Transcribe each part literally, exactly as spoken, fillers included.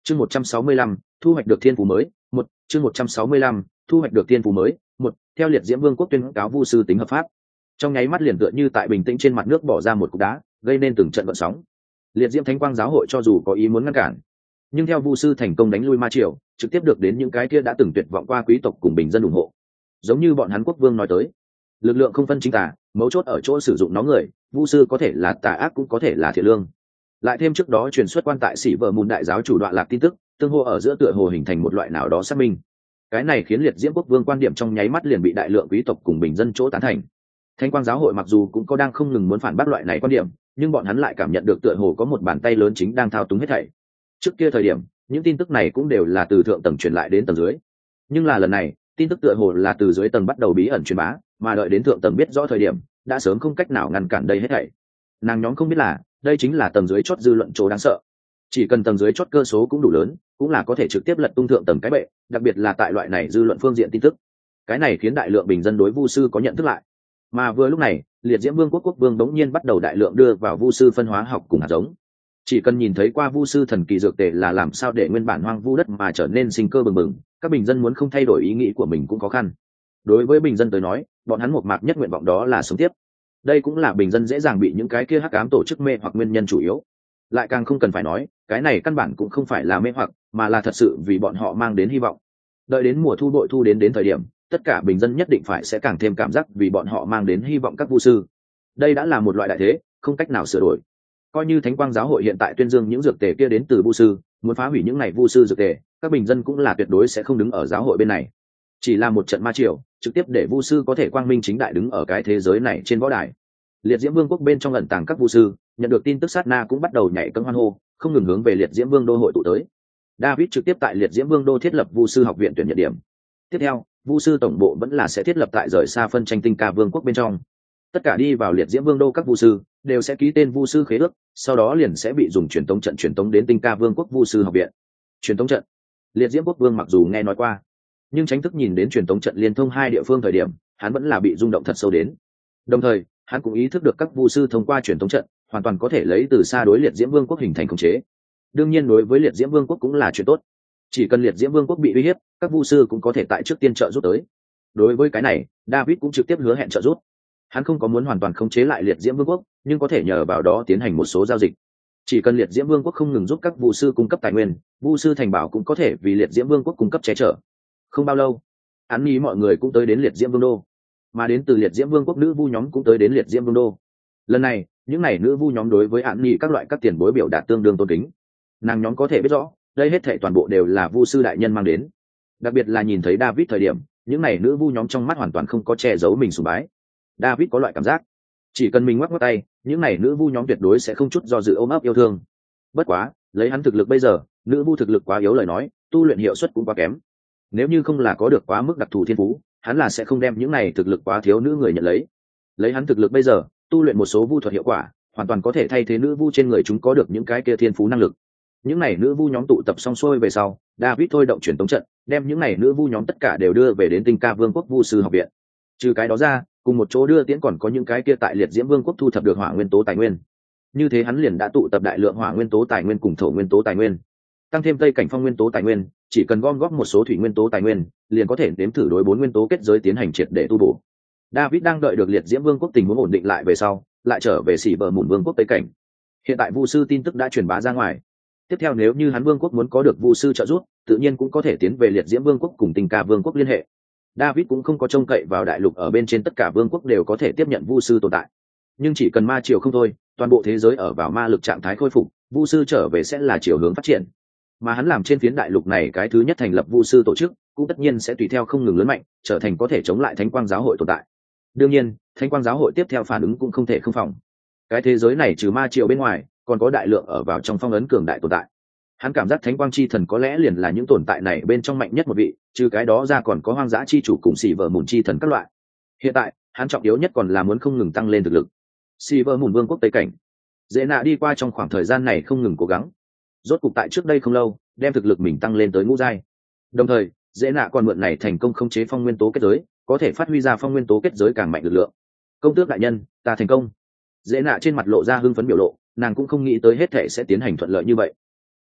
chương một trăm sáu mươi lăm thu hoạch được thiên phú mới một chương một trăm sáu mươi lăm thu hoạch được thiên phú mới một theo liệt diễm vương quốc tuyên cáo vu sư tính hợp pháp, trong nháy mắt liền tựa như tại bình tĩnh trên mặt nước bỏ ra một cục đá, gây nên từng trận gợn sóng. Liệt diễm thánh quang giáo hội cho dù có ý muốn ngăn cản, nhưng theo vu sư thành công đánh lui ma triều, trực tiếp được đến những cái kia đã từng tuyệt vọng qua quý tộc cùng bình dân ủng hộ. Giống như bọn hắn quốc vương nói tới, lực lượng không phân chính tà, mấu chốt ở chỗ sử dụng nó người, vu sư có thể là tà ác cũng có thể là thiện lương. Lại thêm trước đó truyền xuất quan tại sĩ vợ mùn đại giáo chủ đoạn lạc tin tức, tương hô ở giữa tựa hồ hình thành một loại nào đó xác minh. Cái này khiến liệt diễm quốc vương quan điểm trong nháy mắt liền bị đại lượng quý tộc cùng bình dân chỗ tán thành. Thánh quang giáo hội mặc dù cũng có đang không ngừng muốn phản bác loại này quan điểm, nhưng bọn hắn lại cảm nhận được tựa hồ có một bàn tay lớn chính đang thao túng hết thảy. Trước kia thời điểm, những tin tức này cũng đều là từ thượng tầng truyền lại đến tầng dưới, nhưng là lần này, tin tức tựa hồ là từ dưới tầng bắt đầu bí ẩn truyền bá, mà đợi đến thượng tầng biết rõ thời điểm, đã sớm không cách nào ngăn cản đây hết thảy. Nàng nhóm không biết là, đây chính là tầng dưới chót dư luận chỗ đáng sợ. Chỉ cần tầng dưới chót cơ số cũng đủ lớn, cũng là có thể trực tiếp lật tung thượng tầng cái bệ, đặc biệt là tại loại này dư luận phương diện tin tức. Cái này khiến đại lượng bình dân đối vu sư có nhận thức lại. Mà vừa lúc này, liệt diễm vương quốc quốc vương đống nhiên bắt đầu đại lượng đưa vào vu sư phân hóa học cùng hạt giống. Chỉ cần nhìn thấy qua vu sư thần kỳ dược tề là làm sao để nguyên bản hoang vu đất mà trở nên sinh cơ bừng bừng, các bình dân muốn không thay đổi ý nghĩ của mình cũng khó khăn. Đối với bình dân tới nói, bọn hắn một mạc nhất nguyện vọng đó là sống tiếp. Đây cũng là bình dân dễ dàng bị những cái kia hắc ám tổ chức mê hoặc nguyên nhân chủ yếu. Lại càng không cần phải nói, cái này căn bản cũng không phải là mê hoặc, mà là thật sự vì bọn họ mang đến hy vọng. Đợi đến mùa thu bội thu đến đến thời điểm, tất cả bình dân nhất định phải sẽ càng thêm cảm giác vì bọn họ mang đến hy vọng các vu sư. Đây đã là một loại đại thế, không cách nào sửa đổi. Coi như thánh quang giáo hội hiện tại tuyên dương những dược tề kia đến từ vu sư, muốn phá hủy những này vu sư dược tề, các bình dân cũng là tuyệt đối sẽ không đứng ở giáo hội bên này. Chỉ là một trận ma triều, trực tiếp để vu sư có thể quang minh chính đại đứng ở cái thế giới này trên võ đài. Liệt diễm vương quốc bên trong ẩn tàng các vu sư, nhận được tin tức sát na cũng bắt đầu nhảy cẫng hoan hô, không ngừng hướng về liệt diễm vương đô hội tụ tới. David trực tiếp tại liệt diễm vương đô thiết lập vu sư học viện tuyển nhận điểm. Tiếp theo, vu sư tổng bộ vẫn là sẽ thiết lập tại rời xa phân tranh tinh ca vương quốc bên trong. Tất cả đi vào liệt diễm vương đô các vu sư đều sẽ ký tên vu sư khế ước, sau đó liền sẽ bị dùng truyền tống trận truyền tống đến tinh ca vương quốc vu sư học viện. Truyền tống trận, liệt diễm quốc vương mặc dù nghe nói qua, nhưng chính thức nhìn đến truyền tống trận liên thông hai địa phương thời điểm, hắn vẫn là bị rung động thật sâu đến. Đồng thời, hắn cũng ý thức được các vu sư thông qua truyền tống trận hoàn toàn có thể lấy từ xa đối liệt diễm vương quốc hình thành khống chế. Đương nhiên đối với liệt diễm vương quốc cũng là chuyện tốt, chỉ cần liệt diễm vương quốc bị uy hiếp, các vu sư cũng có thể tại trước tiên trợ giúp tới. Đối với cái này, David cũng trực tiếp hứa hẹn trợ giúp. Hắn không có muốn hoàn toàn khống chế lại liệt diễm vương quốc, nhưng có thể nhờ vào đó tiến hành một số giao dịch. Chỉ cần liệt diễm vương quốc không ngừng giúp các vu sư cung cấp tài nguyên, vu sư thành bảo cũng có thể vì liệt diễm vương quốc cung cấp che chở. Không bao lâu, hắn nghĩ mọi người cũng tới đến liệt diễm vương đô, mà đến từ liệt diễm vương quốc nữ vu nhóm cũng tới đến liệt diễm vương đô. Lần này, những này nữ vu nhóm đối với hắn nghĩ các loại các tiền bối biểu đạt tương đương tôn kính. Nàng nhóm có thể biết rõ, đây hết thảy toàn bộ đều là vu sư đại nhân mang đến. Đặc biệt là nhìn thấy David thời điểm, những này nữ vu nhóm trong mắt hoàn toàn không có che giấu mình sùng bái. David có loại cảm giác, chỉ cần mình ngoắc ngoắc tay, những này nữ vu nhóm tuyệt đối sẽ không chút do dự ôm ấp yêu thương. Bất quá, lấy hắn thực lực bây giờ, nữ vu thực lực quá yếu lời nói, tu luyện hiệu suất cũng quá kém. Nếu như không là có được quá mức đặc thù thiên phú, hắn là sẽ không đem những này thực lực quá thiếu nữ người nhận lấy. Lấy hắn thực lực bây giờ, tu luyện một số vu thuật hiệu quả, hoàn toàn có thể thay thế nữ vu trên người chúng có được những cái kia thiên phú năng lực. Những này nữ vu nhóm tụ tập xong xuôi về sau, David thôi động truyền tống trận, đem những này nữ vu nhóm tất cả đều đưa về đến tinh ca vương quốc vu sư học viện. Trừ cái đó ra, cùng một chỗ đưa tiễn còn có những cái kia tại liệt diễm vương quốc thu thập được hỏa nguyên tố tài nguyên. Như thế hắn liền đã tụ tập đại lượng hỏa nguyên tố tài nguyên cùng thổ nguyên tố tài nguyên, tăng thêm tây cảnh phong nguyên tố tài nguyên, chỉ cần gom góp một số thủy nguyên tố tài nguyên, liền có thể đếm thử đối bốn nguyên tố kết giới tiến hành triệt để tu bổ. David đang đợi được liệt diễm vương quốc tình huống ổn định lại về sau, lại trở về xỉ bờ mùn vương quốc tây cảnh. Hiện tại vu sư tin tức đã truyền bá ra ngoài. Tiếp theo nếu như hắn vương quốc muốn có được vu sư trợ giúp, tự nhiên cũng có thể tiến về liệt diễm vương quốc cùng tinh ca vương quốc liên hệ. David cũng không có trông cậy vào đại lục ở bên trên tất cả vương quốc đều có thể tiếp nhận vu sư tồn tại, nhưng chỉ cần ma triều không thôi, toàn bộ thế giới ở vào ma lực trạng thái khôi phục, vu sư trở về sẽ là chiều hướng phát triển. Mà hắn làm trên phiến đại lục này cái thứ nhất thành lập vu sư tổ chức, cũng tất nhiên sẽ tùy theo không ngừng lớn mạnh, trở thành có thể chống lại thánh quang giáo hội tồn tại. Đương nhiên, thánh quang giáo hội tiếp theo phản ứng cũng không thể không phòng. Cái thế giới này trừ ma triều bên ngoài, còn có đại lượng ở vào trong phong ấn cường đại tồn tại. Hắn cảm giác thánh quang chi thần có lẽ liền là những tồn tại này bên trong mạnh nhất một vị, trừ cái đó ra còn có hoang dã chi chủ cùng xì vợ mùn chi thần các loại. Hiện tại hắn trọng yếu nhất còn là muốn không ngừng tăng lên thực lực. Xì vợ mùn vương quốc tây cảnh, dễ nạ đi qua trong khoảng thời gian này không ngừng cố gắng, rốt cục tại trước đây không lâu đem thực lực mình tăng lên tới ngũ giai. Đồng thời dễ nạ còn mượn này thành công khống chế phong nguyên tố kết giới, có thể phát huy ra phong nguyên tố kết giới càng mạnh lực lượng. Công tước đại nhân, ta thành công. Dễ nạ trên mặt lộ ra hưng phấn biểu lộ, nàng cũng không nghĩ tới hết thể sẽ tiến hành thuận lợi như vậy. Ừm,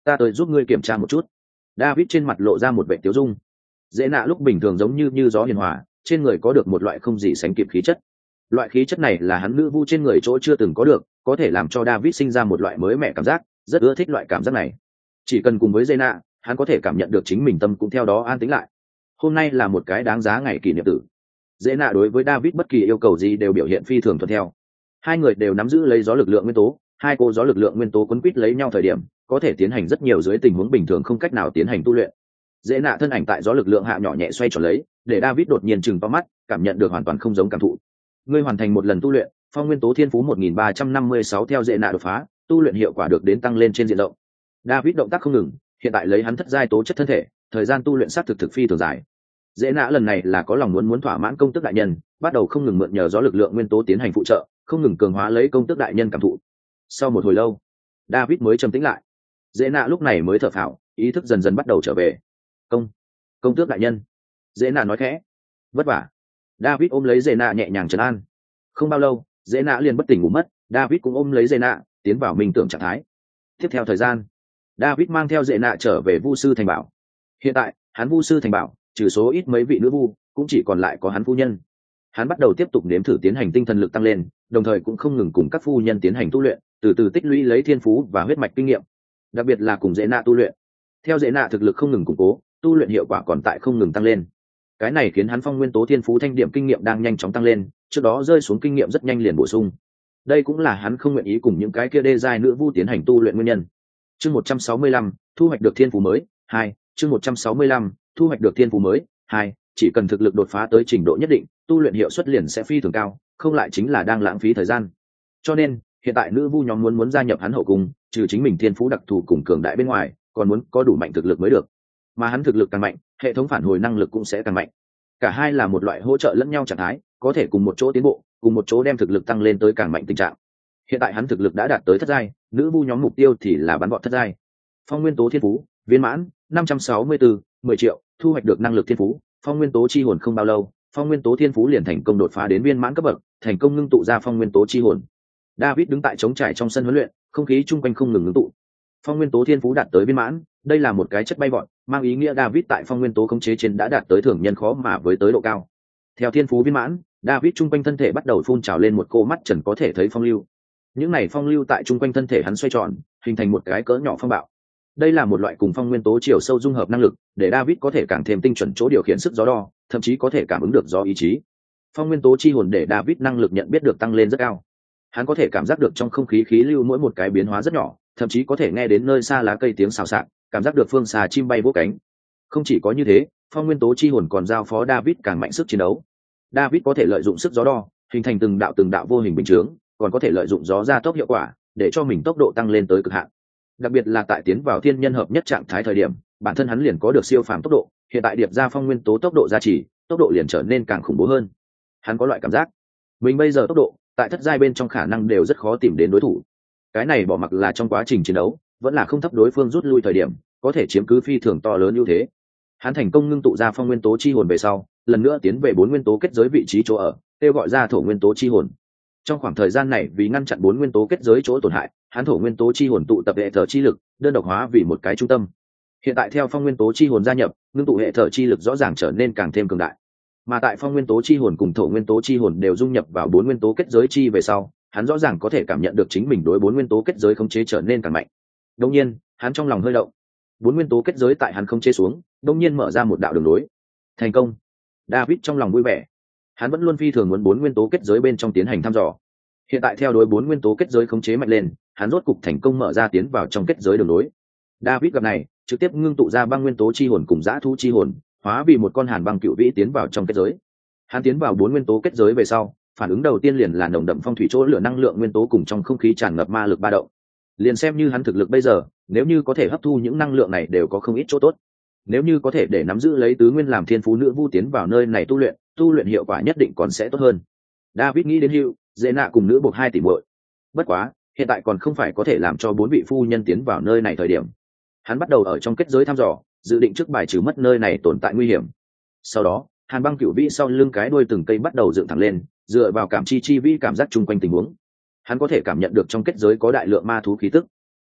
ta tới giúp ngươi kiểm tra một chút. David trên mặt lộ ra một vẻ tiêu dung. Dễ nạ lúc bình thường giống như như gió hiền hòa, trên người có được một loại không gì sánh kịp khí chất. Loại khí chất này là hắn nữ vu trên người chỗ chưa từng có được, có thể làm cho David sinh ra một loại mới mẻ cảm giác, rất ưa thích loại cảm giác này. Chỉ cần cùng với Dễ nạ, hắn có thể cảm nhận được chính mình tâm cũng theo đó an tĩnh lại. Hôm nay là một cái đáng giá ngày kỷ niệm tử. Dễ nạ đối với David bất kỳ yêu cầu gì đều biểu hiện phi thường thuận theo. Hai người đều nắm giữ lấy gió lực lượng nguyên tố, hai cô gió lực lượng nguyên tố quấn quýt lấy nhau thời điểm, có thể tiến hành rất nhiều dưới tình huống bình thường không cách nào tiến hành tu luyện. Dễ nạ thân ảnh tại gió lực lượng hạ nhỏ nhẹ xoay tròn lấy, để David đột nhiên chừng to mắt, cảm nhận được hoàn toàn không giống cảm thụ. Ngươi hoàn thành một lần tu luyện, phong nguyên tố thiên phú một nghìn ba trăm năm mươi sáu theo Dễ nạ đột phá, tu luyện hiệu quả được đến tăng lên trên diện rộng. David động tác không ngừng, hiện tại lấy hắn thất giai tố chất thân thể, thời gian tu luyện sát thực thực phi thường dài. Dễ nạ lần này là có lòng muốn muốn thỏa mãn công tước đại nhân, bắt đầu không ngừng mượn nhờ gió lực lượng nguyên tố tiến hành phụ trợ, không ngừng cường hóa lấy công tước đại nhân cảm thụ. Sau một hồi lâu, David mới trầm tĩnh lại. Dễ nạ lúc này mới thở phào, ý thức dần dần bắt đầu trở về. Công, công tước đại nhân. Dễ nạ nói khẽ. Vất vả. David ôm lấy Dễ nạ nhẹ nhàng trấn an. Không bao lâu, Dễ nạ liền bất tỉnh ngủ mất, David cũng ôm lấy Dễ nạ, tiến vào minh tưởng trạng thái. Tiếp theo thời gian, David mang theo Dễ nạ trở về Vu sư thành bảo. Hiện tại, hắn Vu sư thành bảo, trừ số ít mấy vị nữ vu, cũng chỉ còn lại có hắn phu nhân. Hắn bắt đầu tiếp tục nếm thử tiến hành tinh thần lực tăng lên, đồng thời cũng không ngừng cùng các phu nhân tiến hành tu luyện, từ từ tích lũy lấy thiên phú và huyết mạch kinh nghiệm, đặc biệt là cùng Dễ nạ tu luyện. Theo Dễ nạ thực lực không ngừng củng cố, tu luyện hiệu quả còn tại không ngừng tăng lên. Cái này khiến hắn phong nguyên tố thiên phú thanh điểm kinh nghiệm đang nhanh chóng tăng lên, trước đó rơi xuống kinh nghiệm rất nhanh liền bổ sung. Đây cũng là hắn không nguyện ý cùng những cái kia đê giai nữ vu tiến hành tu luyện nguyên nhân. Chương một trăm sáu mươi lăm, thu hoạch được thiên phú mới, hai, chương một trăm sáu mươi lăm, thu hoạch được thiên phú mới, hai, chỉ cần thực lực đột phá tới trình độ nhất định, tu luyện hiệu suất liền sẽ phi thường cao, không lại chính là đang lãng phí thời gian. Cho nên, hiện tại nữ vu nhóm muốn muốn gia nhập hắn hậu cung, trừ chính mình thiên phú đặc thù cùng cường đại bên ngoài, còn muốn có đủ mạnh thực lực mới được. Mà hắn thực lực càng mạnh, hệ thống phản hồi năng lực cũng sẽ càng mạnh. Cả hai là một loại hỗ trợ lẫn nhau trạng thái, có thể cùng một chỗ tiến bộ, cùng một chỗ đem thực lực tăng lên tới càng mạnh tình trạng. Hiện tại hắn thực lực đã đạt tới thất giai, nữ vu nhóm mục tiêu thì là bắn vọt thất giai. Phong nguyên tố thiên phú, viên mãn, năm trăm sáu mươi tư, mười triệu, thu hoạch được năng lực thiên phú, phong nguyên tố chi hồn không bao lâu, phong nguyên tố thiên phú liền thành công đột phá đến viên mãn cấp bậc, thành công ngưng tụ ra phong nguyên tố chi hồn. David đứng tại trống trải trong sân huấn luyện, không khí chung quanh không ngừng ngưng tụ. Phong nguyên tố thiên phú đạt tới viên mãn, đây là một cái chất bay vọt, mang ý nghĩa David tại phong nguyên tố khống chế trên đã đạt tới thường nhân khó mà với tới độ cao. Theo thiên phú viên mãn, David chung quanh thân thể bắt đầu phun trào lên một cô mắt trần có thể thấy phong lưu. Những này phong lưu tại chung quanh thân thể hắn xoay tròn, hình thành một cái cỡ nhỏ phong bạo. Đây là một loại cùng phong nguyên tố chiều sâu dung hợp năng lực, để David có thể càng thêm tinh chuẩn chỗ điều khiển sức gió đo, thậm chí có thể cảm ứng được gió ý chí. Phong nguyên tố chi hồn để David năng lực nhận biết được tăng lên rất cao. Hắn có thể cảm giác được trong không khí khí lưu mỗi một cái biến hóa rất nhỏ, thậm chí có thể nghe đến nơi xa lá cây tiếng xào xạc, cảm giác được phương xa chim bay vỗ cánh. Không chỉ có như thế, phong nguyên tố chi hồn còn giao phó David càng mạnh sức chiến đấu. David có thể lợi dụng sức gió đo, hình thành từng đạo từng đạo vô hình bình chướng, còn có thể lợi dụng gió gia tốc hiệu quả, để cho mình tốc độ tăng lên tới cực hạn. Đặc biệt là tại tiến vào thiên nhân hợp nhất trạng thái thời điểm, bản thân hắn liền có được siêu phàm tốc độ, hiện tại điệp ra phong nguyên tố tốc độ gia trì, tốc độ liền trở nên càng khủng bố hơn. Hắn có loại cảm giác, mình bây giờ tốc độ, tại thất giai bên trong khả năng đều rất khó tìm đến đối thủ. Cái này bỏ mặc là trong quá trình chiến đấu, vẫn là không thấp đối phương rút lui thời điểm, có thể chiếm cứ phi thường to lớn ưu thế. Hắn thành công ngưng tụ ra phong nguyên tố chi hồn về sau, lần nữa tiến về bốn nguyên tố kết giới vị trí chỗ ở, kêu gọi ra thổ nguyên tố chi hồn. Trong khoảng thời gian này, vì ngăn chặn bốn nguyên tố kết giới chỗ tổn hại, hắn thổ nguyên tố chi hồn tụ tập hệ thở chi lực, đơn độc hóa vì một cái trung tâm. Hiện tại theo phong nguyên tố chi hồn gia nhập, ngưng tụ hệ thở chi lực rõ ràng trở nên càng thêm cường đại. Mà tại phong nguyên tố chi hồn cùng thổ nguyên tố chi hồn đều dung nhập vào bốn nguyên tố kết giới chi về sau, hắn rõ ràng có thể cảm nhận được chính mình đối bốn nguyên tố kết giới khống chế trở nên càng mạnh. Đương nhiên, hắn trong lòng hơi động. Bốn nguyên tố kết giới tại hắn khống chế xuống, đương nhiên mở ra một đạo đường lối. Thành công. David trong lòng vui vẻ. Hắn vẫn luôn phi thường muốn bốn nguyên tố kết giới bên trong tiến hành thăm dò. Hiện tại theo đối bốn nguyên tố kết giới khống chế mạnh lên, hắn rốt cục thành công mở ra tiến vào trong kết giới đường lối. David gặp này, trực tiếp ngưng tụ ra băng nguyên tố chi hồn cùng dã thú chi hồn, hóa vì một con hàn băng cựu vĩ tiến vào trong kết giới. Hắn tiến vào bốn nguyên tố kết giới về sau, phản ứng đầu tiên liền là nồng đậm phong thủy chỗ lửa năng lượng nguyên tố cùng trong không khí tràn ngập ma lực ba động. Liền xem như hắn thực lực bây giờ, nếu như có thể hấp thu những năng lượng này đều có không ít chỗ tốt. Nếu như có thể để nắm giữ lấy tứ nguyên làm thiên phú nữ vu tiến vào nơi này tu luyện, tu luyện hiệu quả nhất định còn sẽ tốt hơn. David nghĩ đến Hugh, Dễ nạ cùng nữ buộc hai tỷ muội. Bất quá, hiện tại còn không phải có thể làm cho bốn vị phu nhân tiến vào nơi này thời điểm. Hắn bắt đầu ở trong kết giới thăm dò, dự định trước bài trừ mất nơi này tồn tại nguy hiểm. Sau đó, hàn băng cửu vĩ sau lưng cái đuôi từng cây bắt đầu dựng thẳng lên, dựa vào cảm chi chi vĩ cảm giác chung quanh tình huống. Hắn có thể cảm nhận được trong kết giới có đại lượng ma thú khí tức.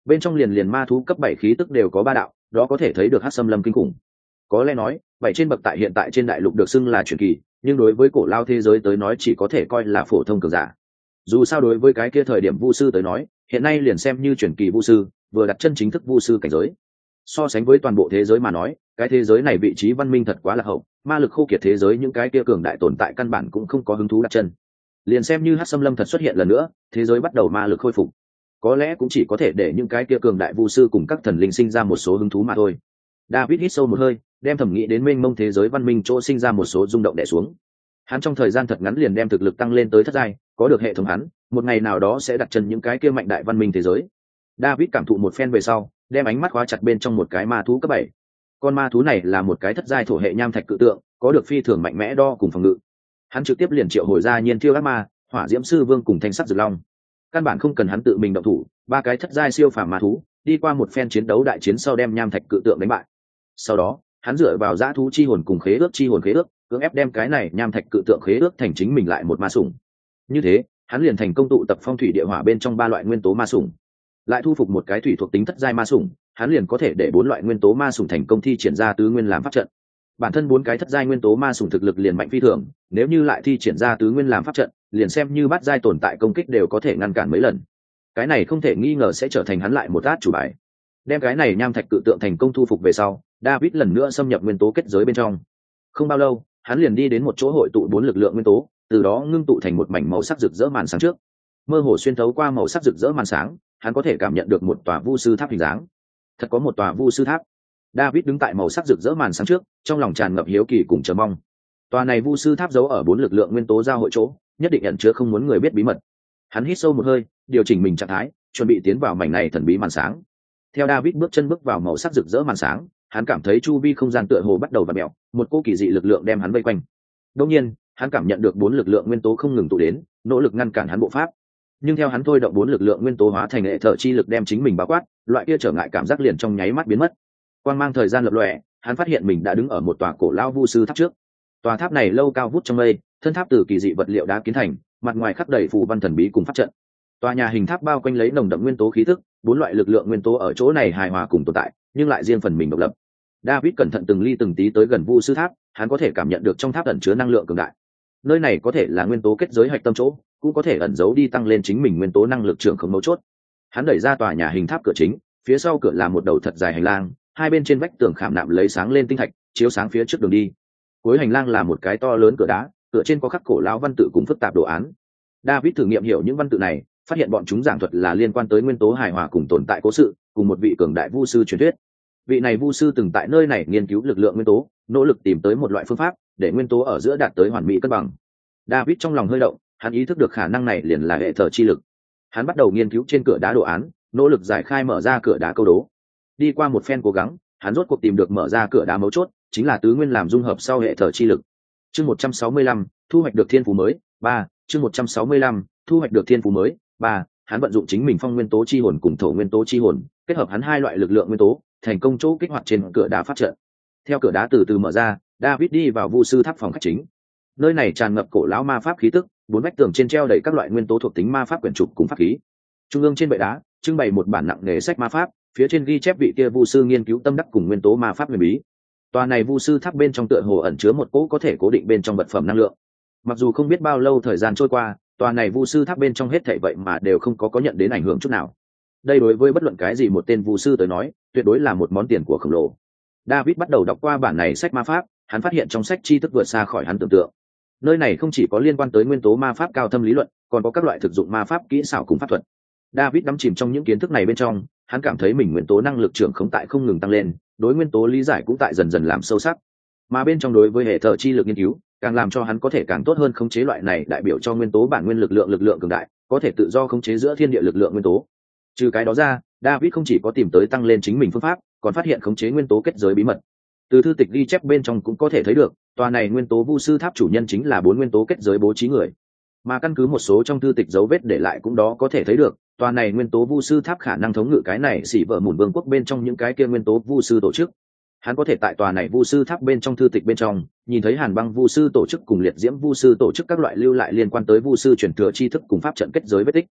bên trong liền liền ma thú cấp bảy khí tức đều có ba đạo, đó có thể thấy được hắc xâm lâm kinh khủng. Có lẽ nói bảy trên bậc tại hiện tại trên đại lục được xưng là truyền kỳ, nhưng đối với cổ lao thế giới tới nói chỉ có thể coi là phổ thông cường giả. Dù sao đối với cái kia thời điểm vu sư tới nói, hiện nay liền xem như truyền kỳ vu sư, vừa đặt chân chính thức vu sư cảnh giới. So sánh với toàn bộ thế giới mà nói, cái thế giới này vị trí văn minh thật quá là hậu, ma lực khô kiệt thế giới những cái kia cường đại tồn tại căn bản cũng không có hứng thú đặt chân. Liền xem như hắc xâm lâm thật xuất hiện lần nữa, thế giới bắt đầu ma lực khôi phục, có lẽ cũng chỉ có thể để những cái kia cường đại vu sư cùng các thần linh sinh ra một số hứng thú mà thôi. David hít sâu một hơi, đem thẩm nghĩ đến mênh mông thế giới văn minh chỗ sinh ra một số rung động đè xuống. Hắn trong thời gian thật ngắn liền đem thực lực tăng lên tới thất giai, có được hệ thống hắn, một ngày nào đó sẽ đặt chân những cái kia mạnh đại văn minh thế giới. David cảm thụ một phen về sau, đem ánh mắt khóa chặt bên trong một cái ma thú cấp bảy. Con ma thú này là một cái thất giai thổ hệ nham thạch cự tượng, có được phi thường mạnh mẽ đo cùng phòng ngự. Hắn trực tiếp liền triệu hồi ra Nhiên Thiêu Ác Ma, Hỏa Diễm Sư Vương cùng Thanh Sắc Dược Long. Căn bản không cần hắn tự mình động thủ, ba cái thất giai siêu phàm ma thú, đi qua một phen chiến đấu đại chiến sau đem nham thạch cự tượng đánh bại. Sau đó, hắn dựa vào dã thú chi hồn cùng khế ước chi hồn khế ước, cưỡng ép đem cái này nham thạch cự tượng khế ước thành chính mình lại một ma sủng. Như thế, hắn liền thành công tụ tập phong thủy địa hỏa bên trong ba loại nguyên tố ma sủng, lại thu phục một cái thủy thuộc tính thất giai ma sủng, hắn liền có thể để bốn loại nguyên tố ma sủng thành công thi triển ra tứ nguyên làm pháp trận. Bản thân bốn cái thất giai nguyên tố ma sủng thực lực liền mạnh phi thường, nếu như lại thi triển ra tứ nguyên làm pháp trận, liền xem như bát giai tồn tại công kích đều có thể ngăn cản mấy lần. Cái này không thể nghi ngờ sẽ trở thành hắn lại một át chủ bài. Đem cái này nham thạch cự tượng thành công thu phục về sau, David lần nữa xâm nhập nguyên tố kết giới bên trong. Không bao lâu, hắn liền đi đến một chỗ hội tụ bốn lực lượng nguyên tố, từ đó ngưng tụ thành một mảnh màu sắc rực rỡ màn sáng trước. Mơ hồ xuyên thấu qua màu sắc rực rỡ màn sáng, hắn có thể cảm nhận được một tòa vu sư tháp hình dáng. Thật có một tòa vu sư tháp. David đứng tại màu sắc rực rỡ màn sáng trước, trong lòng tràn ngập hiếu kỳ cùng chờ mong. Tòa này vu sư tháp giấu ở bốn lực lượng nguyên tố giao hội chỗ, nhất định ẩn chứa không muốn người biết bí mật. Hắn hít sâu một hơi, điều chỉnh mình trạng thái, chuẩn bị tiến vào mảnh này thần bí màn sáng. Theo David bước chân bước vào màu sắc rực rỡ màn sáng, hắn cảm thấy chu vi không gian tựa hồ bắt đầu vặn mèo, một cỗ kỳ dị lực lượng đem hắn vây quanh. Đương nhiên, hắn cảm nhận được bốn lực lượng nguyên tố không ngừng tụ đến, nỗ lực ngăn cản hắn bộ pháp. Nhưng theo hắn thôi động bốn lực lượng nguyên tố hóa thành hệ thở chi lực đem chính mình bao quát, loại kia trở ngại cảm giác liền trong nháy mắt biến mất. Quang mang thời gian lập lòe, hắn phát hiện mình đã đứng ở một tòa cổ lão vu sư tháp trước. Tòa tháp này lâu cao vút trong mây, thân tháp từ kỳ dị vật liệu đá kiến thành, mặt ngoài khắc đầy phù văn thần bí cùng pháp trận. Tòa nhà hình tháp bao quanh lấy nồng đậm nguyên tố khí tức, bốn loại lực lượng nguyên tố ở chỗ này hài hòa cùng tồn tại, nhưng lại riêng phần mình độc lập. David cẩn thận từng ly từng tí tới gần vu sư tháp, hắn có thể cảm nhận được trong tháp ẩn chứa năng lượng cường đại. Nơi này có thể là nguyên tố kết giới hạch tâm chỗ, cũng có thể ẩn giấu đi tăng lên chính mình nguyên tố năng lực trưởng không mấu chốt. Hắn đẩy ra tòa nhà hình tháp cửa chính, phía sau cửa là một đầu thật dài hành lang, hai bên trên vách tường khảm nạm lấy sáng lên tinh thạch, chiếu sáng phía trước đường đi. Cuối hành lang là một cái to lớn cửa đá, cửa trên có khắc cổ lão văn tự cùng phức tạp đồ án. David thử nghiệm hiểu những văn tự này, phát hiện bọn chúng giảng thuật là liên quan tới nguyên tố hài hòa cùng tồn tại cố sự, cùng một vị cường đại vu sư truyền thuyết. Vị này vu sư từng tại nơi này nghiên cứu lực lượng nguyên tố, nỗ lực tìm tới một loại phương pháp để nguyên tố ở giữa đạt tới hoàn mỹ cân bằng. David trong lòng hơi động, hắn ý thức được khả năng này liền là hệ thờ chi lực. Hắn bắt đầu nghiên cứu trên cửa đá đồ án, nỗ lực giải khai mở ra cửa đá câu đố. Đi qua một phen cố gắng, hắn rốt cuộc tìm được mở ra cửa đá mấu chốt, chính là tứ nguyên làm dung hợp sau hệ thờ chi lực. Chương một trăm sáu mươi lăm, thu hoạch được thiên phú mới, ba, chương một trăm sáu mươi lăm, thu hoạch được thiên phú mới, ba, hắn vận dụng chính mình phong nguyên tố chi hồn cùng thổ nguyên tố chi hồn, kết hợp hắn hai loại lực lượng nguyên tố, thành công chỗ kích hoạt trên cửa đá pháp trận. Theo cửa đá từ từ mở ra, David đi vào vu sư tháp phòng khách chính. Nơi này tràn ngập cổ lão ma pháp khí tức, bốn vách tường trên treo đầy các loại nguyên tố thuộc tính ma pháp quyển trục cùng pháp khí. Trung ương trên bệ đá trưng bày một bản nặng nề sách ma pháp, phía trên ghi chép vị kia vu sư nghiên cứu tâm đắc cùng nguyên tố ma pháp huyền bí. Tòa này vu sư tháp bên trong tựa hồ ẩn chứa một cỗ có thể cố định bên trong vật phẩm năng lượng. Mặc dù không biết bao lâu thời gian trôi qua, tòa này vu sư tháp bên trong hết thảy vậy mà đều không có có nhận đến ảnh hưởng chút nào. Đây đối với bất luận cái gì một tên vu sư tới nói, tuyệt đối là một món tiền của khổng lồ. David bắt đầu đọc qua bản này sách ma pháp, hắn phát hiện trong sách tri thức vượt xa khỏi hắn tưởng tượng. Nơi này không chỉ có liên quan tới nguyên tố ma pháp cao thâm lý luận, còn có các loại thực dụng ma pháp kỹ xảo cùng pháp thuật. David đắm chìm trong những kiến thức này bên trong, hắn cảm thấy mình nguyên tố năng lực trưởng khống tại không ngừng tăng lên, đối nguyên tố lý giải cũng tại dần dần làm sâu sắc. Mà bên trong đối với hệ thờ chi lực nghiên cứu, càng làm cho hắn có thể càng tốt hơn khống chế loại này đại biểu cho nguyên tố bản nguyên lực lượng lực lượng cường đại, có thể tự do khống chế giữa thiên địa lực lượng nguyên tố. Trừ cái đó ra, David không chỉ có tìm tới tăng lên chính mình phương pháp, còn phát hiện khống chế nguyên tố kết giới bí mật. Từ thư tịch ghi chép bên trong cũng có thể thấy được, tòa này nguyên tố vu sư tháp chủ nhân chính là bốn nguyên tố kết giới bố trí người. Mà căn cứ một số trong thư tịch dấu vết để lại cũng đó có thể thấy được, tòa này nguyên tố vu sư tháp khả năng thống ngự cái này xỉ vợ mùn vương quốc bên trong những cái kia nguyên tố vu sư tổ chức. Hắn có thể tại tòa này vu sư tháp bên trong thư tịch bên trong nhìn thấy hàn băng vu sư tổ chức cùng liệt diễm vu sư tổ chức các loại lưu lại liên quan tới vu sư truyền thừa tri thức cùng pháp trận kết giới vết tích.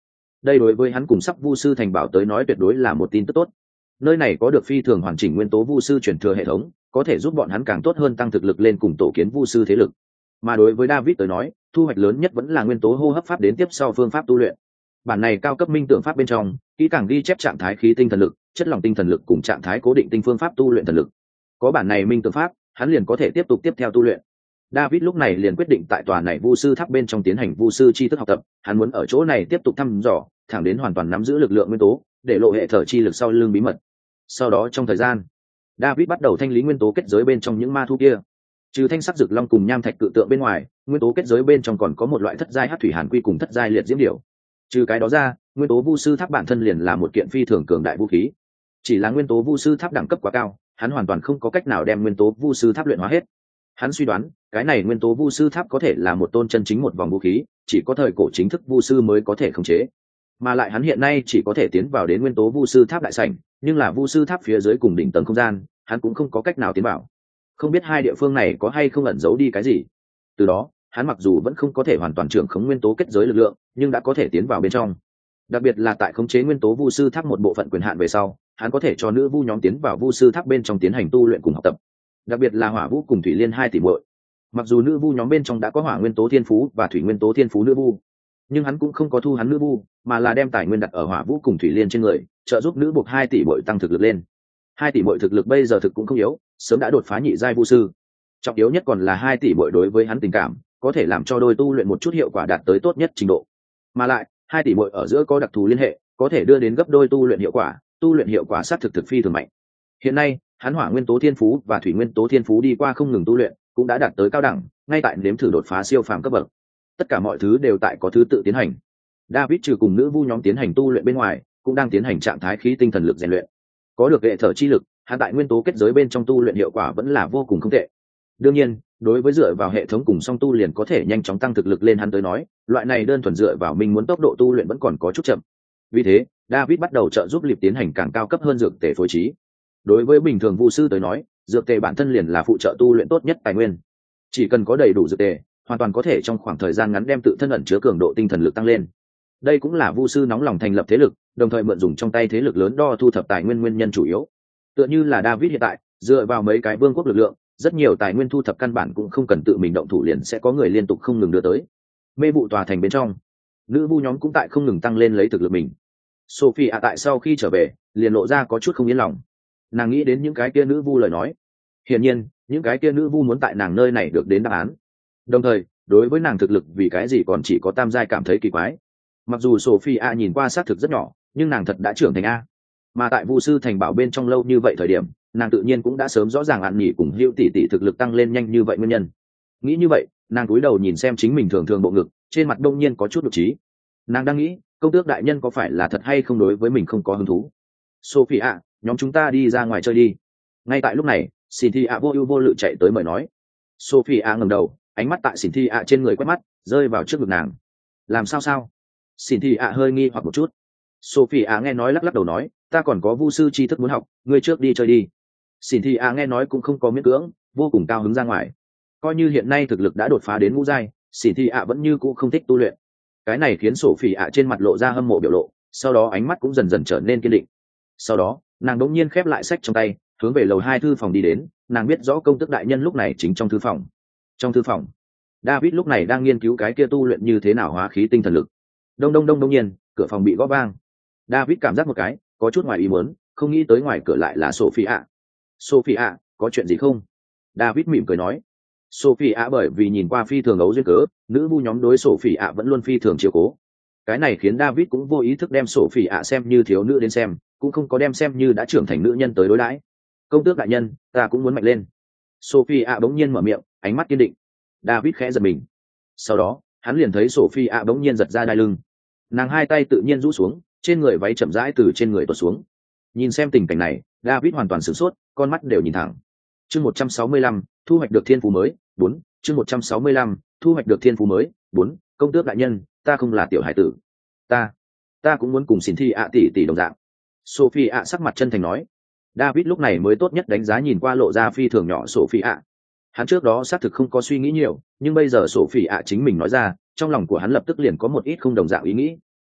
đây đối với hắn cùng sắp vu sư thành bảo tới nói tuyệt đối là một tin tức tốt. Nơi này có được phi thường hoàn chỉnh nguyên tố vu sư chuyển thừa hệ thống, có thể giúp bọn hắn càng tốt hơn tăng thực lực lên cùng tổ kiến vu sư thế lực. Mà đối với David tới nói, thu hoạch lớn nhất vẫn là nguyên tố hô hấp pháp đến tiếp sau phương pháp tu luyện. Bản này cao cấp minh tưởng pháp bên trong, kỹ càng ghi chép trạng thái khí tinh thần lực, chất lỏng tinh thần lực cùng trạng thái cố định tinh phương pháp tu luyện thần lực. Có bản này minh tưởng pháp, hắn liền có thể tiếp tục tiếp theo tu luyện. David lúc này liền quyết định tại tòa này vu sư tháp bên trong tiến hành vu sư tri thức học tập, hắn muốn ở chỗ này tiếp tục thăm dò, thẳng đến hoàn toàn nắm giữ lực lượng nguyên tố, để lộ hệ thở chi lực sau lưng bí mật. Sau đó trong thời gian, David bắt đầu thanh lý nguyên tố kết giới bên trong những ma thú kia. Trừ thanh sắc rực long cùng nham thạch cự tượng bên ngoài, nguyên tố kết giới bên trong còn có một loại thất giai hắc thủy hàn quy cùng thất giai liệt diễm điểu. Trừ cái đó ra, nguyên tố vu sư tháp bản thân liền là một kiện phi thường cường đại vũ khí. Chỉ là nguyên tố vu sư tháp đẳng cấp quá cao, hắn hoàn toàn không có cách nào đem nguyên tố vu sư tháp luyện hóa hết. Hắn suy đoán, cái này nguyên tố vu sư tháp có thể là một tôn chân chính một vòng vũ khí, chỉ có thời cổ chính thức vu sư mới có thể khống chế. Mà lại hắn hiện nay chỉ có thể tiến vào đến nguyên tố vu sư tháp đại sảnh, nhưng là vu sư tháp phía dưới cùng đỉnh tầng không gian, hắn cũng không có cách nào tiến vào. Không biết hai địa phương này có hay không ẩn giấu đi cái gì. Từ đó, hắn mặc dù vẫn không có thể hoàn toàn trưởng khống nguyên tố kết giới lực lượng, nhưng đã có thể tiến vào bên trong. Đặc biệt là tại khống chế nguyên tố vu sư tháp một bộ phận quyền hạn về sau, hắn có thể cho nữ vu nhóm tiến vào vu sư tháp bên trong tiến hành tu luyện cùng học tập. Đặc biệt là Hỏa Vũ cùng Thủy Liên hai tỷ muội. Mặc dù nữ vu nhóm bên trong đã có hỏa nguyên tố thiên phú và thủy nguyên tố thiên phú nữ vu, nhưng hắn cũng không có thu hắn nữ vu, mà là đem tài nguyên đặt ở Hỏa Vũ cùng Thủy Liên trên người, trợ giúp nữ buộc hai tỷ muội tăng thực lực lên. Hai tỷ muội thực lực bây giờ thực cũng không yếu, sớm đã đột phá nhị giai vu sư. Trọng yếu nhất còn là hai tỷ muội đối với hắn tình cảm, có thể làm cho đôi tu luyện một chút hiệu quả đạt tới tốt nhất trình độ. Mà lại, hai tỷ muội ở giữa có đặc thù liên hệ, có thể đưa đến gấp đôi tu luyện hiệu quả, tu luyện hiệu quả sát thực thực phi thường mạnh. Hiện nay, hắn hỏa nguyên tố thiên phú và thủy nguyên tố thiên phú đi qua không ngừng tu luyện, cũng đã đạt tới cao đẳng, ngay tại nếm thử đột phá siêu phàm cấp bậc. Tất cả mọi thứ đều tại có thứ tự tiến hành. David trừ cùng nữ vu nhóm tiến hành tu luyện bên ngoài, cũng đang tiến hành trạng thái khí tinh thần lực rèn luyện. Có được hệ thở chi lực, hắn tại nguyên tố kết giới bên trong tu luyện hiệu quả vẫn là vô cùng không tệ. Đương nhiên, đối với dựa vào hệ thống cùng song tu liền có thể nhanh chóng tăng thực lực lên hắn tới nói, loại này đơn thuần dựa vào mình muốn tốc độ tu luyện vẫn còn có chút chậm. Vì thế, David bắt đầu trợ giúp Liệp tiến hành càng cao cấp hơn dược tề phối trí. Đối với bình thường vu sư tới nói, dược tề bản thân liền là phụ trợ tu luyện tốt nhất tài nguyên. Chỉ cần có đầy đủ dược tề, hoàn toàn có thể trong khoảng thời gian ngắn đem tự thân ẩn chứa cường độ tinh thần lực tăng lên. Đây cũng là vu sư nóng lòng thành lập thế lực, đồng thời mượn dùng trong tay thế lực lớn đo thu thập tài nguyên nguyên nhân chủ yếu. Tựa như là David hiện tại, dựa vào mấy cái vương quốc lực lượng, rất nhiều tài nguyên thu thập căn bản cũng không cần tự mình động thủ liền sẽ có người liên tục không ngừng đưa tới. Mê vụ tòa thành bên trong, nữ vu nhóm cũng tại không ngừng tăng lên lấy thực lực mình. Sophie à tại sau khi trở về, liền lộ ra có chút không yên lòng. Nàng nghĩ đến những cái kia nữ vu lời nói. Hiển nhiên, những cái kia nữ vu muốn tại nàng nơi này được đến đáp án. Đồng thời, đối với nàng thực lực vì cái gì còn chỉ có tam giai cảm thấy kỳ quái. Mặc dù Sophie à nhìn qua xác thực rất nhỏ, nhưng nàng thật đã trưởng thành a. Mà tại vu sư thành bảo bên trong lâu như vậy thời điểm, nàng tự nhiên cũng đã sớm rõ ràng An Nhỉ cùng Hữu tỷ tỷ thực lực tăng lên nhanh như vậy nguyên nhân. Nghĩ như vậy, nàng cúi đầu nhìn xem chính mình thường thường bộ ngực, trên mặt đông nhiên có chút nhục trí. Nàng đang nghĩ, công tước đại nhân có phải là thật hay không đối với mình không có hứng thú. Sophie ạ, nhóm chúng ta đi ra ngoài chơi đi. Ngay tại lúc này, Cynthia vô ưu vô lự chạy tới mời nói. Sophie ạ ngẩng đầu, ánh mắt tại Cynthia trên người quét mắt, rơi vào trước ngực nàng. Làm sao sao? Cynthia hơi nghi hoặc một chút. Sophie nghe nói lắc lắc đầu nói, ta còn có vu sư tri thức muốn học, ngươi trước đi chơi đi. Cynthia nghe nói cũng không có miễn cưỡng, vô cùng cao hứng ra ngoài. Coi như hiện nay thực lực đã đột phá đến ngũ giai, Cynthia vẫn như cũ không thích tu luyện. Cái này khiến Sophie trên mặt lộ ra hâm mộ biểu lộ, sau đó ánh mắt cũng dần dần trở nên kiên định. Sau đó, nàng đột nhiên khép lại sách trong tay, hướng về lầu hai thư phòng đi đến. Nàng biết rõ công tước đại nhân lúc này chính trong thư phòng. Trong thư phòng, David lúc này đang nghiên cứu cái kia tu luyện như thế nào hóa khí tinh thần lực. Đông đông đông đông nhiên, cửa phòng bị gõ vang. David cảm giác một cái, có chút ngoài ý muốn, không nghĩ tới ngoài cửa lại là Sophie. Sophie, có chuyện gì không? David mỉm cười nói. Sophie bởi vì nhìn qua phi thường ấu duyên cớ, nữ vu nhóm đối Sophie vẫn luôn phi thường chiếu cố. Cái này khiến David cũng vô ý thức đem Sophie xem như thiếu nữ đến xem, cũng không có đem xem như đã trưởng thành nữ nhân tới đối đãi. Công tước đại nhân, ta cũng muốn mạnh lên. Sophie bỗng nhiên mở miệng, ánh mắt kiên định. David khẽ giật mình. Sau đó, hắn liền thấy Sophie bỗng nhiên giật ra đai lưng. Nàng hai tay tự nhiên rũ xuống, trên người váy chậm rãi từ trên người tuột xuống. Nhìn xem tình cảnh này, David hoàn toàn sửng sốt, con mắt đều nhìn thẳng. Chương một trăm sáu mươi lăm, thu hoạch được thiên phú mới, bốn. Chương một trăm sáu mươi lăm, thu hoạch được thiên phú mới, bốn. Công tước đại nhân, ta không là tiểu hải tử. Ta, ta cũng muốn cùng Cynthia tỷ tỷ đồng dạng. Sophie sắc mặt chân thành nói. David lúc này mới tốt nhất đánh giá nhìn qua lộ ra phi thường nhỏ Sophie. Hắn trước đó xác thực không có suy nghĩ nhiều, nhưng bây giờ Sophie chính mình nói ra, trong lòng của hắn lập tức liền có một ít không đồng dạng ý nghĩ.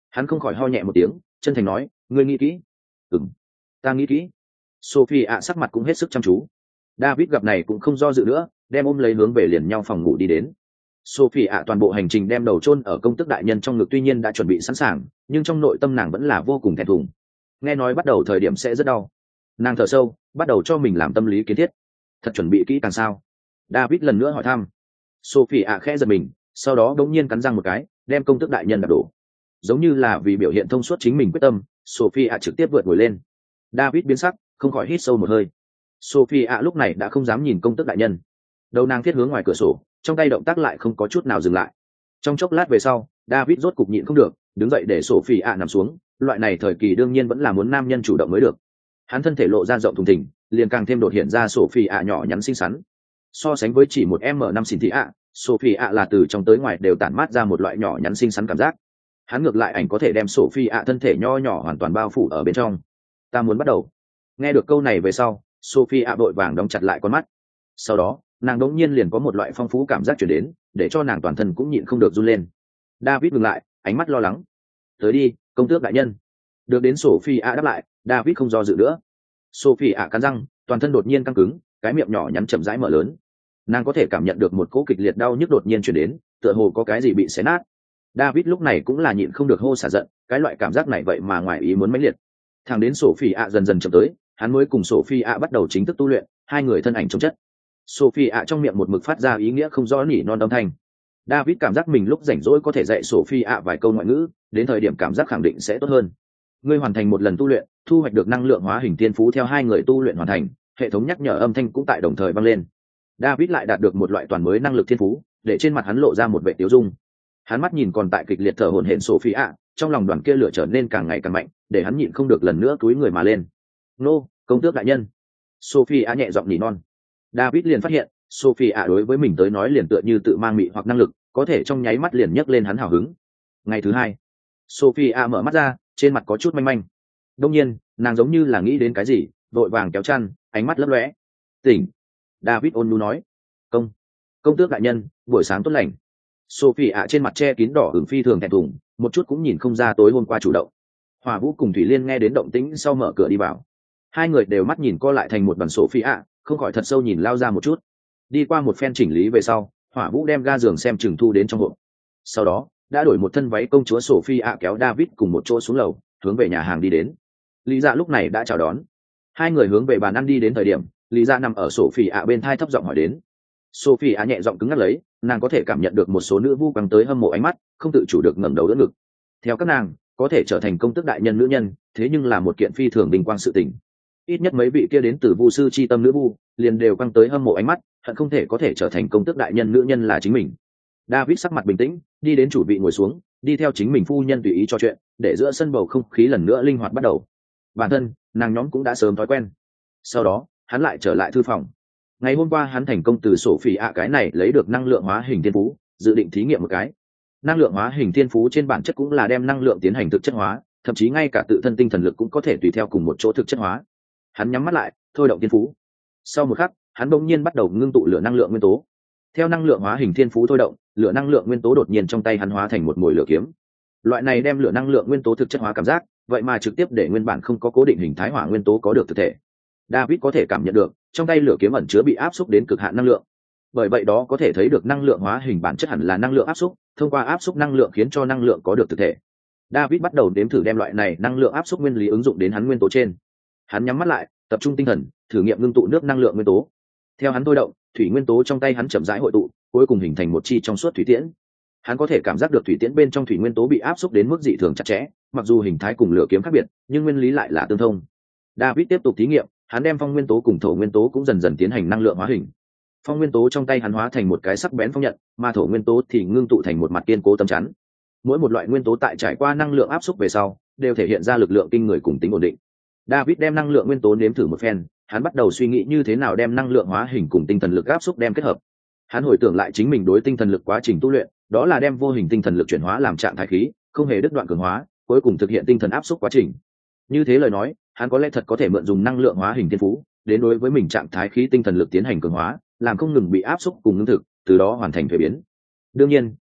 Hắn không khỏi ho nhẹ một tiếng, chân thành nói, ngươi nghĩ kỹ. Ừm, ta nghĩ kỹ. Sophie ạ sắc mặt cũng hết sức chăm chú. David gặp này cũng không do dự nữa, đem ôm lấy hướng về liền nhau phòng ngủ đi đến. Sophie ạ toàn bộ hành trình đem đầu chôn ở công tước đại nhân trong ngực, tuy nhiên đã chuẩn bị sẵn sàng, nhưng trong nội tâm nàng vẫn là vô cùng thẹn thùng. Nghe nói bắt đầu thời điểm sẽ rất đau, nàng thở sâu, bắt đầu cho mình làm tâm lý kiến thiết. Thật chuẩn bị kỹ càng sao? David lần nữa hỏi thăm. Sophie ạ khẽ giật mình, sau đó đống nhiên cắn răng một cái, đem công tước đại nhân đạp đổ. Giống như là vì biểu hiện thông suốt chính mình quyết tâm, Sophie ạ trực tiếp vượt ngồi lên. David biến sắc, không khỏi hít sâu một hơi. Sophie ạ lúc này đã không dám nhìn công tước đại nhân, đầu nàng thiết hướng ngoài cửa sổ, trong tay động tác lại không có chút nào dừng lại. Trong chốc lát về sau, David rốt cục nhịn không được, đứng dậy để Sophie ạ nằm xuống. Loại này thời kỳ đương nhiên vẫn là muốn nam nhân chủ động mới được. Hắn thân thể lộ ra rộng thùng thình, liền càng thêm đột hiện ra Sophie ạ nhỏ nhắn xinh xắn. So sánh với chỉ một m năm xinh thị ạ, Sophie ạ là từ trong tới ngoài đều tản mát ra một loại nhỏ nhắn xinh xắn cảm giác. Hắn ngược lại ảnh có thể đem Sophie ạ thân thể nho nhỏ hoàn toàn bao phủ ở bên trong. Ta muốn bắt đầu. Nghe được câu này về sau, Sophie ạ vội vàng đóng chặt lại con mắt. Sau đó, nàng đống nhiên liền có một loại phong phú cảm giác chuyển đến, để cho nàng toàn thân cũng nhịn không được run lên. David ngừng lại, ánh mắt lo lắng. Tới đi, công tước đại nhân. Được đến Sophie ạ đáp lại, David không do dự nữa. Sophie ạ cắn răng, toàn thân đột nhiên căng cứng, cái miệng nhỏ nhắn chậm rãi mở lớn. Nàng có thể cảm nhận được một cỗ kịch liệt đau nhức đột nhiên chuyển đến, tựa hồ có cái gì bị xé nát. David lúc này cũng là nhịn không được hô xả giận, cái loại cảm giác này vậy mà ngoài ý muốn mãnh liệt. Thẳng đến Sophie ạ dần dần chậm tới, hắn mới cùng Sophie ạ bắt đầu chính thức tu luyện, hai người thân ảnh chống chất. Sophie ạ trong miệng một mực phát ra ý nghĩa không rõ nỉ non âm thanh. David cảm giác mình lúc rảnh rỗi có thể dạy Sophie ạ vài câu ngoại ngữ, đến thời điểm cảm giác khẳng định sẽ tốt hơn. Ngươi hoàn thành một lần tu luyện, thu hoạch được năng lượng hóa hình tiên phú. Theo hai người tu luyện hoàn thành, hệ thống nhắc nhở âm thanh cũng tại đồng thời vang lên. David lại đạt được một loại toàn mới năng lực thiên phú, để trên mặt hắn lộ ra một vẻ tiêu dung. Hắn mắt nhìn còn tại kịch liệt thở hổn hển Sophie ạ, trong lòng đoàn kia lửa trở nên càng ngày càng mạnh, để hắn nhịn không được lần nữa túi người mà lên. Nô, công tước đại nhân. Sophie ạ nhẹ giọng nỉ non. David liền phát hiện, Sophie ạ đối với mình tới nói liền tựa như tự mang mị hoặc năng lực, có thể trong nháy mắt liền nhấc lên hắn hào hứng. Ngày thứ hai, Sophie ạ mở mắt ra, trên mặt có chút manh manh. Đương nhiên, nàng giống như là nghĩ đến cái gì, vội vàng kéo chăn, ánh mắt lấp lóe. Tỉnh. David ôn nhu nói. Công, công tước đại nhân, buổi sáng tốt lành. Sophie ạ trên mặt che kín đỏ ửng phi thường thẹn thùng, một chút cũng nhìn không ra tối hôm qua chủ động. Hỏa Vũ cùng Thủy Liên nghe đến động tĩnh sau mở cửa đi vào. Hai người đều mắt nhìn co lại thành một đoàn Sophie ạ, không khỏi thật sâu nhìn lao ra một chút. Đi qua một phen chỉnh lý về sau, Hỏa Vũ đem ga giường xem chừng thu đến trong hộp. Sau đó, đã đổi một thân váy công chúa Sophie ạ kéo David cùng một chỗ xuống lầu, hướng về nhà hàng đi đến. Lý Dạ lúc này đã chào đón. Hai người hướng về bàn ăn đi đến thời điểm, Lý Dạ nằm ở Sophie ạ bên thai thấp giọng hỏi đến. Sophie ạ nhẹ giọng cứng ngắt lấy, nàng có thể cảm nhận được một số nữ vu quăng tới hâm mộ ánh mắt, không tự chủ được ngẩng đầu đỡ ngực. Theo các nàng, có thể trở thành công tước đại nhân nữ nhân, thế nhưng là một kiện phi thường vinh quang sự tình. Ít nhất mấy vị kia đến từ vu sư chi tâm nữ vu, liền đều quăng tới hâm mộ ánh mắt, hận không thể có thể trở thành công tước đại nhân nữ nhân là chính mình. David sắc mặt bình tĩnh, đi đến chủ vị ngồi xuống, đi theo chính mình phu nhân tùy ý trò chuyện, để giữa sân bầu không khí lần nữa linh hoạt bắt đầu. Bản thân, nàng nhóm cũng đã sớm thói quen. Sau đó, hắn lại trở lại thư phòng. Ngày hôm qua hắn thành công từ Sophie ạ cái này lấy được năng lượng hóa hình thiên phú, dự định thí nghiệm một cái. Năng lượng hóa hình thiên phú trên bản chất cũng là đem năng lượng tiến hành thực chất hóa, thậm chí ngay cả tự thân tinh thần lực cũng có thể tùy theo cùng một chỗ thực chất hóa. Hắn nhắm mắt lại, thôi động thiên phú. Sau một khắc, hắn bỗng nhiên bắt đầu ngưng tụ lửa năng lượng nguyên tố. Theo năng lượng hóa hình thiên phú thôi động, lửa năng lượng nguyên tố đột nhiên trong tay hắn hóa thành một mồi lửa kiếm. Loại này đem lửa năng lượng nguyên tố thực chất hóa cảm giác, vậy mà trực tiếp để nguyên bản không có cố định hình thái hỏa nguyên tố có được thực thể. David có thể cảm nhận được, trong tay lửa kiếm ẩn chứa bị áp xúc đến cực hạn năng lượng. Bởi vậy đó có thể thấy được năng lượng hóa hình bản chất hẳn là năng lượng áp xúc, thông qua áp xúc năng lượng khiến cho năng lượng có được thực thể. David bắt đầu đếm thử đem loại này năng lượng áp xúc nguyên lý ứng dụng đến hắn nguyên tố trên. Hắn nhắm mắt lại, tập trung tinh thần, thử nghiệm ngưng tụ nước năng lượng nguyên tố. Theo hắn thôi động, thủy nguyên tố trong tay hắn chậm rãi hội tụ, cuối cùng hình thành một chi trong suốt thủy tiễn. Hắn có thể cảm giác được thủy tiễn bên trong thủy nguyên tố bị áp xúc đến mức dị thường chặt chẽ, mặc dù hình thái cùng lửa kiếm khác biệt, nhưng nguyên lý lại là tương thông. David tiếp tục thí nghiệm, hắn đem phong nguyên tố cùng thổ nguyên tố cũng dần dần tiến hành năng lượng hóa hình. Phong nguyên tố trong tay hắn hóa thành một cái sắc bén phong nhận, mà thổ nguyên tố thì ngưng tụ thành một mặt kiên cố tấm chắn. Mỗi một loại nguyên tố tại trải qua năng lượng áp xúc về sau, đều thể hiện ra lực lượng kinh người cùng tính ổn định. David đem năng lượng nguyên tố nếm thử một phen, hắn bắt đầu suy nghĩ như thế nào đem năng lượng hóa hình cùng tinh thần lực áp xúc đem kết hợp. Hắn hồi tưởng lại chính mình đối tinh thần lực quá trình tu luyện, đó là đem vô hình tinh thần lực chuyển hóa làm trạng thái khí, không hề đứt đoạn cường hóa, cuối cùng thực hiện tinh thần áp xúc quá trình. Như thế lời nói, hắn có lẽ thật có thể mượn dùng năng lượng hóa hình thiên phú, đến đối với mình trạng thái khí tinh thần lực tiến hành cường hóa, làm không ngừng bị áp xúc cùng ngưng thực, từ đó hoàn thành thuế biến. Đương nhiên,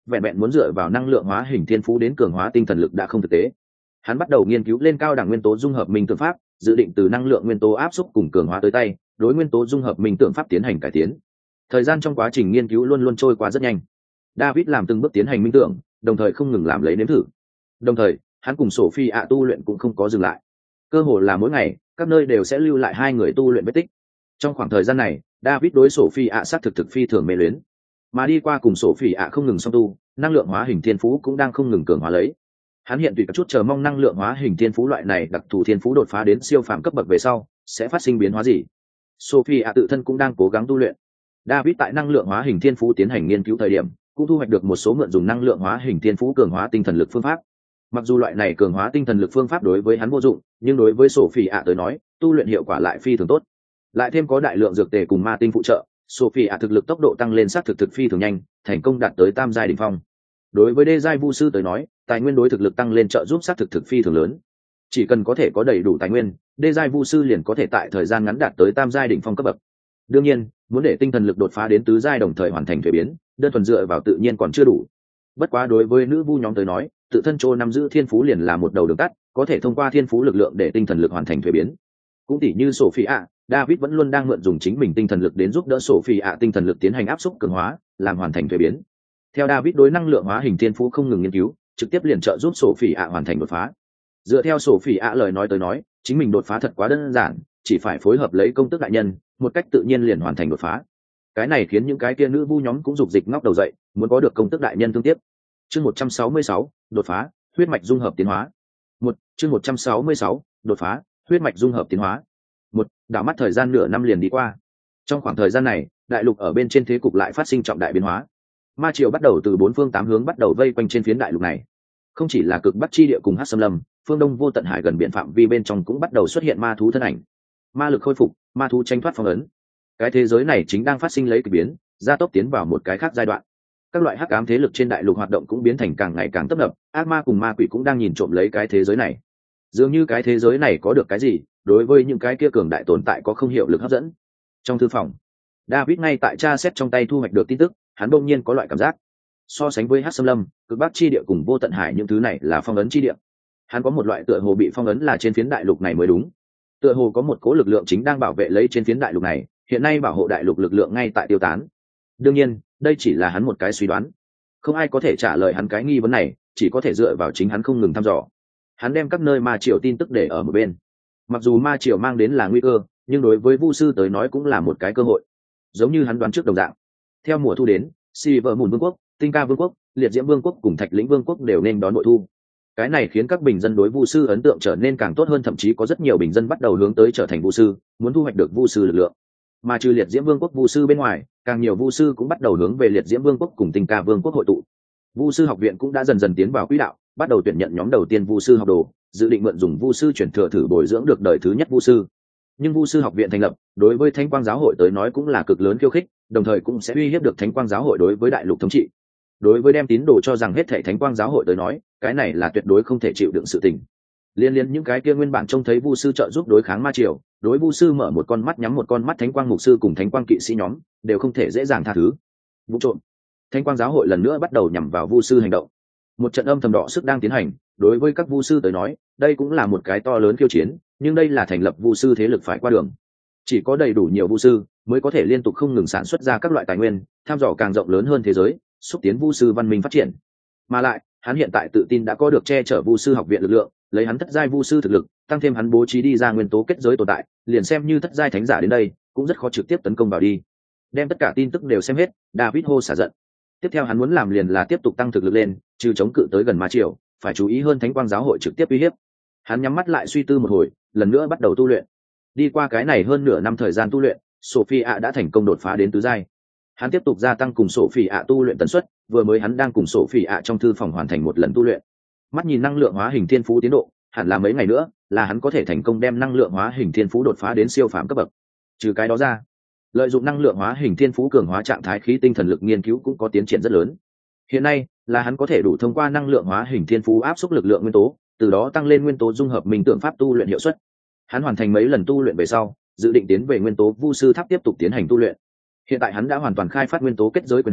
vẹn vẹn muốn dựa vào năng lượng hóa hình thiên phú đến cường hóa tinh thần lực đã không thực tế. Hắn bắt đầu nghiên cứu lên cao đẳng nguyên tố dung hợp minh tượng pháp, dự định từ năng lượng nguyên tố áp xúc cùng cường hóa tới tay, đối nguyên tố dung hợp minh tượng pháp tiến hành cải tiến. Thời gian trong quá trình nghiên cứu luôn luôn trôi qua rất nhanh. David làm từng bước tiến hành minh tượng, đồng thời không ngừng làm lấy nếm thử. Đồng thời, hắn cùng Sophie ạ tu luyện cũng không có dừng lại. Cơ hồ là mỗi ngày, các nơi đều sẽ lưu lại hai người tu luyện vết tích. Trong khoảng thời gian này, David đối Sophie ạ sát thực thực phi thường mê luyến. Mà đi qua cùng Sophie ạ không ngừng song tu, năng lượng hóa hình thiên phú cũng đang không ngừng cường hóa lấy. Hắn hiện tùy các chút chờ mong năng lượng hóa hình thiên phú loại này đặc thù thiên phú đột phá đến siêu phàm cấp bậc về sau sẽ phát sinh biến hóa gì. Sophie ạ tự thân cũng đang cố gắng tu luyện. David tại năng lượng hóa hình thiên phú tiến hành nghiên cứu thời điểm, cũng thu hoạch được một số mượn dùng năng lượng hóa hình thiên phú cường hóa tinh thần lực phương pháp. Mặc dù loại này cường hóa tinh thần lực phương pháp đối với hắn vô dụng, nhưng đối với Sophie ạ tới nói, tu luyện hiệu quả lại phi thường tốt. Lại thêm có đại lượng dược tề cùng ma tinh phụ trợ, Sophie ạ thực lực tốc độ tăng lên sát thực thực phi thường nhanh, thành công đạt tới tam giai đỉnh phong. Đối với đê giai vu sư tới nói, tài nguyên đối thực lực tăng lên trợ giúp sát thực thực phi thường lớn. Chỉ cần có thể có đầy đủ tài nguyên, đê giai vu sư liền có thể tại thời gian ngắn đạt tới tam giai đỉnh phong cấp bậc. Đương nhiên, muốn để tinh thần lực đột phá đến tứ giai đồng thời hoàn thành thuế biến, đơn thuần dựa vào tự nhiên còn chưa đủ. Bất quá đối với nữ vu nhóm tới nói, tự thân trô nắm giữ thiên phú liền là một đầu đường tắt, có thể thông qua thiên phú lực lượng để tinh thần lực hoàn thành thuế biến. Cũng tỷ như Sophie ạ, David vẫn luôn đang mượn dùng chính mình tinh thần lực đến giúp đỡ Sophie ạ tinh thần lực tiến hành áp xúc cường hóa, làm hoàn thành thuế biến. Theo David đối năng lượng hóa hình thiên phú không ngừng nghiên cứu, trực tiếp liền trợ giúp Sophie ạ hoàn thành đột phá. Dựa theo Sophie ạ lời nói tới nói, chính mình đột phá thật quá đơn giản, chỉ phải phối hợp lấy công tức đại nhân, một cách tự nhiên liền hoàn thành đột phá. Cái này khiến những cái kia nữ vu nhóm cũng dục dịch ngóc đầu dậy, muốn có được công tức đại nhân thương tiếp. Chương một trăm sáu mươi sáu, đột phá, huyết mạch dung hợp tiến hóa. Một, chương một trăm sáu mươi sáu, đột phá, huyết mạch dung hợp tiến hóa. Một, đảo mắt thời gian nửa năm liền đi qua. Trong khoảng thời gian này, đại lục ở bên trên thế cục lại phát sinh trọng đại biến hóa. Ma triều bắt đầu từ bốn phương tám hướng bắt đầu vây quanh trên phiến đại lục này. Không chỉ là cực bắc chi địa cùng hắc xâm lâm, phương đông vô tận hải gần biển phạm vi bên trong cũng bắt đầu xuất hiện ma thú thân ảnh. Ma lực khôi phục, ma thú tranh thoát phong ấn. Cái thế giới này chính đang phát sinh lấy kỳ biến, gia tốc tiến vào một cái khác giai đoạn. Các loại hắc ám thế lực trên đại lục hoạt động cũng biến thành càng ngày càng tấp nập, ác ma cùng ma quỷ cũng đang nhìn trộm lấy cái thế giới này. Dường như cái thế giới này có được cái gì, đối với những cái kia cường đại tồn tại có không hiệu lực hấp dẫn. Trong thư phòng, David ngay tại tra xét trong tay thu hoạch được tin tức, hắn bỗng nhiên có loại cảm giác. So sánh với hắc xâm lâm, cực bắc chi địa cùng vô tận hải những thứ này là phong ấn chi địa. Hắn có một loại tựa hồ bị phong ấn là trên phiến đại lục này mới đúng. Tựa hồ có một cố lực lượng chính đang bảo vệ lấy trên phiến đại lục này, hiện nay bảo hộ đại lục lực lượng ngay tại tiêu tán. Đương nhiên, đây chỉ là hắn một cái suy đoán. Không ai có thể trả lời hắn cái nghi vấn này, chỉ có thể dựa vào chính hắn không ngừng thăm dò. Hắn đem các nơi ma triều tin tức để ở một bên. Mặc dù ma triều mang đến là nguy cơ, nhưng đối với vu sư tới nói cũng là một cái cơ hội. Giống như hắn đoán trước đồng dạng. Theo mùa thu đến, Silvermoon Vương quốc, Tinh Ca Vương quốc, Liệt Diễm Vương quốc cùng Thạch Lĩnh Vương quốc đều nên đón nội thu. Cái này khiến các bình dân đối vu sư ấn tượng trở nên càng tốt hơn, thậm chí có rất nhiều bình dân bắt đầu hướng tới trở thành vu sư, muốn thu hoạch được vu sư lực lượng. Mà trừ Liệt Diễm Vương quốc vu sư bên ngoài, càng nhiều vu sư cũng bắt đầu hướng về Liệt Diễm Vương quốc cùng Tinh Ca Vương quốc hội tụ. Vu sư học viện cũng đã dần dần tiến vào quỹ đạo, bắt đầu tuyển nhận nhóm đầu tiên vu sư học đồ, dự định mượn dùng vu sư chuyển thừa thử bồi dưỡng được đời thứ nhất vu sư. Nhưng vu sư học viện thành lập, đối với Thánh Quang giáo hội tới nói cũng là cực lớn khiêu khích, đồng thời cũng sẽ uy hiếp được Thánh Quang giáo hội đối với đại lục thống trị. Đối với đem tín đồ cho rằng hết thảy Thánh Quang giáo hội tới nói, cái này là tuyệt đối không thể chịu đựng sự tình. Liên liên những cái kia nguyên bản trông thấy vu sư trợ giúp đối kháng ma triều, đối vu sư mở một con mắt nhắm một con mắt Thánh Quang mục sư cùng Thánh Quang kỵ sĩ nhóm, đều không thể dễ dàng tha thứ. Vụ trộm, Thánh Quang giáo hội lần nữa bắt đầu nhằm vào vu sư hành động. Một trận âm thầm đỏ sức đang tiến hành, đối với các vu sư tới nói, đây cũng là một cái to lớn khiêu chiến, nhưng đây là thành lập vu sư thế lực phải qua đường. Chỉ có đầy đủ nhiều vu sư mới có thể liên tục không ngừng sản xuất ra các loại tài nguyên, tham dò càng rộng lớn hơn thế giới, xúc tiến vu sư văn minh phát triển. Mà lại, hắn hiện tại tự tin đã có được che chở vu sư học viện lực lượng, lấy hắn thất giai vu sư thực lực, tăng thêm hắn bố trí đi ra nguyên tố kết giới tồn tại, liền xem như thất giai thánh giả đến đây, cũng rất khó trực tiếp tấn công vào đi. Đem tất cả tin tức đều xem hết, David hô xả giận. Tiếp theo hắn muốn làm liền là tiếp tục tăng thực lực lên, trừ chống cự tới gần ma triều, phải chú ý hơn Thánh Quang giáo hội trực tiếp uy hiếp. Hắn nhắm mắt lại suy tư một hồi, lần nữa bắt đầu tu luyện. Đi qua cái này hơn nửa năm thời gian tu luyện, Sophie ạ đã thành công đột phá đến tứ giai. Hắn tiếp tục gia tăng cùng Sophie ạ tu luyện tần suất, vừa mới hắn đang cùng Sophie ạ trong thư phòng hoàn thành một lần tu luyện. Mắt nhìn năng lượng hóa hình thiên phú tiến độ, hẳn là mấy ngày nữa, là hắn có thể thành công đem năng lượng hóa hình thiên phú đột phá đến siêu phàm cấp bậc. Trừ cái đó ra, lợi dụng năng lượng hóa hình thiên phú cường hóa trạng thái khí tinh thần lực nghiên cứu cũng có tiến triển rất lớn. Hiện nay, là hắn có thể đủ thông qua năng lượng hóa hình thiên phú áp suất lực lượng nguyên tố, từ đó tăng lên nguyên tố dung hợp minh tượng pháp tu luyện hiệu suất. Hắn hoàn thành mấy lần tu luyện về sau, dự định tiến về nguyên tố vu sư tháp tiếp tục tiến hành tu luyện. Hiện tại hắn đã hoàn toàn khai phát nguyên tố kết giới quyền hạn,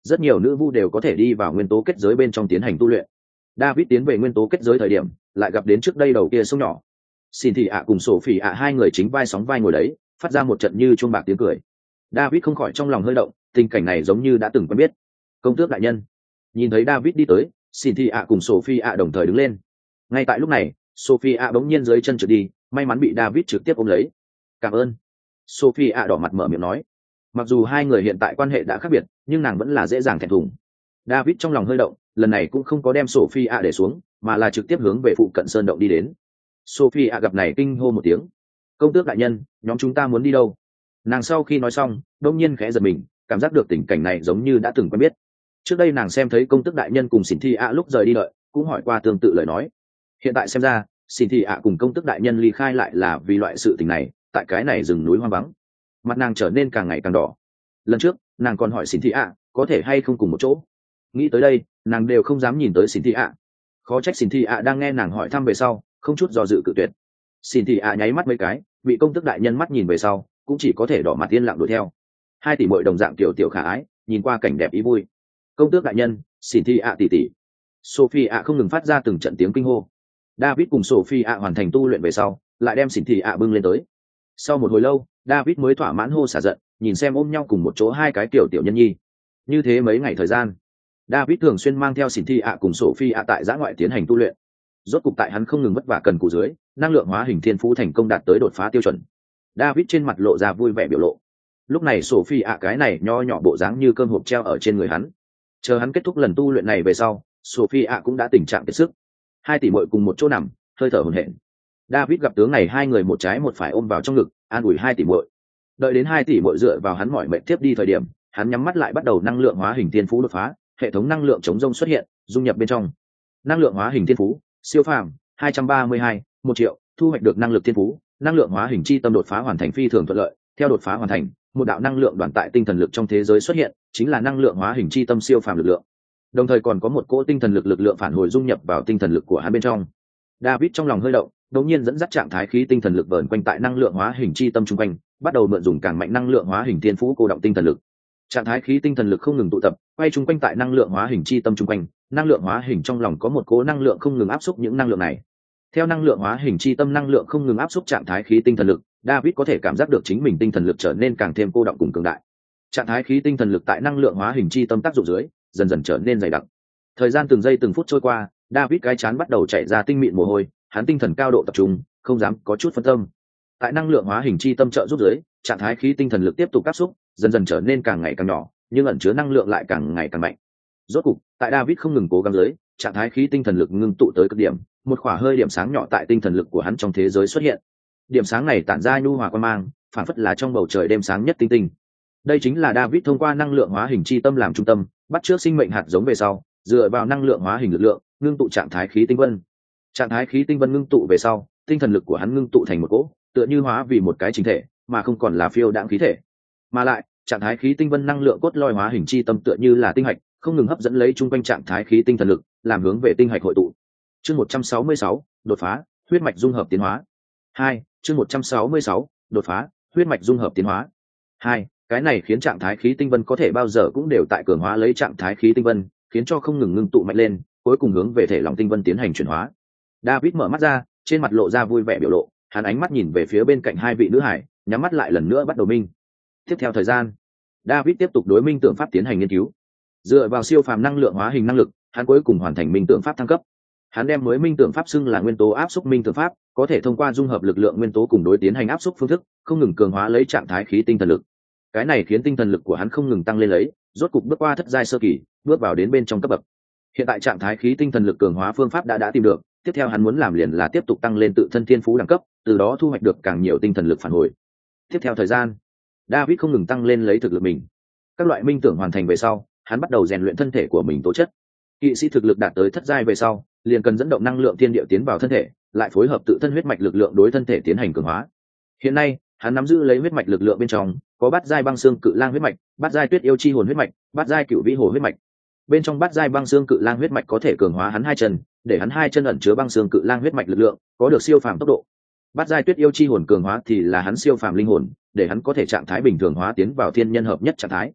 rất nhiều nữ vu đều có thể đi vào nguyên tố kết giới bên trong tiến hành tu luyện. David tiến về nguyên tố kết giới thời điểm lại gặp đến trước đây đầu kia sông nhỏ. Xin thị ạ cùng sổ phỉ ạ hai người chính vai sóng vai ngồi đấy, phát ra một trận như chuông bạc tiếng cười. David không khỏi trong lòng hơi động, tình cảnh này giống như đã từng quen biết. Công tước đại nhân. Nhìn thấy David đi tới, xin thị ạ cùng Sophie ạ đồng thời đứng lên. Ngay tại lúc này, Sophie ạ bỗng nhiên dưới chân trượt đi, may mắn bị David trực tiếp ôm lấy. Cảm ơn. Sophie ạ đỏ mặt mở miệng nói. Mặc dù hai người hiện tại quan hệ đã khác biệt, nhưng nàng vẫn là dễ dàng thẹn thùng. David trong lòng hơi động, lần này cũng không có đem Sophie ạ để xuống, mà là trực tiếp hướng về phụ cận sơn động đi đến. Sophie ạ gặp này kinh hô một tiếng. Công tước đại nhân, nhóm chúng ta muốn đi đâu? Nàng sau khi nói xong, đông nhiên khẽ giật mình, cảm giác được tình cảnh này giống như đã từng quen biết. Trước đây nàng xem thấy công tước đại nhân cùng Xin Thi ạ lúc rời đi đợi, cũng hỏi qua tương tự lời nói. Hiện tại xem ra, Xin Thi ạ cùng công tước đại nhân ly khai lại là vì loại sự tình này, tại cái này rừng núi hoang vắng. Mặt nàng trở nên càng ngày càng đỏ. Lần trước, nàng còn hỏi Xin Thi ạ, có thể hay không cùng một chỗ. Nghĩ tới đây, nàng đều không dám nhìn tới Xin Thi ạ. Khó trách Xin Thi ạ đang nghe nàng hỏi thăm về sau, không chút do dự cự tuyệt. Xin Thi ạ nháy mắt mấy cái, bị công tước đại nhân mắt nhìn về sau, cũng chỉ có thể đỏ mặt yên lặng đuổi theo. Hai tỷ muội đồng dạng tiểu tiểu khả ái, nhìn qua cảnh đẹp ý vui. Công tước đại nhân, Xin Thi ạ tỷ tỷ. Sophie ạ không ngừng phát ra từng trận tiếng kinh hô. David cùng Sophie ạ hoàn thành tu luyện về sau, lại đem Xin Thi ạ bưng lên tới. Sau một hồi lâu, David mới thỏa mãn hô xả giận, nhìn xem ôm nhau cùng một chỗ hai cái tiểu tiểu nhân nhi. Như thế mấy ngày thời gian, David thường xuyên mang theo Xin Thi ạ cùng Sophie ạ tại giã ngoại tiến hành tu luyện. Rốt cục tại hắn không ngừng vất vả cần cù dưới, năng lượng hóa hình thiên phú thành công đạt tới đột phá tiêu chuẩn. David trên mặt lộ ra vui vẻ biểu lộ. Lúc này Sophie ạ cái này nho nhỏ bộ dáng như cơm hộp treo ở trên người hắn. Chờ hắn kết thúc lần tu luyện này về sau, Sophie ạ cũng đã tình trạng kiệt sức. Hai tỷ muội cùng một chỗ nằm, hơi thở hổn hển. David gặp tướng này hai người một trái một phải ôm vào trong ngực, an ủi hai tỷ muội. Đợi đến hai tỷ muội dựa vào hắn mỏi mệt tiếp đi thời điểm, hắn nhắm mắt lại bắt đầu năng lượng hóa hình thiên phú đột phá, hệ thống năng lượng chống rông xuất hiện, dung nhập bên trong. Năng lượng hóa hình thiên phú, siêu phàm, hai trăm ba mươi hai, một triệu, thu hoạch được năng lực thiên phú, năng lượng hóa hình chi tâm đột phá hoàn thành phi thường thuận lợi. Theo đột phá hoàn thành, một đạo năng lượng đoàn tại tinh thần lực trong thế giới xuất hiện, chính là năng lượng hóa hình chi tâm siêu phàm lực lượng. Đồng thời còn có một cỗ tinh thần lực lực lượng phản hồi dung nhập vào tinh thần lực của hắn bên trong. David trong lòng hơi động, đột nhiên dẫn dắt trạng thái khí tinh thần lực vờn quanh tại năng lượng hóa hình chi tâm trung quanh, bắt đầu mượn dùng càng mạnh năng lượng hóa hình thiên phú cô động tinh thần lực. Trạng thái khí tinh thần lực không ngừng tụ tập, quay trung quanh tại năng lượng hóa hình chi tâm trung quanh, năng lượng hóa hình trong lòng có một cỗ năng lượng không ngừng áp xúc những năng lượng này. Theo năng lượng hóa hình chi tâm năng lượng không ngừng áp xúc trạng thái khí tinh thần lực, David có thể cảm giác được chính mình tinh thần lực trở nên càng thêm cô động cùng cường đại. Trạng thái khí tinh thần lực tại năng lượng hóa hình chi tâm tác dụng dưới, dần dần trở nên dày đặc. Thời gian từng giây từng phút trôi qua, David cái chán bắt đầu chảy ra tinh mịn mồ hôi, hắn tinh thần cao độ tập trung, không dám có chút phân tâm. Tại năng lượng hóa hình chi tâm trợ giúp dưới, trạng thái khí tinh thần lực tiếp tục áp xúc, dần dần trở nên càng ngày càng nhỏ, nhưng ẩn chứa năng lượng lại càng ngày càng mạnh. Rốt cục, tại David không ngừng cố gắng dưới, trạng thái khí tinh thần lực ngưng tụ tới cực điểm, một khỏa hơi điểm sáng nhỏ tại tinh thần lực của hắn trong thế giới xuất hiện. Điểm sáng này tản ra nhu hòa quang mang, phản phất là trong bầu trời đêm sáng nhất tinh tinh. Đây chính là David thông qua năng lượng hóa hình chi tâm làm trung tâm, bắt chước sinh mệnh hạt giống về sau, dựa vào năng lượng hóa hình lực lượng, ngưng tụ trạng thái khí tinh vân. Trạng thái khí tinh vân ngưng tụ về sau, tinh thần lực của hắn ngưng tụ thành một cỗ, tựa như hóa vì một cái chính thể, mà không còn là phiêu đãng khí thể. Mà lại, trạng thái khí tinh vân năng lượng cốt lõi hóa hình chi tâm tựa như là tinh hạch, không ngừng hấp dẫn lấy chung quanh trạng thái khí tinh thần lực, làm hướng về tinh hạch hội tụ. Chương một trăm sáu mươi sáu, đột phá, huyết mạch dung hợp tiến hóa. hai, chương một trăm sáu mươi sáu, đột phá, huyết mạch dung hợp tiến hóa. hai, cái này khiến trạng thái khí tinh vân có thể bao giờ cũng đều tại cường hóa lấy trạng thái khí tinh vân, khiến cho không ngừng ngưng tụ mạnh lên, cuối cùng hướng về thể lòng tinh vân tiến hành chuyển hóa. David mở mắt ra, trên mặt lộ ra vui vẻ biểu lộ, hắn ánh mắt nhìn về phía bên cạnh hai vị nữ hải, nhắm mắt lại lần nữa bắt đầu minh. Tiếp theo thời gian, David tiếp tục đối minh tượng pháp tiến hành nghiên cứu. Dựa vào siêu phàm năng lượng hóa hình năng lực, hắn cuối cùng hoàn thành minh tượng pháp thăng cấp. Hắn đem mới minh tượng pháp xưng là nguyên tố áp xúc minh tượng pháp, có thể thông qua dung hợp lực lượng nguyên tố cùng đối tiến hành áp xúc phương thức, không ngừng cường hóa lấy trạng thái khí tinh thần lực. Cái này khiến tinh thần lực của hắn không ngừng tăng lên lấy, rốt cục bước qua thất giai sơ kỳ, bước vào đến bên trong cấp bậc. Hiện tại trạng thái khí tinh thần lực cường hóa phương pháp đã đã tìm được, tiếp theo hắn muốn làm liền là tiếp tục tăng lên tự thân thiên phú đẳng cấp, từ đó thu hoạch được càng nhiều tinh thần lực phản hồi. Tiếp theo thời gian, David không ngừng tăng lên lấy thực lực mình. Các loại minh tưởng hoàn thành về sau, hắn bắt đầu rèn luyện thân thể của mình tố chất. Kỵ sĩ thực lực đạt tới thất giai về sau, liền cần dẫn động năng lượng thiên địa tiến vào thân thể, lại phối hợp tự thân huyết mạch lực lượng đối thân thể tiến hành cường hóa. Hiện nay, hắn nắm giữ lấy huyết mạch lực lượng bên trong, có bát giai băng xương cự lang huyết mạch, bát giai tuyết yêu chi hồn huyết mạch, bát giai cựu vĩ hồ huyết mạch. Bên trong bát giai băng xương cự lang huyết mạch có thể cường hóa hắn hai chân, để hắn hai chân ẩn chứa băng xương cự lang huyết mạch lực lượng, có được siêu phàm tốc độ. Bát giai tuyết yêu chi hồn cường hóa thì là hắn siêu phàm linh hồn, để hắn có thể trạng thái bình thường hóa tiến vào thiên nhân hợp nhất trạng thái.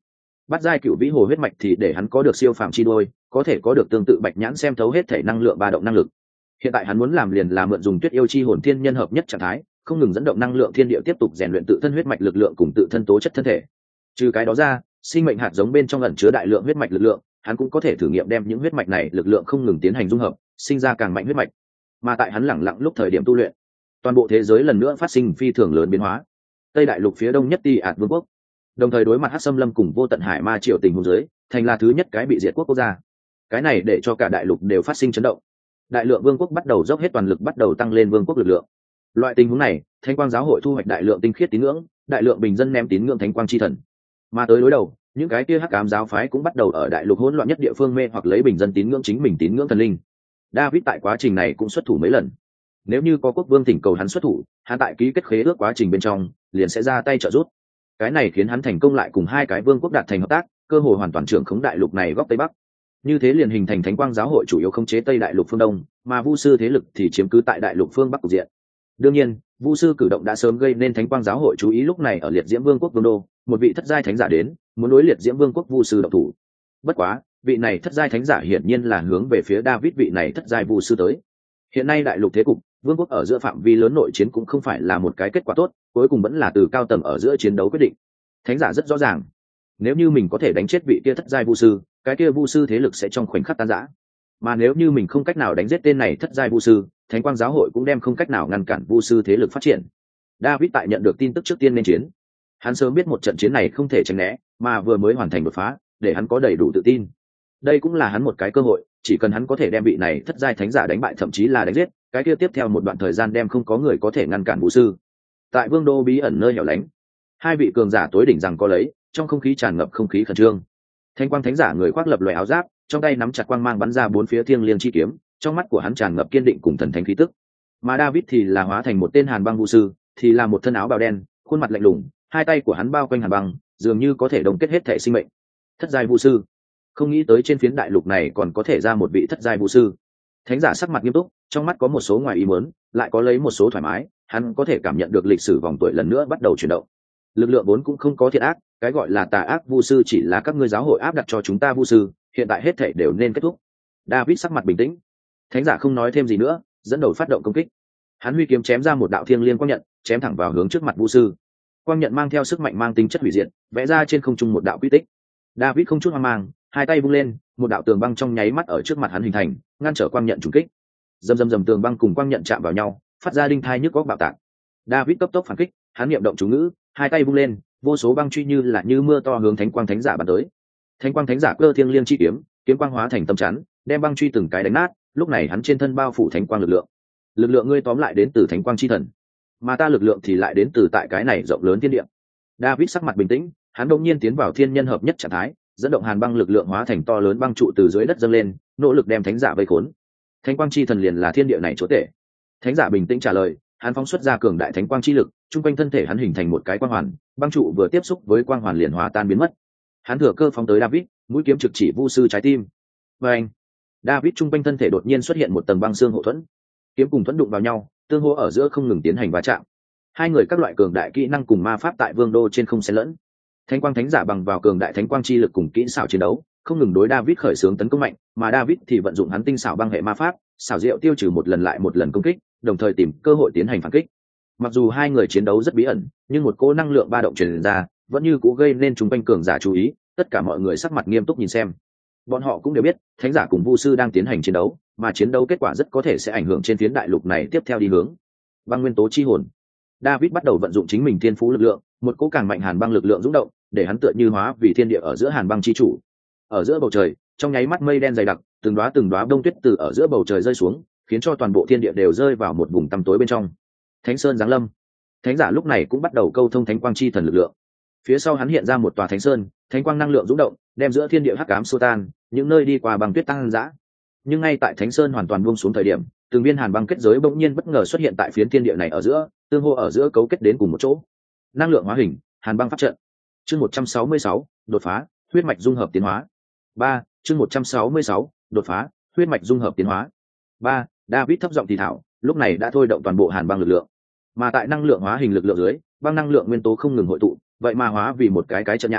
Bắt giai cựu vĩ hồ huyết mạch thì để hắn có được siêu phàm chi đôi, có thể có được tương tự bạch nhãn xem thấu hết thể năng lượng ba động năng lực. Hiện tại hắn muốn làm liền là mượn dùng tuyết yêu chi hồn thiên nhân hợp nhất trạng thái, không ngừng dẫn động năng lượng thiên địa tiếp tục rèn luyện tự thân huyết mạch lực lượng cùng tự thân tố chất thân thể. Trừ cái đó ra, sinh mệnh hạt giống bên trong ẩn chứa đại lượng huyết mạch lực lượng, hắn cũng có thể thử nghiệm đem những huyết mạch này lực lượng không ngừng tiến hành dung hợp, sinh ra càng mạnh huyết mạch. Mà tại hắn lẳng lặng lúc thời điểm tu luyện, toàn bộ thế giới lần nữa phát sinh phi thường lớn biến hóa. Tây đại lục phía đông nhất Ti ạt vương quốc, đồng thời đối mặt Hắc Xâm Lâm cùng vô tận hải ma triều tình huống dưới, thành là thứ nhất cái bị diệt quốc quốc gia. Cái này để cho cả đại lục đều phát sinh chấn động. Đại lượng vương quốc bắt đầu dốc hết toàn lực bắt đầu tăng lên vương quốc lực lượng. Loại tình huống này, Thánh Quang giáo hội thu hoạch đại lượng tinh khiết tín ngưỡng, đại lượng bình dân ném tín ngưỡng Thánh Quang chi thần. Mà tới đối đầu, những cái kia hắc ám giáo phái cũng bắt đầu ở đại lục hỗn loạn nhất địa phương mê hoặc lấy bình dân tín ngưỡng chính mình tín ngưỡng thần linh. David tại quá trình này cũng xuất thủ mấy lần. Nếu như có quốc vương thỉnh cầu hắn xuất thủ, hắn tại ký kết khế ước quá trình bên trong, liền sẽ ra tay trợ giúp. Cái này khiến hắn thành công lại cùng hai cái vương quốc đạt thành hợp tác, cơ hội hoàn toàn trưởng khống đại lục này góc tây bắc. Như thế liền hình thành Thánh Quang giáo hội chủ yếu khống chế tây đại lục phương đông, mà vu sư thế lực thì chiếm cứ tại đại lục phương bắc cục diện. Đương nhiên, vu sư cử động đã sớm gây nên Thánh Quang giáo hội chú ý, lúc này ở liệt diễm vương quốc vương đô, một vị thất giai thánh giả đến, muốn đối liệt diễm vương quốc vu sư động thủ. Bất quá, vị này thất giai thánh giả hiển nhiên là hướng về phía David vị này thất giai vu sư tới. Hiện nay đại lục thế cục, vương quốc ở giữa phạm vi lớn nội chiến cũng không phải là một cái kết quả tốt, cuối cùng vẫn là từ cao tầng ở giữa chiến đấu quyết định. Thánh giả rất rõ ràng, nếu như mình có thể đánh chết vị kia thất giai vu sư, cái kia vu sư thế lực sẽ trong khoảnh khắc tan rã. Mà nếu như mình không cách nào đánh giết tên này thất giai vu sư, Thánh Quang giáo hội cũng đem không cách nào ngăn cản vu sư thế lực phát triển. David tại nhận được tin tức trước tiên nên chiến. Hắn sớm biết một trận chiến này không thể tránh né, mà vừa mới hoàn thành đột phá, để hắn có đầy đủ tự tin. Đây cũng là hắn một cái cơ hội, chỉ cần hắn có thể đem vị này thất giai thánh giả đánh bại thậm chí là đánh giết, cái kia tiếp theo một đoạn thời gian đem không có người có thể ngăn cản vu sư. Tại vương đô bí ẩn nơi hẻo lánh, hai vị cường giả tối đỉnh rằng có lấy, trong không khí tràn ngập không khí khẩn trương. Thánh Quang thánh giả người khoác lập loè áo giáp, trong tay nắm chặt quang mang bắn ra bốn phía thiêng liêng chi kiếm, trong mắt của hắn tràn ngập kiên định cùng thần thánh khí tức. Mà David thì là hóa thành một tên hàn băng vu sư, thì là một thân áo bào đen, khuôn mặt lạnh lùng, hai tay của hắn bao quanh hàn băng, dường như có thể đồng kết hết thể sinh mệnh. Thất giai vu sư, không nghĩ tới trên phiến đại lục này còn có thể ra một vị thất giai vu sư. Thánh giả sắc mặt nghiêm túc, trong mắt có một số ngoài ý muốn, lại có lấy một số thoải mái, hắn có thể cảm nhận được lịch sử vòng tuổi lần nữa bắt đầu chuyển động. Lực lượng vốn cũng không có thiện ác, cái gọi là tà ác vu sư chỉ là các ngươi giáo hội áp đặt cho chúng ta vu sư, hiện tại hết thảy đều nên kết thúc. David sắc mặt bình tĩnh. Thánh giả không nói thêm gì nữa, dẫn đầu phát động công kích. Hắn huy kiếm chém ra một đạo thiêng liêng quang nhận, chém thẳng vào hướng trước mặt vu sư. Quang nhận mang theo sức mạnh mang tính chất hủy diệt, vẽ ra trên không trung một đạo quy tích. David không chút hoang mang, hai tay vung lên, một đạo tường băng trong nháy mắt ở trước mặt hắn hình thành, ngăn trở quang nhận trùng kích. Dầm dầm dầm tường băng cùng quang nhận chạm vào nhau, phát ra đinh thai nhức góc bạo tạc. David cấp tốc phản kích, hắn niệm động chú ngữ, hai tay vung lên, vô số băng truy như là như mưa to hướng Thánh Quang thánh giả bắn tới. Thánh Quang thánh giả cơ thiêng liêng chi kiếm, kiếm quang hóa thành tâm chắn, đem băng truy từng cái đánh nát. Lúc này hắn trên thân bao phủ thánh quang lực lượng. Lực lượng ngươi tóm lại đến từ Thánh Quang chi thần, mà ta lực lượng thì lại đến từ tại cái này rộng lớn thiên địa. David sắc mặt bình tĩnh, hắn đột nhiên tiến vào thiên nhân hợp nhất trạng thái, dẫn động hàn băng lực lượng hóa thành to lớn băng trụ từ dưới đất dâng lên, nỗ lực đem thánh giả vây khốn. Thánh Quang chi thần liền là thiên địa này chúa tể. Thánh giả bình tĩnh trả lời, hắn phóng xuất ra cường đại thánh quang chi lực, trung quanh thân thể hắn hình thành một cái quang hoàn, băng trụ vừa tiếp xúc với quang hoàn liền hòa tan biến mất. Hắn thừa cơ phóng tới David, mũi kiếm trực chỉ vu sư trái tim. Và anh, David trung quanh thân thể đột nhiên xuất hiện một tầng băng xương hộ thuẫn, kiếm cùng thuẫn đụng vào nhau, tương hỗ ở giữa không ngừng tiến hành va chạm. Hai người các loại cường đại kỹ năng cùng ma pháp tại vương đô trên không xen lẫn. Thánh Quang thánh giả bằng vào cường đại thánh quang chi lực cùng kỹ xảo chiến đấu, không ngừng đối David khởi xướng tấn công mạnh, mà David thì vận dụng hắn tinh xảo băng hệ ma pháp, xảo diệu tiêu trừ một lần lại một lần công kích, đồng thời tìm cơ hội tiến hành phản kích. Mặc dù hai người chiến đấu rất bí ẩn, nhưng một cỗ năng lượng ba động truyền ra, vẫn như cũ gây nên chúng quanh cường giả chú ý, tất cả mọi người sắc mặt nghiêm túc nhìn xem. Bọn họ cũng đều biết, thánh giả cùng vu sư đang tiến hành chiến đấu, mà chiến đấu kết quả rất có thể sẽ ảnh hưởng trên phiến đại lục này tiếp theo đi hướng. Băng nguyên tố chi hồn. David bắt đầu vận dụng chính mình thiên phú lực lượng, một cỗ càng mạnh hàn băng lực lượng dũng động, để hắn tựa như hóa vì thiên địa ở giữa hàn băng chi chủ. Ở giữa bầu trời, trong nháy mắt mây đen dày đặc, từng đóa từng đóa đông tuyết từ ở giữa bầu trời rơi xuống, khiến cho toàn bộ thiên địa đều rơi vào một vùng tăm tối bên trong. Thánh Sơn giáng lâm. Thánh giả lúc này cũng bắt đầu câu thông thánh quang chi thần lực lượng. Phía sau hắn hiện ra một tòa thánh sơn, thánh quang năng lượng dũng động, đem giữa thiên địa hắc ám xua tan, những nơi đi qua băng tuyết tăng dã. Nhưng ngay tại thánh sơn hoàn toàn buông xuống thời điểm, từng viên hàn băng kết giới bỗng nhiên bất ngờ xuất hiện tại phiến thiên địa này ở giữa, tương hô ở giữa cấu kết đến cùng một chỗ. Năng lượng hóa hình, hàn băng pháp trận. Chương một trăm sáu mươi sáu, đột phá, huyết mạch dung hợp tiến hóa. ba, chương một trăm sáu mươi sáu, đột phá, huyết mạch dung hợp tiến hóa. ba, David thấp giọng thì thảo, lúc này đã thôi động toàn bộ hàn băng lực lượng. Mà tại năng lượng hóa hình lực lượng dưới, băng năng lượng nguyên tố không ngừng hội tụ, vậy mà hóa vì một cái cái trận nhãn,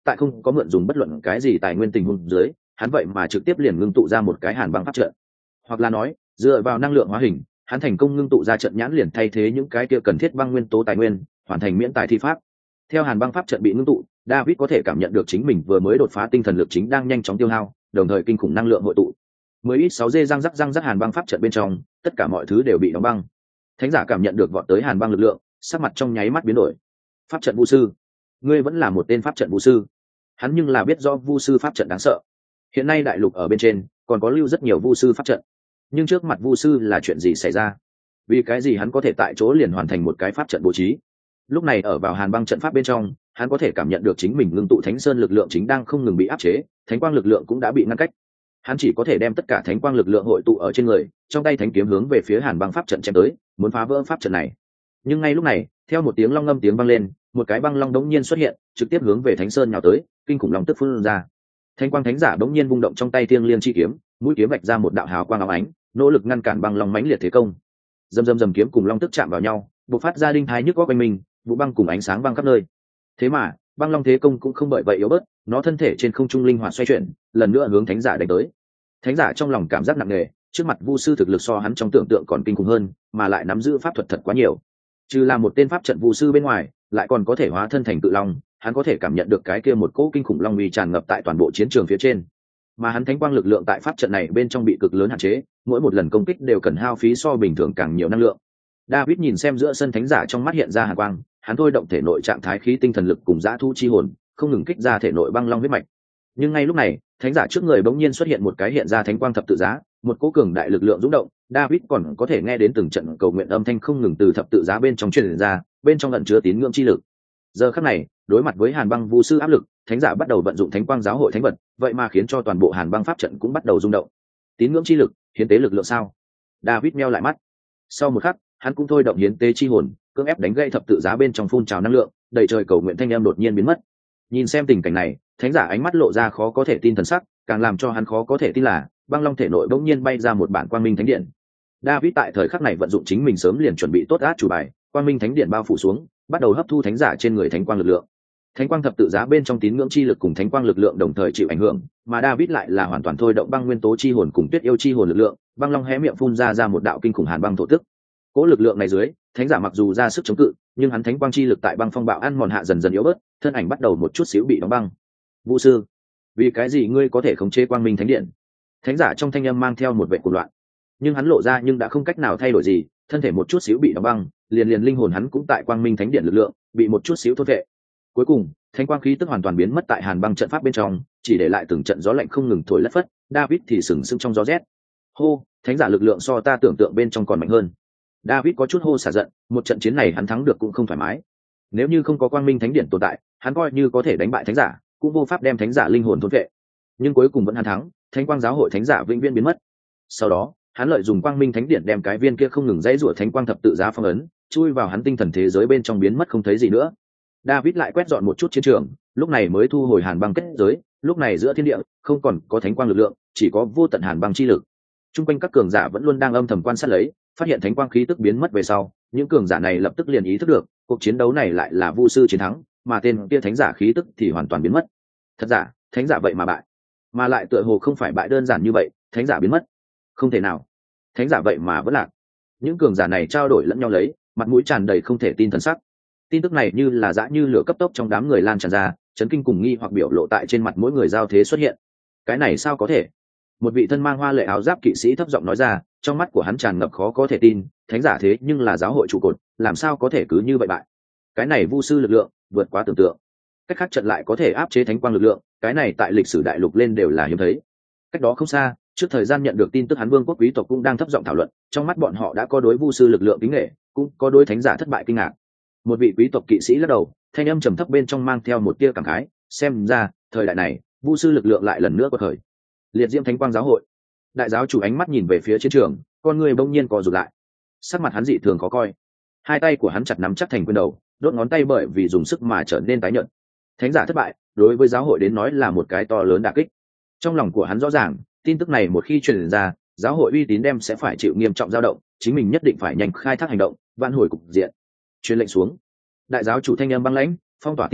tại không có mượn dùng bất luận cái gì tài nguyên tình huống dưới, hắn vậy mà trực tiếp liền ngưng tụ ra một cái hàn băng pháp trận. Hoặc là nói, dựa vào năng lượng hóa hình, hắn thành công ngưng tụ ra trận nhãn liền thay thế những cái kia cần thiết băng nguyên tố tài nguyên, hoàn thành miễn tài thi pháp. Theo hàn băng pháp trận bị ngưng tụ, David có thể cảm nhận được chính mình vừa mới đột phá tinh thần lực chính đang nhanh chóng tiêu hao, đồng thời kinh khủng năng lượng hội tụ. Mới ít sáu dê răng rắc răng rắc hàn băng pháp trận bên trong, tất cả mọi thứ đều bị đóng băng. Thánh giả cảm nhận được vọt tới hàn băng lực lượng, sắc mặt trong nháy mắt biến đổi. Pháp trận vu sư, ngươi vẫn là một tên pháp trận vu sư. Hắn nhưng là biết rõ vu sư pháp trận đáng sợ. Hiện nay đại lục ở bên trên còn có lưu rất nhiều vu sư pháp trận, nhưng trước mặt vu sư là chuyện gì xảy ra? Vì cái gì hắn có thể tại chỗ liền hoàn thành một cái pháp trận bố trí? Lúc này ở vào hàn băng trận pháp bên trong, hắn có thể cảm nhận được chính mình ngưng tụ thánh sơn lực lượng chính đang không ngừng bị áp chế, thánh quang lực lượng cũng đã bị ngăn cách. Hắn chỉ có thể đem tất cả thánh quang lực lượng hội tụ ở trên người, trong tay thánh kiếm hướng về phía hàn băng pháp trận chém tới, muốn phá vỡ pháp trận này. Nhưng ngay lúc này, theo một tiếng long ngâm tiếng vang lên, một cái băng long đống nhiên xuất hiện, trực tiếp hướng về thánh sơn nhào tới, kinh khủng long tức phun ra. Thánh quang thánh giả đống nhiên vung động trong tay thiêng liêng chi kiếm, mũi kiếm vạch ra một đạo hào quang óng ánh, nỗ lực ngăn cản băng long mãnh liệt thế công. Dầm dầm dầm kiếm cùng long tức chạm vào nhau, bộc phát ra đinh thái nhức góc quanh mình, vụ băng cùng ánh sáng văng khắp nơi. Thế mà băng long thế công cũng không bởi vậy yếu bớt, nó thân thể trên không trung linh hoạt xoay chuyển, lần nữa hướng thánh giả đánh tới. Thánh giả trong lòng cảm giác nặng nề, trước mặt vu sư thực lực so hắn trong tưởng tượng còn kinh khủng hơn, mà lại nắm giữ pháp thuật thật quá nhiều. Trừ là một tên pháp trận vu sư bên ngoài, lại còn có thể hóa thân thành cự long, hắn có thể cảm nhận được cái kia một cỗ kinh khủng long uy tràn ngập tại toàn bộ chiến trường phía trên. Mà hắn thánh quang lực lượng tại pháp trận này bên trong bị cực lớn hạn chế, mỗi một lần công kích đều cần hao phí so bình thường càng nhiều năng lượng. David nhìn xem giữa sân thánh giả trong mắt hiện ra hàn quang, hắn thôi động thể nội trạng thái khí tinh thần lực cùng dã thu chi hồn, không ngừng kích ra thể nội băng long huyết mạch. Nhưng ngay lúc này, thánh giả trước người bỗng nhiên xuất hiện một cái hiện ra thánh quang thập tự giá, một cỗ cường đại lực lượng rung động, David còn có thể nghe đến từng trận cầu nguyện âm thanh không ngừng từ thập tự giá bên trong truyền ra, bên trong ẩn chứa tín ngưỡng chi lực. Giờ khắc này, đối mặt với hàn băng vu sư áp lực, thánh giả bắt đầu vận dụng thánh quang giáo hội thánh vật, vậy mà khiến cho toàn bộ hàn băng pháp trận cũng bắt đầu rung động. Tín ngưỡng chi lực, hiến tế lực lượng sao? David meo lại mắt. Sau một khắc, hắn cũng thôi động hiến tế chi hồn, cưỡng ép đánh gây thập tự giá bên trong phun trào năng lượng, đầy trời cầu nguyện thanh âm đột nhiên biến mất. Nhìn xem tình cảnh này, thánh giả ánh mắt lộ ra khó có thể tin thần sắc, càng làm cho hắn khó có thể tin là băng long thể nội bỗng nhiên bay ra một bản quang minh thánh điện. David tại thời khắc này vận dụng chính mình sớm liền chuẩn bị tốt át chủ bài, quang minh thánh điện bao phủ xuống, bắt đầu hấp thu thánh giả trên người thánh quang lực lượng. Thánh quang thập tự giá bên trong tín ngưỡng chi lực cùng thánh quang lực lượng đồng thời chịu ảnh hưởng, mà David lại là hoàn toàn thôi động băng nguyên tố chi hồn cùng tuyết yêu chi hồn lực lượng, băng long hé miệng phun ra ra một đạo kinh khủng hàn băng thổ tức. Cỗ lực lượng này dưới, thánh giả mặc dù ra sức chống cự, nhưng hắn thánh quang chi lực tại băng phong bạo ăn mòn hạ dần dần yếu bớt, thân ảnh bắt đầu một chút xíu bị đóng băng. Vũ sư, vì cái gì ngươi có thể khống chế quang minh thánh điện? Thánh giả trong thanh âm mang theo một vẻ cuồng loạn, nhưng hắn lộ ra nhưng đã không cách nào thay đổi gì, thân thể một chút xíu bị đóng băng, liền liền linh hồn hắn cũng tại quang minh thánh điện lực lượng bị một chút xíu thôn vệ. Cuối cùng, thánh quang khí tức hoàn toàn biến mất tại hàn băng trận pháp bên trong, chỉ để lại từng trận gió lạnh không ngừng thổi lất phất. David thì sừng sững trong gió rét. Hô, thánh giả lực lượng so ta tưởng tượng bên trong còn mạnh hơn. David có chút hô xả giận, một trận chiến này hắn thắng được cũng không thoải mái. Nếu như không có quang minh thánh điện tồn tại, hắn coi như có thể đánh bại thánh giả, cũng vô pháp đem thánh giả linh hồn thôn vệ. Nhưng cuối cùng vẫn hắn thắng, thánh quang giáo hội thánh giả vĩnh viễn biến mất. Sau đó, hắn lợi dụng quang minh thánh điện đem cái viên kia không ngừng dãy rủa thánh quang thập tự giá phong ấn, chui vào hắn tinh thần thế giới bên trong biến mất không thấy gì nữa. David lại quét dọn một chút chiến trường, lúc này mới thu hồi hàn băng kết giới, lúc này giữa thiên địa không còn có thánh quang lực lượng, chỉ có vô tận hàn băng chi lực. Trung quanh các cường giả vẫn luôn đang âm thầm quan sát lấy, phát hiện thánh quang khí tức biến mất về sau, những cường giả này lập tức liền ý thức được, cuộc chiến đấu này lại là vu sư chiến thắng, mà tên kia thánh giả khí tức thì hoàn toàn biến mất. Thật giả, thánh giả vậy mà bại, mà lại tựa hồ không phải bại đơn giản như vậy, thánh giả biến mất, không thể nào, thánh giả vậy mà vẫn lạc. Những cường giả này trao đổi lẫn nhau lấy, mặt mũi tràn đầy không thể tin thần sắc. Tin tức này như là dã như lửa cấp tốc trong đám người lan tràn ra, chấn kinh cùng nghi hoặc biểu lộ tại trên mặt mỗi người giao thế xuất hiện. Cái này sao có thể? Một vị thân mang hoa lệ áo giáp kỵ sĩ thấp giọng nói ra, trong mắt của hắn tràn ngập khó có thể tin, thánh giả thế nhưng là giáo hội trụ cột, làm sao có thể cứ như vậy bại? Cái này vu sư lực lượng vượt quá tưởng tượng. Cách khác trận lại có thể áp chế thánh quang lực lượng, cái này tại lịch sử đại lục lên đều là hiếm thấy. Cách đó không xa, trước thời gian nhận được tin tức hắn vương quốc quý tộc cũng đang thấp giọng thảo luận, trong mắt bọn họ đã có đối vu sư lực lượng kính nghệ, cũng có đối thánh giả thất bại kinh ngạc. Một vị quý tộc kỵ sĩ lắc đầu, thanh âm trầm thấp bên trong mang theo một tia cảm khái, xem ra thời đại này vu sư lực lượng lại lần nữa quật khởi. Liệt diễm thánh quang giáo hội, đại giáo chủ ánh mắt nhìn về phía chiến trường, con người bỗng nhiên co rụt lại, sắc mặt hắn dị thường khó coi, hai tay của hắn chặt nắm chắc thành quyền đầu, đốt ngón tay bởi vì dùng sức mà trở nên tái nhợt. Thánh giả thất bại đối với giáo hội đến nói là một cái to lớn đả kích. Trong lòng của hắn rõ ràng, tin tức này một khi truyền ra, giáo hội uy tín đem sẽ phải chịu nghiêm trọng dao động, chính mình nhất định phải nhanh khai thác hành động, vãn hồi cục diện. Truyền lệnh xuống. Đại giáo chủ thanh âm băng lãnh, phong tỏa tin tức,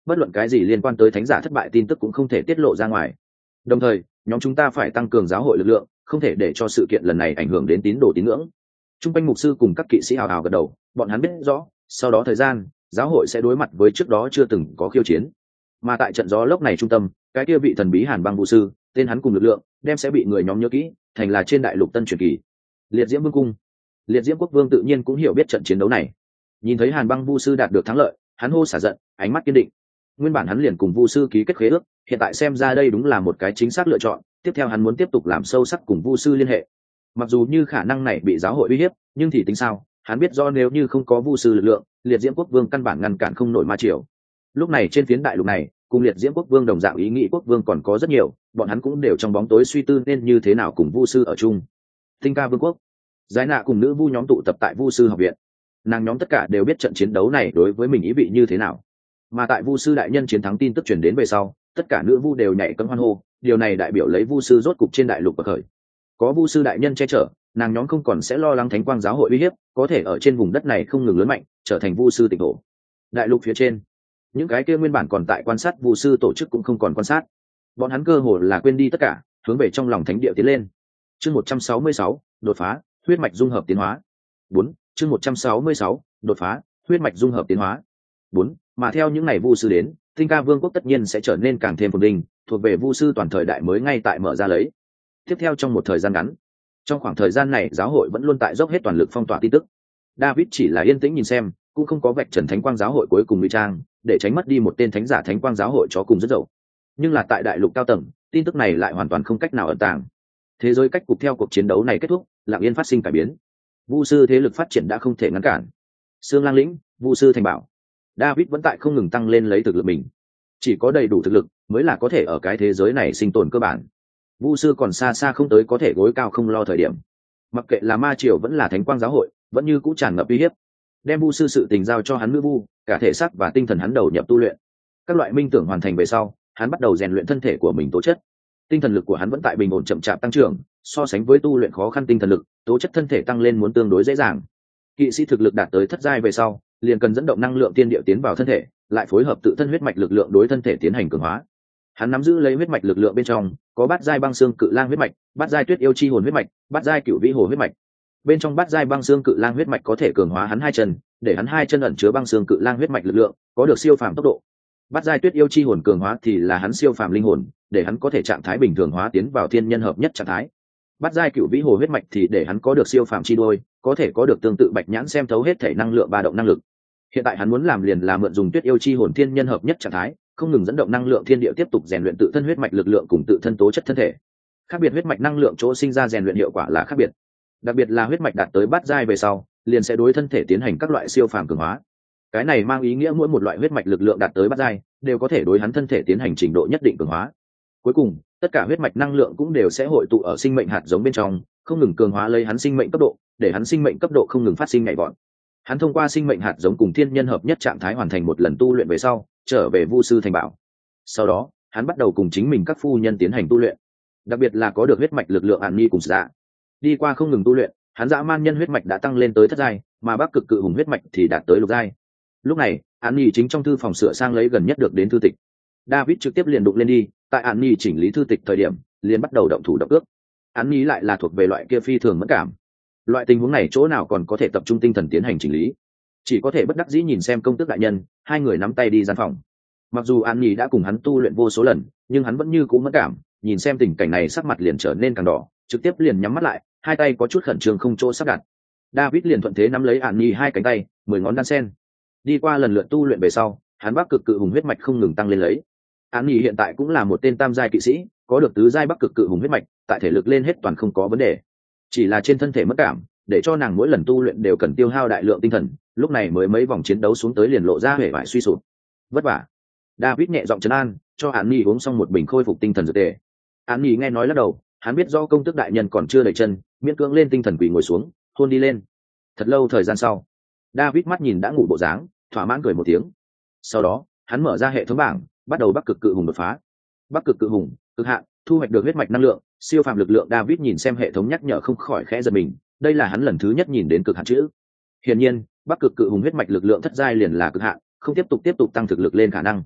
bất luận cái gì liên quan tới thánh giả thất bại tin tức cũng không thể tiết lộ ra ngoài. Đồng thời nhóm chúng ta phải tăng cường giáo hội lực lượng, không thể để cho sự kiện lần này ảnh hưởng đến tín đồ tín ngưỡng. Trung quanh mục sư cùng các kỵ sĩ hào hào gật đầu, bọn hắn biết rõ sau đó thời gian giáo hội sẽ đối mặt với trước đó chưa từng có khiêu chiến. Mà tại trận gió lốc này trung tâm, cái kia vị thần bí Hàn Băng Vũ sư, tên hắn cùng lực lượng đem sẽ bị người nhóm nhớ kỹ thành là trên đại lục tân truyền kỳ Liệt Diễm Vương cung. Liệt Diễm Quốc Vương tự nhiên cũng hiểu biết trận chiến đấu này. Nhìn thấy Hàn Băng Vu sư đạt được thắng lợi, hắn hô xả giận, ánh mắt kiên định. Nguyên bản hắn liền cùng Vu sư ký kết khế ước, hiện tại xem ra đây đúng là một cái chính xác lựa chọn. Tiếp theo hắn muốn tiếp tục làm sâu sắc cùng Vu sư liên hệ. Mặc dù như khả năng này bị giáo hội uy hiếp, nhưng thì tính sao? Hắn biết do nếu như không có Vu sư lực lượng, Liệt Diễm Quốc Vương căn bản ngăn cản không nổi ma triều. Lúc này trên phiến đại lục này, cùng Liệt Diễm Quốc Vương đồng dạng ý nghĩ quốc vương còn có rất nhiều, bọn hắn cũng đều trong bóng tối suy tư nên như thế nào cùng Vu sư ở chung. Tinh Ca Vương quốc, Giải Nạ cùng nữ vu nhóm tụ tập tại Vu sư học viện. Nàng nhóm tất cả đều biết trận chiến đấu này đối với mình ý vị như thế nào. Mà tại Vu sư đại nhân chiến thắng tin tức truyền đến về sau, tất cả nữ vu đều nhảy cẫng hoan hô, điều này đại biểu lấy Vu sư rốt cục trên đại lục bậc khởi. Có Vu sư đại nhân che chở, nàng nhóm không còn sẽ lo lắng thánh quang giáo hội uy hiếp, có thể ở trên vùng đất này không ngừng lớn mạnh, trở thành Vu sư tịnh thổ. Đại lục phía trên, những cái kia nguyên bản còn tại quan sát Vu sư tổ chức cũng không còn quan sát, bọn hắn cơ hồ là quên đi tất cả, hướng về trong lòng thánh địa tiến lên. Chương một trăm sáu mươi sáu, đột phá, huyết mạch dung hợp tiến hóa. Bốn, chương một trăm sáu mươi sáu, đột phá, huyết mạch dung hợp tiến hóa. Bốn, mà theo những ngày Vu sư đến, Tinh Ca Vương quốc tất nhiên sẽ trở nên càng thêm phồn vinh, thuộc về Vu sư toàn thời đại mới ngay tại mở ra lấy. Tiếp theo trong một thời gian ngắn, trong khoảng thời gian này giáo hội vẫn luôn tại dốc hết toàn lực phong tỏa tin tức. David chỉ là yên tĩnh nhìn xem, cũng không có vạch trần thánh quang giáo hội cuối cùng nguy trang, để tránh mất đi một tên thánh giả thánh quang giáo hội chó cùng rất dậu. Nhưng là tại đại lục cao tầng, tin tức này lại hoàn toàn không cách nào ẩn tàng. Thế giới cách cục theo cuộc chiến đấu này kết thúc, lặng yên phát sinh cải biến. Vu sư thế lực phát triển đã không thể ngăn cản. Sương Lang lĩnh, Vu sư thành bảo. David vẫn tại không ngừng tăng lên lấy thực lực mình. Chỉ có đầy đủ thực lực mới là có thể ở cái thế giới này sinh tồn cơ bản. Vu sư còn xa xa không tới có thể gối cao không lo thời điểm. Mặc kệ là ma triều vẫn là thánh quang giáo hội, vẫn như cũ tràn ngập uy hiếp. Đem Vu sư sự tình giao cho hắn nữ vu, cả thể xác và tinh thần hắn đầu nhập tu luyện. Các loại minh tưởng hoàn thành về sau, hắn bắt đầu rèn luyện thân thể của mình tố chất. Tinh thần lực của hắn vẫn tại bình ổn chậm chạp tăng trưởng, so sánh với tu luyện khó khăn tinh thần lực, tố chất thân thể tăng lên muốn tương đối dễ dàng. Kỵ sĩ thực lực đạt tới thất giai về sau, liền cần dẫn động năng lượng tiên địa tiến vào thân thể, lại phối hợp tự thân huyết mạch lực lượng đối thân thể tiến hành cường hóa. Hắn nắm giữ lấy huyết mạch lực lượng bên trong, có bát giai băng xương cự lang huyết mạch, bát giai tuyết yêu chi hồn huyết mạch, bát giai cửu vĩ hồ huyết mạch. Bên trong bát giai băng xương cự lang huyết mạch có thể cường hóa hắn hai chân, để hắn hai chân ẩn chứa băng xương cự lang huyết mạch lực lượng, có được siêu phàm tốc độ. Bát giai tuyết yêu chi hồn cường hóa thì là hắn siêu phàm linh hồn, để hắn có thể trạng thái bình thường hóa tiến vào thiên nhân hợp nhất trạng thái. Bát giai cửu vĩ hồ huyết mạch thì để hắn có được siêu phàm chi đôi, có thể có được tương tự bạch nhãn xem thấu hết thể năng lượng ba động năng lực. Hiện tại hắn muốn làm liền là mượn dùng tuyết yêu chi hồn thiên nhân hợp nhất trạng thái, không ngừng dẫn động năng lượng thiên địa tiếp tục rèn luyện tự thân huyết mạch lực lượng cùng tự thân tố chất thân thể. Khác biệt huyết mạch năng lượng chỗ sinh ra rèn luyện hiệu quả là khác biệt. Đặc biệt là huyết mạch đạt tới bát giai về sau, liền sẽ đối thân thể tiến hành các loại siêu phàm cường hóa. Cái này mang ý nghĩa mỗi một loại huyết mạch lực lượng đạt tới bát giai, đều có thể đối hắn thân thể tiến hành trình độ nhất định cường hóa. Cuối cùng, tất cả huyết mạch năng lượng cũng đều sẽ hội tụ ở sinh mệnh hạt giống bên trong, không ngừng cường hóa lấy hắn sinh mệnh cấp độ, để hắn sinh mệnh cấp độ không ngừng phát sinh nhảy vọt. Hắn thông qua sinh mệnh hạt giống cùng thiên nhân hợp nhất trạng thái hoàn thành một lần tu luyện về sau, trở về Vu sư thành bảo. Sau đó, hắn bắt đầu cùng chính mình các phu nhân tiến hành tu luyện, đặc biệt là có được huyết mạch lực lượng An Nhi cùng Dạ. Đi qua không ngừng tu luyện, hắn dã man nhân huyết mạch đã tăng lên tới thất giai, mà Bắc Cực Cự Hùng huyết mạch thì đạt tới lục giai. Lúc này, An Nhi chính trong thư phòng sửa sang lấy gần nhất được đến thư tịch. David trực tiếp liền đụng lên đi, tại An Nhi chỉnh lý thư tịch thời điểm, liền bắt đầu động thủ động ước. An Nhi lại là thuộc về loại kia phi thường mẫn cảm. Loại tình huống này chỗ nào còn có thể tập trung tinh thần tiến hành chỉnh lý, chỉ có thể bất đắc dĩ nhìn xem công tước đại nhân. Hai người nắm tay đi gian phòng. Mặc dù An Nhi đã cùng hắn tu luyện vô số lần, nhưng hắn vẫn như cũ mẫn cảm, nhìn xem tình cảnh này sắc mặt liền trở nên càng đỏ, trực tiếp liền nhắm mắt lại, hai tay có chút khẩn trương không chỗ sắp đặt. David liền thuận thế nắm lấy An Nhi hai cánh tay, mười ngón đan sen. Đi qua lần lượt tu luyện về sau, hắn Bắc Cực Cự Hùng huyết mạch không ngừng tăng lên lấy. An Nhi hiện tại cũng là một tên tam giai kỵ sĩ, có được tứ giai Bắc Cực Cự Hùng huyết mạch, tại thể lực lên hết toàn không có vấn đề. Chỉ là trên thân thể mất cảm, để cho nàng mỗi lần tu luyện đều cần tiêu hao đại lượng tinh thần, lúc này mới mấy vòng chiến đấu xuống tới liền lộ ra vẻ vải suy sụp. Vất vả. David nhẹ giọng trấn an, cho An Nhi uống xong một bình khôi phục tinh thần dược tề. An Nhi nghe nói lắc đầu, hắn biết do công tước đại nhân còn chưa đầy chân, miễn cưỡng lên tinh thần quỳ ngồi xuống, hôn đi lên. Thật lâu thời gian sau, David mắt nhìn đã ngủ bộ dáng, thỏa mãn cười một tiếng. Sau đó, hắn mở ra hệ thống bảng, bắt đầu Bắc Cực Cự Hùng đột phá. Bắc Cực Cự Hùng, cực hạn, thu hoạch được huyết mạch năng lượng, siêu phàm lực lượng. David nhìn xem hệ thống nhắc nhở không khỏi khẽ giật mình, đây là hắn lần thứ nhất nhìn đến cực hạn chữ. Hiển nhiên, Bắc Cực Cự Hùng huyết mạch lực lượng thất giai liền là cực hạn, không tiếp tục tiếp tục tăng thực lực lên khả năng.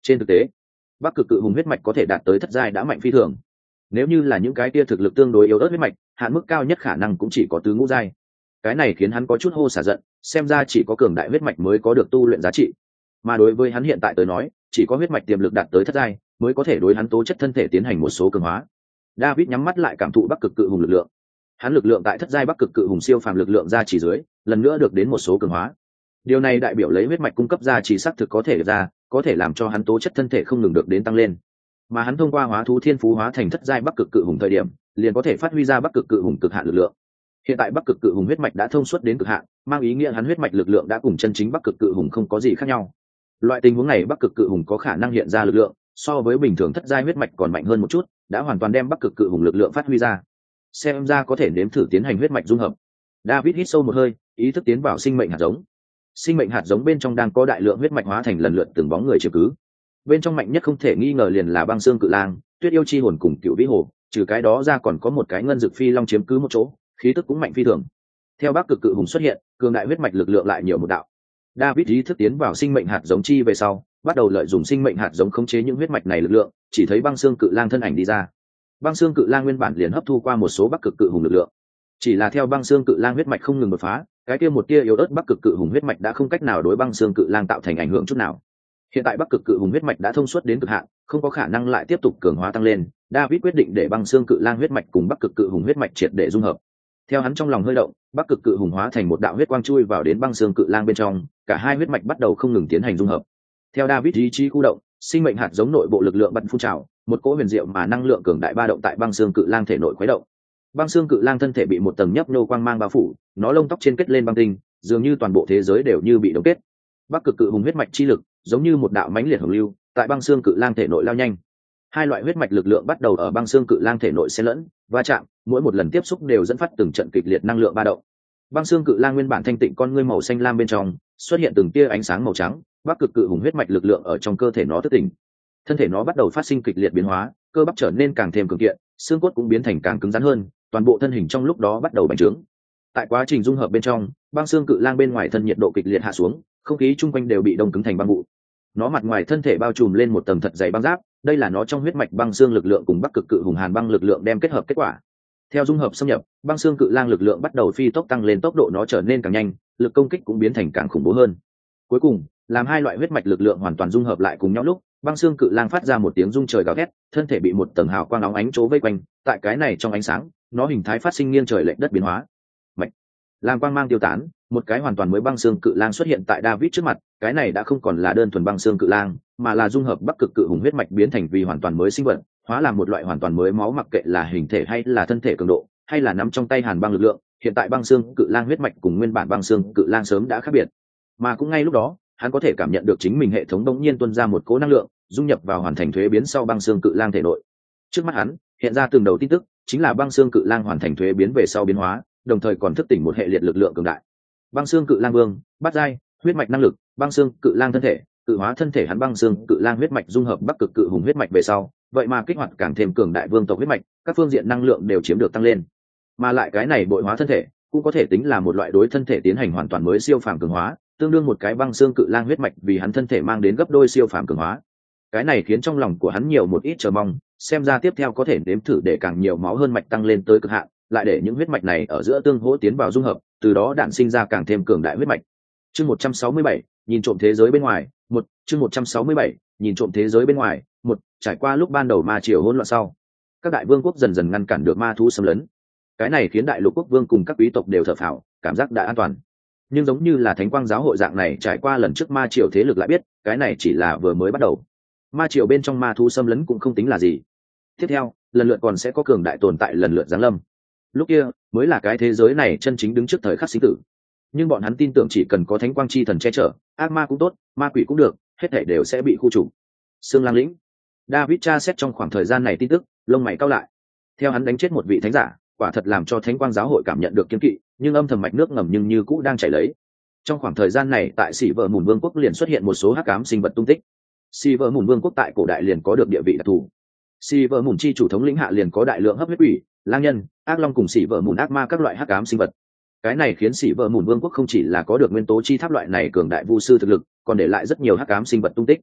Trên thực tế, Bắc Cực Cự Hùng huyết mạch có thể đạt tới thất giai đã mạnh phi thường. Nếu như là những cái kia thực lực tương đối yếu ớt huyết mạch, hạn mức cao nhất khả năng cũng chỉ có tứ ngũ giai. Cái này khiến hắn có chút hô xả giận, xem ra chỉ có cường đại huyết mạch mới có được tu luyện giá trị. Mà đối với hắn hiện tại tới nói, chỉ có huyết mạch tiềm lực đạt tới thất giai, mới có thể đối hắn tố chất thân thể tiến hành một số cường hóa. David nhắm mắt lại cảm thụ Bắc Cực Cự Hùng lực lượng. Hắn lực lượng tại thất giai Bắc Cực Cự Hùng siêu phàm lực lượng ra chỉ dưới, lần nữa được đến một số cường hóa. Điều này đại biểu lấy huyết mạch cung cấp ra chỉ xác thực có thể ra, có thể làm cho hắn tố chất thân thể không ngừng được đến tăng lên. Mà hắn thông qua hóa thú thiên phú hóa thành thất giai Bắc Cực Cự Hùng thời điểm, liền có thể phát huy ra Bắc Cực Cự Hùng cực hạn lực lượng. Hiện tại Bắc Cực Cự Hùng huyết mạch đã thông suốt đến cực hạn, mang ý nghĩa hắn huyết mạch lực lượng đã cùng chân chính Bắc Cực Cự Hùng không có gì khác nhau. Loại tình huống này Bắc Cực Cự Hùng có khả năng hiện ra lực lượng so với bình thường thất giai huyết mạch còn mạnh hơn một chút, đã hoàn toàn đem Bắc Cực Cự Hùng lực lượng phát huy ra. Xem ra có thể nếm thử tiến hành huyết mạch dung hợp. David hít sâu một hơi, ý thức tiến vào sinh mệnh hạt giống. Sinh mệnh hạt giống bên trong đang có đại lượng huyết mạch hóa thành lần lượt từng bóng người chiếm cứ. Bên trong mạnh nhất không thể nghi ngờ liền là Băng Xương Cự Lang, Tuyết Yêu Chi Hồn cùng Cựu Vĩ Hồ, trừ cái đó ra còn có một cái Ngân Dực Phi Long chiếm cứ một chỗ, khí tức cũng mạnh phi thường. Theo Bắc Cực Cự Hùng xuất hiện, cường đại huyết mạch lực lượng lại nhiều một đạo. David ý thức tiến vào sinh mệnh hạt giống chi về sau, bắt đầu lợi dụng sinh mệnh hạt giống khống chế những huyết mạch này lực lượng, chỉ thấy Băng Xương Cự Lang thân ảnh đi ra. Băng Xương Cự Lang nguyên bản liền hấp thu qua một số Bắc Cực Cự Hùng lực lượng, chỉ là theo Băng Xương Cự Lang huyết mạch không ngừng đột phá, cái kia một tia yếu ớt Bắc Cực Cự Hùng huyết mạch đã không cách nào đối Băng Xương Cự Lang tạo thành ảnh hưởng chút nào. Hiện tại Bắc Cực Cự Hùng huyết mạch đã thông suốt đến cực hạn, không có khả năng lại tiếp tục cường hóa tăng lên. David quyết định để Băng Xương Cự Lang huyết mạch cùng Bắc Cực Cự Hùng huyết mạch triệt để dung hợp. Theo hắn trong lòng hơi động, Bắc Cực Cự Hùng hóa thành một đạo huyết quang chui vào đến Băng Xương Cự Lang bên trong, cả hai huyết mạch bắt đầu không ngừng tiến hành dung hợp. Theo David ý chí khu động, sinh mệnh hạt giống nội bộ lực lượng bật phun trào, một cỗ huyền diệu mà năng lượng cường đại ba động tại Băng Xương Cự Lang thể nội khuấy động. Băng Xương Cự Lang thân thể bị một tầng nhấp nhô quang mang bao phủ, nó lông tóc trên kết lên băng tinh, dường như toàn bộ thế giới đều như bị đóng kết. Bắc Cực Cự Hùng huyết mạch chi lực, giống như một đạo mãnh liệt hồng lưu, tại Băng Xương Cự Lang thể nội lao nhanh. Hai loại huyết mạch lực lượng bắt đầu ở Băng Xương Cự Lang thể nội xen lẫn, va chạm, mỗi một lần tiếp xúc đều dẫn phát từng trận kịch liệt năng lượng ba động. Băng Xương Cự Lang nguyên bản thanh tịnh con ngươi màu xanh lam bên trong, xuất hiện từng tia ánh sáng màu trắng, Bắc Cực Cự Hùng huyết mạch lực lượng ở trong cơ thể nó thức tỉnh. Thân thể nó bắt đầu phát sinh kịch liệt biến hóa, cơ bắp trở nên càng thêm cường kiện, xương cốt cũng biến thành càng cứng rắn hơn, toàn bộ thân hình trong lúc đó bắt đầu bành trướng. Tại quá trình dung hợp bên trong, Băng Xương Cự Lang bên ngoài thân nhiệt độ kịch liệt hạ xuống, không khí chung quanh đều bị đông cứng thành băng vụ. Nó mặt ngoài thân thể bao trùm lên một tầng thật dày băng giáp, đây là nó trong huyết mạch băng xương lực lượng cùng Bắc Cực Cự Hùng hàn băng lực lượng đem kết hợp kết quả. Theo dung hợp xâm nhập, Băng Xương Cự Lang lực lượng bắt đầu phi tốc tăng lên, tốc độ nó trở nên càng nhanh, lực công kích cũng biến thành càng khủng bố hơn. Cuối cùng, làm hai loại huyết mạch lực lượng hoàn toàn dung hợp lại cùng nhau lúc, Băng Xương Cự Lang phát ra một tiếng rung trời gào thét, thân thể bị một tầng hào quang óng ánh chố vây quanh, tại cái này trong ánh sáng, nó hình thái phát sinh nghiêng trời lệch đất biến hóa. Mạch. Làm quang mang tiêu tán, một cái hoàn toàn mới Băng Xương Cự Lang xuất hiện tại David trước mặt, cái này đã không còn là đơn thuần Băng Xương Cự Lang, mà là dung hợp Bắc Cực Cự Hùng huyết mạch biến thành vì hoàn toàn mới sinh vật, hóa làm một loại hoàn toàn mới máu, mặc kệ là hình thể hay là thân thể cường độ, hay là nắm trong tay hàn băng lực lượng, hiện tại Băng Xương Cự Lang huyết mạch cùng nguyên bản Băng Xương Cự Lang sớm đã khác biệt. Mà cũng ngay lúc đó, hắn có thể cảm nhận được chính mình hệ thống đống nhiên tuôn ra một cỗ năng lượng, dung nhập vào hoàn thành thuế biến sau Băng Xương Cự Lang thể nội. Trước mắt hắn, hiện ra từng đầu tin tức, chính là Băng Xương Cự Lang hoàn thành thuế biến về sau biến hóa, đồng thời còn thức tỉnh một hệ liệt lực lượng cường đại. Băng Xương Cự Lang Vương, bát giai, huyết mạch năng lực, Băng Xương Cự Lang thân thể, tự hóa thân thể hắn Băng Xương Cự Lang huyết mạch dung hợp Bắc Cực Cự Hùng huyết mạch về sau, vậy mà kích hoạt càng thêm cường đại vương tộc huyết mạch, các phương diện năng lượng đều chiếm được tăng lên. Mà lại cái này bội hóa thân thể, cũng có thể tính là một loại đối thân thể tiến hành hoàn toàn mới siêu phàm cường hóa, tương đương một cái Băng Xương Cự Lang huyết mạch vì hắn thân thể mang đến gấp đôi siêu phàm cường hóa. Cái này khiến trong lòng của hắn nhiều một ít chờ mong, xem ra tiếp theo có thể nếm thử để càng nhiều máu hơn mạch tăng lên tới cực hạn, lại để những huyết mạch này ở giữa tương hỗ tiến vào dung hợp, từ đó đản sinh ra càng thêm cường đại huyết mạch. Chương một trăm sáu mươi bảy, nhìn trộm thế giới bên ngoài, một, chương một trăm sáu mươi bảy, nhìn trộm thế giới bên ngoài, một, trải qua lúc ban đầu ma triều hỗn loạn sau, các đại vương quốc dần dần ngăn cản được ma thú xâm lấn. Cái này khiến đại lục quốc vương cùng các quý tộc đều thở phào, cảm giác đã an toàn. Nhưng giống như là Thánh Quang giáo hội dạng này trải qua lần trước ma triều thế lực lại biết, cái này chỉ là vừa mới bắt đầu. Ma triều bên trong ma thú xâm lấn cũng không tính là gì. Tiếp theo, lần lượt còn sẽ có cường đại tồn tại lần lượt giáng lâm. Lúc kia mới là cái thế giới này chân chính đứng trước thời khắc sinh tử. Nhưng bọn hắn tin tưởng chỉ cần có Thánh Quang chi thần che chở, ác ma cũng tốt, ma quỷ cũng được, hết thảy đều sẽ bị khu trục. Sương Lang lĩnh. David tra xét trong khoảng thời gian này tin tức, lông mày cau lại. Theo hắn đánh chết một vị thánh giả, quả thật làm cho Thánh Quang giáo hội cảm nhận được kiêng kỵ, nhưng âm thầm mạch nước ngầm nhưng như cũ đang chảy lấy. Trong khoảng thời gian này, tại Sĩ Vợ Mùn Vương quốc liền xuất hiện một số hắc ám sinh vật tung tích. Sĩ Vợ Mùn Vương quốc tại cổ đại liền có được địa vị đặc thù. Sĩ Vợ Mùn chi chủ thống lĩnh hạ liền có đại lượng hấp huyết quỷ, lang nhân, ác long cùng Sĩ Vợ Mùn ác ma các loại hắc ám sinh vật. Cái này khiến Sĩ Vợ Mùn Vương quốc không chỉ là có được nguyên tố chi tháp loại này cường đại vu sư thực lực, còn để lại rất nhiều hắc ám sinh vật tung tích.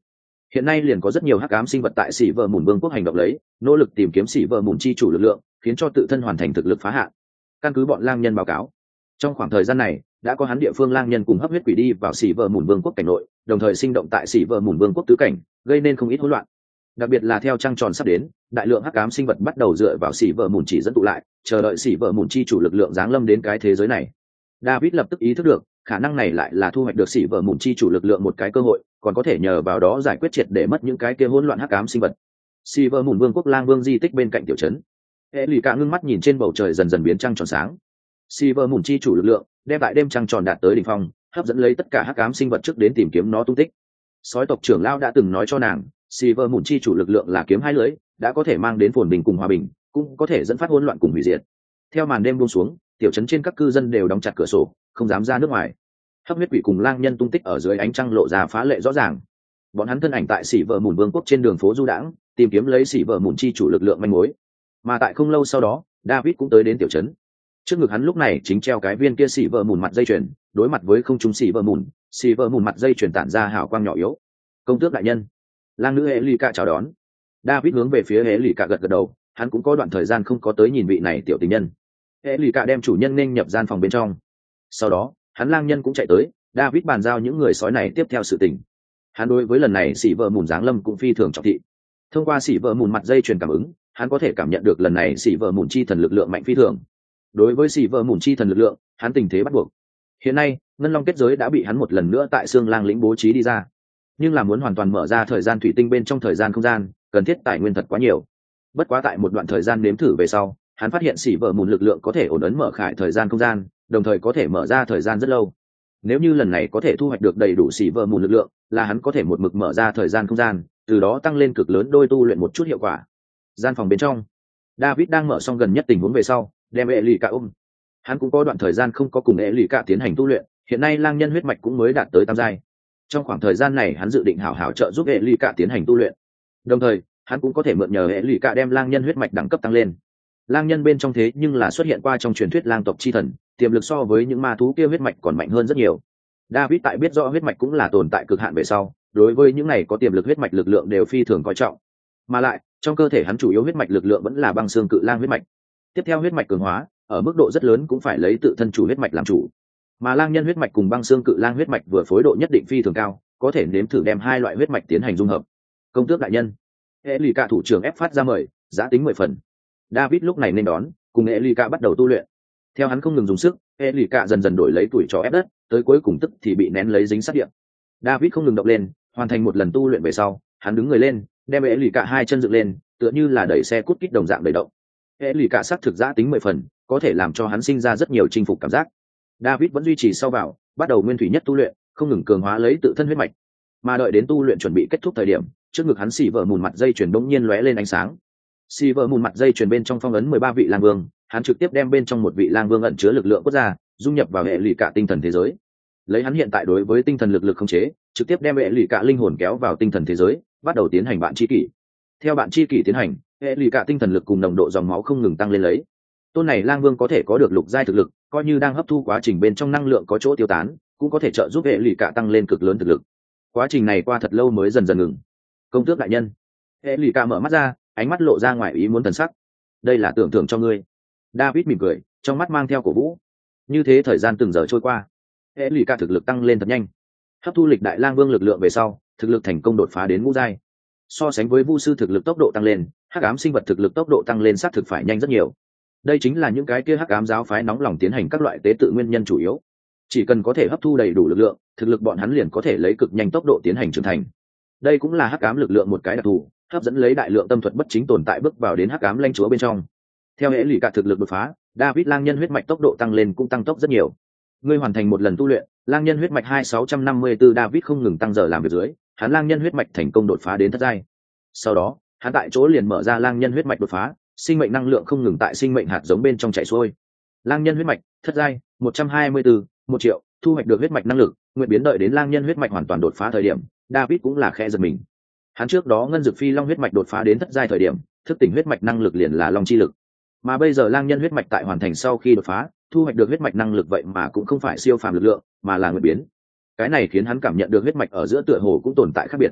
Hiện nay liền có rất nhiều hắc ám sinh vật tại Sĩ Vợ Mùn Vương quốc hành động lấy, nỗ lực tìm kiếm Sĩ Vợ Mùn chi chủ lực lượng, khiến cho tự thân hoàn thành thực lực phá hạn. Căn cứ bọn lang nhân báo cáo, trong khoảng thời gian này, đã có hắn địa phương lang nhân cùng hấp huyết quỷ đi vào Sĩ Vợ Mùn Vương quốc cảnh nội, đồng thời sinh động tại Sĩ Vợ Mùn Vương quốc tứ cảnh, gây nên không ít hỗn loạn. Đặc biệt là theo trăng tròn sắp đến, đại lượng hắc ám sinh vật bắt đầu dựa vào Sĩ Vợ Mùn chỉ dẫn tụ lại, chờ đợi Sĩ Vợ Mùn chi chủ lực lượng giáng lâm đến cái thế giới này. David lập tức ý thức được, khả năng này lại là thu hoạch được Sĩ Vợ Mùn chi chủ lực lượng một cái cơ hội, còn có thể nhờ vào đó giải quyết triệt để mất những cái kia hỗn loạn hắc ám sinh vật. Sĩ Vợ Mùn Vương quốc lang vương di tích bên cạnh tiểu trấn, hệ lì cả ngưng mắt nhìn trên bầu trời dần dần biến trăng tròn sáng. Sĩ Vợ Mùn chi chủ lực lượng đem tại đêm trăng tròn đạt tới đỉnh phong, hấp dẫn lấy tất cả hắc ám sinh vật trước đến tìm kiếm nó tung tích. Sói tộc trưởng lão đã từng nói cho nàng, Sĩ Vợ Mùn chi chủ lực lượng là kiếm hai lưỡi, đã có thể mang đến phồn bình cùng hòa bình, cũng có thể dẫn phát hỗn loạn cùng hủy diệt. Theo màn đêm buông xuống, tiểu trấn trên các cư dân đều đóng chặt cửa sổ, không dám ra nước ngoài. Hấp huyết quỷ cùng lang nhân tung tích ở dưới ánh trăng lộ ra phá lệ rõ ràng. Bọn hắn thân ảnh tại Sĩ Vợ Mùn Vương quốc trên đường phố du đãng, tìm kiếm lấy Sĩ Vợ Mùn chi chủ lực lượng manh mối. Mà tại không lâu sau đó, David cũng tới đến tiểu trấn. Trước ngực hắn lúc này chính treo cái viên kia Sĩ Vợ Mùn mặt dây chuyền, đối mặt với không trung Sĩ Vợ Mùn, Sĩ Vợ Mùn mặt dây chuyền tản ra hào quang nhỏ yếu. Công tước đại nhân, lang nữ hệ lì cạ chào đón. David hướng về phía hệ lì cạ gật gật đầu, hắn cũng có đoạn thời gian không có tới nhìn vị này tiểu tình nhân. Hệ lì cạ đem chủ nhân nên nhập gian phòng bên trong. Sau đó, hắn lang nhân cũng chạy tới, David bàn giao những người sói này tiếp theo sự tình. Hắn đối với lần này Sĩ Vợ Mùn giáng lâm cũng phi thường trọng thị. Thông qua Sĩ Vợ Mùn mặt dây truyền cảm ứng, hắn có thể cảm nhận được lần này Sĩ Vợ Mùn chi thần lực lượng mạnh phi thường. Đối với Sĩ Vợ Mùn chi thần lực lượng, hắn tình thế bắt buộc. Hiện nay, ngân long kết giới đã bị hắn một lần nữa tại xương lang lĩnh bố trí đi ra. Nhưng là muốn hoàn toàn mở ra thời gian thủy tinh bên trong thời gian không gian, cần thiết tài nguyên thật quá nhiều. Bất quá tại một đoạn thời gian nếm thử về sau, hắn phát hiện Sĩ Vợ Mùn lực lượng có thể ổn ấn mở khải thời gian không gian, đồng thời có thể mở ra thời gian rất lâu. Nếu như lần này có thể thu hoạch được đầy đủ Sĩ Vợ Mùn lực lượng, là hắn có thể một mực mở ra thời gian không gian, từ đó tăng lên cực lớn đôi tu luyện một chút hiệu quả. Gian phòng bên trong, David đang mở xong gần nhất tình huống về sau, đem hệ lì cả ôm. Hắn cũng có đoạn thời gian không có cùng hệ lì cả tiến hành tu luyện, hiện nay lang nhân huyết mạch cũng mới đạt tới tam giai. Trong khoảng thời gian này hắn dự định hảo hảo trợ giúp hệ lì cả tiến hành tu luyện. Đồng thời, hắn cũng có thể mượn nhờ hệ lì cả đem lang nhân huyết mạch đẳng cấp tăng lên. Lang nhân bên trong thế nhưng là xuất hiện qua trong truyền thuyết lang tộc chi thần, tiềm lực so với những ma thú kia huyết mạch còn mạnh hơn rất nhiều. David tại biết rõ huyết mạch cũng là tồn tại cực hạn về sau, đối với những này có tiềm lực huyết mạch lực lượng đều phi thường coi trọng. Mà lại, trong cơ thể hắn chủ yếu huyết mạch lực lượng vẫn là băng xương cự lang huyết mạch. Tiếp theo huyết mạch cường hóa, ở mức độ rất lớn cũng phải lấy tự thân chủ huyết mạch làm chủ. Mà lang nhân huyết mạch cùng băng xương cự lang huyết mạch vừa phối độ nhất định phi thường cao, có thể nếm thử đem hai loại huyết mạch tiến hành dung hợp. Công tước đại nhân, hệ lì cả thủ trưởng ép phát ra mời, giá tính mười phần. David lúc này nên đón, cùng hệ lì cả bắt đầu tu luyện. Theo hắn không ngừng dùng sức, hệ lì cả dần dần đổi lấy tuổi trò ép đất, tới cuối cùng tức thì bị nén lấy dính sát điện. David không ngừng động lên, hoàn thành một lần tu luyện về sau, hắn đứng người lên, đem hệ lì cả hai chân dựng lên, tựa như là đẩy xe cút kít đồng dạng đẩy động. Hệ lì cả sát thực giá tính mười phần, có thể làm cho hắn sinh ra rất nhiều chinh phục cảm giác. David vẫn duy trì sau vào, bắt đầu nguyên thủy nhất tu luyện, không ngừng cường hóa lấy tự thân huyết mạch. Mà đợi đến tu luyện chuẩn bị kết thúc thời điểm, trước ngực hắn Sĩ Vợ Mùn mặt dây chuyền bỗng nhiên lóe lên ánh sáng. Sĩ Vợ Mùn mặt dây chuyền bên trong phong ấn mười ba vị lang vương, hắn trực tiếp đem bên trong một vị lang vương ẩn chứa lực lượng quốc gia, dung nhập vào hệ lì cả tinh thần thế giới. Lấy hắn hiện tại đối với tinh thần lực lực khống chế, trực tiếp đem hệ lì cả linh hồn kéo vào tinh thần thế giới, bắt đầu tiến hành bạn chi kỷ. Theo bạn chi kỷ tiến hành, hệ lì cả tinh thần lực cùng nồng độ dòng máu không ngừng tăng lên lấy. Tôn này lang vương có thể có được lục giai thực lực, coi như đang hấp thu quá trình bên trong năng lượng có chỗ tiêu tán, cũng có thể trợ giúp hệ lì cả tăng lên cực lớn thực lực. Quá trình này qua thật lâu mới dần dần ngừng. Công tước đại nhân, hệ lì cả mở mắt ra, ánh mắt lộ ra ngoài ý muốn thần sắc. Đây là tưởng thưởng cho ngươi. David mỉm cười, trong mắt mang theo cổ vũ. Như thế thời gian từng giờ trôi qua, hệ lì cả thực lực tăng lên thật nhanh. Hấp thu lịch đại lang vương lực lượng về sau, thực lực thành công đột phá đến ngũ giai. So sánh với vu sư thực lực tốc độ tăng lên, hắc ám sinh vật thực lực tốc độ tăng lên xác thực phải nhanh rất nhiều. Đây chính là những cái kia hắc ám giáo phái nóng lòng tiến hành các loại tế tự nguyên nhân chủ yếu. Chỉ cần có thể hấp thu đầy đủ lực lượng, thực lực bọn hắn liền có thể lấy cực nhanh tốc độ tiến hành trưởng thành. Đây cũng là hắc ám lực lượng một cái đặc thù, hấp dẫn lấy đại lượng tâm thuật bất chính tồn tại bước vào đến hắc ám lãnh chúa bên trong. Theo hệ lụy cả thực lực đột phá, David lang nhân huyết mạch tốc độ tăng lên cũng tăng tốc rất nhiều. Ngươi hoàn thành một lần tu luyện, lang nhân huyết mạch hai sáu năm tư David không ngừng tăng giờ làm việc dưới, hắn lang nhân huyết mạch thành công đột phá đến thất giai. Sau đó, hắn tại chỗ liền mở ra lang nhân huyết mạch đột phá, sinh mệnh năng lượng không ngừng tại sinh mệnh hạt giống bên trong chảy xuôi. Lang nhân huyết mạch, thất giai, một trăm hai mươi tư, một triệu, thu hoạch được huyết mạch năng lực, nguyện biến đợi đến lang nhân huyết mạch hoàn toàn đột phá thời điểm, David cũng là khẽ giật mình. Hắn trước đó ngân dực phi long huyết mạch đột phá đến thất giai thời điểm, thức tỉnh huyết mạch năng lực liền là long chi lực. Mà bây giờ lang nhân huyết mạch tại hoàn thành sau khi đột phá, thu hoạch được huyết mạch năng lực vậy mà cũng không phải siêu phàm lực lượng, mà là nguyện biến. Cái này khiến hắn cảm nhận được huyết mạch ở giữa tựa hồ cũng tồn tại khác biệt.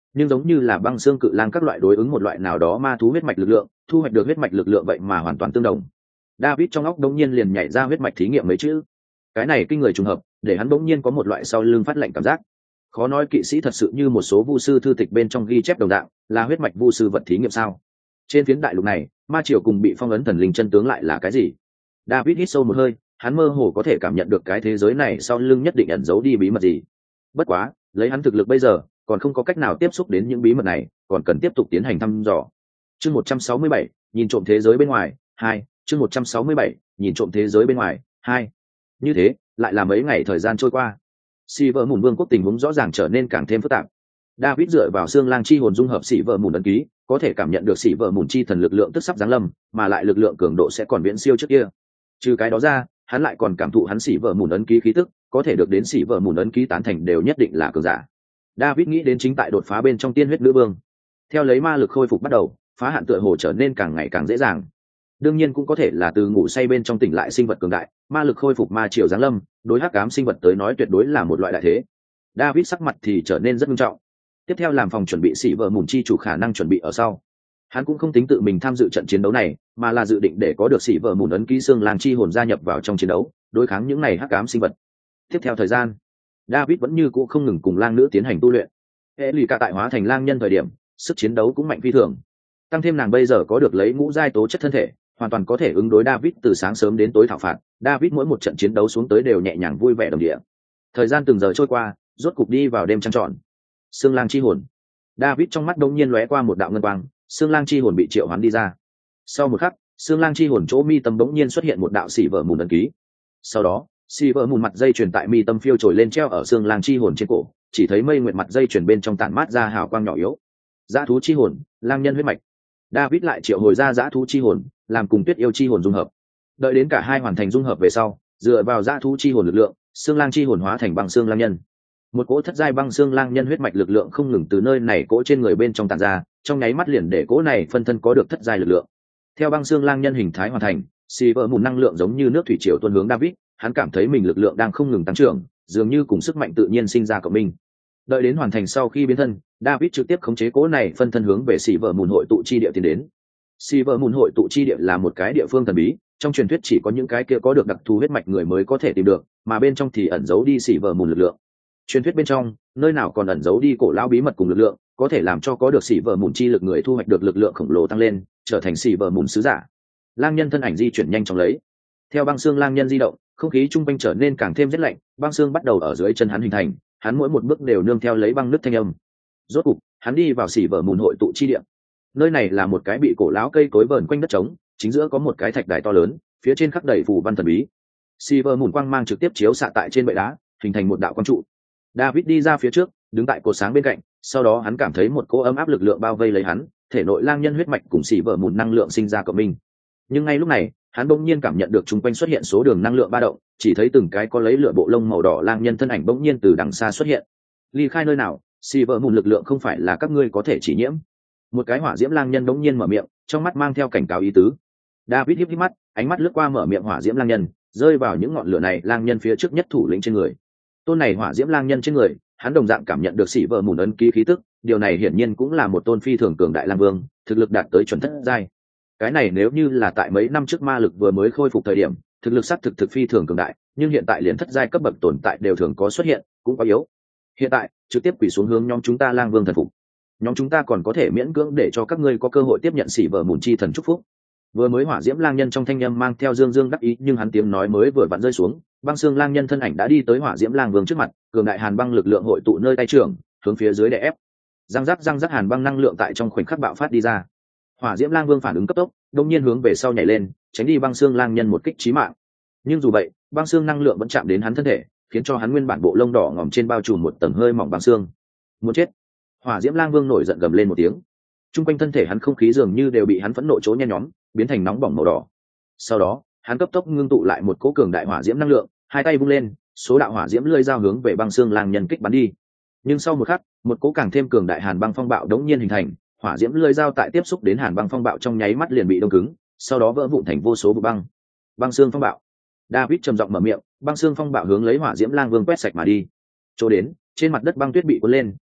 nhưng giống như là băng xương cự lang các loại đối ứng một loại nào đó ma thú huyết mạch lực lượng, thu hoạch được huyết mạch lực lượng vậy mà hoàn toàn tương đồng. David trong óc đống nhiên liền nhảy ra huyết mạch thí nghiệm mấy chữ. Cái này kinh người trùng hợp, để hắn đống nhiên có một loại sau lưng phát lạnh cảm giác. Khó nói kỵ sĩ thật sự như một số vu sư thư tịch bên trong ghi chép đồng dạng, là huyết mạch vu sư vật thí nghiệm sao? Trên phiến đại lục này, ma triều cùng bị phong ấn thần linh chân tướng lại là cái gì? David hít sâu một hơi, hắn mơ hồ có thể cảm nhận được cái thế giới này sau lưng nhất định ẩn giấu đi bí mật gì. Bất quá, lấy hắn thực lực bây giờ, còn không có cách nào tiếp xúc đến những bí mật này, còn cần tiếp tục tiến hành thăm dò. Chương một trăm sáu mươi bảy, nhìn trộm thế giới bên ngoài, hai. Chương một trăm sáu mươi bảy, nhìn trộm thế giới bên ngoài, hai. Như thế, lại là mấy ngày thời gian trôi qua. Silvermoon Vương quốc tình huống rõ ràng trở nên càng thêm phức tạp. David dựa vào xương lang chi hồn dung hợp Silvermoon ấn ký, có thể cảm nhận được Silvermoon chi thần lực lượng tức sắp giáng lâm, mà lại lực lượng cường độ sẽ còn viễn siêu trước kia. Trừ cái đó ra, hắn lại còn cảm thụ hắn Silvermoon ấn ký khí tức, có thể được đến Silvermoon ấn ký tán thành đều nhất định là cường giả. David nghĩ đến chính tại đột phá bên trong tiên huyết nữ vương. Theo lấy ma lực khôi phục bắt đầu, phá hạn tựa hồ trở nên càng ngày càng dễ dàng. Đương nhiên cũng có thể là từ ngủ say bên trong tỉnh lại sinh vật cường đại, ma lực khôi phục ma triều giáng lâm, đối hắc ám sinh vật tới nói tuyệt đối là một loại đại thế. David sắc mặt thì trở nên rất nghiêm trọng. Tiếp theo làm phòng chuẩn bị Silvermoon chi chủ khả năng chuẩn bị ở sau. Hắn cũng không tính tự mình tham dự trận chiến đấu này, mà là dự định để có được Silvermoon ấn ký xương lang chi hồn gia nhập vào trong chiến đấu, đối kháng những này hắc ám sinh vật. Tiếp theo thời gian, David vẫn như cũ không ngừng cùng lang nữ tiến hành tu luyện. Hệ lụy cả tại hóa thành lang nhân thời điểm, sức chiến đấu cũng mạnh phi thường. Tăng thêm nàng bây giờ có được lấy ngũ giai tố chất thân thể, hoàn toàn có thể ứng đối David từ sáng sớm đến tối thảo phạt. David mỗi một trận chiến đấu xuống tới đều nhẹ nhàng vui vẻ đồng địa. Thời gian từng giờ trôi qua, rốt cục đi vào đêm trăng tròn. Xương lang chi hồn. David trong mắt đột nhiên lóe qua một đạo ngân quang, xương lang chi hồn bị triệu hoán đi ra. Sau một khắc, xương lang chi hồn chỗ mi tâm đột nhiên xuất hiện một đạo Silvermoon ấn ký. Sau đó, Silvermoon mặt dây chuyền tại mi tâm phiêu trồi lên treo ở xương lang chi hồn trên cổ, chỉ thấy mây nguyệt mặt dây chuyền bên trong tản mát ra hào quang nhỏ yếu. Dã thú chi hồn, lang nhân huyết mạch. David lại triệu hồi ra dã thú chi hồn, làm cùng tuyết yêu chi hồn dung hợp. Đợi đến cả hai hoàn thành dung hợp về sau, dựa vào dã thú chi hồn lực lượng, xương lang chi hồn hóa thành băng xương lang nhân. Một cỗ thất giai băng xương lang nhân huyết mạch lực lượng không ngừng từ nơi này cỗ trên người bên trong tản ra, trong nháy mắt liền để cỗ này phân thân có được thất giai lực lượng. Theo băng xương lang nhân hình thái hoàn thành, Silvermoon năng lượng giống như nước thủy triều tuôn hướng David, hắn cảm thấy mình lực lượng đang không ngừng tăng trưởng, dường như cùng sức mạnh tự nhiên sinh ra của mình. Đợi đến hoàn thành sau khi biến thân, David trực tiếp khống chế cỗ này phân thân hướng về Silvermoon hội tụ chi địa tiến đến. Silvermoon hội tụ chi địa là một cái địa phương thần bí, trong truyền thuyết chỉ có những cái kia có được đặc thù huyết mạch người mới có thể tìm được, mà bên trong thì ẩn giấu đi Silvermoon lực lượng. Truyền thuyết bên trong, nơi nào còn ẩn giấu đi cổ lão bí mật cùng lực lượng, có thể làm cho có được Silvermoon chi lực người thu hoạch được lực lượng khổng lồ tăng lên, trở thành Silvermoon sứ giả. Lang nhân thân ảnh di chuyển nhanh chóng lấy. Theo băng xương lang nhân di động, không khí trung quanh trở nên càng thêm rét lạnh, băng xương bắt đầu ở dưới chân hắn hình thành, hắn mỗi một bước đều nương theo lấy băng nứt thanh âm. Rốt cục, hắn đi vào Silvermoon hội tụ chi địa. Nơi này là một cái bị cổ lão cây cối vờn quanh đất trống, chính giữa có một cái thạch đài to lớn, phía trên khắc đầy phù văn thần bí. Silvermoon quang mang trực tiếp chiếu xạ tại trên bệ đá, hình thành một đạo quang trụ. David đi ra phía trước, đứng tại cột sáng bên cạnh, sau đó hắn cảm thấy một cỗ ấm áp lực lượng bao vây lấy hắn, thể nội lang nhân huyết mạch cùng Silvermoon năng lượng sinh ra cộng minh. Nhưng ngay lúc này, hắn bỗng nhiên cảm nhận được chung quanh xuất hiện số đường năng lượng ba động, chỉ thấy từng cái có lấy lửa bộ lông màu đỏ lang nhân thân ảnh bỗng nhiên từ đằng xa xuất hiện. Ly khai nơi nào, Silvermoon lực lượng không phải là các ngươi có thể chỉ nhiễm. Một cái hỏa diễm lang nhân bỗng nhiên mở miệng, trong mắt mang theo cảnh cáo ý tứ. David híp híp mắt, ánh mắt lướt qua mở miệng hỏa diễm lang nhân, rơi vào những ngọn lửa này lang nhân phía trước nhất thủ lĩnh trên người. Tôn này hỏa diễm lang nhân trên người, hắn đồng dạng cảm nhận được Silvermoon ấn ký khí tức, điều này hiển nhiên cũng là một tôn phi thường cường đại lang vương, thực lực đạt tới chuẩn thất giai. Cái này nếu như là tại mấy năm trước ma lực vừa mới khôi phục thời điểm, thực lực sát thực thực phi thường cường đại, nhưng hiện tại liền thất giai cấp bậc tồn tại đều thường có xuất hiện, cũng có yếu. Hiện tại, trực tiếp quỳ xuống hướng nhóm chúng ta lang vương thần phục. Nhóm chúng ta còn có thể miễn cưỡng để cho các ngươi có cơ hội tiếp nhận Silvermoon chi thần chúc phúc. Vừa mới hỏa diễm lang nhân trong thanh âm mang theo dương dương đắc ý, nhưng hắn tiếng nói mới vừa vặn rơi xuống, băng xương lang nhân thân ảnh đã đi tới hỏa diễm lang vương trước mặt, cường đại hàn băng lực lượng hội tụ nơi tay trưởng, hướng phía dưới đè ép. Răng rắc răng rắc hàn băng năng lượng tại trong khoảnh khắc bạo phát đi ra. Hỏa diễm lang vương phản ứng cấp tốc, đột nhiên hướng về sau nhảy lên, tránh đi băng xương lang nhân một kích chí mạng. Nhưng dù vậy, băng xương năng lượng vẫn chạm đến hắn thân thể, khiến cho hắn nguyên bản bộ lông đỏ ngòm trên bao trùm một tầng hơi mỏng băng xương. Muốn chết! Hỏa diễm lang vương nổi giận gầm lên một tiếng. Trung quanh thân thể hắn không khí dường như đều bị hắn phẫn nộ chỗ nhen nhóm, biến thành nóng bỏng màu đỏ. Sau đó, hắn cấp tốc ngưng tụ lại một cỗ cường đại hỏa diễm năng lượng, hai tay vung lên, số đạo hỏa diễm lưỡi dao hướng về băng xương lang nhân kích bắn đi. Nhưng sau một khắc, một cỗ càng thêm cường đại hàn băng phong bạo đống nhiên hình thành, hỏa diễm lưỡi dao tại tiếp xúc đến hàn băng phong bạo trong nháy mắt liền bị đông cứng, sau đó vỡ vụn thành vô số vụ băng. Băng xương phong bạo. David trầm giọng mở miệng, băng xương phong bạo hướng lấy hỏa diễm lang vương quét sạch mà đi. Chỗ đến, trên mặt đất băng tuyết bị cuốn lên,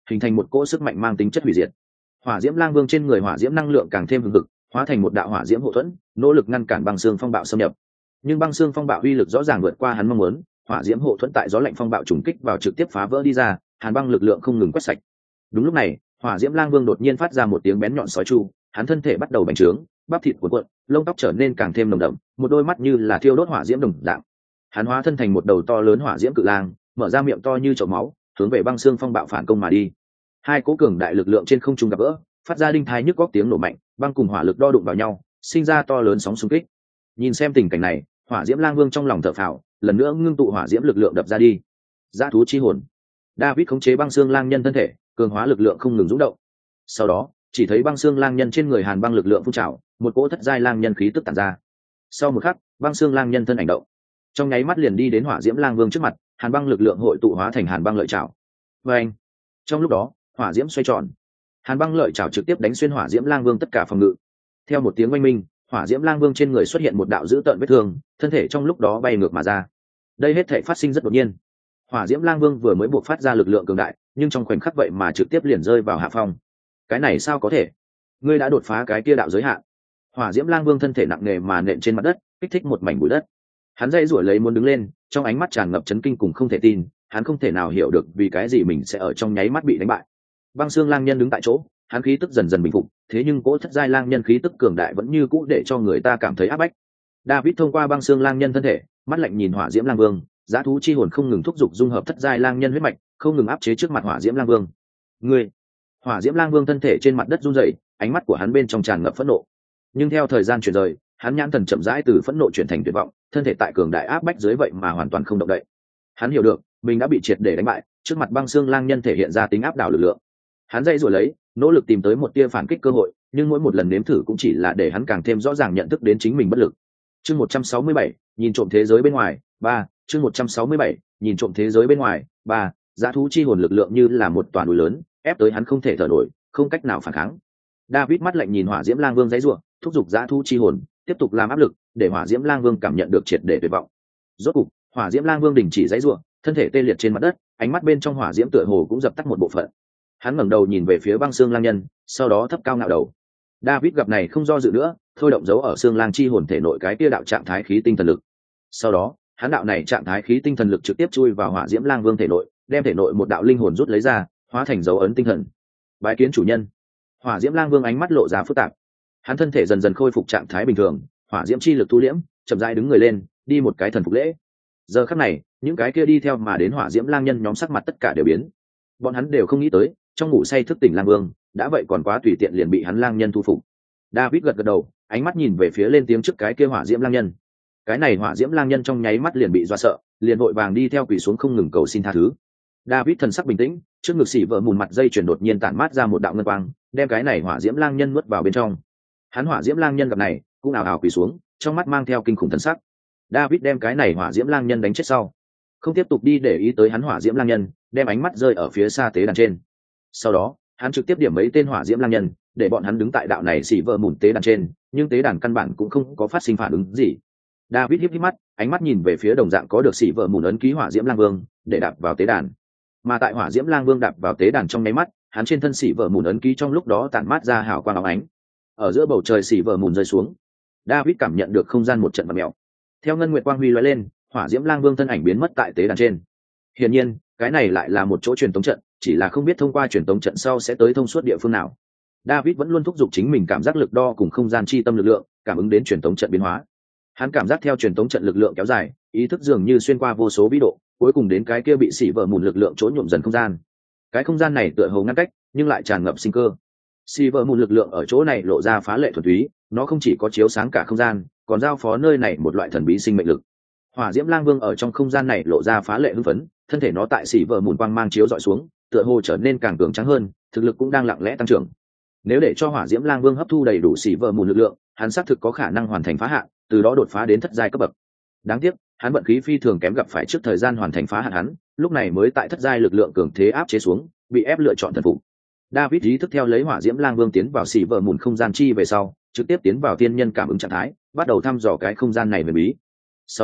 hình thành một cỗ sức mạnh mang tính chất hủy diệt. Hỏa diễm lang vương trên người hỏa diễm năng lượng càng thêm hừng hực, hóa thành một đạo hỏa diễm hộ thuẫn, nỗ lực ngăn cản băng xương phong bạo xâm nhập. Nhưng băng xương phong bạo uy lực rõ ràng vượt qua hắn mong muốn, hỏa diễm hộ thuẫn tại gió lạnh phong bạo trùng kích vào trực tiếp phá vỡ đi ra, hàn băng lực lượng không ngừng quét sạch. Đúng lúc này, hỏa diễm lang vương đột nhiên phát ra một tiếng bén nhọn sói chu, hắn thân thể bắt đầu bành trướng, bắp thịt cuộn cuộn, lông tóc trở nên càng thêm nồng đậm, một đôi mắt như là thiêu đốt hỏa diễm đồng dạng. Hắn hóa thân thành một đầu to lớn hỏa diễm cự lang, mở ra miệng to như chậu máu, hướng về băng xương phong bạo phản công mà đi. Hai cố cường đại lực lượng trên không trung gặp gỡ, phát ra đinh thai nhức góc tiếng nổ mạnh, băng cùng hỏa lực đo đụng vào nhau, sinh ra to lớn sóng xung kích. Nhìn xem tình cảnh này, hỏa diễm lang vương trong lòng thở phào, lần nữa ngưng tụ hỏa diễm lực lượng đập ra đi. Dã thú chi hồn. David khống chế băng xương lang nhân thân thể, cường hóa lực lượng không ngừng rung động. Sau đó, chỉ thấy băng xương lang nhân trên người hàn băng lực lượng phun trào, một cỗ thất giai lang nhân khí tức tản ra. Sau một khắc, băng xương lang nhân thân ảnh động, trong nháy mắt liền đi đến hỏa diễm lang vương trước mặt, hàn băng lực lượng hội tụ hóa thành hàn băng lợi trảo. Và anh, trong lúc đó, hỏa diễm xoay tròn, hàn băng lợi trảo trực tiếp đánh xuyên hỏa diễm lang vương tất cả phòng ngự. Theo một tiếng oanh minh, hỏa diễm lang vương trên người xuất hiện một đạo dữ tợn vết thương, thân thể trong lúc đó bay ngược mà ra. Đây hết thảy phát sinh rất đột nhiên. Hỏa diễm lang vương vừa mới buộc phát ra lực lượng cường đại, nhưng trong khoảnh khắc vậy mà trực tiếp liền rơi vào hạ phong. Cái này sao có thể? Ngươi đã đột phá cái kia đạo giới hạn. Hỏa diễm lang vương thân thể nặng nề mà nện trên mặt đất, kích thích một mảnh bụi đất. Hắn dãy rủa lấy muốn đứng lên, trong ánh mắt tràn ngập chấn kinh cùng không thể tin, hắn không thể nào hiểu được vì cái gì mình sẽ ở trong nháy mắt bị đánh bại. Băng xương lang nhân đứng tại chỗ, hắn khí tức dần dần bình phục, thế nhưng cỗ thất giai lang nhân khí tức cường đại vẫn như cũ để cho người ta cảm thấy áp bách. David thông qua băng xương lang nhân thân thể, mắt lạnh nhìn hỏa diễm lang vương, dã thú chi hồn không ngừng thúc giục dung hợp thất giai lang nhân huyết mạch, không ngừng áp chế trước mặt hỏa diễm lang vương. Ngươi! Hỏa diễm lang vương thân thể trên mặt đất run rẩy, ánh mắt của hắn bên trong tràn ngập phẫn nộ. Nhưng theo thời gian chuyển rời, hắn nhãn thần chậm rãi từ phẫn nộ chuyển thành tuyệt vọng, thân thể tại cường đại áp bách dưới vậy mà hoàn toàn không động đậy. Hắn hiểu được, mình đã bị triệt để đánh bại, trước mặt băng xương lang nhân thể hiện ra tính áp đảo lực lượng. Hắn dây rồi lấy, nỗ lực tìm tới một tia phản kích cơ hội, nhưng mỗi một lần nếm thử cũng chỉ là để hắn càng thêm rõ ràng nhận thức đến chính mình bất lực. Chương một trăm sáu mươi bảy, nhìn trộm thế giới bên ngoài, ba, chương một trăm sáu mươi bảy, nhìn trộm thế giới bên ngoài, ba, dã thú chi hồn lực lượng như là một tòa núi lớn, ép tới hắn không thể thở nổi, không cách nào phản kháng. David mắt lạnh nhìn hỏa diễm lang vương giãy giụa, thúc giục dã thú chi hồn, tiếp tục làm áp lực, để hỏa diễm lang vương cảm nhận được triệt để tuyệt vọng. Rốt cục, hỏa diễm lang vương đình chỉ giãy giụa, thân thể tê liệt trên mặt đất, ánh mắt bên trong hỏa diễm tựa hồ cũng dập tắt một bộ phận. Hắn ngẩng đầu nhìn về phía băng xương lang nhân, sau đó thấp cao ngạo đầu. David gặp này không do dự nữa, thôi động dấu ở xương lang chi hồn thể nội cái kia đạo trạng thái khí tinh thần lực. Sau đó, hắn đạo này trạng thái khí tinh thần lực trực tiếp chui vào hỏa diễm lang vương thể nội, đem thể nội một đạo linh hồn rút lấy ra, hóa thành dấu ấn tinh thần. Bái kiến chủ nhân. Hỏa diễm lang vương ánh mắt lộ ra phức tạp. Hắn thân thể dần dần khôi phục trạng thái bình thường, hỏa diễm chi lực tu liễm, chậm rãi đứng người lên, đi một cái thần phục lễ. Giờ khắc này, những cái kia đi theo mà đến hỏa diễm lang nhân nhóm sắc mặt tất cả đều biến. Bọn hắn đều không nghĩ tới, trong ngủ say thức tỉnh lang vương, đã vậy còn quá tùy tiện liền bị hắn lang nhân thu phục. David gật gật đầu, ánh mắt nhìn về phía lên tiếng trước cái kia hỏa diễm lang nhân. Cái này hỏa diễm lang nhân trong nháy mắt liền bị dọa sợ, liền vội vàng đi theo quỳ xuống không ngừng cầu xin tha thứ. David thần sắc bình tĩnh, trước ngực xỉ vợ mùn mặt dây chuyển đột nhiên tản mát ra một đạo ngân quang, đem cái này hỏa diễm lang nhân nuốt vào bên trong. Hắn hỏa diễm lang nhân gặp này, cũng ào ào quỳ xuống, trong mắt mang theo kinh khủng thần sắc. David đem cái này hỏa diễm lang nhân đánh chết sau, không tiếp tục đi để ý tới hắn hỏa diễm lang nhân, đem ánh mắt rơi ở phía xa tế đàn trên. Sau đó, hắn trực tiếp điểm mấy tên hỏa diễm lang nhân, để bọn hắn đứng tại đạo này xỉ vợ mùn tế đàn trên, nhưng tế đàn căn bản cũng không có phát sinh phản ứng gì. David híp híp mắt, ánh mắt nhìn về phía đồng dạng có được xỉ vợ mùn ấn ký hỏa diễm lang vương, để đạp vào tế đàn. Mà tại hỏa diễm lang vương đạp vào tế đàn trong nháy mắt, hắn trên thân xỉ vợ mùn ấn ký trong lúc đó tản mát ra hào quang óng ánh. Ở giữa bầu trời xỉ vợ mùn rơi xuống, David cảm nhận được không gian một trận vặn mèo. Theo ngân nguyệt quang huy lóe lên, hỏa diễm lang vương thân ảnh biến mất tại tế đàn trên. Hiển nhiên, cái này lại là một chỗ truyền tống trận, chỉ là không biết thông qua truyền tống trận sau sẽ tới thông suốt địa phương nào. David vẫn luôn thúc giục chính mình cảm giác lực đo cùng không gian chi tâm lực lượng, cảm ứng đến truyền tống trận biến hóa. Hắn cảm giác theo truyền tống trận lực lượng kéo dài, ý thức dường như xuyên qua vô số vĩ độ, cuối cùng đến cái kia bị xỉ vợ mùn lực lượng chỗ nhuộm dần không gian. Cái không gian này tựa hồ ngăn cách, nhưng lại tràn ngập sinh cơ. Xỉ vợ mùn lực lượng ở chỗ này lộ ra phá lệ thuần túy, nó không chỉ có chiếu sáng cả không gian, còn giao phó nơi này một loại thần bí sinh mệnh lực. Hỏa diễm lang vương ở trong không gian này lộ ra phá lệ hưng phấn, thân thể nó tại xỉ vợ mùn quang mang chiếu dọi xuống, tựa hồ trở nên càng cường tráng hơn, thực lực cũng đang lặng lẽ tăng trưởng. Nếu để cho hỏa diễm lang vương hấp thu đầy đủ xỉ vợ mùn lực lượng, hắn xác thực có khả năng hoàn thành phá hạn, từ đó đột phá đến thất giai cấp bậc. Đáng tiếc, hắn vận khí phi thường kém gặp phải trước thời gian hoàn thành phá hạn hắn, lúc này mới tại thất giai lực lượng cường thế áp chế xuống, bị ép lựa chọn thần phục. David ý thức theo lấy hỏa diễm lang vương tiến vào xỉ vợ mùn không gian chi về sau, trực tiếp tiến vào tiên nhân cảm ứng trạng thái, bắt đầu thăm dò cái không gian này về bí. Sau đó,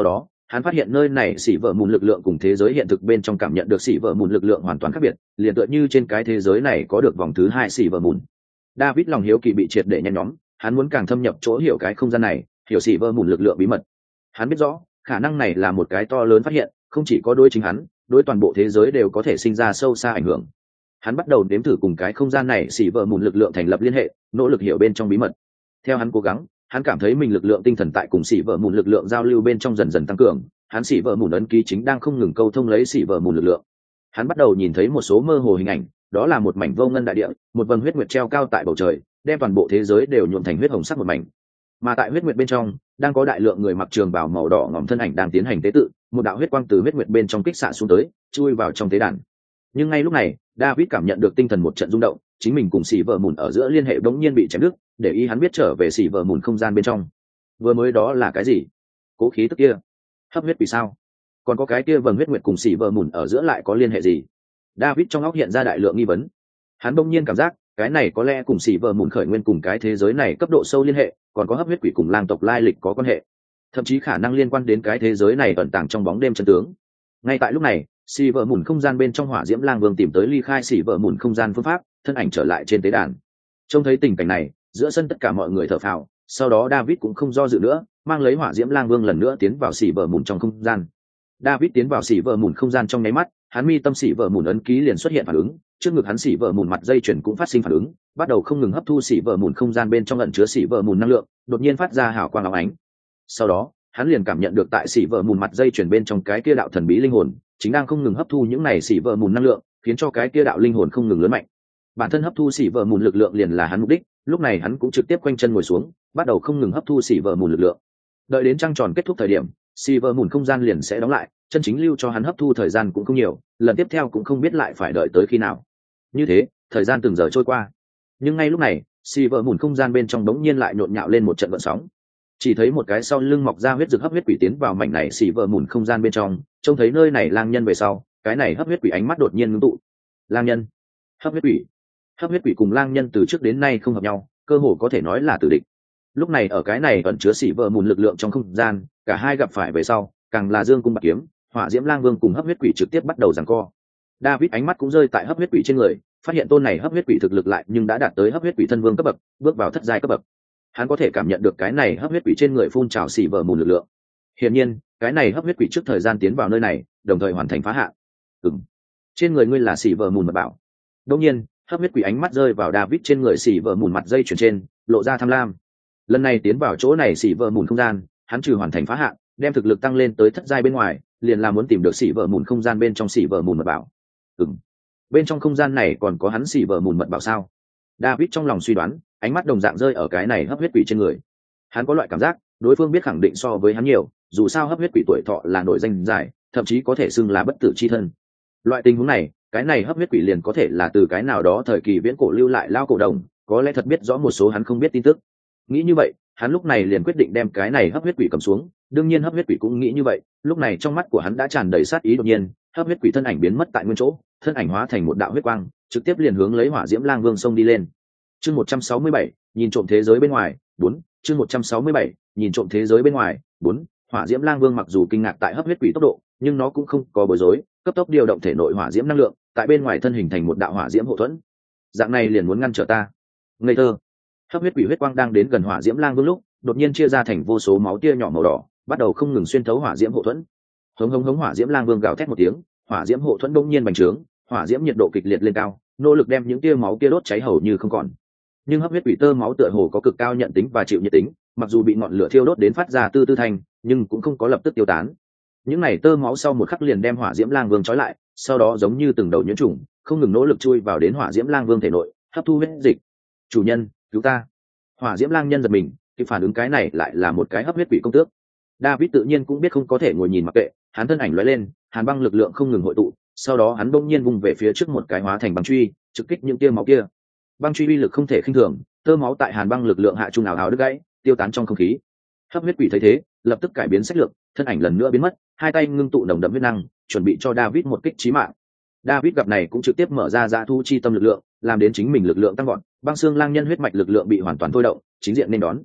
hắn phát hiện nơi này xỉ vợ mùn lực lượng cùng thế giới hiện thực bên trong cảm nhận được xỉ vợ mùn lực lượng hoàn toàn khác biệt, liền tựa như trên cái thế giới này có được vòng thứ hai xỉ vợ mùn. David lòng hiếu kỳ bị triệt để nhen nhóm, hắn muốn càng thâm nhập chỗ hiểu cái không gian này, hiểu xỉ vợ mùn lực lượng bí mật. Hắn biết rõ khả năng này là một cái to lớn phát hiện, không chỉ có đối chính hắn, đối toàn bộ thế giới đều có thể sinh ra sâu xa ảnh hưởng. Hắn bắt đầu đếm thử cùng cái không gian này xỉ vợ mùn lực lượng thành lập liên hệ, nỗ lực hiểu bên trong bí mật. Theo hắn cố gắng, hắn cảm thấy mình lực lượng tinh thần tại cùng xỉ vợ mùn lực lượng giao lưu bên trong dần dần tăng cường. Hắn xỉ vợ mùn ấn ký chính đang không ngừng câu thông lấy xỉ vợ mùn lực lượng. Hắn bắt đầu nhìn thấy một số mơ hồ hình ảnh, đó là một mảnh vô ngân đại địa, một vầng huyết nguyệt treo cao tại bầu trời, đem toàn bộ thế giới đều nhuộm thành huyết hồng sắc một mảnh. Mà tại huyết nguyệt bên trong, đang có đại lượng người mặc trường bào màu đỏ ngòm thân ảnh đang tiến hành tế tự, một đạo huyết quang từ huyết nguyệt bên trong kích xạ xuống tới, chui vào trong tế đàn. Nhưng ngay lúc này, David cảm nhận được tinh thần một trận rung động, chính mình cùng xỉ vợ mùn ở giữa liên hệ bỗng nhiên bị chém đứt, để ý hắn biết trở về xỉ vợ mùn không gian bên trong. Vừa mới đó là cái gì? Cố khí tức kia, hấp huyết vì sao? Còn có cái kia vầng huyết nguyệt cùng xỉ vợ mùn ở giữa lại có liên hệ gì? David trong óc hiện ra đại lượng nghi vấn. Hắn bỗng nhiên cảm giác, cái này có lẽ cùng xỉ vợ mùn khởi nguyên cùng cái thế giới này cấp độ sâu liên hệ, còn có hấp huyết quỷ cùng lang tộc lai lịch có quan hệ, thậm chí khả năng liên quan đến cái thế giới này ẩn tàng trong bóng đêm chân tướng. Ngay tại lúc này, xỉ vợ mùn không gian bên trong hỏa diễm lang vương tìm tới ly khai xỉ vợ mùn không gian phương pháp, thân ảnh trở lại trên tế đàn. Trông thấy tình cảnh này, giữa sân tất cả mọi người thở phào, sau đó David cũng không do dự nữa, mang lấy hỏa diễm lang vương lần nữa tiến vào xỉ vợ mùn trong không gian. David tiến vào xỉ vợ mùn không gian trong nháy mắt, hắn mi tâm xỉ vợ mùn ấn ký liền xuất hiện phản ứng, trước ngực hắn xỉ vợ mùn mặt dây chuyền cũng phát sinh phản ứng, bắt đầu không ngừng hấp thu xỉ vợ mùn không gian bên trong ẩn chứa xỉ vợ mùn năng lượng, đột nhiên phát ra hào quang óng ánh. Sau đó, hắn liền cảm nhận được tại xỉ vợ mùn mặt dây chuyền bên trong cái kia đạo thần bí linh hồn, chính đang không ngừng hấp thu những này xỉ vợ mùn năng lượng, khiến cho cái kia đạo linh hồn không ngừng lớn mạnh. Bản thân hấp thu xỉ vợ mùn lực lượng liền là hắn mục đích, lúc này hắn cũng trực tiếp quanh chân ngồi xuống, bắt đầu không ngừng hấp thu xỉ vợ mùn lực lượng. Đợi đến trăng tròn kết thúc thời điểm, xỉ vợ mùn không gian liền sẽ đóng lại, chân chính lưu cho hắn hấp thu thời gian cũng không nhiều, lần tiếp theo cũng không biết lại phải đợi tới khi nào. Như thế, thời gian từng giờ trôi qua. Nhưng ngay lúc này, xỉ vợ mùn không gian bên trong đống nhiên lại nhộn nhạo lên một trận gợn sóng. Chỉ thấy một cái sau lưng mọc ra huyết rực hấp huyết quỷ tiến vào mảnh này xỉ vợ mùn không gian bên trong, trông thấy nơi này lang nhân về sau, cái này hấp huyết quỷ ánh mắt đột nhiên ngưng tụ. Lang nhân, hấp huyết quỷ. Hấp huyết quỷ cùng lang nhân từ trước đến nay không hợp nhau, cơ hồ có thể nói là tử địch. Lúc này ở cái này ẩn chứa xỉ vợ mùn lực lượng trong không gian, cả hai gặp phải về sau, càng là dương cung bạc kiếm, hỏa diễm lang vương cùng hấp huyết quỷ trực tiếp bắt đầu giằng co. David ánh mắt cũng rơi tại hấp huyết quỷ trên người, phát hiện tôn này hấp huyết quỷ thực lực lại nhưng đã đạt tới hấp huyết quỷ thân vương cấp bậc, bước vào thất giai cấp bậc. Hắn có thể cảm nhận được cái này hấp huyết quỷ trên người phun trào xỉ vợ mùn lực lượng. Hiển nhiên, cái này hấp huyết quỷ trước thời gian tiến vào nơi này, đồng thời hoàn thành phá hạn. Ừm, trên người ngươi là xỉ vợ mùn mật bảo. Đương nhiên, hấp huyết quỷ ánh mắt rơi vào David trên người xỉ vợ mùn mặt dây chuyền trên, lộ ra tham lam. Lần này tiến vào chỗ này xỉ vợ mùn không gian, hắn trừ hoàn thành phá hạn, đem thực lực tăng lên tới thất giai bên ngoài, liền là muốn tìm được xỉ vợ mùn không gian bên trong xỉ vợ mùn mật bảo. Ừm, bên trong không gian này còn có hắn xỉ vợ mùn mật bảo sao? David trong lòng suy đoán, ánh mắt đồng dạng rơi ở cái này hấp huyết quỷ trên người. Hắn có loại cảm giác, đối phương biết khẳng định so với hắn nhiều, dù sao hấp huyết quỷ tuổi thọ là nổi danh dài, thậm chí có thể xưng là bất tử chi thân. Loại tình huống này, cái này hấp huyết quỷ liền có thể là từ cái nào đó thời kỳ viễn cổ lưu lại lao cổ đồng, có lẽ thật biết rõ một số hắn không biết tin tức. Nghĩ như vậy, hắn lúc này liền quyết định đem cái này hấp huyết quỷ cầm xuống. Đương nhiên hấp huyết quỷ cũng nghĩ như vậy, lúc này trong mắt của hắn đã tràn đầy sát ý. Đột nhiên, hấp huyết quỷ thân ảnh biến mất tại nguyên chỗ, thân ảnh hóa thành một đạo huyết quang, trực tiếp liền hướng lấy hỏa diễm lang vương xông đi lên. Chương một trăm sáu mươi bảy, nhìn trộm thế giới bên ngoài, bốn. Chương một trăm sáu mươi bảy, nhìn trộm thế giới bên ngoài, bốn. Hỏa diễm lang vương mặc dù kinh ngạc tại hấp huyết quỷ tốc độ, nhưng nó cũng không có bối rối, cấp tốc điều động thể nội hỏa diễm năng lượng, tại bên ngoài thân hình thành một đạo hỏa diễm hộ thuẫn. Dạng này liền muốn ngăn trở ta? Ngây thơ. Hấp huyết quỷ huyết quang đang đến gần hỏa diễm lang vương lúc, đột nhiên chia ra thành vô số máu tia nhỏ màu đỏ, bắt đầu không ngừng xuyên thấu hỏa diễm hộ thuẫn. Hống hống hống, hỏa diễm lang vương gào thét một tiếng, hỏa diễm hộ thuẫn bỗng nhiên bành trướng, hỏa diễm nhiệt độ kịch liệt lên cao, nỗ lực đem những tia máu kia đốt cháy hầu như không còn. Nhưng hấp huyết quỷ tơ máu tựa hồ có cực cao nhận tính và chịu nhiệt tính, mặc dù bị ngọn lửa thiêu đốt đến phát ra tư tư thành, nhưng cũng không có lập tức tiêu tán. Những này tơ máu sau một khắc liền đem hỏa diễm lang vương trói lại, sau đó giống như từng đầu nhuyễn trùng, không ngừng nỗ lực chui vào đến hỏa diễm lang vương thể nội, hấp thu huyết dịch. Chủ nhân, cứu ta! Hỏa diễm lang nhân giật mình, kịp phản ứng cái này lại là một cái hấp huyết quỷ công tước. David tự nhiên cũng biết không có thể ngồi nhìn mặc kệ, hắn thân ảnh lóe lên, hàn băng lực lượng không ngừng hội tụ, sau đó hắn bỗng nhiên vung về phía trước một cái hóa thành băng truy, trực kích những tia máu kia. Băng truy uy lực không thể khinh thường, tơ máu tại hàn băng lực lượng hạ trung ảo ảo đứt gãy, tiêu tán trong không khí. Hấp huyết quỷ thấy thế, lập tức cải biến sách lược, thân ảnh lần nữa biến mất, hai tay ngưng tụ nồng đậm huyết năng, chuẩn bị cho David một kích chí mạng. David gặp này cũng trực tiếp mở ra dã thu chi tâm lực lượng, làm đến chính mình lực lượng tăng vọt, băng xương lang nhân huyết mạch lực lượng bị hoàn toàn thôi động, chính diện nên đón.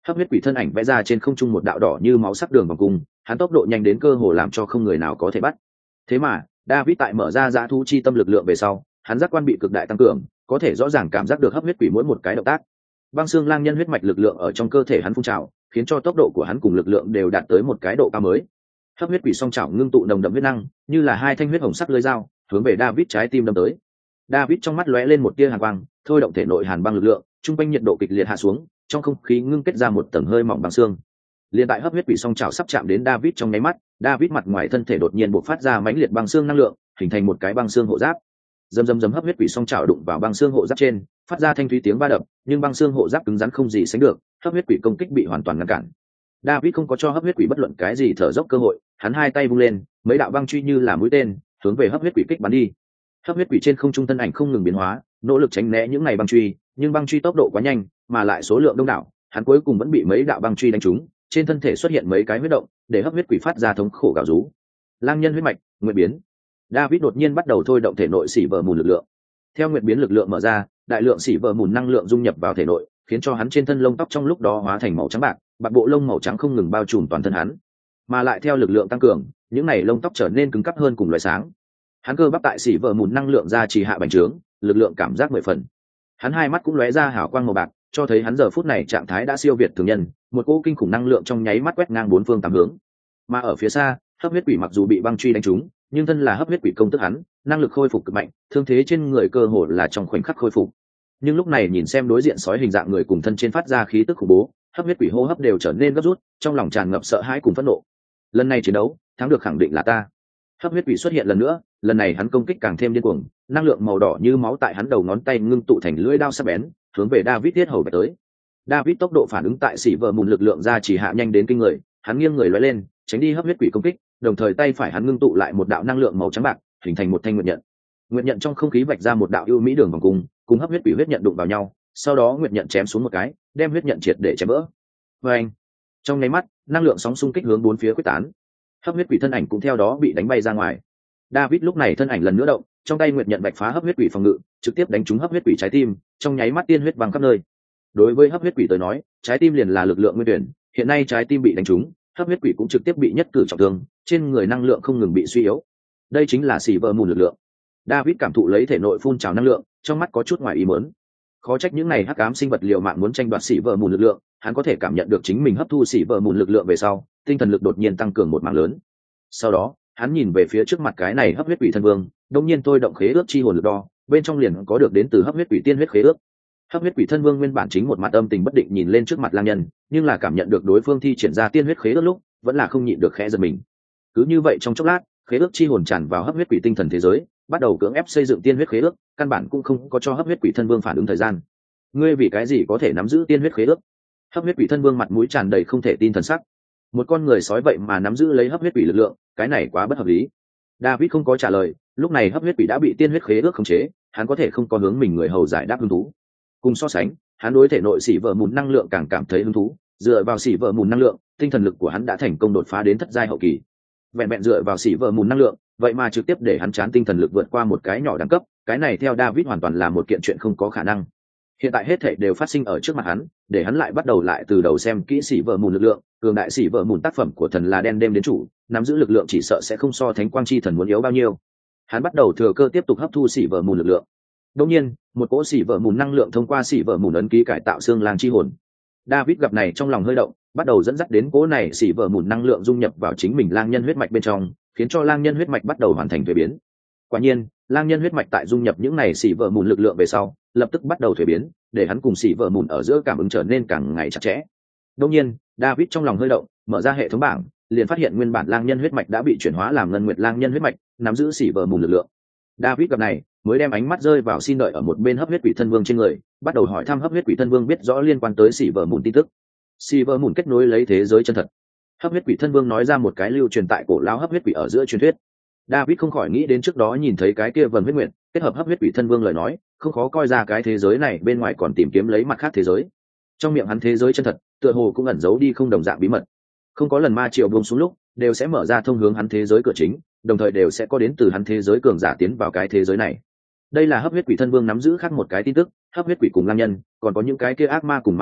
Hấp huyết quỷ thân ảnh vẽ ra trên không trung một đạo đỏ như máu sắc đường vòng cung, hắn tốc độ nhanh đến cơ hồ làm cho không người nào có thể bắt. Thế mà David tại mở ra dã thú chi tâm lực lượng về sau, hắn giác quan bị cực đại tăng cường, có thể rõ ràng cảm giác được hấp huyết quỷ mỗi một cái động tác. Băng xương lang nhân huyết mạch lực lượng ở trong cơ thể hắn phun trào, khiến cho tốc độ của hắn cùng lực lượng đều đạt tới một cái độ cao mới. Hấp huyết quỷ song trảo ngưng tụ nồng đậm huyết năng, như là hai thanh huyết hồng sắc lưỡi dao, hướng về David trái tim đâm tới. David trong mắt lóe lên một tia hàn quang, thôi động thể nội hàn băng lực lượng, trung quanh nhiệt độ kịch liệt hạ xuống, trong không khí ngưng kết ra một tầng hơi mỏng băng xương. Liên tại hấp huyết quỷ song trảo sắp chạm đến David trong nháy mắt, David mặt ngoài thân thể đột nhiên bộc phát ra mãnh liệt băng xương năng lượng, hình thành một cái băng xương hộ giáp. Dầm dầm dầm hấp huyết quỷ song trảo đụng vào băng xương hộ giáp trên, phát ra thanh thúy tiếng va đập, nhưng băng xương hộ giáp cứng rắn không gì sánh được, hấp huyết quỷ công kích bị hoàn toàn ngăn cản. David không có cho hấp huyết quỷ bất luận cái gì thở dốc cơ hội, hắn hai tay vung lên, mấy đạo băng truy như là mũi tên, hướng về hấp huyết quỷ kích bắn đi. Hấp huyết quỷ trên không trung thân ảnh không ngừng biến hóa, nỗ lực tránh né những ngày băng truy, nhưng băng truy tốc độ quá nhanh, mà lại số lượng đông đảo, hắn cuối cùng vẫn bị mấy đạo băng truy đánh trúng, trên thân thể xuất hiện mấy cái huyết động, để hấp huyết quỷ phát ra thống khổ gào rú. Lang nhân huyết mạch, nguyệt biến. David đột nhiên bắt đầu thôi động thể nội xỉ vờ mùn lực lượng. Theo nguyệt biến lực lượng mở ra, đại lượng xỉ vờ mùn năng lượng dung nhập vào thể nội, khiến cho hắn trên thân lông tóc trong lúc đó hóa thành màu trắng bạc, bạc bộ lông màu trắng không ngừng bao trùm toàn thân hắn. Mà lại theo lực lượng tăng cường, những này lông tóc trở nên cứng cáp hơn cùng loại sáng. Hắn cơ bắp tại xỉ vờ mùn năng lượng ra trì hạ bành trướng, lực lượng cảm giác mười phần. Hắn hai mắt cũng lóe ra hào quang màu bạc, cho thấy hắn giờ phút này trạng thái đã siêu việt thường nhân, một cỗ kinh khủng năng lượng trong nháy mắt quét ngang bốn phương tám hướng. Mà ở phía xa, hấp huyết quỷ mặc dù bị băng truy đánh trúng, nhưng thân là hấp huyết quỷ công tức hắn, năng lực khôi phục cực mạnh, thương thế trên người cơ hồ là trong khoảnh khắc khôi phục. Nhưng lúc này nhìn xem đối diện sói hình dạng người cùng thân trên phát ra khí tức khủng bố, hấp huyết quỷ hô hấp đều trở nên gấp rút, trong lòng tràn ngập sợ hãi cùng phẫn nộ. Lần này chiến đấu, thắng được khẳng định là ta. Hấp huyết quỷ xuất hiện lần nữa, lần này hắn công kích càng thêm điên cuồng, năng lượng màu đỏ như máu tại hắn đầu ngón tay ngưng tụ thành lưỡi đao sắc bén, hướng về David tiết hầu về tới. David tốc độ phản ứng tại xỉ vợ mùn lực lượng ra chỉ hạ nhanh đến kinh người, hắn nghiêng người lóe lên, tránh đi hấp huyết quỷ công kích, đồng thời tay phải hắn ngưng tụ lại một đạo năng lượng màu trắng bạc, hình thành một thanh nguyệt nhận. Nguyệt nhận trong không khí vạch ra một đạo ưu mỹ đường vòng cung, cùng hấp huyết quỷ huyết nhận đụng vào nhau, sau đó nguyệt nhận chém xuống một cái, đem huyết nhận triệt để chém vỡ. Và anh, trong nháy mắt, năng lượng sóng xung kích hướng bốn phía quyết tán, hấp huyết quỷ thân ảnh cũng theo đó bị đánh bay ra ngoài. David lúc này thân ảnh lần nữa động, trong tay nguyệt nhận bạch phá hấp huyết quỷ phòng ngự, trực tiếp đánh trúng hấp huyết quỷ trái tim, trong nháy mắt tiên huyết văng khắp nơi. Đối với hấp huyết quỷ tới nói, trái tim liền là lực lượng nguyên tuyển, hiện nay trái tim bị đánh trúng, hấp huyết quỷ cũng trực tiếp bị nhất cử trọng thương, trên người năng lượng không ngừng bị suy yếu. Đây chính là xỉ vợ mùn lực lượng. David cảm thụ lấy thể nội phun trào năng lượng, trong mắt có chút ngoài ý muốn. Khó trách những này hắc ám sinh vật liều mạng muốn tranh đoạt xỉ vợ mùn lực lượng, hắn có thể cảm nhận được chính mình hấp thu xỉ vợ mùn lực lượng về sau, tinh thần lực đột nhiên tăng cường một mảng lớn. Sau đó, hắn nhìn về phía trước mặt cái này hấp huyết quỷ thân vương, đột nhiên tôi động khế ước chi hồn lực đo, bên trong liền có được đến từ hấp huyết quỷ tiên huyết khế ước. Hấp huyết quỷ thân vương nguyên bản chính một mặt âm tình bất định nhìn lên trước mặt lang nhân, nhưng là cảm nhận được đối phương thi triển ra tiên huyết khế ước lúc, vẫn là không nhịn được khẽ giật mình. Cứ như vậy trong chốc lát, khế ước chi hồn tràn vào hấp huyết quỷ tinh thần thế giới, bắt đầu cưỡng ép xây dựng tiên huyết khế ước, căn bản cũng không có cho hấp huyết quỷ thân vương phản ứng thời gian. Ngươi vì cái gì có thể nắm giữ tiên huyết khế ước? Hấp huyết quỷ thân vương mặt mũi tràn đầy không thể tin thần sắc. Một con người sói vậy mà nắm giữ lấy hấp huyết quỷ lực lượng, cái này quá bất hợp lý. David không có trả lời, lúc này hấp huyết quỷ đã bị tiên huyết khế ước khống chế, hắn có thể không có hướng mình người hầu giải đáp hứng thú. Cùng so sánh, hắn đối thể nội xỉ vợ mùn năng lượng càng cảm thấy hứng thú, dựa vào xỉ vợ mùn năng lượng, tinh thần lực của hắn đã thành công đột phá đến thất giai hậu kỳ. Vẹn vẹn dựa vào xỉ vợ mùn năng lượng, vậy mà trực tiếp để hắn chán tinh thần lực vượt qua một cái nhỏ đẳng cấp, cái này theo David hoàn toàn là một kiện chuyện không có khả năng. Hiện tại hết thảy đều phát sinh ở trước mặt hắn, để hắn lại bắt đầu lại từ đầu xem kỹ xỉ vợ mùn lực lượng, cường đại xỉ vợ mùn tác phẩm của thần là đen đêm đến chủ, nắm giữ lực lượng chỉ sợ sẽ không so thánh quang chi thần muốn yếu bao nhiêu. Hắn bắt đầu thừa cơ tiếp tục hấp thu xỉ vợ mùn lực lượng. Đương nhiên, một cỗ xỉ vợ mùn năng lượng thông qua xỉ vợ mùn ấn ký cải tạo xương lang chi hồn. David gặp này trong lòng hơi động, bắt đầu dẫn dắt đến cỗ này xỉ vợ mùn năng lượng dung nhập vào chính mình lang nhân huyết mạch bên trong, khiến cho lang nhân huyết mạch bắt đầu hoàn thành thuế biến. Quả nhiên, lang nhân huyết mạch tại dung nhập những này xỉ vợ mùn lực lượng về sau, lập tức bắt đầu thuế biến, để hắn cùng xỉ vợ mùn ở giữa cảm ứng trở nên càng ngày chặt chẽ. Đương nhiên, David trong lòng hơi động, mở ra hệ thống bảng, liền phát hiện nguyên bản lang nhân huyết mạch đã bị chuyển hóa làm ngân nguyệt lang nhân huyết mạch, nắm giữ xỉ vợ mùn lực lượng. David gặp này, mới đem ánh mắt rơi vào xin đợi ở một bên hấp huyết quỷ thân vương trên người, bắt đầu hỏi thăm hấp huyết quỷ thân vương biết rõ liên quan tới xỉ vợ mùn tin tức. Xỉ vợ mùn kết nối lấy thế giới chân thật. Hấp huyết quỷ thân vương nói ra một cái lưu truyền tại cổ lão hấp huyết quỷ ở giữa truyền thuyết. David không khỏi nghĩ đến trước đó nhìn thấy cái kia vần huyết nguyện, kết hợp hấp huyết quỷ thân vương lời nói, không khó coi ra cái thế giới này bên ngoài còn tìm kiếm lấy mặt khác thế giới. Trong miệng hắn thế giới chân thật, tựa hồ cũng ẩn giấu đi không đồng dạng bí mật. Không có lần ma triệu buông xuống lúc, đều sẽ mở ra thông hướng hắn thế giới cửa chính, đồng thời đều sẽ có đến từ hắn thế giới cường giả tiến vào cái thế giới này. Đây là hấp huyết quỷ thân vương nắm giữ khác một cái tin tức, hấp huyết quỷ cùng lang nhân, còn có những cái kia ác ma cùng ma quỷ,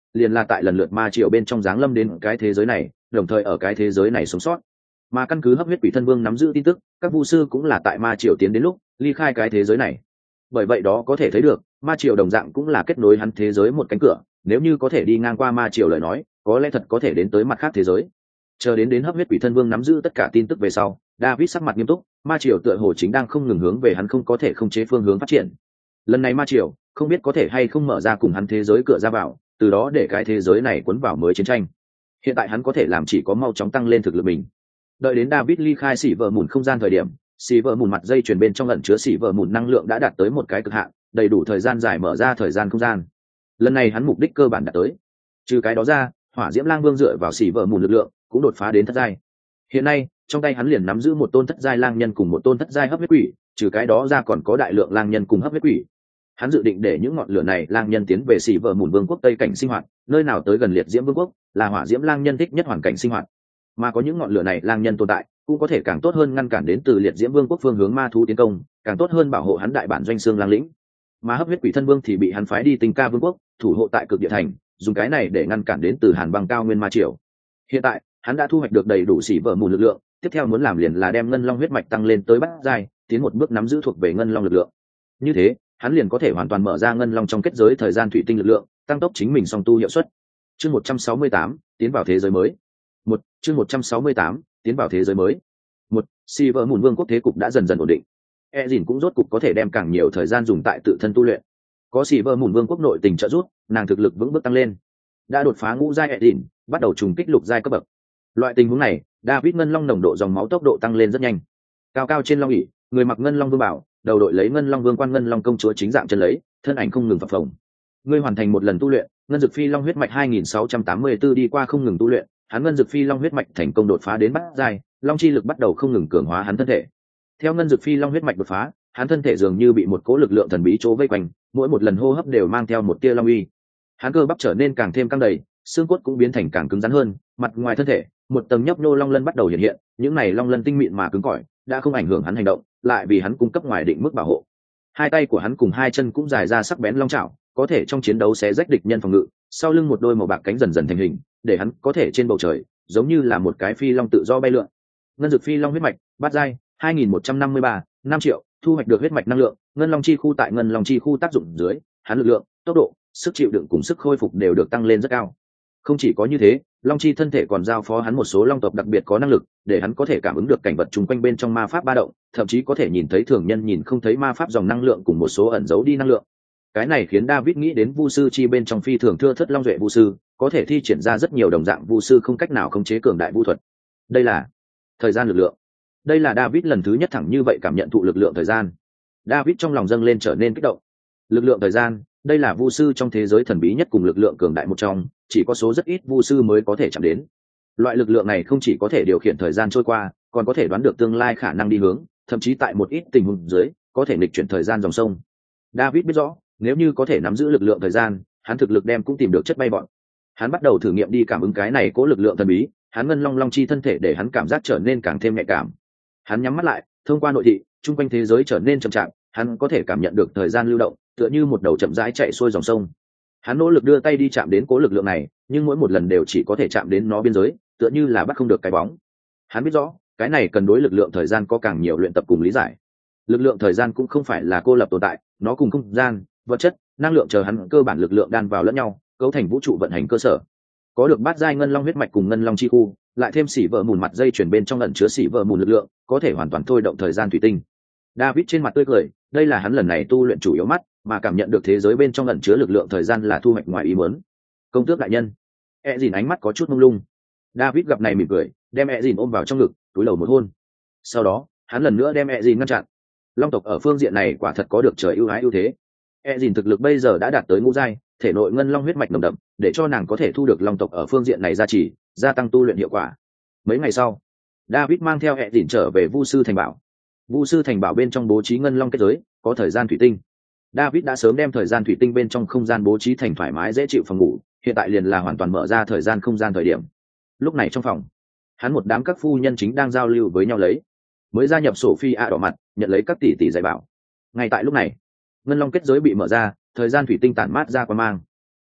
liền là tại lần lượt ma triều bên trong giáng lâm đến cái thế giới này, đồng thời ở cái thế giới này sống sót. Mà căn cứ hấp huyết quỷ thân vương nắm giữ tin tức, các vu sư cũng là tại ma triều tiến đến lúc ly khai cái thế giới này. Bởi vậy đó có thể thấy được, ma triều đồng dạng cũng là kết nối hắn thế giới một cánh cửa, nếu như có thể đi ngang qua ma triều lời nói, có lẽ thật có thể đến tới mặt khác thế giới. Chờ đến đến hấp huyết quỷ thân vương nắm giữ tất cả tin tức về sau, David sắc mặt nghiêm túc, ma triều tựa hồ chính đang không ngừng hướng về hắn không có thể không chế phương hướng phát triển. Lần này ma triều không biết có thể hay không mở ra cùng hắn thế giới cửa ra vào, từ đó để cái thế giới này cuốn vào mới chiến tranh. Hiện tại hắn có thể làm chỉ có mau chóng tăng lên thực lực mình. Đợi đến David ly khai xỉ vợ mùn không gian thời điểm, xỉ vợ mùn mặt dây chuyền bên trong ẩn chứa xỉ vợ mùn năng lượng đã đạt tới một cái cực hạn, đầy đủ thời gian giải mở ra thời gian không gian. Lần này hắn mục đích cơ bản đạt tới. Trừ cái đó ra, hỏa diễm lang vương dựa vào xỉ vợ mùn lực lượng cũng đột phá đến thất giai. Hiện nay trong tay hắn liền nắm giữ một tôn thất giai lang nhân cùng một tôn thất giai hấp huyết quỷ, trừ cái đó ra còn có đại lượng lang nhân cùng hấp huyết quỷ. Hắn dự định để những ngọn lửa này lang nhân tiến về xỉ vợ mùn vương quốc tây cảnh sinh hoạt, nơi nào tới gần liệt diễm vương quốc là hỏa diễm lang nhân thích nhất hoàn cảnh sinh hoạt. Mà có những ngọn lửa này lang nhân tồn tại, cũng có thể càng tốt hơn ngăn cản đến từ liệt diễm vương quốc phương hướng ma thú tiến công, càng tốt hơn bảo hộ hắn đại bản doanh xương lang lĩnh. Mà hấp huyết quỷ thân vương thì bị hắn phái đi Tinh Ca vương quốc, thủ hộ tại cực địa thành, dùng cái này để ngăn cản đến từ hàn băng cao nguyên ma triều. Hiện tại hắn đã thu hoạch được đầy đủ xỉ vợ mùn lực lượng, tiếp theo muốn làm liền là đem ngân long huyết mạch tăng lên tới bát giai, tiến một bước nắm giữ thuộc về ngân long lực lượng. Như thế hắn liền có thể hoàn toàn mở ra ngân long trong kết giới thời gian thủy tinh lực lượng, tăng tốc chính mình song tu hiệu suất. Chương một trăm sáu mươi tám, tiến vào thế giới mới. Một chương một trăm sáu mươi tám, tiến vào thế giới mới. Một, xỉ vợ mùn vương quốc thế cục đã dần dần ổn định. Ezin cũng rốt cục có thể đem càng nhiều thời gian dùng tại tự thân tu luyện. Có xỉ vợ mùn vương quốc nội tình trợ giúp, nàng thực lực vững bước tăng lên. Đã đột phá ngũ giai Ezin, bắt đầu trùng kích lục giai cấp bậc. Loại tình huống này, David ngân long nồng độ dòng máu tốc độ tăng lên rất nhanh. Cao cao trên long ỷ, người mặc ngân long vương bảo, đầu đội lấy ngân long vương quan ngân long công chúa chính dạng chân lấy, thân ảnh không ngừng phập phồng. Ngươi hoàn thành một lần tu luyện, ngân dực phi long huyết mạch hai nghìn sáu trăm tám mươi tư đi qua không ngừng tu luyện, hắn ngân dực phi long huyết mạch thành công đột phá đến bát giai, long chi lực bắt đầu không ngừng cường hóa hắn thân thể. Theo ngân dực phi long huyết mạch đột phá, hắn thân thể dường như bị một cỗ lực lượng thần bí chỗ vây quanh, mỗi một lần hô hấp đều mang theo một tia long uy. Hắn cơ bắp trở nên càng thêm căng đầy, xương cốt cũng biến thành càng cứng rắn hơn, mặt ngoài thân thể, một tầng nhấp nhô long lân bắt đầu hiện hiện, những này long lân tinh mịn mà cứng cỏi, đã không ảnh hưởng hắn hành động, lại vì hắn cung cấp ngoài định mức bảo hộ. Hai tay của hắn cùng hai chân cũng dài ra sắc bén long chảo, có thể trong chiến đấu xé rách địch nhân phòng ngự, sau lưng một đôi màu bạc cánh dần dần thành hình, để hắn có thể trên bầu trời, giống như là một cái phi long tự do bay lượn. Ngân dực phi long huyết mạch, bát giai, hai nghìn một trăm năm mươi ba, năm triệu, thu hoạch được huyết mạch năng lượng, ngân long chi khu tại ngân long chi khu tác dụng dưới, hắn lực lượng, tốc độ, sức chịu đựng cùng sức khôi phục đều được tăng lên rất cao. Không chỉ có như thế, long chi thân thể còn giao phó hắn một số long tộc đặc biệt có năng lực, để hắn có thể cảm ứng được cảnh vật chung quanh bên trong ma pháp ba động, thậm chí có thể nhìn thấy thường nhân nhìn không thấy ma pháp dòng năng lượng cùng một số ẩn giấu đi năng lượng. Cái này khiến David nghĩ đến vu sư chi bên trong phi thường thưa thớt long duệ vu sư, có thể thi triển ra rất nhiều đồng dạng vu sư không cách nào khống chế cường đại vu thuật. Đây là thời gian lực lượng. Đây là David lần thứ nhất thẳng như vậy cảm nhận thụ lực lượng thời gian. David trong lòng dâng lên trở nên kích động. Lực lượng thời gian, đây là vu sư trong thế giới thần bí nhất cùng lực lượng cường đại một trong, chỉ có số rất ít vu sư mới có thể chạm đến. Loại lực lượng này không chỉ có thể điều khiển thời gian trôi qua, còn có thể đoán được tương lai khả năng đi hướng, thậm chí tại một ít tình huống dưới, có thể nghịch chuyển thời gian dòng sông. David biết rõ, nếu như có thể nắm giữ lực lượng thời gian, hắn thực lực đem cũng tìm được chất bay bọn. Hắn bắt đầu thử nghiệm đi cảm ứng cái này cố lực lượng thần bí, hắn ngân long long chi thân thể để hắn cảm giác trở nên càng thêm nhạy cảm. Hắn nhắm mắt lại, thông qua nội thị, trung quanh thế giới trở nên chậm chạp, hắn có thể cảm nhận được thời gian lưu động, tựa như một đầu chậm rãi chạy xuôi dòng sông. Hắn nỗ lực đưa tay đi chạm đến cố lực lượng này, nhưng mỗi một lần đều chỉ có thể chạm đến nó biên giới, tựa như là bắt không được cái bóng. Hắn biết rõ, cái này cần đối lực lượng thời gian có càng nhiều luyện tập cùng lý giải. Lực lượng thời gian cũng không phải là cô lập tồn tại, nó cùng không gian, vật chất, năng lượng chờ hắn cơ bản lực lượng đan vào lẫn nhau, cấu thành vũ trụ vận hành cơ sở. Có được bát giai ngân long huyết mạch cùng ngân long chi khu, lại thêm xỉ vợ mùn mặt dây chuyển bên trong ẩn chứa xỉ vợ mùn lực lượng, có thể hoàn toàn thôi động thời gian thủy tinh. David trên mặt tươi cười, đây là hắn lần này tu luyện chủ yếu mắt, mà cảm nhận được thế giới bên trong ẩn chứa lực lượng thời gian là thu hoạch ngoài ý muốn. Công tước đại nhân. Ezin ánh mắt có chút mông lung. David gặp này mỉm cười, đem Ezin ôm vào trong ngực, túi đầu một hôn. Sau đó, hắn lần nữa đem Ezin ngăn chặn. Long tộc ở phương diện này quả thật có được trời ưu ái ưu thế. Ezin thực lực bây giờ đã đạt tới ngũ giai, thể nội ngân long huyết mạch nồng đậm, để cho nàng có thể thu được long tộc ở phương diện này gia trì, gia tăng tu luyện hiệu quả. Mấy ngày sau, David mang theo Ezin trở về Vu sư thành bảo. Vu sư thành bảo bên trong bố trí ngân long kết giới, có thời gian thủy tinh. David đã sớm đem thời gian thủy tinh bên trong không gian bố trí thành thoải mái dễ chịu phòng ngủ, hiện tại liền là hoàn toàn mở ra thời gian không gian thời điểm. Lúc này trong phòng, hắn một đám các phu nhân chính đang giao lưu với nhau lấy. Mới gia nhập Sophia đỏ mặt, nhận lấy các tỷ tỷ dạy bảo. Ngay tại lúc này, ngân long kết giới bị mở ra, thời gian thủy tinh tản mát ra quang mang.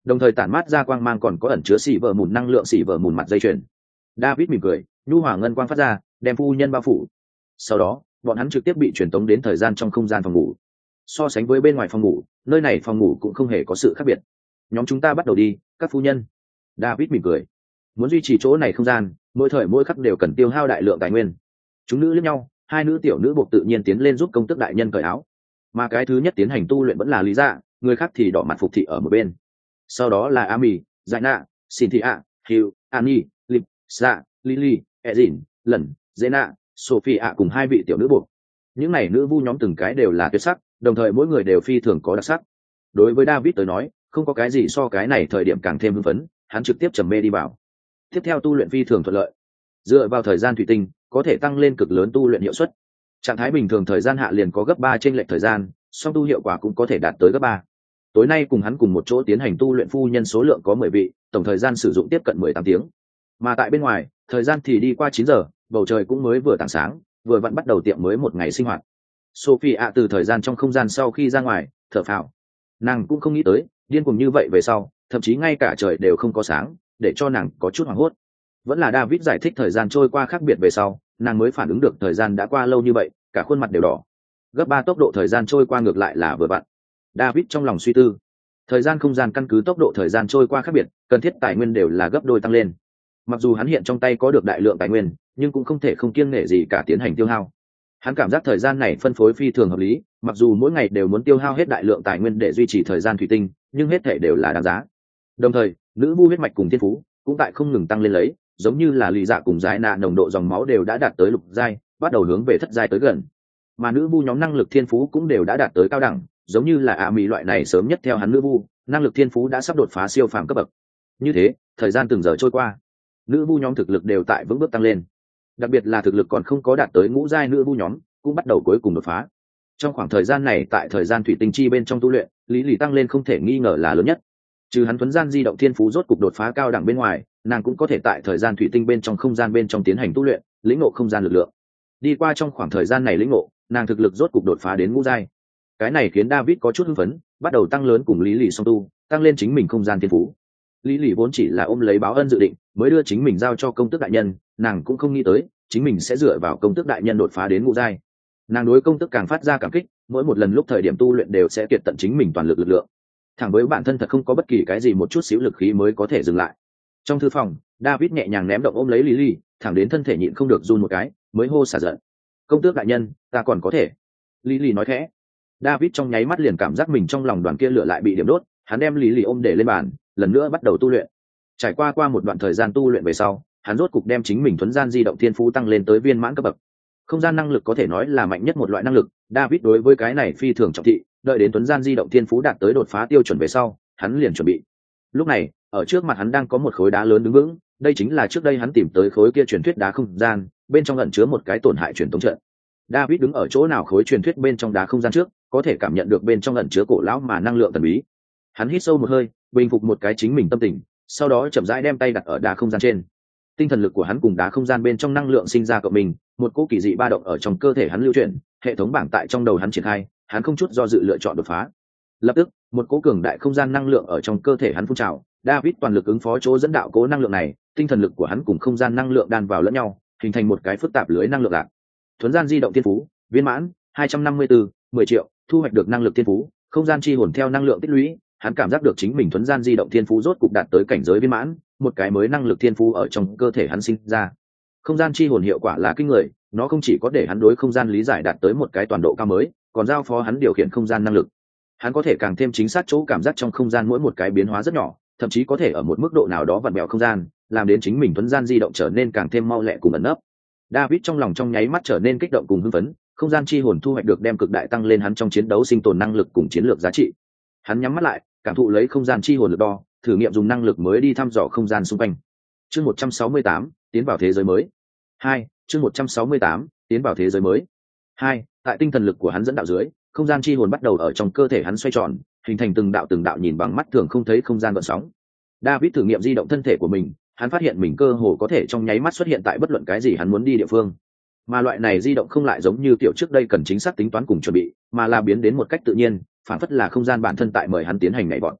đồng thời tản mát ra quang mang còn có ẩn chứa xỉ vợ mùn năng lượng xỉ vợ mùn mặt dây chuyền. David mỉm cười, nhu hòa ngân quang phát ra, đem phu nhân bao phủ. Sau đó bọn hắn trực tiếp bị truyền tống đến thời gian trong không gian phòng ngủ. So sánh với bên ngoài phòng ngủ, nơi này phòng ngủ cũng không hề có sự khác biệt. Nhóm chúng ta bắt đầu đi, các phu nhân. David mỉm cười. Muốn duy trì chỗ này không gian, mỗi thời mỗi khắc đều cần tiêu hao đại lượng tài nguyên. Chúng nữ liếc nhau, hai nữ tiểu nữ buộc tự nhiên tiến lên giúp công tước đại nhân cởi áo. Mà cái thứ nhất tiến hành tu luyện vẫn là Lý Dạ, người khác thì đỏ mặt phục thị ở một bên. Sau đó là Ami, Zaina, Cynthia, Hugh, Annie, Lip, Sa, Lily, Ezin, Lần, Zena, Sophia cùng hai vị tiểu nữ buộc. Những này nữ vu nhóm từng cái đều là tuyệt sắc, đồng thời mỗi người đều phi thường có đặc sắc. Đối với David tới nói, không có cái gì so cái này thời điểm càng thêm hưng phấn, hắn trực tiếp trầm mê đi vào. Tiếp theo tu luyện phi thường thuận lợi. Dựa vào thời gian thủy tinh, có thể tăng lên cực lớn tu luyện hiệu suất. Trạng thái bình thường thời gian hạ liền có gấp ba trên lệch thời gian, song tu hiệu quả cũng có thể đạt tới gấp ba. Tối nay cùng hắn cùng một chỗ tiến hành tu luyện phu nhân số lượng có mười vị, tổng thời gian sử dụng tiếp cận mười tám tiếng. Mà tại bên ngoài, thời gian thì đi qua chín giờ, bầu trời cũng mới vừa tảng sáng, vừa vặn bắt đầu tiệm mới một ngày sinh hoạt. Sophia từ thời gian trong không gian sau khi ra ngoài, thở phào. Nàng cũng không nghĩ tới, điên cuồng như vậy về sau, thậm chí ngay cả trời đều không có sáng, để cho nàng có chút hoảng hốt. Vẫn là David giải thích thời gian trôi qua khác biệt về sau, nàng mới phản ứng được thời gian đã qua lâu như vậy, cả khuôn mặt đều đỏ. Gấp ba tốc độ thời gian trôi qua ngược lại là vừa vặn. David trong lòng suy tư, thời gian không gian căn cứ tốc độ thời gian trôi qua khác biệt, cần thiết tài nguyên đều là gấp đôi tăng lên. Mặc dù hắn hiện trong tay có được đại lượng tài nguyên, nhưng cũng không thể không kiêng nể gì cả tiến hành tiêu hao. Hắn cảm giác thời gian này phân phối phi thường hợp lý, mặc dù mỗi ngày đều muốn tiêu hao hết đại lượng tài nguyên để duy trì thời gian thủy tinh, nhưng hết thể đều là đáng giá. Đồng thời, nữ vu huyết mạch cùng thiên phú cũng tại không ngừng tăng lên lấy, giống như là Lý Dạ cùng Giải Nạ nồng độ dòng máu đều đã đạt tới lục giai, bắt đầu hướng về thất giai tới gần. Mà nữ vu nhóm năng lực thiên phú cũng đều đã đạt tới cao đẳng, giống như là ạ mỹ loại này sớm nhất theo hắn nữ vu, năng lực thiên phú đã sắp đột phá siêu phàm cấp bậc. Như thế, thời gian từng giờ trôi qua, nữ vu nhóm thực lực đều tại vững bước tăng lên. Đặc biệt là thực lực còn không có đạt tới ngũ giai nữ vu nhóm, cũng bắt đầu cuối cùng đột phá. Trong khoảng thời gian này tại thời gian thủy tinh chi bên trong tu luyện, lý lì tăng lên không thể nghi ngờ là lớn nhất. Trừ hắn tuấn gian di động thiên phú rốt cục đột phá cao đẳng bên ngoài, nàng cũng có thể tại thời gian thủy tinh bên trong không gian bên trong tiến hành tu luyện, lĩnh ngộ không gian lực lượng. Đi qua trong khoảng thời gian này lĩnh ngộ, nàng thực lực rốt cục đột phá đến ngũ giai. Cái này khiến David có chút hưng phấn, bắt đầu tăng lớn cùng lý lì song tu, tăng lên chính mình không gian thiên phú. Lý lì vốn chỉ là ôm lấy báo ân dự định, mới đưa chính mình giao cho công tước đại nhân, nàng cũng không nghĩ tới chính mình sẽ dựa vào công tước đại nhân đột phá đến ngũ giai. Nàng đối công tước càng phát ra cảm kích, mỗi một lần lúc thời điểm tu luyện đều sẽ kiệt tận chính mình toàn lực lực lượng. Thẳng với bản thân thật không có bất kỳ cái gì một chút xíu lực khí mới có thể dừng lại. Trong thư phòng, David nhẹ nhàng ném động ôm lấy Lily, thẳng đến thân thể nhịn không được run một cái, mới hô xả giận. "Công tước đại nhân, ta còn có thể." Lily nói khẽ. David trong nháy mắt liền cảm giác mình trong lòng đoàn kia lửa lại bị điểm đốt, hắn đem Lily ôm để lên bàn, lần nữa bắt đầu tu luyện. Trải qua qua một đoạn thời gian tu luyện về sau, hắn rốt cục đem chính mình thuấn gian di động thiên phú tăng lên tới viên mãn cấp bậc. Không gian năng lực có thể nói là mạnh nhất một loại năng lực, David đối với cái này phi thường trọng thị, đợi đến tuấn gian di động thiên phú đạt tới đột phá tiêu chuẩn về sau, hắn liền chuẩn bị. Lúc này, ở trước mặt hắn đang có một khối đá lớn đứng vững, đây chính là trước đây hắn tìm tới khối kia truyền thuyết đá không gian, bên trong ẩn chứa một cái tổn hại truyền tống trận. David đứng ở chỗ nào khối truyền thuyết bên trong đá không gian trước, có thể cảm nhận được bên trong ẩn chứa cổ lão mà năng lượng thần bí. Hắn hít sâu một hơi, bình phục một cái chính mình tâm tình, sau đó chậm rãi đem tay đặt ở đá không gian trên. Tinh thần lực của hắn cùng đá không gian bên trong năng lượng sinh ra cộng mình, một cỗ kỳ dị ba động ở trong cơ thể hắn lưu chuyển, hệ thống bảng tại trong đầu hắn triển khai, hắn không chút do dự lựa chọn đột phá. Lập tức, một cỗ cường đại không gian năng lượng ở trong cơ thể hắn phun trào, David toàn lực ứng phó chỗ dẫn đạo cỗ năng lượng này, tinh thần lực của hắn cùng không gian năng lượng đan vào lẫn nhau, hình thành một cái phức tạp lưới năng lượng lạc. Thuấn gian di động thiên phú, viên mãn, hai trăm năm mươi tư, mười triệu, thu hoạch được năng lực thiên phú, không gian chi hồn theo năng lượng tích lũy, hắn cảm giác được chính mình thuấn gian di động thiên phú rốt cục đạt tới cảnh giới viên mãn, một cái mới năng lực thiên phú ở trong cơ thể hắn sinh ra. Không gian chi hồn hiệu quả là kinh người, nó không chỉ có để hắn đối không gian lý giải đạt tới một cái toàn độ cao mới, còn giao phó hắn điều khiển không gian năng lực. Hắn có thể càng thêm chính xác chỗ cảm giác trong không gian mỗi một cái biến hóa rất nhỏ, thậm chí có thể ở một mức độ nào đó vặn vẹo không gian, làm đến chính mình thuấn gian di động trở nên càng thêm mau lẹ cùng ẩn nấp. David trong lòng trong nháy mắt trở nên kích động cùng hưng phấn, không gian chi hồn thu hoạch được đem cực đại tăng lên hắn trong chiến đấu sinh tồn năng lực cùng chiến lược giá trị. Hắn nhắm mắt lại, cảm thụ lấy không gian chi hồn lực đo, thử nghiệm dùng năng lực mới đi thăm dò không gian xung quanh. Chương một trăm sáu mươi tám, tiến vào thế giới mới. Hai, chương một trăm sáu mươi tám, tiến vào thế giới mới. Hai, tại tinh thần lực của hắn dẫn đạo dưới, không gian chi hồn bắt đầu ở trong cơ thể hắn xoay tròn, hình thành từng đạo từng đạo nhìn bằng mắt thường không thấy không gian gợn sóng. David thử nghiệm di động thân thể của mình, hắn phát hiện mình cơ hồ có thể trong nháy mắt xuất hiện tại bất luận cái gì hắn muốn đi địa phương. Mà loại này di động không lại giống như kiểu trước đây cần chính xác tính toán cùng chuẩn bị, mà là biến đến một cách tự nhiên, phản phất là không gian bản thân tại mời hắn tiến hành nhảy vọt.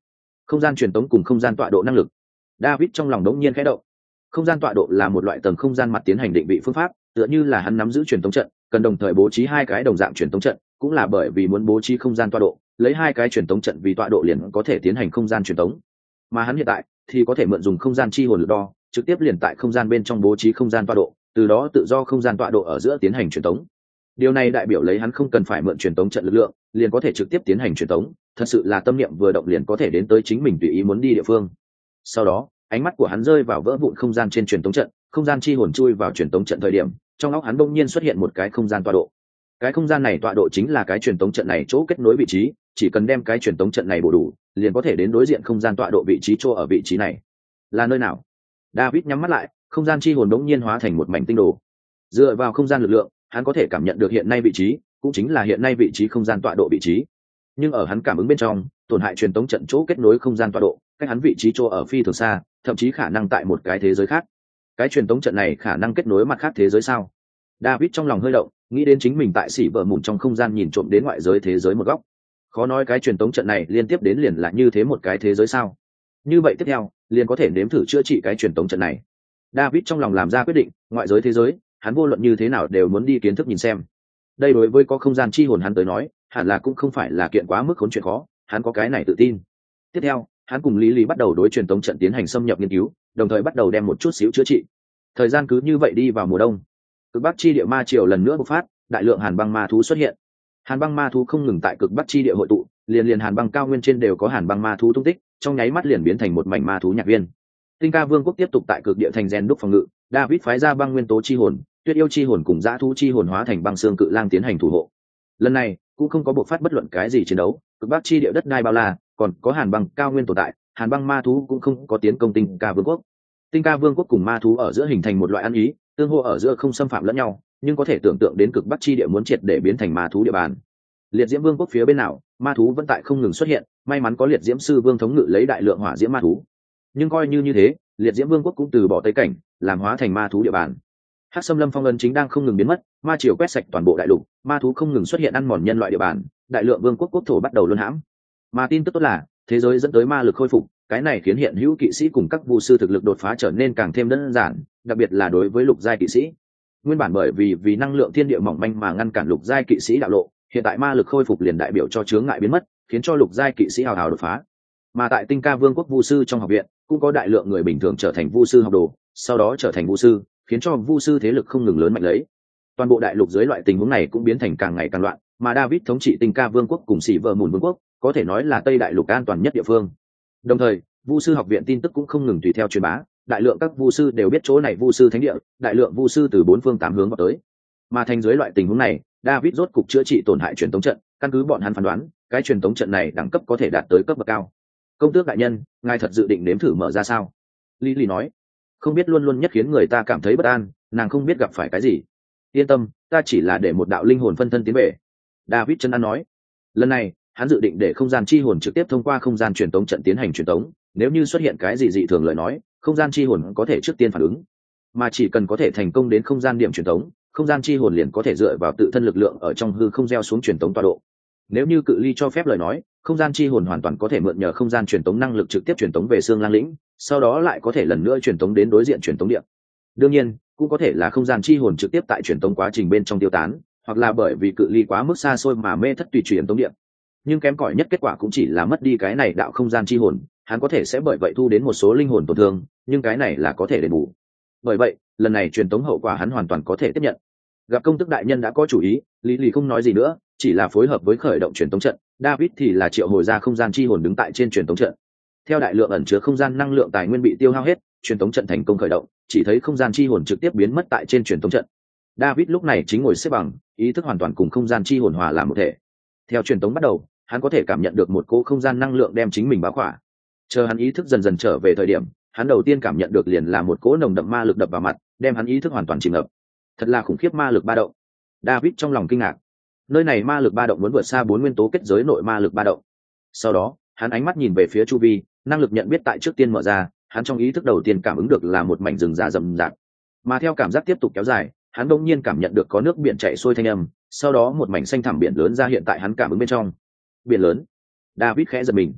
Không gian truyền tống cùng không gian tọa độ năng lực. David trong lòng đống nhiên khẽ động. Không gian tọa độ là một loại tầng không gian mặt tiến hành định vị phương pháp, tựa như là hắn nắm giữ truyền tống trận, cần đồng thời bố trí hai cái đồng dạng truyền tống trận, cũng là bởi vì muốn bố trí không gian tọa độ, lấy hai cái truyền tống trận vì tọa độ liền có thể tiến hành không gian truyền tống. Mà hắn hiện tại thì có thể mượn dùng không gian chi hồn lực đo, trực tiếp liền tại không gian bên trong bố trí không gian tọa độ, từ đó tự do không gian tọa độ ở giữa tiến hành truyền tống. Điều này đại biểu lấy hắn không cần phải mượn truyền tống trận lực lượng, liền có thể trực tiếp tiến hành truyền tống, thật sự là tâm niệm vừa động liền có thể đến tới chính mình tùy ý muốn đi địa phương. Sau đó, ánh mắt của hắn rơi vào vỡ vụn không gian trên truyền tống trận, không gian chi hồn chui vào truyền tống trận thời điểm, trong óc hắn bỗng nhiên xuất hiện một cái không gian tọa độ. Cái không gian này tọa độ chính là cái truyền tống trận này chỗ kết nối vị trí, chỉ cần đem cái truyền tống trận này bổ đủ, liền có thể đến đối diện không gian tọa độ vị trí chỗ ở vị trí này. Là nơi nào? David nhắm mắt lại, không gian chi hồn bỗng nhiên hóa thành một mảnh tinh đồ. Dựa vào không gian lực lượng, hắn có thể cảm nhận được hiện nay vị trí, cũng chính là hiện nay vị trí không gian tọa độ vị trí. Nhưng ở hắn cảm ứng bên trong, tổn hại truyền tống trận chỗ kết nối không gian tọa độ, cách hắn vị trí chỗ ở phi thường xa, thậm chí khả năng tại một cái thế giới khác. Cái truyền tống trận này khả năng kết nối mặt khác thế giới sao? David trong lòng hơi động, nghĩ đến chính mình tại xỉ vợ mụn trong không gian nhìn trộm đến ngoại giới thế giới một góc. Khó nói cái truyền tống trận này liên tiếp đến liền là như thế một cái thế giới sao? Như vậy tiếp theo, liền có thể nếm thử chữa trị cái truyền tống trận này. David trong lòng làm ra quyết định, ngoại giới thế giới, hắn vô luận như thế nào đều muốn đi kiến thức nhìn xem. Đây đối với có không gian chi hồn hắn tới nói, hẳn là cũng không phải là kiện quá mức khốn chuyện khó, hắn có cái này tự tin. Tiếp theo, hắn cùng Lý Lý bắt đầu đối truyền tống trận tiến hành xâm nhập nghiên cứu, đồng thời bắt đầu đem một chút xíu chữa trị. Thời gian cứ như vậy đi vào mùa đông. Cực Bắc chi địa ma triều lần nữa bộc phát, đại lượng hàn băng ma thú xuất hiện. Hàn băng ma thú không ngừng tại Cực Bắc chi địa hội tụ, liền liền hàn băng cao nguyên trên đều có hàn băng ma thú tung tích, trong nháy mắt liền biến thành một mảnh ma thú nhạc viên. Tinh Ca Vương quốc tiếp tục tại cực địa thành rèn đúc phòng ngự, David phái ra băng nguyên tố chi hồn, tuyết yêu chi hồn cùng dã thú chi hồn hóa thành băng xương cự lang tiến hành thủ hộ. Lần này cũng không có bộc phát bất luận cái gì chiến đấu, Cực Bắc chi địa đất đai bao la, còn có hàn băng cao nguyên tồn tại, hàn băng ma thú cũng không có tiến công Tinh Ca Vương quốc. Tinh Ca Vương quốc cùng ma thú ở giữa hình thành một loại ăn ý, tương hỗ ở giữa không xâm phạm lẫn nhau, nhưng có thể tưởng tượng đến Cực Bắc chi địa muốn triệt để biến thành ma thú địa bàn. Liệt Diễm Vương quốc phía bên nào, ma thú vẫn tại không ngừng xuất hiện, may mắn có Liệt Diễm sư vương thống ngự lấy đại lượng hỏa diễm ma thú. Nhưng coi như như thế, Liệt Diễm Vương quốc cũng từ bỏ Tây cảnh, làm hóa thành ma thú địa bàn. Hắc Sâm Lâm phong ấn chính đang không ngừng biến mất, ma triều quét sạch toàn bộ đại lục, ma thú không ngừng xuất hiện ăn mòn nhân loại địa bàn, đại lượng vương quốc quốc thổ bắt đầu luân hãm. Mà tin tức tốt là, thế giới dẫn tới ma lực khôi phục, cái này khiến hiện hữu kỵ sĩ cùng các vu sư thực lực đột phá trở nên càng thêm đơn giản, đặc biệt là đối với lục giai kỵ sĩ. Nguyên bản bởi vì vì năng lượng thiên địa mỏng manh mà ngăn cản lục giai kỵ sĩ đạo lộ, hiện tại ma lực khôi phục liền đại biểu cho chướng ngại biến mất, khiến cho lục giai kỵ sĩ hào hào đột phá. Mà tại Tinh Ca Vương quốc vu sư trong học viện, cũng có đại lượng người bình thường trở thành vu sư học đồ, sau đó trở thành vu sư, khiến cho vu sư thế lực không ngừng lớn mạnh lấy. Toàn bộ đại lục dưới loại tình huống này cũng biến thành càng ngày càng loạn, mà David thống trị Tinh Ca Vương quốc cùng Sĩ Vợ Mùn Vương quốc, có thể nói là Tây đại lục an toàn nhất địa phương. Đồng thời, vu sư học viện tin tức cũng không ngừng tùy theo truyền bá, đại lượng các vu sư đều biết chỗ này vu sư thánh địa, đại lượng vu sư từ bốn phương tám hướng vào tới. Mà thành dưới loại tình huống này, David rốt cục chữa trị tổn hại truyền tống trận, căn cứ bọn hắn phán đoán, cái truyền tống trận này đẳng cấp có thể đạt tới cấp bậc cao. Công tước đại nhân, ngài thật dự định nếm thử mở ra sao? Lý Lý nói. Không biết luôn luôn nhất khiến người ta cảm thấy bất an, nàng không biết gặp phải cái gì. Yên tâm, ta chỉ là để một đạo linh hồn phân thân tiến về. David chân an nói. Lần này, hắn dự định để không gian chi hồn trực tiếp thông qua không gian truyền tống trận tiến hành truyền tống, nếu như xuất hiện cái gì dị thường lời nói, không gian chi hồn có thể trước tiên phản ứng, mà chỉ cần có thể thành công đến không gian điểm truyền tống, không gian chi hồn liền có thể dựa vào tự thân lực lượng ở trong hư không gieo xuống truyền tống tọa độ. Nếu như cự ly cho phép lời nói, không gian chi hồn hoàn toàn có thể mượn nhờ không gian truyền tống năng lực trực tiếp truyền tống về Sương Lang lĩnh, sau đó lại có thể lần nữa truyền tống đến đối diện truyền tống địa. Đương nhiên, cũng có thể là không gian chi hồn trực tiếp tại truyền tống quá trình bên trong tiêu tán, hoặc là bởi vì cự ly quá mức xa xôi mà mê thất tùy truyền tống địa. Nhưng kém cỏi nhất kết quả cũng chỉ là mất đi cái này đạo không gian chi hồn, hắn có thể sẽ bởi vậy thu đến một số linh hồn tổn thương, nhưng cái này là có thể đền bù. Bởi vậy, lần này truyền tống hậu quả hắn hoàn toàn có thể tiếp nhận. Gặp công tước đại nhân đã có chủ ý, Lý Lý không nói gì nữa, chỉ là phối hợp với khởi động truyền tống trận, David thì là triệu hồi ra không gian chi hồn đứng tại trên truyền tống trận. Theo đại lượng ẩn chứa không gian năng lượng tài nguyên bị tiêu hao hết, truyền tống trận thành công khởi động, chỉ thấy không gian chi hồn trực tiếp biến mất tại trên truyền tống trận. David lúc này chính ngồi xếp bằng, ý thức hoàn toàn cùng không gian chi hồn hòa làm một thể. Theo truyền tống bắt đầu, hắn có thể cảm nhận được một cỗ không gian năng lượng đem chính mình bao khỏa. Chờ hắn ý thức dần dần trở về thời điểm, hắn đầu tiên cảm nhận được liền là một cỗ nồng đậm ma lực đập vào mặt, đem hắn ý thức hoàn toàn chìm ngập. Thật là khủng khiếp ma lực ba động. David trong lòng kinh ngạc. Nơi này ma lực ba động muốn vượt xa bốn nguyên tố kết giới nội ma lực ba động. Sau đó, hắn ánh mắt nhìn về phía chu vi, năng lực nhận biết tại trước tiên mở ra, hắn trong ý thức đầu tiên cảm ứng được là một mảnh rừng già rậm rạp. Mà theo cảm giác tiếp tục kéo dài, hắn đột nhiên cảm nhận được có nước biển chảy xuôi thanh âm, sau đó một mảnh xanh thẳm biển lớn ra hiện tại hắn cảm ứng bên trong. Biển lớn. David khẽ giật mình.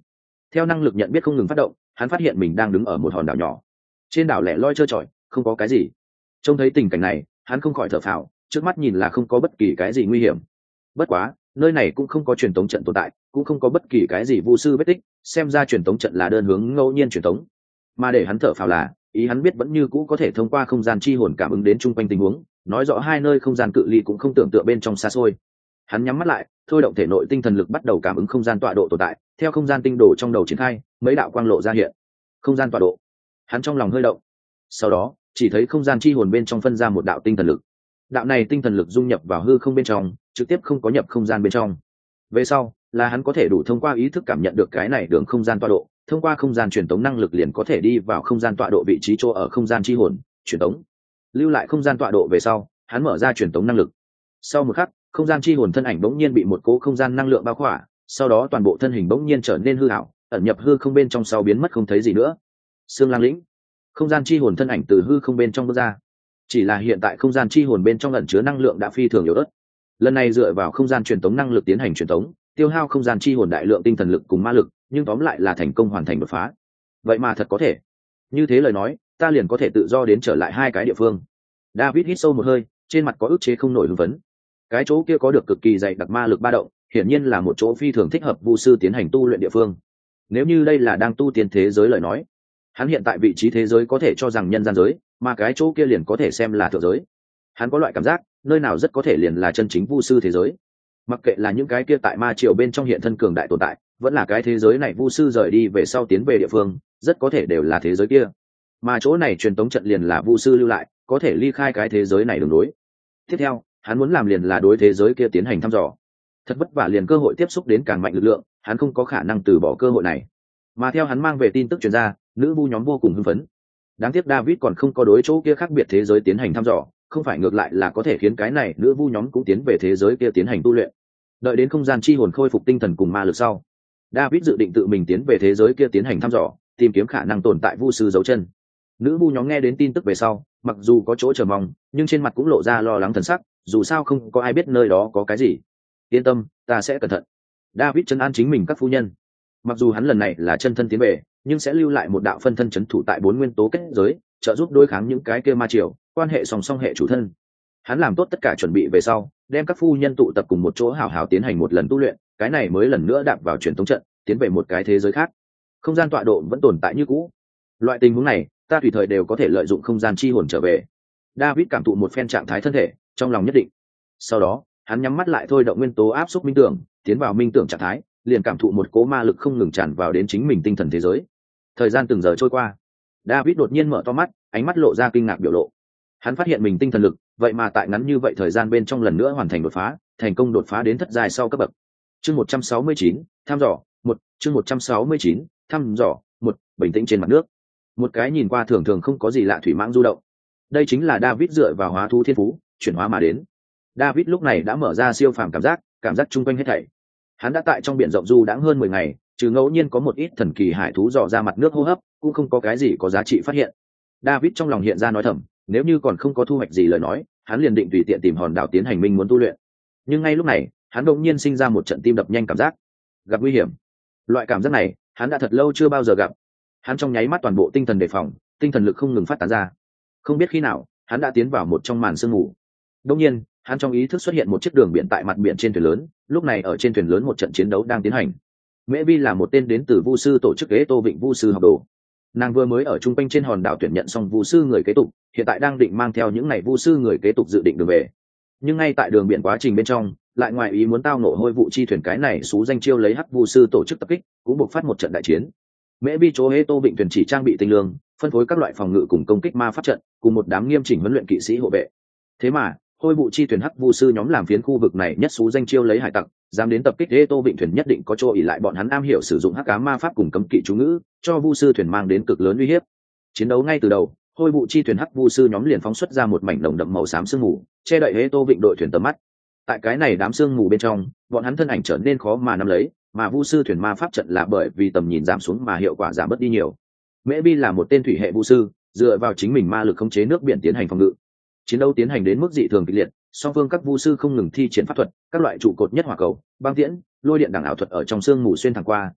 Theo năng lực nhận biết không ngừng phát động, hắn phát hiện mình đang đứng ở một hòn đảo nhỏ. Trên đảo lẻ loi trơ trọi, không có cái gì. Trông thấy tình cảnh này, hắn không khỏi thở phào, trước mắt nhìn là không có bất kỳ cái gì nguy hiểm. Bất quá, nơi này cũng không có truyền tống trận tồn tại, cũng không có bất kỳ cái gì vu sư vết tích, xem ra truyền tống trận là đơn hướng ngẫu nhiên truyền tống. Mà để hắn thở phào là, ý hắn biết vẫn như cũ có thể thông qua không gian chi hồn cảm ứng đến chung quanh tình huống, nói rõ hai nơi không gian cự ly cũng không tưởng tượng bên trong xa xôi. Hắn nhắm mắt lại, thôi động thể nội tinh thần lực bắt đầu cảm ứng không gian tọa độ tồn tại, theo không gian tinh đồ trong đầu triển khai, mấy đạo quang lộ ra hiện. Không gian tọa độ. Hắn trong lòng hơi động. Sau đó, chỉ thấy không gian chi hồn bên trong phân ra một đạo tinh thần lực. Đạo này tinh thần lực dung nhập vào hư không bên trong, trực tiếp không có nhập không gian bên trong. Về sau, là hắn có thể đủ thông qua ý thức cảm nhận được cái này đường không gian tọa độ, thông qua không gian truyền tống năng lực liền có thể đi vào không gian tọa độ vị trí chỗ ở không gian chi hồn, truyền tống. Lưu lại không gian tọa độ về sau, hắn mở ra truyền tống năng lực. Sau một khắc, không gian chi hồn thân ảnh bỗng nhiên bị một cỗ không gian năng lượng bao khỏa, sau đó toàn bộ thân hình bỗng nhiên trở nên hư ảo, ẩn nhập hư không bên trong sau biến mất không thấy gì nữa. Sương Lang lĩnh, không gian chi hồn thân ảnh từ hư không bên trong bước ra. Chỉ là hiện tại không gian chi hồn bên trong ẩn chứa năng lượng đã phi thường yếu ớt. Lần này dựa vào không gian truyền tống năng lực tiến hành truyền tống, tiêu hao không gian chi hồn đại lượng tinh thần lực cùng ma lực, nhưng tóm lại là thành công hoàn thành đột phá. Vậy mà thật có thể. Như thế lời nói, ta liền có thể tự do đến trở lại hai cái địa phương. David hít sâu một hơi, trên mặt có ức chế không nổi hưng phấn. Cái chỗ kia có được cực kỳ dày đặc ma lực ba động, hiển nhiên là một chỗ phi thường thích hợp vu sư tiến hành tu luyện địa phương. Nếu như đây là đang tu tiên thế giới lời nói, hắn hiện tại vị trí thế giới có thể cho rằng nhân gian giới, mà cái chỗ kia liền có thể xem là thượng giới. Hắn có loại cảm giác, nơi nào rất có thể liền là chân chính vu sư thế giới. Mặc kệ là những cái kia tại ma triều bên trong hiện thân cường đại tồn tại, vẫn là cái thế giới này vu sư rời đi về sau tiến về địa phương, rất có thể đều là thế giới kia. Mà chỗ này truyền tống trận liền là vu sư lưu lại, có thể ly khai cái thế giới này đường đối. Tiếp theo, hắn muốn làm liền là đối thế giới kia tiến hành thăm dò. Thật vất vả liền cơ hội tiếp xúc đến càng mạnh lực lượng, hắn không có khả năng từ bỏ cơ hội này. Mà theo hắn mang về tin tức truyền ra, nữ vu nhóm vô cùng hưng phấn. Đáng tiếc David còn không có đối chỗ kia khác biệt thế giới tiến hành thăm dò, không phải ngược lại là có thể khiến cái này nữ vu nhóm cũng tiến về thế giới kia tiến hành tu luyện. Đợi đến không gian chi hồn khôi phục tinh thần cùng ma lực sau, David dự định tự mình tiến về thế giới kia tiến hành thăm dò, tìm kiếm khả năng tồn tại vu sư dấu chân. Nữ vu nhóm nghe đến tin tức về sau, mặc dù có chỗ chờ mong, nhưng trên mặt cũng lộ ra lo lắng thần sắc, dù sao không có ai biết nơi đó có cái gì. Yên tâm, ta sẽ cẩn thận. David trấn an chính mình các phu nhân. Mặc dù hắn lần này là chân thân tiến về, nhưng sẽ lưu lại một đạo phân thân trấn thủ tại bốn nguyên tố kết giới, trợ giúp đối kháng những cái kia ma triều, quan hệ song song hệ chủ thân. Hắn làm tốt tất cả chuẩn bị về sau, đem các phu nhân tụ tập cùng một chỗ hào hào tiến hành một lần tu luyện, cái này mới lần nữa đạp vào truyền tống trận, tiến về một cái thế giới khác. Không gian tọa độ vẫn tồn tại như cũ. Loại tình huống này, ta tùy thời đều có thể lợi dụng không gian chi hồn trở về. David cảm thụ một phen trạng thái thân thể, trong lòng nhất định. Sau đó, hắn nhắm mắt lại thôi động nguyên tố áp xúc minh tưởng, tiến vào minh tưởng trạng thái, liền cảm thụ một cỗ ma lực không ngừng tràn vào đến chính mình tinh thần thế giới. Thời gian từng giờ trôi qua, David đột nhiên mở to mắt, ánh mắt lộ ra kinh ngạc biểu lộ. Hắn phát hiện mình tinh thần lực, vậy mà tại ngắn như vậy thời gian bên trong lần nữa hoàn thành đột phá, thành công đột phá đến thất giai sau cấp bậc. Chương một trăm sáu mươi chín, thăm dò, một, chương một trăm sáu mươi chín, thăm dò, một, bình tĩnh trên mặt nước. Một cái nhìn qua thường thường không có gì lạ thủy mãng du động. Đây chính là David dựa vào hóa thú thiên phú, chuyển hóa mà đến. David lúc này đã mở ra siêu phàm cảm giác, cảm giác chung quanh hết thảy. Hắn đã tại trong biển rộng du đãng hơn mười ngày, trừ ngẫu nhiên có một ít thần kỳ hải thú dò ra mặt nước hô hấp, cũng không có cái gì có giá trị phát hiện. David trong lòng hiện ra nói thầm, nếu như còn không có thu hoạch gì lời nói, hắn liền định tùy tiện tìm hòn đảo tiến hành minh muốn tu luyện. Nhưng ngay lúc này, hắn đột nhiên sinh ra một trận tim đập nhanh cảm giác, gặp nguy hiểm. Loại cảm giác này, hắn đã thật lâu chưa bao giờ gặp. Hắn trong nháy mắt toàn bộ tinh thần đề phòng, tinh thần lực không ngừng phát tán ra. Không biết khi nào, hắn đã tiến vào một trong màn sương mù. Đột nhiên, hắn trong ý thức xuất hiện một chiếc đường biển tại mặt biển trên thuyền lớn, lúc này ở trên thuyền lớn một trận chiến đấu đang tiến hành. Mễ Vi là một tên đến từ Vu sư tổ chức kế Tô Vịnh Vu sư học đồ. Nàng vừa mới ở trung quanh trên hòn đảo tuyển nhận xong Vu sư người kế tục, hiện tại đang định mang theo những này Vu sư người kế tục dự định đường về. Nhưng ngay tại đường biển quá trình bên trong, lại ngoài ý muốn tao nộ hôi vụ chi thuyền cái này xú danh chiêu lấy hắc Vu sư tổ chức tập kích, cũng buộc phát một trận đại chiến. Mễ Vi chỗ hê Tô Vịnh thuyền chỉ trang bị tinh lương, phân phối các loại phòng ngự cùng công kích ma pháp trận, cùng một đám nghiêm chỉnh huấn luyện kỵ sĩ hộ vệ. Thế mà, hôi vụ chi thuyền hắc Vu sư nhóm làm phiến khu vực này nhất xú danh chiêu lấy hải tặc, dám đến tập kích hê Tô Vịnh thuyền nhất định có chỗ ỉ lại bọn hắn am hiểu sử dụng hắc ám ma pháp cùng cấm kỵ chú ngữ, cho Vu sư thuyền mang đến cực lớn uy hiếp. Chiến đấu ngay từ đầu, hôi vụ chi thuyền hắc Vu sư nhóm liền phóng xuất ra một mảnh đồng đậm màu xám sương mù, che đậy hê Tô Vịnh đội thuyền tầm mắt. Tại cái này đám sương mù bên trong, bọn hắn thân ảnh trở nên khó mà nắm lấy, mà Vu sư thuyền ma pháp trận là bởi vì tầm nhìn giảm xuống mà hiệu quả giảm bớt đi nhiều. Mễ Bi là một tên thủy hệ Vu sư, dựa vào chính mình ma lực khống chế nước biển tiến hành phòng ngự. Chiến đấu tiến hành đến mức dị thường kịch liệt, song phương các Vu sư không ngừng thi triển pháp thuật, các loại trụ cột nhất hỏa cầu, băng tiễn, lôi điện đẳng ảo thuật ở trong sương mù xuyên thẳng qua,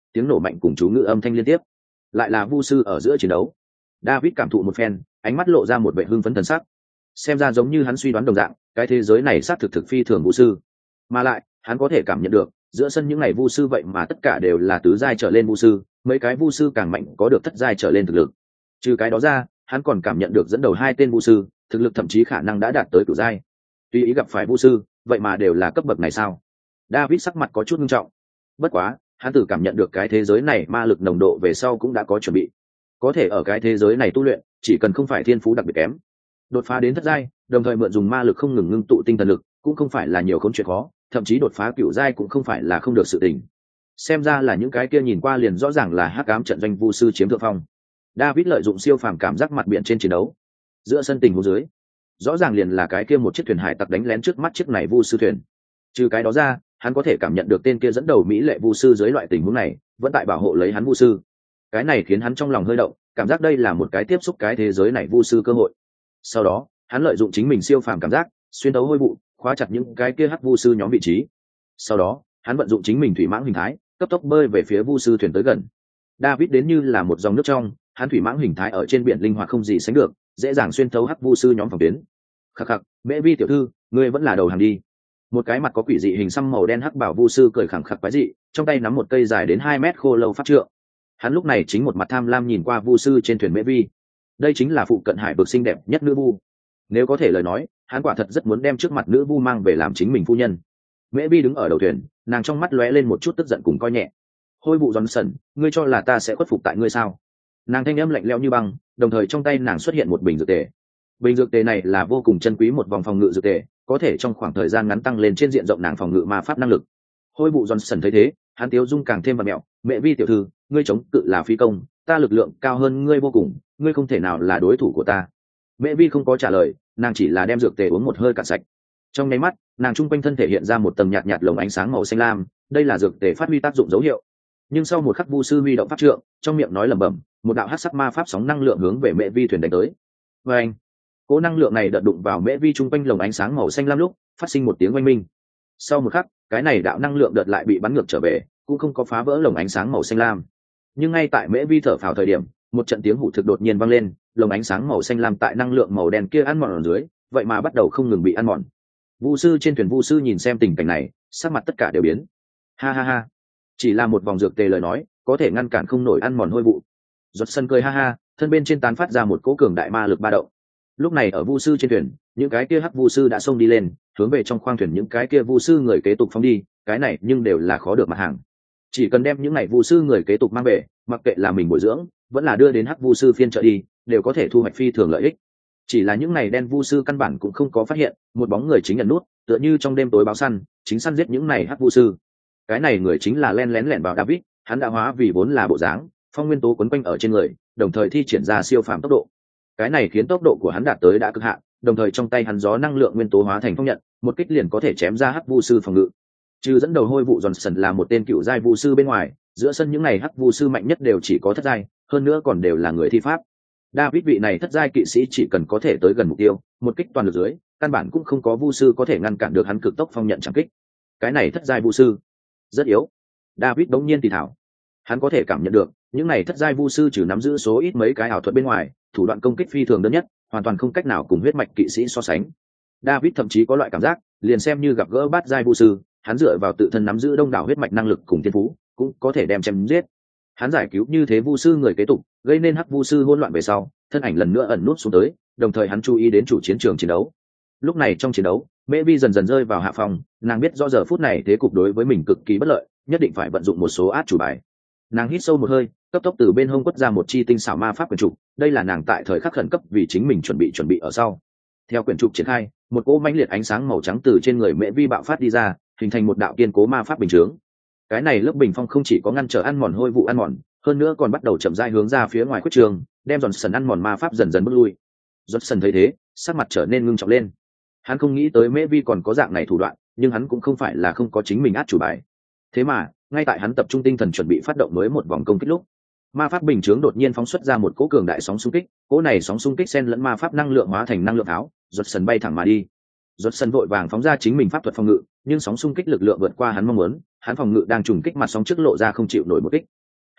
tiếng nổ mạnh cùng chú ngữ âm thanh liên tiếp. Lại là vu sư ở giữa chiến đấu. David cảm thụ một phen, ánh mắt lộ ra một vẻ hưng phấn thần sắc. Xem ra giống như hắn suy đoán đồng dạng, cái thế giới này xác thực thực phi thường vu sư. Mà lại, hắn có thể cảm nhận được, giữa sân những ngày vu sư vậy mà tất cả đều là tứ giai trở lên vu sư, mấy cái vu sư càng mạnh có được thất giai trở lên thực lực. Trừ cái đó ra, hắn còn cảm nhận được dẫn đầu hai tên vu sư, thực lực thậm chí khả năng đã đạt tới cửu giai. Tuy ý gặp phải vu sư, vậy mà đều là cấp bậc này sao? David sắc mặt có chút nghiêm trọng. Bất quá, hắn tự cảm nhận được cái thế giới này ma lực nồng độ về sau cũng đã có chuẩn bị. Có thể ở cái thế giới này tu luyện, chỉ cần không phải thiên phú đặc biệt kém, đột phá đến thất giai, đồng thời mượn dùng ma lực không ngừng ngưng tụ tinh thần lực, cũng không phải là nhiều khốn chuyện khó, thậm chí đột phá cửu giai cũng không phải là không được sự tình. Xem ra là những cái kia nhìn qua liền rõ ràng là hắc ám trận doanh vu sư chiếm thượng phong. David lợi dụng siêu phàm cảm giác mặt biển trên chiến đấu. Giữa sân tình huống dưới, rõ ràng liền là cái kia một chiếc thuyền hải tặc đánh lén trước mắt chiếc này vu sư thuyền. Trừ cái đó ra, hắn có thể cảm nhận được tên kia dẫn đầu mỹ lệ vu sư dưới loại tình huống này, vẫn tại bảo hộ lấy hắn vu sư. Cái này khiến hắn trong lòng hơi động, cảm giác đây là một cái tiếp xúc cái thế giới này vu sư cơ hội. Sau đó, hắn lợi dụng chính mình siêu phàm cảm giác, xuyên tấu hôi vụ, khóa chặt những cái kia hắc vu sư nhóm vị trí. Sau đó, hắn vận dụng chính mình thủy mãng hình thái, cấp tốc bơi về phía vu sư thuyền tới gần. David đến như là một dòng nước trong, hắn thủy mãng hình thái ở trên biển linh hoạt không gì sánh được, dễ dàng xuyên thấu hắc vu sư nhóm phòng tuyến. Khắc khắc, Mễ Vi tiểu thư, ngươi vẫn là đầu hàng đi. Một cái mặt có quỷ dị hình xăm màu đen hắc bảo vu sư cười khẳng khặc quái dị, trong tay nắm một cây dài đến hai mét khô lâu pháp trượng. Hắn lúc này chính một mặt tham lam nhìn qua vu sư trên thuyền Mễ Vi. Đây chính là phụ cận hải vực xinh đẹp nhất nữ vu. Nếu có thể lời nói, hắn quả thật rất muốn đem trước mặt nữ vu mang về làm chính mình phu nhân. Mễ Vi đứng ở đầu thuyền, nàng trong mắt lóe lên một chút tức giận cùng coi nhẹ. Hôi vụ Johnson, ngươi cho là ta sẽ khuất phục tại ngươi sao? Nàng thanh âm lạnh lẽo như băng, đồng thời trong tay nàng xuất hiện một bình dược tề. Bình dược tề này là vô cùng chân quý một vòng phòng ngự dược tề, có thể trong khoảng thời gian ngắn tăng lên trên diện rộng nàng phòng ngự ma pháp năng lực. Hôi vụ Johnson thấy thế, hắn tiếu dung càng thêm vặn mẹo. Mẹ Vi tiểu thư, ngươi chống cự là phi công, ta lực lượng cao hơn ngươi vô cùng, ngươi không thể nào là đối thủ của ta. Mẹ Vi không có trả lời, nàng chỉ là đem dược tề uống một hơi cạn sạch. Trong nháy mắt, nàng trung quanh thân thể hiện ra một tầng nhạt nhạt lồng ánh sáng màu xanh lam, đây là dược tề phát huy tác dụng dấu hiệu. Nhưng sau một khắc vu sư huy động pháp trượng, trong miệng nói lẩm bẩm, một đạo hắc sắc ma pháp sóng năng lượng hướng về Mẹ Vi thuyền đánh tới. Và anh, cỗ năng lượng này đợt đụng vào Mẹ Vi trung quanh lồng ánh sáng màu xanh lam lúc, phát sinh một tiếng oanh minh. Sau một khắc, cái này đạo năng lượng đợt lại bị bắn ngược trở về, cũng không có phá vỡ lồng ánh sáng màu xanh lam. Nhưng ngay tại Mẹ Vi thở phào thời điểm, một trận tiếng hủ thực đột nhiên vang lên, lồng ánh sáng màu xanh lam tại năng lượng màu đen kia ăn mòn ở dưới, vậy mà bắt đầu không ngừng bị ăn mòn. Vu sư trên thuyền vu sư nhìn xem tình cảnh này, sắc mặt tất cả đều biến. Ha ha ha, chỉ là một vòng dược tề lời nói, có thể ngăn cản không nổi ăn mòn hôi vụ. Giọt sân cười ha ha, thân bên trên tán phát ra một cỗ cường đại ma lực ba động. Lúc này ở vu sư trên thuyền, những cái kia hắc vu sư đã xông đi lên, hướng về trong khoang thuyền những cái kia vu sư người kế tục phóng đi, cái này nhưng đều là khó được mặt hàng. Chỉ cần đem những này vu sư người kế tục mang về, mặc kệ là mình bồi dưỡng, vẫn là đưa đến hắc vu sư phiên trợ đi, đều có thể thu hoạch phi thường lợi ích. Chỉ là những này đen vu sư căn bản cũng không có phát hiện một bóng người chính nhận nút, tựa như trong đêm tối báo săn, chính săn giết những này hắc vu sư. Cái này người chính là len lén lẻn vào David, hắn đã hóa vì vốn là bộ dáng, phong nguyên tố quấn quanh ở trên người, đồng thời thi triển ra siêu phàm tốc độ. Cái này khiến tốc độ của hắn đạt tới đã cực hạn, đồng thời trong tay hắn gió năng lượng nguyên tố hóa thành phong nhận, một kích liền có thể chém ra hắc vu sư phòng ngự. Trừ dẫn đầu hôi vụ Johnson là một tên cựu giai vu sư bên ngoài, giữa sân những này hắc vu sư mạnh nhất đều chỉ có thất giai, hơn nữa còn đều là người thi pháp. David vị này thất giai kỵ sĩ chỉ cần có thể tới gần mục tiêu, một kích toàn lực dưới, căn bản cũng không có vu sư có thể ngăn cản được hắn cực tốc phong nhận chẳng kích. Cái này thất giai vu sư rất yếu. David đống nhiên thì thảo, hắn có thể cảm nhận được những này thất giai vu sư trừ nắm giữ số ít mấy cái ảo thuật bên ngoài, thủ đoạn công kích phi thường đơn nhất, hoàn toàn không cách nào cùng huyết mạch kỵ sĩ so sánh. David thậm chí có loại cảm giác, liền xem như gặp gỡ bát giai vu sư, hắn dựa vào tự thân nắm giữ đông đảo huyết mạch năng lực cùng thiên phú, cũng có thể đem chém giết. Hắn giải cứu như thế vu sư người kế tục, gây nên hắc vu sư hỗn loạn về sau, thân ảnh lần nữa ẩn nút xuống tới, đồng thời hắn chú ý đến chủ chiến trường chiến đấu. Lúc này trong chiến đấu, Mễ Vi dần dần rơi vào hạ phòng, nàng biết rõ giờ phút này thế cục đối với mình cực kỳ bất lợi, nhất định phải vận dụng một số át chủ bài. Nàng hít sâu một hơi, cấp tốc từ bên hông quất ra một chi tinh xảo ma pháp quyển trục, đây là nàng tại thời khắc khẩn cấp vì chính mình chuẩn bị chuẩn bị ở sau. Theo quyển trục triển khai, một cỗ mãnh liệt ánh sáng màu trắng từ trên người Mễ Vi bạo phát đi ra, hình thành một đạo kiên cố ma pháp bình chướng. Cái này lớp bình phong không chỉ có ngăn trở ăn mòn hôi vụ ăn mòn, hơn nữa còn bắt đầu chậm rãi hướng ra phía ngoài khuất trường, đem Johnson ăn mòn ma pháp dần dần bước lui. Johnson thấy thế, sắc mặt trở nên ngưng trọng lên. Hắn không nghĩ tới Mễ Vi còn có dạng này thủ đoạn, nhưng hắn cũng không phải là không có chính mình át chủ bài. Thế mà, ngay tại hắn tập trung tinh thần chuẩn bị phát động mới một vòng công kích lúc, ma pháp bình chướng đột nhiên phóng xuất ra một cỗ cường đại sóng xung kích, cỗ này sóng xung kích xen lẫn ma pháp năng lượng hóa thành năng lượng tháo, Johnson bay thẳng mà đi. Johnson vội vàng phóng ra chính mình pháp thuật phòng ngự, nhưng sóng xung kích lực lượng vượt qua hắn mong muốn, hắn phòng ngự đang trùng kích mặt sóng trước lộ ra không chịu nổi một kích.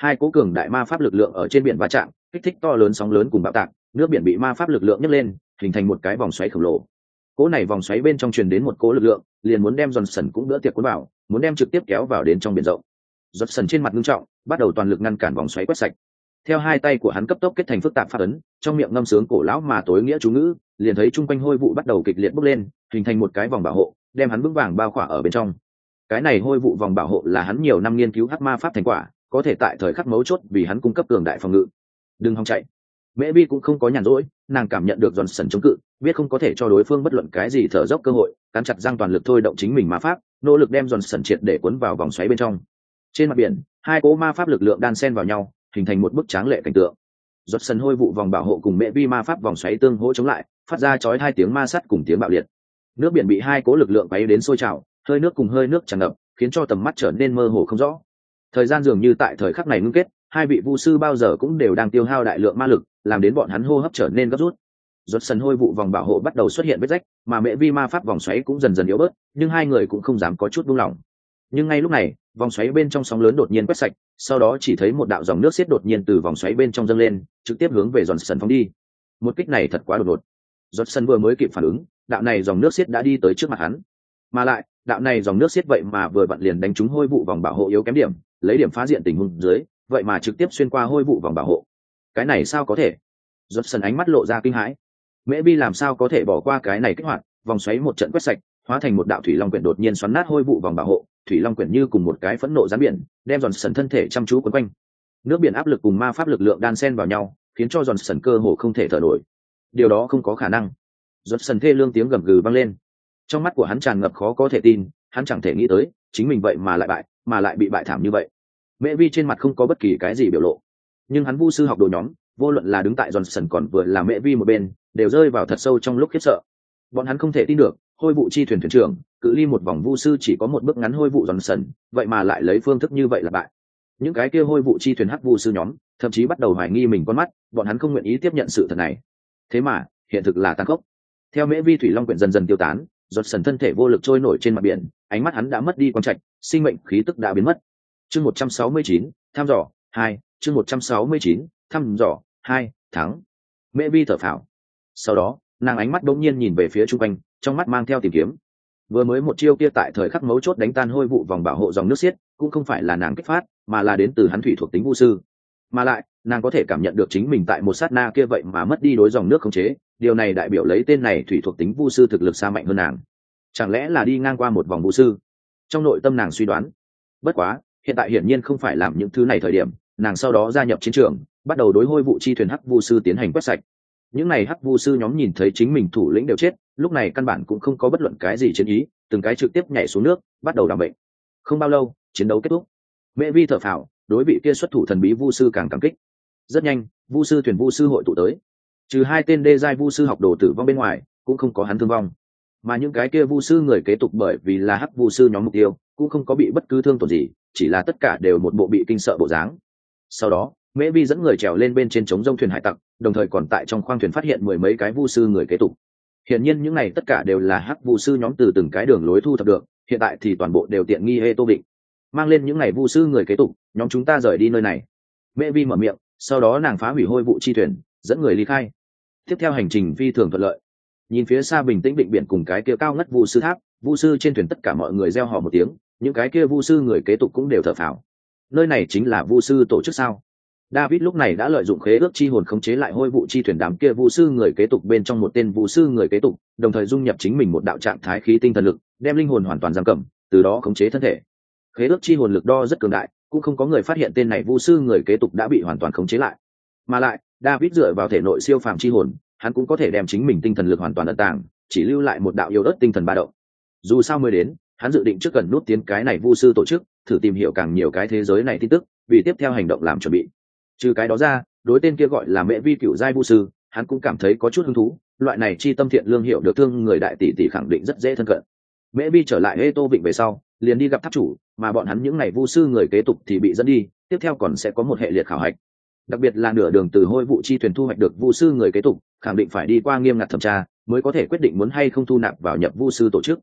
Hai cố cường đại ma pháp lực lượng ở trên biển va chạm, kích thích to lớn sóng lớn cùng bạo tạc, nước biển bị ma pháp lực lượng nhấc lên, hình thành một cái vòng xoáy khổng lồ. Cỗ này vòng xoáy bên trong truyền đến một cỗ lực lượng, liền muốn đem Johnson cũng đỡ tiệc cuốn vào, muốn đem trực tiếp kéo vào đến trong biển rộng. Johnson trên mặt nghiêm trọng, bắt đầu toàn lực ngăn cản vòng xoáy quét sạch. Theo hai tay của hắn cấp tốc kết thành phức tạp pháp ấn, trong miệng ngâm sướng cổ lão mà tối nghĩa chú ngữ, liền thấy chung quanh hôi vụ bắt đầu kịch liệt bốc lên, hình thành một cái vòng bảo hộ, đem hắn vững vàng bao khỏa ở bên trong. Cái này hôi vụ vòng bảo hộ là hắn nhiều năm nghiên cứu hắc ma pháp thành quả, có thể tại thời khắc mấu chốt vì hắn cung cấp cường đại phòng ngự. Đừng hòng chạy. Mễ Vi cũng không có nhàn rỗi, nàng cảm nhận được Johnson chống cự, biết không có thể cho đối phương bất luận cái gì thở dốc cơ hội, cắn chặt răng toàn lực thôi động chính mình ma pháp, nỗ lực đem Johnson triệt để cuốn vào vòng xoáy bên trong. Trên mặt biển, hai cỗ ma pháp lực lượng đan xen vào nhau, hình thành một bức tráng lệ cảnh tượng. Johnson hôi vụ vòng bảo hộ cùng Mễ Vi ma pháp vòng xoáy tương hỗ chống lại, phát ra chói hai tiếng ma sắt cùng tiếng bạo liệt. Nước biển bị hai cỗ lực lượng quấy đến sôi trào, hơi nước cùng hơi nước tràn ngập, khiến cho tầm mắt trở nên mơ hồ không rõ. Thời gian dường như tại thời khắc này ngưng kết, hai vị vu sư bao giờ cũng đều đang tiêu hao đại lượng ma lực, làm đến bọn hắn hô hấp trở nên gấp rút. Johnson hôi vụ vòng bảo hộ bắt đầu xuất hiện vết rách, mà Mễ Vi ma pháp vòng xoáy cũng dần dần yếu bớt, nhưng hai người cũng không dám có chút buông lỏng. Nhưng ngay lúc này, vòng xoáy bên trong sóng lớn đột nhiên quét sạch, sau đó chỉ thấy một đạo dòng nước xiết đột nhiên từ vòng xoáy bên trong dâng lên, trực tiếp hướng về Johnson phóng đi. Một kích này thật quá đột ngột. Johnson vừa mới kịp phản ứng, đạo này dòng nước xiết đã đi tới trước mặt hắn. Mà lại, đạo này dòng nước xiết vậy mà vừa vặn liền đánh trúng hôi vụ vòng bảo hộ yếu kém điểm, lấy điểm phá diện tình huống dưới, vậy mà trực tiếp xuyên qua hôi vụ vòng bảo hộ. Cái này sao có thể? Johnson ánh mắt lộ ra kinh hãi. Mễ Vi làm sao có thể bỏ qua cái này kích hoạt, vòng xoáy một trận quét sạch, hóa thành một đạo thủy long quyển đột nhiên xoắn nát hôi vụ vòng bảo hộ, thủy long quyển như cùng một cái phẫn nộ gián biển, đem Johnson thân thể chăm chú quấn quanh. Nước biển áp lực cùng ma pháp lực lượng đan xen vào nhau, khiến cho Johnson cơ hồ không thể thở nổi. Điều đó không có khả năng. Johnson thê lương tiếng gầm gừ vang lên. Trong mắt của hắn tràn ngập khó có thể tin, hắn chẳng thể nghĩ tới, chính mình vậy mà lại bại, mà lại bị bại thảm như vậy. Mễ Vi trên mặt không có bất kỳ cái gì biểu lộ, nhưng hắn vu sư học đồ nhóm, vô luận là đứng tại Johnson còn vừa là Mễ Vi một bên, đều rơi vào thật sâu trong lúc khiếp sợ. Bọn hắn không thể tin được, hôi vụ chi thuyền thuyền trưởng, cự ly một vòng vu sư chỉ có một bước ngắn hôi vụ Johnson, vậy mà lại lấy phương thức như vậy là bại. Những cái kia hôi vụ chi thuyền hắc vu sư nhóm, thậm chí bắt đầu hoài nghi mình con mắt, bọn hắn không nguyện ý tiếp nhận sự thật này. Thế mà, hiện thực là tàn khốc. Theo Mễ Vi thủy long quyển dần dần tiêu tán, Johnson thân thể vô lực trôi nổi trên mặt biển, ánh mắt hắn đã mất đi quang trạch, sinh mệnh khí tức đã biến mất. Chương một trăm sáu mươi chín, thăm dò hai, chương một trăm sáu mươi chín, thăm dò hai, thắng. Mễ Vi thở phào. Sau đó, nàng ánh mắt đột nhiên nhìn về phía trung quanh, trong mắt mang theo tìm kiếm. Vừa mới một chiêu kia tại thời khắc mấu chốt đánh tan hôi vụ vòng bảo hộ dòng nước xiết, cũng không phải là nàng kích phát, mà là đến từ hắn thủy thuộc tính vu sư. Mà lại, nàng có thể cảm nhận được chính mình tại một sát na kia vậy mà mất đi đối dòng nước khống chế, điều này đại biểu lấy tên này thủy thuộc tính vu sư thực lực xa mạnh hơn nàng. Chẳng lẽ là đi ngang qua một vòng vu sư? Trong nội tâm nàng suy đoán. Bất quá, hiện tại hiển nhiên không phải làm những thứ này thời điểm, nàng sau đó gia nhập chiến trường, bắt đầu đối hôi vụ chi thuyền hắc vu sư tiến hành quét sạch. Những này hắc vu sư nhóm nhìn thấy chính mình thủ lĩnh đều chết, lúc này căn bản cũng không có bất luận cái gì chiến ý, từng cái trực tiếp nhảy xuống nước, bắt đầu đảm bệnh. Không bao lâu, chiến đấu kết thúc. Mễ Vi thở phào, đối vị kia xuất thủ thần bí vu sư càng cảm kích. Rất nhanh, vu sư thuyền vu sư hội tụ tới. Trừ hai tên đê giai vu sư học đồ tử vong bên ngoài, cũng không có hắn thương vong. Mà những cái kia vu sư người kế tục bởi vì là hắc vu sư nhóm mục tiêu, cũng không có bị bất cứ thương tổn gì, chỉ là tất cả đều một bộ bị kinh sợ bộ dáng. Sau đó, Mễ Vi dẫn người trèo lên bên trên trống rông thuyền hải tặc, đồng thời còn tại trong khoang thuyền phát hiện mười mấy cái vu sư người kế tục. Hiển nhiên những này tất cả đều là hắc vu sư nhóm từ từng cái đường lối thu thập được, hiện tại thì toàn bộ đều tiện nghi hê tô định. Mang lên những này vu sư người kế tục, nhóm chúng ta rời đi nơi này. Mễ Vi mở miệng, sau đó nàng phá hủy hôi vụ chi thuyền, dẫn người ly khai. Tiếp theo hành trình phi thường thuận lợi. Nhìn phía xa bình tĩnh định biển cùng cái kia cao ngất vu sư tháp, vu sư trên thuyền tất cả mọi người reo hò một tiếng, những cái kia vu sư người kế tục cũng đều thở phào. Nơi này chính là vu sư tổ chức sao? David lúc này đã lợi dụng khế ước chi hồn khống chế lại hôi vụ chi thuyền đám kia vu sư người kế tục bên trong một tên vu sư người kế tục, đồng thời dung nhập chính mình một đạo trạng thái khí tinh thần lực, đem linh hồn hoàn toàn giam cầm, từ đó khống chế thân thể. Khế ước chi hồn lực đo rất cường đại, cũng không có người phát hiện tên này vu sư người kế tục đã bị hoàn toàn khống chế lại. Mà lại, David dựa vào thể nội siêu phàm chi hồn, hắn cũng có thể đem chính mình tinh thần lực hoàn toàn ẩn tàng, chỉ lưu lại một đạo yếu ớt tinh thần ba động. Dù sao mới đến, hắn dự định trước cần nút tiến cái này vu sư tổ chức, thử tìm hiểu càng nhiều cái thế giới này tin tức, vì tiếp theo hành động làm chuẩn bị. Trừ cái đó ra, đối tên kia gọi là Mễ Vi cựu giai vu sư, hắn cũng cảm thấy có chút hứng thú, loại này chi tâm thiện lương hiểu được thương người đại tỷ tỷ khẳng định rất dễ thân cận. Mễ Vi trở lại Hê Tô Vịnh về sau, liền đi gặp tháp chủ, mà bọn hắn những ngày vu sư người kế tục thì bị dẫn đi, tiếp theo còn sẽ có một hệ liệt khảo hạch. Đặc biệt là nửa đường từ hôi vụ chi thuyền thu hoạch được vu sư người kế tục, khẳng định phải đi qua nghiêm ngặt thẩm tra, mới có thể quyết định muốn hay không thu nạp vào nhập vu sư tổ chức.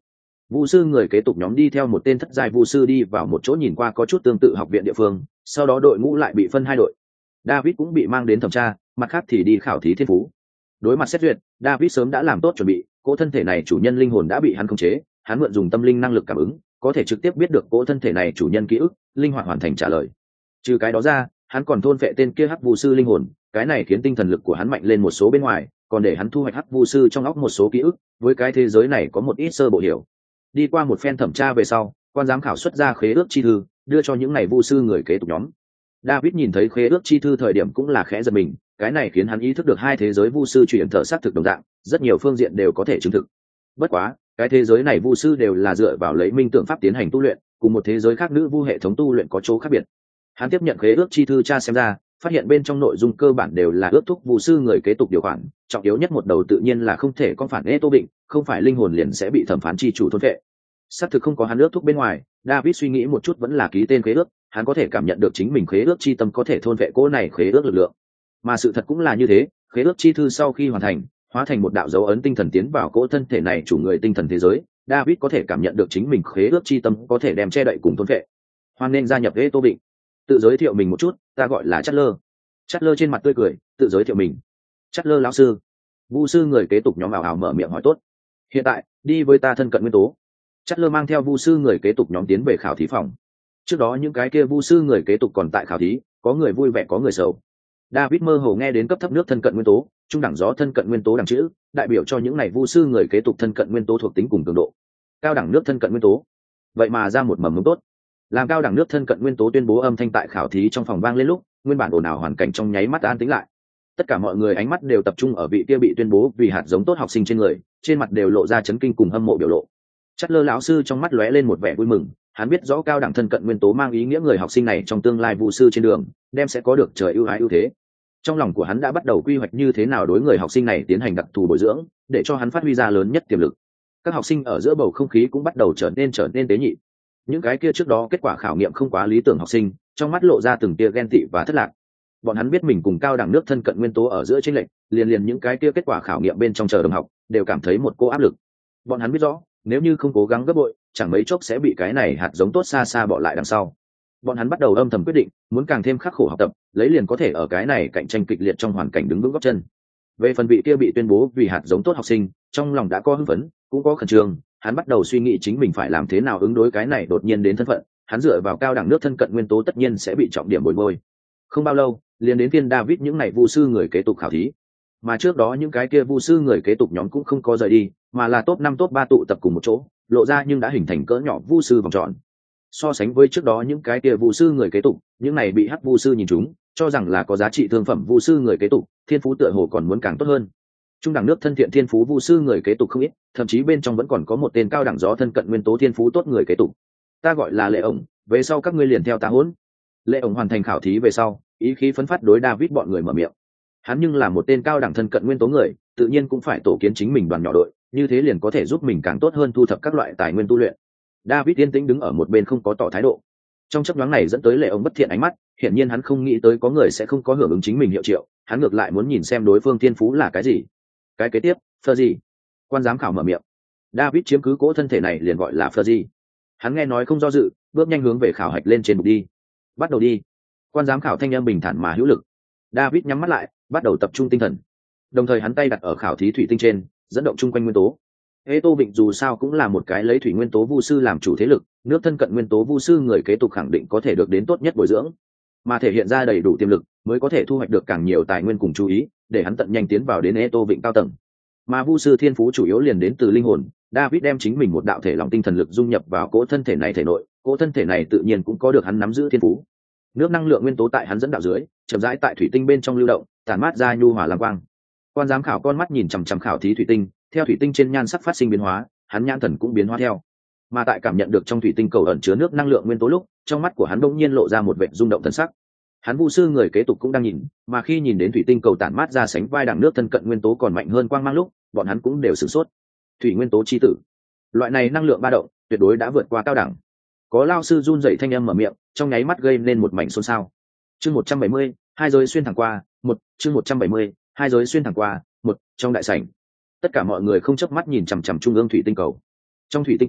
Vu sư người kế tục nhóm đi theo một tên thất giai vu sư đi vào một chỗ nhìn qua có chút tương tự học viện địa phương, sau đó đội ngũ lại bị phân hai đội. David cũng bị mang đến thẩm tra, mặt khác thì đi khảo thí thiên phú. Đối mặt xét duyệt, David sớm đã làm tốt chuẩn bị, cỗ thân thể này chủ nhân linh hồn đã bị hắn khống chế, hắn mượn dùng tâm linh năng lực cảm ứng, có thể trực tiếp biết được cỗ thân thể này chủ nhân ký ức, linh hoạt hoàn thành trả lời. Trừ cái đó ra, hắn còn thôn phệ tên kia hắc vu sư linh hồn, cái này khiến tinh thần lực của hắn mạnh lên một số bên ngoài, còn để hắn thu hoạch hắc vu sư trong óc một số ký ức, với cái thế giới này có một ít sơ bộ hiểu. Đi qua một phen thẩm tra về sau, quan giám khảo xuất ra khế ước chi thư, đưa cho những này vu sư người kế tục nhóm. David nhìn thấy khế ước chi thư thời điểm cũng là khẽ giật mình, cái này khiến hắn ý thức được hai thế giới vu sư chuyển thở xác thực đồng dạng, rất nhiều phương diện đều có thể chứng thực. Bất quá, cái thế giới này vu sư đều là dựa vào lấy minh tưởng pháp tiến hành tu luyện, cùng một thế giới khác nữ vu hệ thống tu luyện có chỗ khác biệt. Hắn tiếp nhận khế ước chi thư tra xem ra, phát hiện bên trong nội dung cơ bản đều là ước thúc vu sư người kế tục điều khoản, trọng yếu nhất một đầu tự nhiên là không thể con phản ê tô định, không phải linh hồn liền sẽ bị thẩm phán chi chủ thôn vệ. Xác thực không có hắn ước thúc bên ngoài, David suy nghĩ một chút vẫn là ký tên khế ước, hắn có thể cảm nhận được chính mình khế ước chi tâm có thể thôn vệ cỗ này khế ước lực lượng. Mà sự thật cũng là như thế, khế ước chi thư sau khi hoàn thành, hóa thành một đạo dấu ấn tinh thần tiến vào cỗ thân thể này chủ người tinh thần thế giới, David có thể cảm nhận được chính mình khế ước chi tâm có thể đem che đậy cùng thôn vệ. Hoan nên gia nhập ê tô định. Tự giới thiệu mình một chút, ta gọi là Chát Lơ. Chát Lơ trên mặt tươi cười, tự giới thiệu mình. Chát Lơ lão sư. Vu sư người kế tục nhóm ảo ảo mở miệng hỏi tốt. Hiện tại, đi với ta thân cận nguyên tố. Chát Lơ mang theo vu sư người kế tục nhóm tiến về khảo thí phòng. Trước đó những cái kia vu sư người kế tục còn tại khảo thí, có người vui vẻ có người sầu. David mơ hồ nghe đến cấp thấp nước thân cận nguyên tố, trung đẳng gió thân cận nguyên tố đẳng chữ, đại biểu cho những này vu sư người kế tục thân cận nguyên tố thuộc tính cùng cường độ. Cao đẳng nước thân cận nguyên tố. Vậy mà ra một mầm mống tốt. Làm cao đẳng nước thân cận nguyên tố tuyên bố âm thanh tại khảo thí trong phòng vang lên lúc, nguyên bản ồn ào hoàn cảnh trong nháy mắt an tĩnh lại. Tất cả mọi người ánh mắt đều tập trung ở vị kia bị tuyên bố vì hạt giống tốt học sinh trên người, trên mặt đều lộ ra chấn kinh cùng hâm mộ biểu lộ. Chát Lơ lão sư trong mắt lóe lên một vẻ vui mừng, hắn biết rõ cao đẳng thân cận nguyên tố mang ý nghĩa người học sinh này trong tương lai vu sư trên đường đem sẽ có được trời ưu ái ưu thế. Trong lòng của hắn đã bắt đầu quy hoạch như thế nào đối người học sinh này tiến hành đặc thù bồi dưỡng, để cho hắn phát huy ra lớn nhất tiềm lực. Các học sinh ở giữa bầu không khí cũng bắt đầu trở nên trở nên tế nhị. Những cái kia trước đó kết quả khảo nghiệm không quá lý tưởng học sinh, trong mắt lộ ra từng tia ghen tị và thất lạc. Bọn hắn biết mình cùng cao đẳng nước thân cận nguyên tố ở giữa chênh lệch, liền liền những cái kia kết quả khảo nghiệm bên trong chờ đồng học đều cảm thấy một cô áp lực. Bọn hắn biết rõ, nếu như không cố gắng gấp bội, chẳng mấy chốc sẽ bị cái này hạt giống tốt xa xa bỏ lại đằng sau. Bọn hắn bắt đầu âm thầm quyết định, muốn càng thêm khắc khổ học tập, lấy liền có thể ở cái này cạnh tranh kịch liệt trong hoàn cảnh đứng vững gót chân. Về phần vị kia bị tuyên bố vì hạt giống tốt học sinh, trong lòng đã có hưng phấn, cũng có khẩn trương, hắn bắt đầu suy nghĩ chính mình phải làm thế nào ứng đối cái này đột nhiên đến thân phận, hắn dựa vào cao đẳng nước thân cận nguyên tố tất nhiên sẽ bị trọng điểm bồi bôi. Không bao lâu, liền đến phiên David những này vu sư người kế tục khảo thí. Mà trước đó những cái kia vu sư người kế tục nhóm cũng không có rời đi, mà là top năm top ba tụ tập cùng một chỗ, lộ ra nhưng đã hình thành cỡ nhỏ vu sư vòng tròn. So sánh với trước đó những cái kia vu sư người kế tục, những này bị hắc vu sư nhìn chúng, cho rằng là có giá trị thương phẩm vu sư người kế tục, thiên phú tựa hồ còn muốn càng tốt hơn. Trung đẳng nước thân thiện thiên phú vu sư người kế tục không ít, thậm chí bên trong vẫn còn có một tên cao đẳng gió thân cận nguyên tố thiên phú tốt người kế tục. Ta gọi là Lệ ổng, về sau các ngươi liền theo ta hỗn. Lệ ổng hoàn thành khảo thí về sau, ý khí phấn phát đối David bọn người mở miệng. Hắn nhưng là một tên cao đẳng thân cận nguyên tố người, tự nhiên cũng phải tổ kiến chính mình đoàn nhỏ đội, như thế liền có thể giúp mình càng tốt hơn thu thập các loại tài nguyên tu luyện. David yên tĩnh đứng ở một bên không có tỏ thái độ. Trong chốc nhoáng này dẫn tới Lệ ổng bất thiện ánh mắt, hiển nhiên hắn không nghĩ tới có người sẽ không có hưởng ứng chính mình hiệu triệu, hắn ngược lại muốn nhìn xem đối phương thiên phú là cái gì. Cái kế tiếp, Phơ gì? Quan giám khảo mở miệng. David chiếm cứ cỗ thân thể này liền gọi là Phơ gì. Hắn nghe nói không do dự, bước nhanh hướng về khảo hạch lên trên bục đi. Bắt đầu đi. Quan giám khảo thanh âm bình thản mà hữu lực. David nhắm mắt lại, bắt đầu tập trung tinh thần. Đồng thời hắn tay đặt ở khảo thí thủy tinh trên, dẫn động chung quanh nguyên tố. Ê Tô Vịnh dù sao cũng là một cái lấy thủy nguyên tố vu sư làm chủ thế lực, nước thân cận nguyên tố vu sư người kế tục khẳng định có thể được đến tốt nhất bồi dưỡng, mà thể hiện ra đầy đủ tiềm lực mới có thể thu hoạch được càng nhiều tài nguyên cùng chú ý, để hắn tận nhanh tiến vào đến Ê Tô Vịnh cao tầng. Mà vu sư thiên phú chủ yếu liền đến từ linh hồn, David đem chính mình một đạo thể lòng tinh thần lực dung nhập vào cỗ thân thể này thể nội, cỗ thân thể này tự nhiên cũng có được hắn nắm giữ thiên phú. Nước năng lượng nguyên tố tại hắn dẫn đạo dưới, chậm rãi tại thủy tinh bên trong lưu động, tản mát ra nhu hòa lam quang. Quan giám khảo con mắt nhìn chằm chằm khảo thí thủy tinh, theo thủy tinh trên nhan sắc phát sinh biến hóa, hắn nhãn thần cũng biến hóa theo. Mà tại cảm nhận được trong thủy tinh cầu ẩn chứa nước năng lượng nguyên tố lúc, trong mắt của hắn bỗng nhiên lộ ra một vệt rung động thần sắc. Hắn vu sư người kế tục cũng đang nhìn, mà khi nhìn đến thủy tinh cầu tản mát ra sánh vai đẳng nước thân cận nguyên tố còn mạnh hơn quang mang lúc, bọn hắn cũng đều sửng sốt. Thủy nguyên tố chi tử, loại này năng lượng ba động, tuyệt đối đã vượt qua cao đẳng. Có lao sư run rẩy thanh âm mở miệng, trong nháy mắt gây nên một mảnh xôn xao. Chương một trăm bảy mươi, hai giới xuyên thẳng qua, một, chương một trăm bảy mươi, hai giới xuyên thẳng qua, một, trong đại sảnh. Tất cả mọi người không chớp mắt nhìn chằm chằm trung ương thủy tinh cầu. Trong thủy tinh cầu,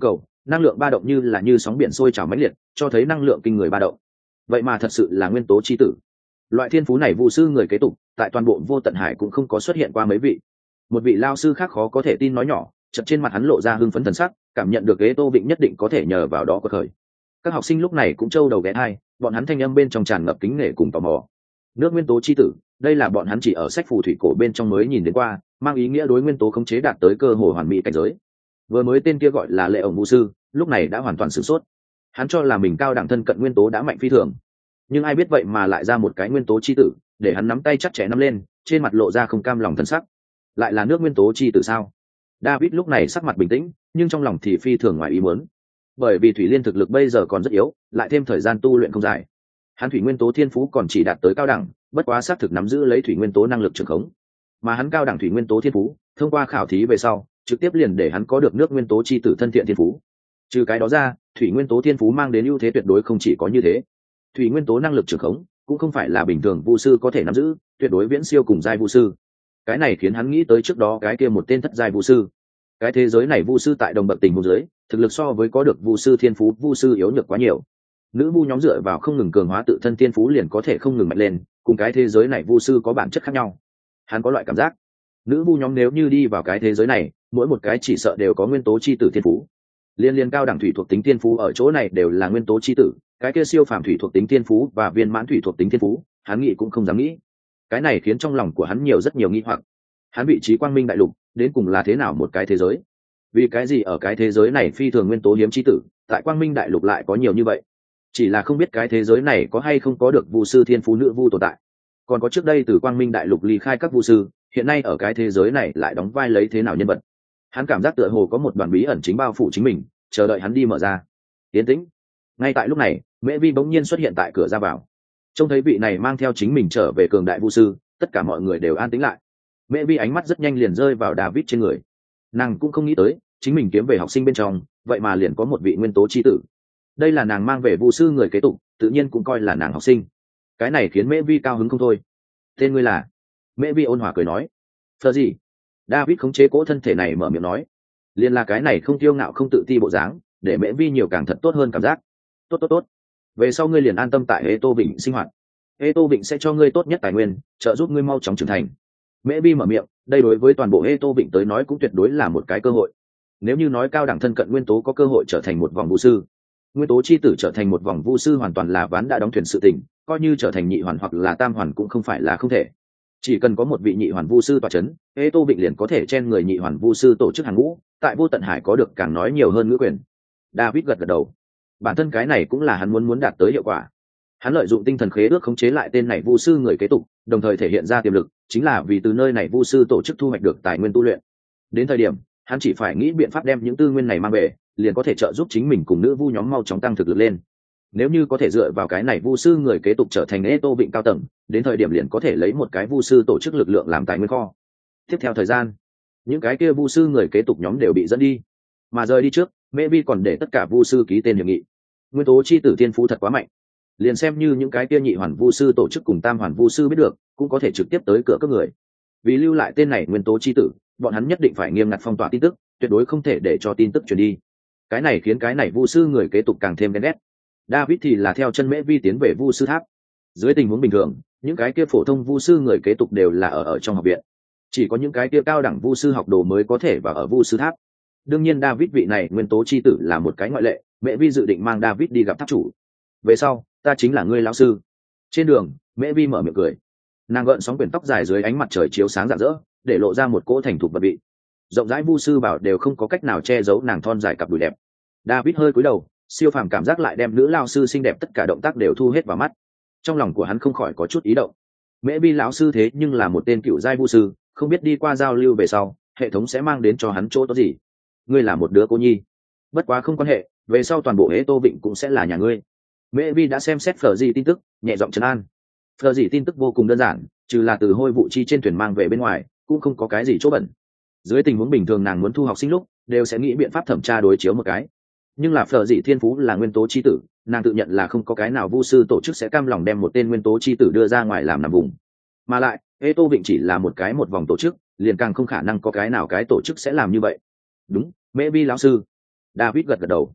năng lượng ba động như là như sóng biển sôi trào mãnh liệt, cho thấy năng lượng kinh người ba động. Vậy mà thật sự là nguyên tố chi tử. Loại thiên phú này vu sư người kế tục tại toàn bộ vô tận hải cũng không có xuất hiện qua mấy vị. Một vị lao sư khác khó có thể tin nói nhỏ, chợt trên mặt hắn lộ ra hưng phấn thần sắc, cảm nhận được ghế Tô Vịnh nhất định có thể nhờ vào đó có khởi. Các học sinh lúc này cũng trâu đầu ghé hai, bọn hắn thanh âm bên trong tràn ngập kính nể cùng tò mò. Nước nguyên tố chi tử, đây là bọn hắn chỉ ở sách phù thủy cổ bên trong mới nhìn đến qua, mang ý nghĩa đối nguyên tố khống chế đạt tới cơ hồ hoàn mỹ cảnh giới. Vừa mới tên kia gọi là Lệ ổng vu sư, lúc này đã hoàn toàn sửng sốt. Hắn cho là mình cao đẳng thân cận nguyên tố đã mạnh phi thường, nhưng ai biết vậy mà lại ra một cái nguyên tố chi tử, để hắn nắm tay chắc chẽ nắm lên, trên mặt lộ ra không cam lòng thần sắc. Lại là nước nguyên tố chi tử sao? David lúc này sắc mặt bình tĩnh, nhưng trong lòng thì phi thường ngoài ý muốn. Bởi vì Thủy Liên thực lực bây giờ còn rất yếu, lại thêm thời gian tu luyện không dài. Hắn thủy nguyên tố thiên phú còn chỉ đạt tới cao đẳng, bất quá xác thực nắm giữ lấy thủy nguyên tố năng lực trường khống. Mà hắn cao đẳng thủy nguyên tố thiên phú, thông qua khảo thí về sau, trực tiếp liền để hắn có được nước nguyên tố chi tử thân thiện thiên phú. Trừ cái đó ra, thủy nguyên tố thiên phú mang đến ưu thế tuyệt đối không chỉ có như thế. Thủy nguyên tố năng lực trường khống cũng không phải là bình thường vu sư có thể nắm giữ, tuyệt đối viễn siêu cùng giai vu sư. Cái này khiến hắn nghĩ tới trước đó cái kia một tên thất giai vu sư. Cái thế giới này vu sư tại đồng bậc tình huống dưới, thực lực so với có được vu sư thiên phú vu sư yếu nhược quá nhiều. Nữ vu nhóm dựa vào không ngừng cường hóa tự thân thiên phú liền có thể không ngừng mạnh lên, cùng cái thế giới này vu sư có bản chất khác nhau. Hắn có loại cảm giác, nữ vu nhóm nếu như đi vào cái thế giới này, mỗi một cái chỉ sợ đều có nguyên tố chi tử thiên phú. Liên liên cao đẳng thủy thuộc tính thiên phú ở chỗ này đều là nguyên tố chi tử, cái kia siêu phàm thủy thuộc tính thiên phú và viên mãn thủy thuộc tính thiên phú, hắn nghĩ cũng không dám nghĩ. Cái này khiến trong lòng của hắn nhiều rất nhiều nghi hoặc. Hắn vị trí quang minh đại lục đến cùng là thế nào một cái thế giới? Vì cái gì ở cái thế giới này phi thường nguyên tố hiếm chi tử, tại quang minh đại lục lại có nhiều như vậy? Chỉ là không biết cái thế giới này có hay không có được vu sư thiên phú nữ vu tồn tại. Còn có trước đây từ quang minh đại lục ly khai các vu sư, hiện nay ở cái thế giới này lại đóng vai lấy thế nào nhân vật? Hắn cảm giác tựa hồ có một đoàn bí ẩn chính bao phủ chính mình, chờ đợi hắn đi mở ra. Tiến tĩnh. Ngay tại lúc này, Mễ Vi bỗng nhiên xuất hiện tại cửa ra vào. Trông thấy vị này mang theo chính mình trở về cường đại vu sư, tất cả mọi người đều an tĩnh lại. Mễ Vi ánh mắt rất nhanh liền rơi vào David trên người. Nàng cũng không nghĩ tới, chính mình kiếm về học sinh bên trong, vậy mà liền có một vị nguyên tố chi tử. Đây là nàng mang về vu sư người kế tục, tự nhiên cũng coi là nàng học sinh. Cái này khiến Mễ Vi cao hứng không thôi. Tên ngươi là? Mễ Vi ôn hòa cười nói. Phờ gì? David khống chế cỗ thân thể này mở miệng nói. Liên là cái này không tiêu ngạo không tự ti bộ dáng, để Mễ Vi nhiều càng thật tốt hơn cảm giác. Tốt tốt tốt. Về sau ngươi liền an tâm tại Hê Tô Vịnh sinh hoạt. Hê Tô Vịnh sẽ cho ngươi tốt nhất tài nguyên, trợ giúp ngươi mau chóng trưởng thành. Mễ Vi mở miệng, đây đối với toàn bộ Hê Tô Vịnh tới nói cũng tuyệt đối là một cái cơ hội. Nếu như nói cao đẳng thân cận nguyên tố có cơ hội trở thành một vòng vu sư, nguyên tố chi tử trở thành một vòng vu sư hoàn toàn là ván đã đóng thuyền sự tình, coi như trở thành nhị hoàn hoặc là tam hoàn cũng không phải là không thể. Chỉ cần có một vị nhị hoàn vu sư tọa chấn, Hê Tô Vịnh liền có thể chen người nhị hoàn vu sư tổ chức hàng ngũ, tại vô tận hải có được càng nói nhiều hơn ngữ quyền. David gật gật đầu. Bản thân cái này cũng là hắn muốn muốn đạt tới hiệu quả. Hắn lợi dụng tinh thần khế ước khống chế lại tên này vu sư người kế tục, đồng thời thể hiện ra tiềm lực, chính là vì từ nơi này vu sư tổ chức thu hoạch được tài nguyên tu luyện. Đến thời điểm, hắn chỉ phải nghĩ biện pháp đem những tư nguyên này mang về, liền có thể trợ giúp chính mình cùng nữ vu nhóm mau chóng tăng thực lực lên. Nếu như có thể dựa vào cái này vu sư người kế tục trở thành Ê Tô Vịnh cao tầng, đến thời điểm liền có thể lấy một cái vu sư tổ chức lực lượng làm tài nguyên kho. Tiếp theo thời gian, những cái kia vu sư người kế tục nhóm đều bị dẫn đi, mà rời đi trước, Mễ Vi còn để tất cả vu sư ký tên hiệp nghị. Nguyên tố chi tử thiên phú thật quá mạnh, liền xem như những cái kia nhị hoàn vu sư tổ chức cùng tam hoàn vu sư biết được, cũng có thể trực tiếp tới cửa các người. Vì lưu lại tên này nguyên tố chi tử, bọn hắn nhất định phải nghiêm ngặt phong tỏa tin tức, tuyệt đối không thể để cho tin tức truyền đi. Cái này khiến cái này vu sư người kế tục càng thêm ghen ghét. David thì là theo chân Mễ Vi tiến về vu sư tháp. Dưới tình huống bình thường, những cái kia phổ thông vu sư người kế tục đều là ở ở trong học viện, chỉ có những cái kia cao đẳng vu sư học đồ mới có thể vào ở vu sư tháp. Đương nhiên David vị này nguyên tố chi tử là một cái ngoại lệ, Mễ Vi dự định mang David đi gặp tháp chủ. Về sau, ta chính là ngươi lão sư. Trên đường, Mễ Vi mở miệng cười. Nàng gợn sóng quyển tóc dài dưới ánh mặt trời chiếu sáng rạng rỡ, để lộ ra một cỗ thành thục vật vị. Rộng rãi vu sư bảo đều không có cách nào che giấu nàng thon dài cặp đùi đẹp. David hơi cúi đầu, siêu phàm cảm giác lại đem nữ lão sư xinh đẹp tất cả động tác đều thu hết vào mắt. Trong lòng của hắn không khỏi có chút ý động. Mễ Vi lão sư thế nhưng là một tên cựu giai vu sư, không biết đi qua giao lưu về sau, hệ thống sẽ mang đến cho hắn chỗ tốt gì. Ngươi là một đứa cô nhi, bất quá không quan hệ, về sau toàn bộ Hê Tô Vịnh cũng sẽ là nhà ngươi. Mễ Vi đã xem xét Phở Dị tin tức, nhẹ giọng trấn an. Phở Dị tin tức vô cùng đơn giản, trừ là từ hôi vụ chi trên thuyền mang về bên ngoài, cũng không có cái gì chỗ bẩn. Dưới tình huống bình thường nàng muốn thu học sinh lúc, đều sẽ nghĩ biện pháp thẩm tra đối chiếu một cái. Nhưng là Phở Dị thiên phú là nguyên tố chi tử, nàng tự nhận là không có cái nào vu sư tổ chức sẽ cam lòng đem một tên nguyên tố chi tử đưa ra ngoài làm nằm vùng. Mà lại, Hê Tô Vịnh chỉ là một cái một vòng tổ chức, liền càng không khả năng có cái nào cái tổ chức sẽ làm như vậy. Đúng, Mễ Vi lão sư. David gật gật đầu.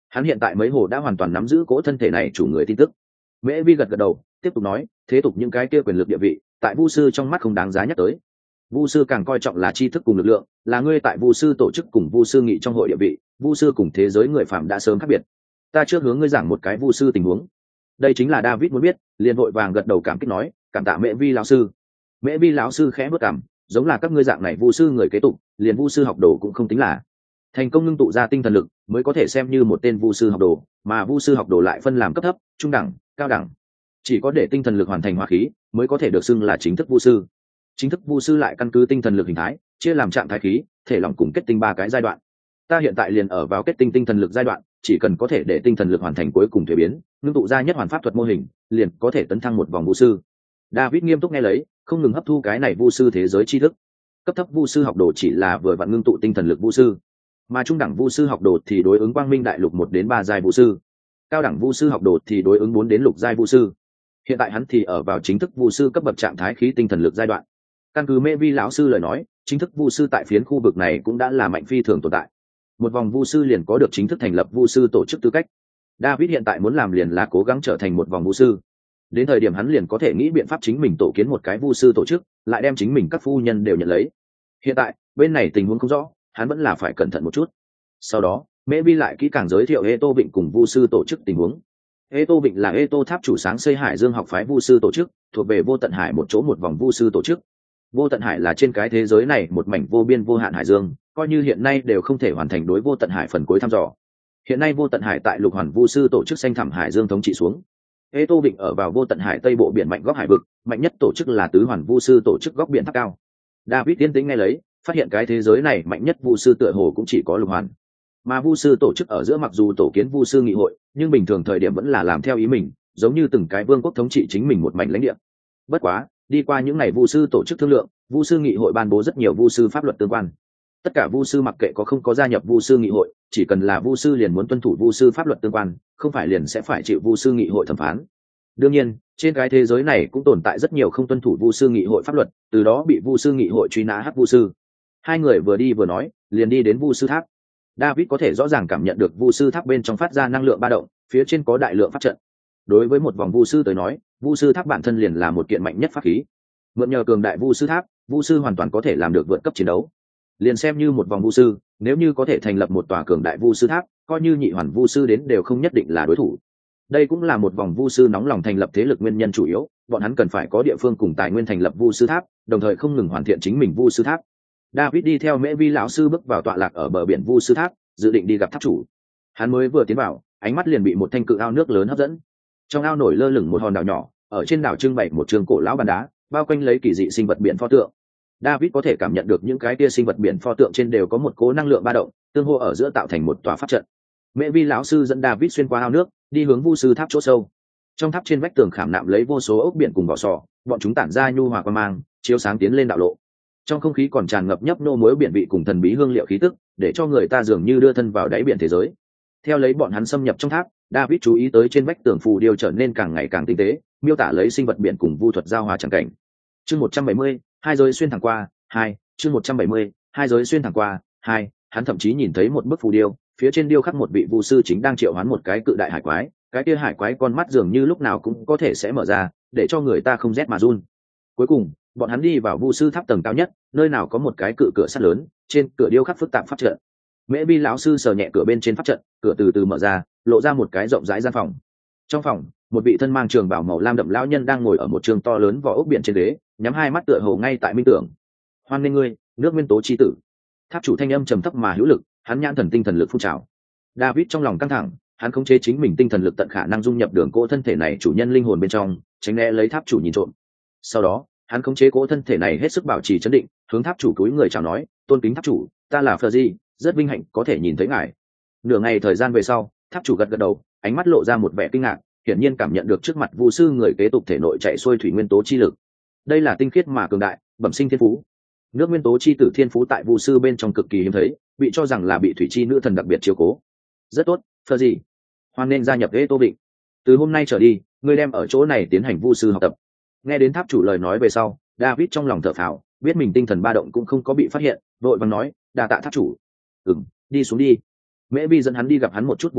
Hắn hiện tại mấy hồ đã hoàn toàn nắm giữ cỗ thân thể này chủ người tin tức. Mễ Vi gật gật đầu, tiếp tục nói, thế tục những cái kia quyền lực địa vị tại vu sư trong mắt không đáng giá nhắc tới. Vu sư càng coi trọng là tri thức cùng lực lượng, là ngươi tại vu sư tổ chức cùng vu sư nghị trong hội địa vị, vu sư cùng thế giới người phạm đã sớm khác biệt. Ta trước hướng ngươi giảng một cái vu sư tình huống. Đây chính là David muốn biết, liền vội vàng gật đầu cảm kích nói, cảm tạ Mễ Vi lão sư. Mễ Vi lão sư khẽ bước cảm, giống là các ngươi dạng này vu sư người kế tục, liền vu sư học đồ cũng không tính là. Thành công ngưng tụ ra tinh thần lực mới có thể xem như một tên vu sư học đồ, mà vu sư học đồ lại phân làm cấp thấp, trung đẳng, cao đẳng. Chỉ có để tinh thần lực hoàn thành hóa khí mới có thể được xưng là chính thức vu sư. Chính thức vu sư lại căn cứ tinh thần lực hình thái chia làm trạng thái khí, thể lỏng cùng kết tinh ba cái giai đoạn. Ta hiện tại liền ở vào kết tinh tinh thần lực giai đoạn, chỉ cần có thể để tinh thần lực hoàn thành cuối cùng thuế biến, ngưng tụ ra nhất hoàn pháp thuật mô hình, liền có thể tấn thăng một vòng vu sư. David nghiêm túc nghe lấy, không ngừng hấp thu cái này vu sư thế giới tri thức. Cấp thấp vu sư học đồ chỉ là vừa vặn ngưng tụ tinh thần lực vu sư, mà trung đẳng vu sư học đồ thì đối ứng quang minh đại lục một đến ba giai vu sư, cao đẳng vu sư học đồ thì đối ứng bốn đến lục giai vu sư. Hiện tại hắn thì ở vào chính thức vu sư cấp bậc trạng thái khí tinh thần lực giai đoạn. Căn cứ Mễ Vi lão sư lời nói, chính thức vu sư tại phiến khu vực này cũng đã là mạnh phi thường tồn tại. Một vòng vu sư liền có được chính thức thành lập vu sư tổ chức tư cách. David hiện tại muốn làm liền là cố gắng trở thành một vòng vu sư. Đến thời điểm hắn liền có thể nghĩ biện pháp chính mình tổ kiến một cái vu sư tổ chức, lại đem chính mình các phu nhân đều nhận lấy. Hiện tại bên này tình huống không rõ, hắn vẫn là phải cẩn thận một chút. Sau đó Mễ Vi lại kỹ càng giới thiệu Eto Vịnh cùng vu sư tổ chức tình huống. Eto Vịnh là Eto tháp chủ sáng xây Hải Dương học phái vu sư tổ chức, thuộc về Vô Tận Hải một chỗ một vòng vu sư tổ chức. Vô Tận Hải là trên cái thế giới này một mảnh vô biên vô hạn hải dương, coi như hiện nay đều không thể hoàn thành đối Vô Tận Hải phần cuối thăm dò. Hiện nay Vô Tận Hải tại Lục Hoàn vu sư tổ chức xanh thẳm hải dương thống trị xuống. Eto Vịnh ở vào Vô Tận Hải tây bộ biển mạnh góc hải vực, mạnh nhất tổ chức là Tứ Hoàn vu sư tổ chức góc biển tháp cao. David tiên tính nghe lấy, phát hiện cái thế giới này mạnh nhất vu sư tựa hồ cũng chỉ có Lục Hoàn. Mà vu sư tổ chức ở giữa mặc dù tổ kiến vu sư nghị hội, nhưng bình thường thời điểm vẫn là làm theo ý mình, giống như từng cái vương quốc thống trị chính mình một mảnh lãnh địa. Bất quá, đi qua những ngày vu sư tổ chức thương lượng, vu sư nghị hội ban bố rất nhiều vu sư pháp luật tương quan. Tất cả vu sư mặc kệ có không có gia nhập vu sư nghị hội, chỉ cần là vu sư liền muốn tuân thủ vu sư pháp luật tương quan, không phải liền sẽ phải chịu vu sư nghị hội thẩm phán. Đương nhiên, trên cái thế giới này cũng tồn tại rất nhiều không tuân thủ vu sư nghị hội pháp luật, từ đó bị vu sư nghị hội truy nã hắc vu sư. Hai người vừa đi vừa nói, liền đi đến vu sư tháp. David có thể rõ ràng cảm nhận được vu sư tháp bên trong phát ra năng lượng ba động, phía trên có đại lượng pháp trận. Đối với một vòng vu sư tới nói, vu sư tháp bản thân liền là một kiện mạnh nhất pháp khí. Mượn nhờ cường đại vu sư tháp, vu sư hoàn toàn có thể làm được vượt cấp chiến đấu. Liền xem như một vòng vu sư, nếu như có thể thành lập một tòa cường đại vu sư tháp, coi như nhị hoàn vu sư đến đều không nhất định là đối thủ. Đây cũng là một vòng vu sư nóng lòng thành lập thế lực nguyên nhân chủ yếu, bọn hắn cần phải có địa phương cùng tài nguyên thành lập vu sư tháp, đồng thời không ngừng hoàn thiện chính mình vu sư tháp. David đi theo Mễ Vi lão sư bước vào tọa lạc ở bờ biển vu sư tháp, dự định đi gặp tháp chủ. Hắn mới vừa tiến vào, ánh mắt liền bị một thanh cự ao nước lớn hấp dẫn. Trong ao nổi lơ lửng một hòn đảo nhỏ, ở trên đảo trưng bày một trường cổ lão bàn đá, bao quanh lấy kỳ dị sinh vật biển pho tượng. David có thể cảm nhận được những cái kia sinh vật biển pho tượng trên đều có một cố năng lượng ba động, tương hô ở giữa tạo thành một tòa pháp trận. Mễ Vi lão sư dẫn David xuyên qua ao nước, đi hướng vu sư tháp chỗ sâu. Trong tháp trên vách tường khảm nạm lấy vô số ốc biển cùng vỏ sò, bọn chúng tản ra nhu hòa quang mang, chiếu sáng tiến lên đạo lộ. Trong không khí còn tràn ngập nhấp nô muối biển vị cùng thần bí hương liệu khí tức, để cho người ta dường như đưa thân vào đáy biển thế giới. Theo lấy bọn hắn xâm nhập trong tháp, David chú ý tới trên vách tường phù điêu trở nên càng ngày càng tinh tế, miêu tả lấy sinh vật biển cùng vu thuật giao hòa chẳng cảnh. Chương một trăm bảy mươi, hai giới xuyên thẳng qua, hai, chương một trăm bảy mươi, hai giới xuyên thẳng qua, hai, hắn thậm chí nhìn thấy một bức phù điêu, phía trên điêu khắc một vị vu sư chính đang triệu hoán một cái cự đại hải quái, cái kia hải quái con mắt dường như lúc nào cũng có thể sẽ mở ra, để cho người ta không rét mà run. Cuối cùng, bọn hắn đi vào vu sư tháp tầng cao nhất, nơi nào có một cái cự cửa sắt lớn, trên cửa điêu khắc phức tạp pháp trận. Mễ Vi lão sư sờ nhẹ cửa bên trên pháp trận, cửa từ từ mở ra, lộ ra một cái rộng rãi gian phòng. Trong phòng, một vị thân mang trường bào màu lam đậm lão nhân đang ngồi ở một trường to lớn vỏ ốc biển trên ghế, nhắm hai mắt tựa hồ ngay tại minh tưởng. Hoan nghênh ngươi, nước nguyên tố chi tử. Tháp chủ thanh âm trầm thấp mà hữu lực, hắn nhãn thần tinh thần lực phun trào. David trong lòng căng thẳng, hắn khống chế chính mình tinh thần lực tận khả năng dung nhập đường cỗ thân thể này chủ nhân linh hồn bên trong, tránh né lấy tháp chủ nhìn trộm. Sau đó, hắn khống chế cỗ thân thể này hết sức bảo trì trấn định, hướng tháp chủ cúi người chào nói, tôn kính tháp chủ, ta là Fergie, rất vinh hạnh có thể nhìn thấy ngài. Nửa ngày thời gian về sau, tháp chủ gật gật đầu, ánh mắt lộ ra một vẻ kinh ngạc, hiển nhiên cảm nhận được trước mặt vu sư người kế tục thể nội chạy xuôi thủy nguyên tố chi lực. Đây là tinh khiết mà cường đại, bẩm sinh thiên phú. Nước nguyên tố chi tử thiên phú tại vu sư bên trong cực kỳ hiếm thấy, bị cho rằng là bị thủy chi nữ thần đặc biệt chiếu cố. Rất tốt, Fergie, hoan nên gia nhập Eto Vịnh. Từ hôm nay trở đi, ngươi đem ở chỗ này tiến hành vu sư học tập. Nghe đến tháp chủ lời nói về sau, David trong lòng thở phào, biết mình tinh thần ba động cũng không có bị phát hiện, vội vàng nói, đa tạ tháp chủ. Ừm, đi xuống đi. Mễ Vi dẫn hắn đi gặp hắn một chút vu sư,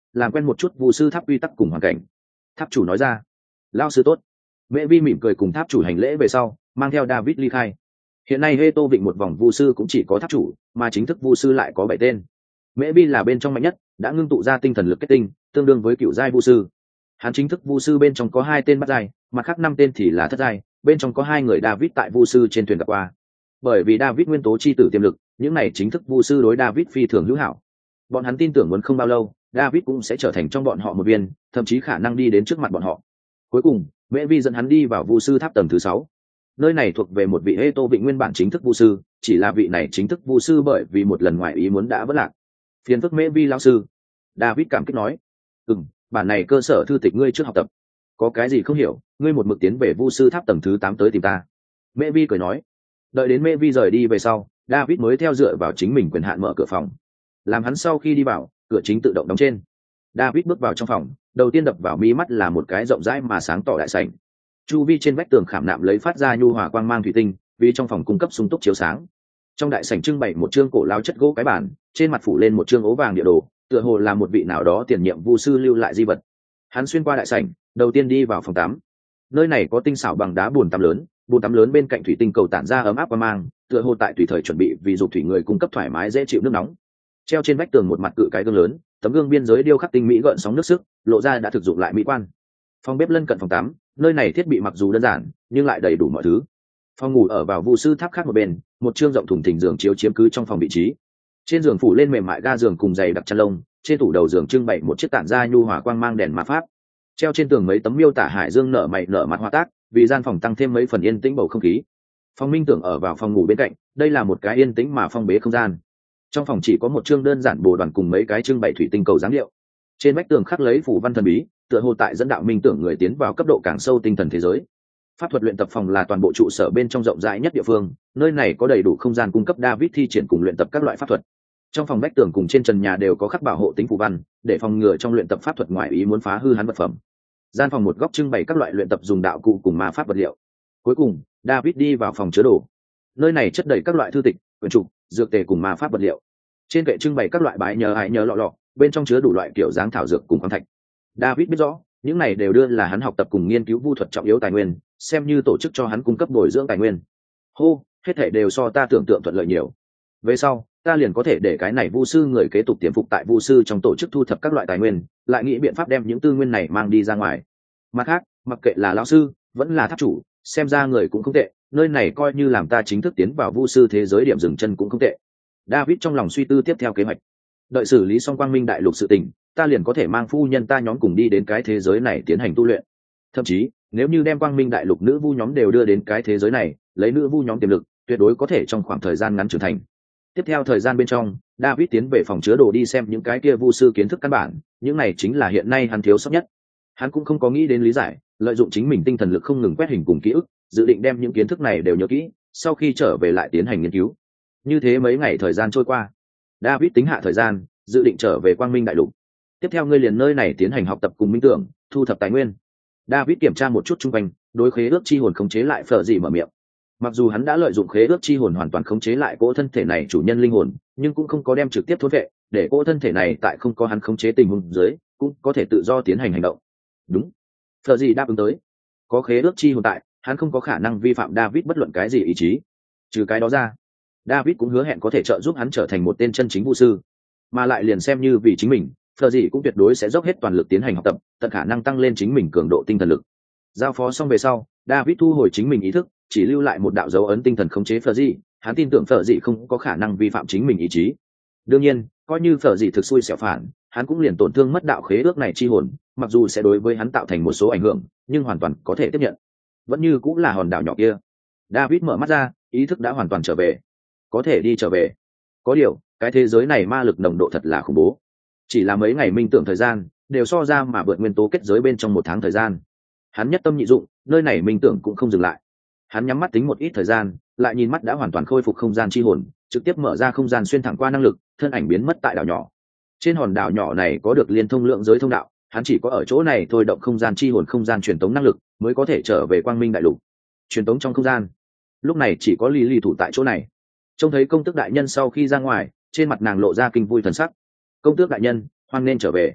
làm quen một chút vu sư tháp quy tắc cùng hoàn cảnh. Tháp chủ nói ra. Lao sư tốt. Mẹ vi mỉm cười cùng tháp chủ hành lễ về sau, mang theo David ly khai. Hiện nay Hê Tô Vịnh một vòng vu sư cũng chỉ có tháp chủ, mà chính thức vu sư lại có bảy tên. Mẹ vi là bên trong mạnh nhất, đã ngưng tụ ra tinh thần lực kết tinh, tương đương với cựu giai vu sư. Hắn chính thức vu sư bên trong có hai tên bắt giai, mặt khác năm tên thì là thất giai, bên trong có hai người David tại vu sư trên thuyền gặp qua. Bởi vì David nguyên tố chi tử tiềm lực, những này chính thức vu sư đối David phi thường hữu hảo. Bọn hắn tin tưởng muốn không bao lâu, David cũng sẽ trở thành trong bọn họ một viên, thậm chí khả năng đi đến trước mặt bọn họ. Cuối cùng, Mẹ vi dẫn hắn đi vào vu sư tháp tầng thứ sáu. Nơi này thuộc về một vị Hê Tô Vịnh nguyên bản chính thức vu sư, chỉ là vị này chính thức vu sư bởi vì một lần ngoài ý muốn đã vỡ lạc. Phiền phức Mẹ vi lão sư. David cảm kích nói. Ừm, bản này cơ sở thư tịch ngươi trước học tập. Có cái gì không hiểu, ngươi một mực tiến về vu sư tháp tầng thứ tám tới tìm ta. Mẹ vi cười nói. Đợi đến Mẹ vi rời đi về sau, David mới theo dựa vào chính mình quyền hạn mở cửa phòng. Làm hắn sau khi đi vào, cửa chính tự động đóng trên. David bước vào trong phòng, đầu tiên đập vào mi mắt là một cái rộng rãi mà sáng tỏ đại sảnh. Chu vi trên vách tường khảm nạm lấy phát ra nhu hòa quang mang thủy tinh, vì trong phòng cung cấp sung túc chiếu sáng. Trong đại sảnh trưng bày một chương cổ lao chất gỗ cái bàn, trên mặt phủ lên một chương ố vàng địa đồ, tựa hồ là một vị nào đó tiền nhiệm vu sư lưu lại di vật. Hắn xuyên qua đại sảnh, đầu tiên đi vào phòng tắm. Nơi này có tinh xảo bằng đá bồn tắm lớn, bồn tắm lớn bên cạnh thủy tinh cầu tản ra ấm áp quang mang, tựa hồ tại tùy thời chuẩn bị vì dục thủy người cung cấp thoải mái dễ chịu nước nóng. Treo trên vách tường một mặt cự cái gương lớn, tấm gương biên giới điêu khắc tinh mỹ gợn sóng nước sức, lộ ra đã thực dụng lại mỹ quan. Phòng bếp lân cận phòng tắm, nơi này thiết bị mặc dù đơn giản nhưng lại đầy đủ mọi thứ. Phòng ngủ ở vào vu sư tháp khác một bên, một chương rộng thùng thình giường chiếu chiếm cứ trong phòng vị trí. Trên giường phủ lên mềm mại ga giường cùng dày đặc chăn lông, trên tủ đầu giường trưng bày một chiếc tản ra nhu hòa quang mang đèn ma pháp. Treo trên tường mấy tấm miêu tả hải dương nở mày nở mặt hoa tác, vì gian phòng tăng thêm mấy phần yên tĩnh bầu không khí. Phòng minh tưởng ở vào phòng ngủ bên cạnh, đây là một cái yên tĩnh mà phong bế không gian. Trong phòng chỉ có một chương đơn giản bồ đoàn cùng mấy cái trưng bày thủy tinh cầu dáng điệu. Trên vách tường khắc lấy phủ văn thần bí, tựa hồ tại dẫn đạo minh tưởng người tiến vào cấp độ càng sâu tinh thần thế giới. Pháp thuật luyện tập phòng là toàn bộ trụ sở bên trong rộng rãi nhất địa phương, nơi này có đầy đủ không gian cung cấp David thi triển cùng luyện tập các loại pháp thuật. Trong phòng vách tường cùng trên trần nhà đều có khắc bảo hộ tính phù văn, để phòng ngừa trong luyện tập pháp thuật ngoại ý muốn phá hư hắn vật phẩm. Gian phòng một góc trưng bày các loại luyện tập dùng đạo cụ cùng ma pháp vật liệu. Cuối cùng, David đi vào phòng chứa đồ. Nơi này chất đầy các loại thư tịch, quyển trục, dược tề cùng ma pháp vật liệu. Trên kệ trưng bày các loại bãi nhờ hại nhờ lọ lọ, bên trong chứa đủ loại kiểu dáng thảo dược cùng khoáng thạch. David biết rõ, những này đều đưa là hắn học tập cùng nghiên cứu vu thuật trọng yếu tài nguyên, xem như tổ chức cho hắn cung cấp bồi dưỡng tài nguyên. Hô, hết thảy đều so ta tưởng tượng thuận lợi nhiều. Về sau, ta liền có thể để cái này vu sư người kế tục tiềm phục tại vu sư trong tổ chức thu thập các loại tài nguyên, lại nghĩ biện pháp đem những tư nguyên này mang đi ra ngoài. Mặt khác, mặc kệ là lão sư, vẫn là tháp chủ, xem ra người cũng không tệ, nơi này coi như làm ta chính thức tiến vào vu sư thế giới điểm dừng chân cũng không tệ. David trong lòng suy tư tiếp theo kế hoạch. Đợi xử lý xong quang minh đại lục sự tình, ta liền có thể mang phu nhân ta nhóm cùng đi đến cái thế giới này tiến hành tu luyện. Thậm chí, nếu như đem quang minh đại lục nữ vu nhóm đều đưa đến cái thế giới này, lấy nữ vu nhóm tiềm lực, tuyệt đối có thể trong khoảng thời gian ngắn trưởng thành. Tiếp theo thời gian bên trong, David tiến về phòng chứa đồ đi xem những cái kia vu sư kiến thức căn bản, những này chính là hiện nay hắn thiếu sót nhất. Hắn cũng không có nghĩ đến lý giải, lợi dụng chính mình tinh thần lực không ngừng quét hình cùng ký ức, dự định đem những kiến thức này đều nhớ kỹ, sau khi trở về lại tiến hành nghiên cứu. Như thế mấy ngày thời gian trôi qua, David tính hạ thời gian, dự định trở về quang minh đại lục. Tiếp theo ngươi liền nơi này tiến hành học tập cùng minh tưởng, thu thập tài nguyên. David kiểm tra một chút xung quanh, đối khế ước chi hồn khống chế lại phở gì mở miệng. Mặc dù hắn đã lợi dụng khế ước chi hồn hoàn toàn khống chế lại cỗ thân thể này chủ nhân linh hồn, nhưng cũng không có đem trực tiếp thôn vệ, để cỗ thân thể này tại không có hắn khống chế tình huống dưới, cũng có thể tự do tiến hành hành động. Đúng. Phở gì đáp ứng tới. Có khế ước chi hồn tại, hắn không có khả năng vi phạm David bất luận cái gì ý chí. Trừ cái đó ra, David cũng hứa hẹn có thể trợ giúp hắn trở thành một tên chân chính vu sư, mà lại liền xem như vì chính mình, Phở gì cũng tuyệt đối sẽ dốc hết toàn lực tiến hành học tập, tận khả năng tăng lên chính mình cường độ tinh thần lực. Giao phó xong về sau, David thu hồi chính mình ý thức, chỉ lưu lại một đạo dấu ấn tinh thần khống chế Phở gì, hắn tin tưởng Phở gì không có khả năng vi phạm chính mình ý chí. Đương nhiên, coi như Phở gì thực xui xẻo phản, hắn cũng liền tổn thương mất đạo khế ước này chi hồn, mặc dù sẽ đối với hắn tạo thành một số ảnh hưởng, nhưng hoàn toàn có thể tiếp nhận. Vẫn như cũng là hòn đảo nhỏ kia. David mở mắt ra, ý thức đã hoàn toàn trở về. Có thể đi trở về. Có điều, cái thế giới này ma lực nồng độ thật là khủng bố. Chỉ là mấy ngày minh tưởng thời gian, đều so ra mà vượt nguyên tố kết giới bên trong một tháng thời gian. Hắn nhất tâm nhị dụng, nơi này minh tưởng cũng không dừng lại. Hắn nhắm mắt tính một ít thời gian, lại nhìn mắt đã hoàn toàn khôi phục không gian chi hồn, trực tiếp mở ra không gian xuyên thẳng qua năng lực, thân ảnh biến mất tại đảo nhỏ. Trên hòn đảo nhỏ này có được liên thông lượng giới thông đạo, hắn chỉ có ở chỗ này thôi động không gian chi hồn không gian truyền tống năng lực, mới có thể trở về quang minh đại lục. Truyền tống trong không gian. Lúc này chỉ có Lý Lý thủ tại chỗ này. Trông thấy công tước đại nhân sau khi ra ngoài, trên mặt nàng lộ ra kinh vui thần sắc. Công tước đại nhân, hoan nên trở về.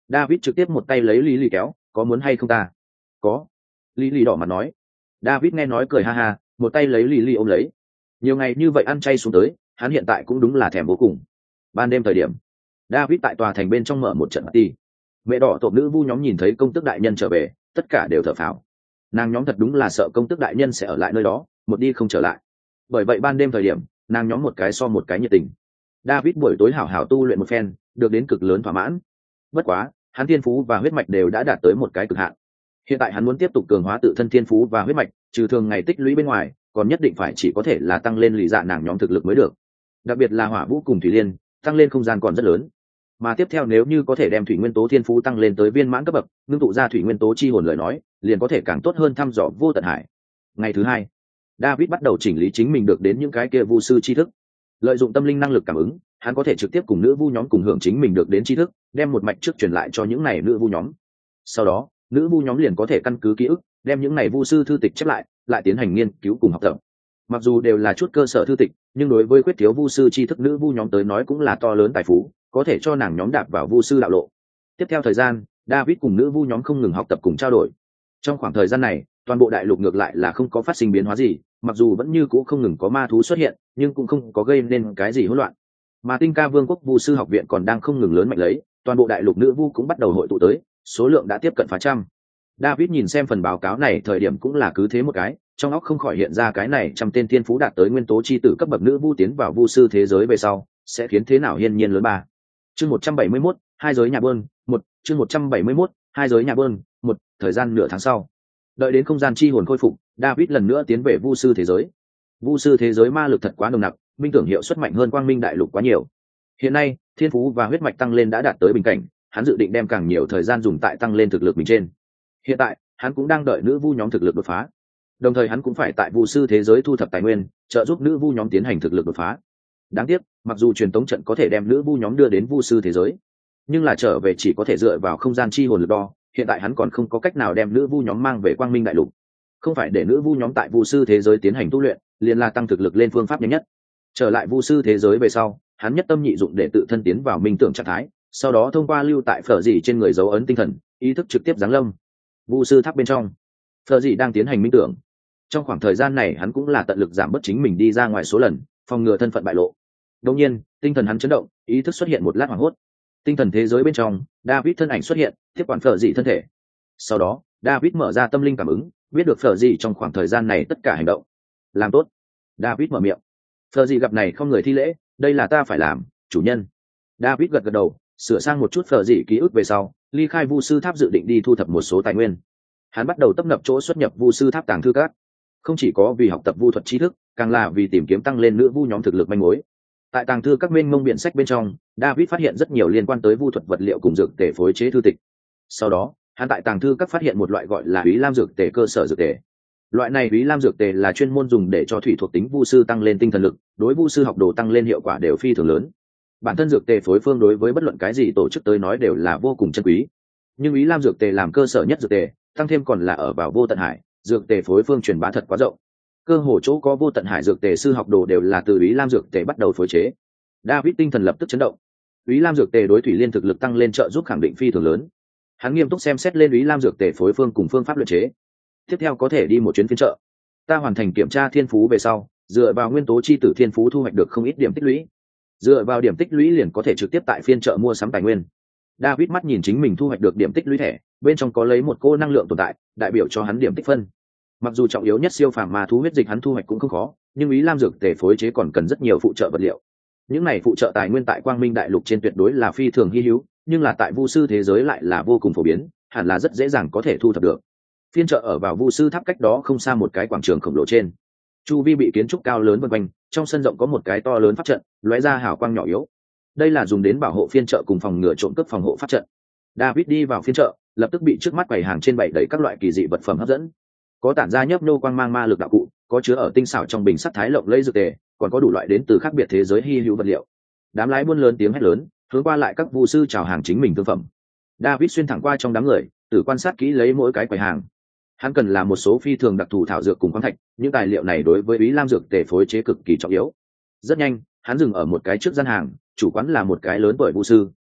David trực tiếp một tay lấy lý lì kéo, có muốn hay không ta? Có. Lý lì đỏ mặt nói. David nghe nói cười ha ha, một tay lấy lý lì ôm lấy. Nhiều ngày như vậy ăn chay xuống tới, hắn hiện tại cũng đúng là thèm vô cùng. Ban đêm thời điểm, David tại tòa thành bên trong mở một trận party. Mẹ đỏ tộp nữ vu nhóm nhìn thấy công tước đại nhân trở về, tất cả đều thở phào. Nàng nhóm thật đúng là sợ công tước đại nhân sẽ ở lại nơi đó, một đi không trở lại. Bởi vậy ban đêm thời điểm, nàng nhóm một cái so một cái nhiệt tình. David buổi tối hảo hảo tu luyện một phen, được đến cực lớn thỏa mãn. Bất quá, hắn thiên phú và huyết mạch đều đã đạt tới một cái cực hạn. Hiện tại hắn muốn tiếp tục cường hóa tự thân thiên phú và huyết mạch, trừ thường ngày tích lũy bên ngoài, còn nhất định phải chỉ có thể là tăng lên lì dạ nàng nhóm thực lực mới được. Đặc biệt là hỏa vũ cùng thủy liên, tăng lên không gian còn rất lớn. Mà tiếp theo nếu như có thể đem thủy nguyên tố thiên phú tăng lên tới viên mãn cấp bậc, ngưng tụ ra thủy nguyên tố chi hồn lời nói, liền có thể càng tốt hơn thăm dò vô tận hải. Ngày thứ hai, David bắt đầu chỉnh lý chính mình được đến những cái kia vu sư tri thức. Lợi dụng tâm linh năng lực cảm ứng, hắn có thể trực tiếp cùng nữ vu nhóm cùng hưởng chính mình được đến tri thức, đem một mạch trước truyền lại cho những này nữ vu nhóm. Sau đó, nữ vu nhóm liền có thể căn cứ ký ức, đem những này vu sư thư tịch chép lại, lại tiến hành nghiên cứu cùng học tập. Mặc dù đều là chút cơ sở thư tịch, nhưng đối với quyết thiếu vu sư tri thức nữ vu nhóm tới nói cũng là to lớn tài phú, có thể cho nàng nhóm đạp vào vu sư đạo lộ. Tiếp theo thời gian, David cùng nữ vu nhóm không ngừng học tập cùng trao đổi. Trong khoảng thời gian này, toàn bộ đại lục ngược lại là không có phát sinh biến hóa gì, mặc dù vẫn như cũ không ngừng có ma thú xuất hiện, nhưng cũng không có gây nên cái gì hỗn loạn. Mà Tinh Ca Vương quốc vu sư học viện còn đang không ngừng lớn mạnh lấy, toàn bộ đại lục nữ vu cũng bắt đầu hội tụ tới, số lượng đã tiếp cận phá trăm. David nhìn xem phần báo cáo này thời điểm cũng là cứ thế một cái, trong óc không khỏi hiện ra cái này trăm tên thiên phú đạt tới nguyên tố chi tử cấp bậc nữ vu tiến vào vu sư thế giới về sau, sẽ khiến thế nào hiên nhiên lớn ba. Chương một trăm bảy mươi mốt, hai giới nhà bơn, một, chương một trăm bảy mươi mốt, hai giới nhà bơn, một, thời gian nửa tháng sau. Đợi đến không gian chi hồn khôi phục, David lần nữa tiến về vu sư thế giới. Vu sư thế giới ma lực thật quá nồng nặc, minh tưởng hiệu suất mạnh hơn quang minh đại lục quá nhiều. Hiện nay, thiên phú và huyết mạch tăng lên đã đạt tới bình cảnh, hắn dự định đem càng nhiều thời gian dùng tại tăng lên thực lực mình trên. Hiện tại, hắn cũng đang đợi nữ vu nhóm thực lực đột phá. Đồng thời hắn cũng phải tại vu sư thế giới thu thập tài nguyên, trợ giúp nữ vu nhóm tiến hành thực lực đột phá. Đáng tiếc, mặc dù truyền tống trận có thể đem nữ vu nhóm đưa đến vu sư thế giới, nhưng là trở về chỉ có thể dựa vào không gian chi hồn lực đo. Hiện tại hắn còn không có cách nào đem nữ vu nhóm mang về quang minh đại lục. Không phải để nữ vu nhóm tại vu sư thế giới tiến hành tu luyện, liền là tăng thực lực lên phương pháp nhanh nhất. Trở lại vu sư thế giới về sau, hắn nhất tâm nhị dụng để tự thân tiến vào minh tưởng trạng thái, sau đó thông qua lưu tại phở dị trên người dấu ấn tinh thần, ý thức trực tiếp giáng lâm vu sư tháp bên trong. Phở dị đang tiến hành minh tưởng. Trong khoảng thời gian này hắn cũng là tận lực giảm bớt chính mình đi ra ngoài số lần, phòng ngừa thân phận bại lộ. Đột nhiên, tinh thần hắn chấn động, ý thức xuất hiện một lát hoảng hốt. Tinh thần thế giới bên trong, David thân ảnh xuất hiện, tiếp quản phở dị thân thể. Sau đó, David mở ra tâm linh cảm ứng, biết được phở dị trong khoảng thời gian này tất cả hành động. Làm tốt. David mở miệng. Phở dị gặp này không người thi lễ, đây là ta phải làm, chủ nhân. David gật gật đầu, sửa sang một chút phở dị ký ức về sau, ly khai vu sư tháp dự định đi thu thập một số tài nguyên. Hắn bắt đầu tấp nập chỗ xuất nhập vu sư tháp tàng thư các, không chỉ có vì học tập vu thuật tri thức, càng là vì tìm kiếm tăng lên nữ vu nhóm thực lực manh mối. Tại tàng thư các mênh mông biện sách bên trong, David phát hiện rất nhiều liên quan tới vu thuật vật liệu cùng dược tề phối chế thư tịch. Sau đó, hắn tại tàng thư các phát hiện một loại gọi là Úy Lam dược tề cơ sở dược tề. Loại này Úy Lam dược tề là chuyên môn dùng để cho thủy thuộc tính vu sư tăng lên tinh thần lực, đối vu sư học đồ tăng lên hiệu quả đều phi thường lớn. Bản thân dược tề phối phương đối với bất luận cái gì tổ chức tới nói đều là vô cùng chân quý. Nhưng Úy Lam dược tề làm cơ sở nhất dược tề, tăng thêm còn là ở vào vô tận hải, dược tề phối phương truyền bá thật quá rộng. Cơ hồ chỗ có vô tận hải dược tề sư học đồ đều là từ Úy Lam dược tề bắt đầu phối chế. David tinh thần lập tức chấn động. Úy Lam dược tề đối thủy liên thực lực tăng lên trợ giúp khẳng định phi thường lớn. Hắn nghiêm túc xem xét lên Úy Lam dược tề phối phương cùng phương pháp luyện chế. Tiếp theo có thể đi một chuyến phiên chợ. Ta hoàn thành kiểm tra thiên phú về sau, dựa vào nguyên tố chi tử thiên phú thu hoạch được không ít điểm tích lũy. Dựa vào điểm tích lũy liền có thể trực tiếp tại phiên chợ mua sắm tài nguyên. David mắt nhìn chính mình thu hoạch được điểm tích lũy thẻ, bên trong có lấy một cô năng lượng tồn tại, đại biểu cho hắn điểm tích phân. Mặc dù trọng yếu nhất siêu phàm ma thú huyết dịch hắn thu hoạch cũng không khó, nhưng Úy Lam dược tề phối chế còn cần rất nhiều phụ trợ vật liệu. Những này phụ trợ tài nguyên tại quang minh đại lục trên tuyệt đối là phi thường hy hữu, nhưng là tại vu sư thế giới lại là vô cùng phổ biến, hẳn là rất dễ dàng có thể thu thập được. Phiên chợ ở vào vu sư tháp cách đó không xa một cái quảng trường khổng lồ trên, chu vi bị kiến trúc cao lớn vân quanh, trong sân rộng có một cái to lớn pháp trận, lóe ra hào quang nhỏ yếu. Đây là dùng đến bảo hộ phiên chợ cùng phòng ngừa trộm cướp phòng hộ pháp trận. David đi vào phiên chợ, lập tức bị trước mắt quầy hàng trên bày đầy các loại kỳ dị vật phẩm hấp dẫn. Có tản ra nhấp nô quang mang ma lực đạo cụ, có chứa ở tinh xảo trong bình sắt thái lộng lẫy dược tề, còn có đủ loại đến từ khác biệt thế giới hy hữu vật liệu. Đám lái buôn lớn tiếng hét lớn, hướng qua lại các vu sư chào hàng chính mình thương phẩm. David xuyên thẳng qua trong đám người, tự quan sát kỹ lấy mỗi cái quầy hàng. Hắn cần làm một số phi thường đặc thù thảo dược cùng khoáng thạch, những tài liệu này đối với Úy Lam dược tề phối chế cực kỳ trọng yếu. Rất nhanh, hắn dừng ở một cái trước gian hàng, chủ quán là một cái lớn tuổi vu sư,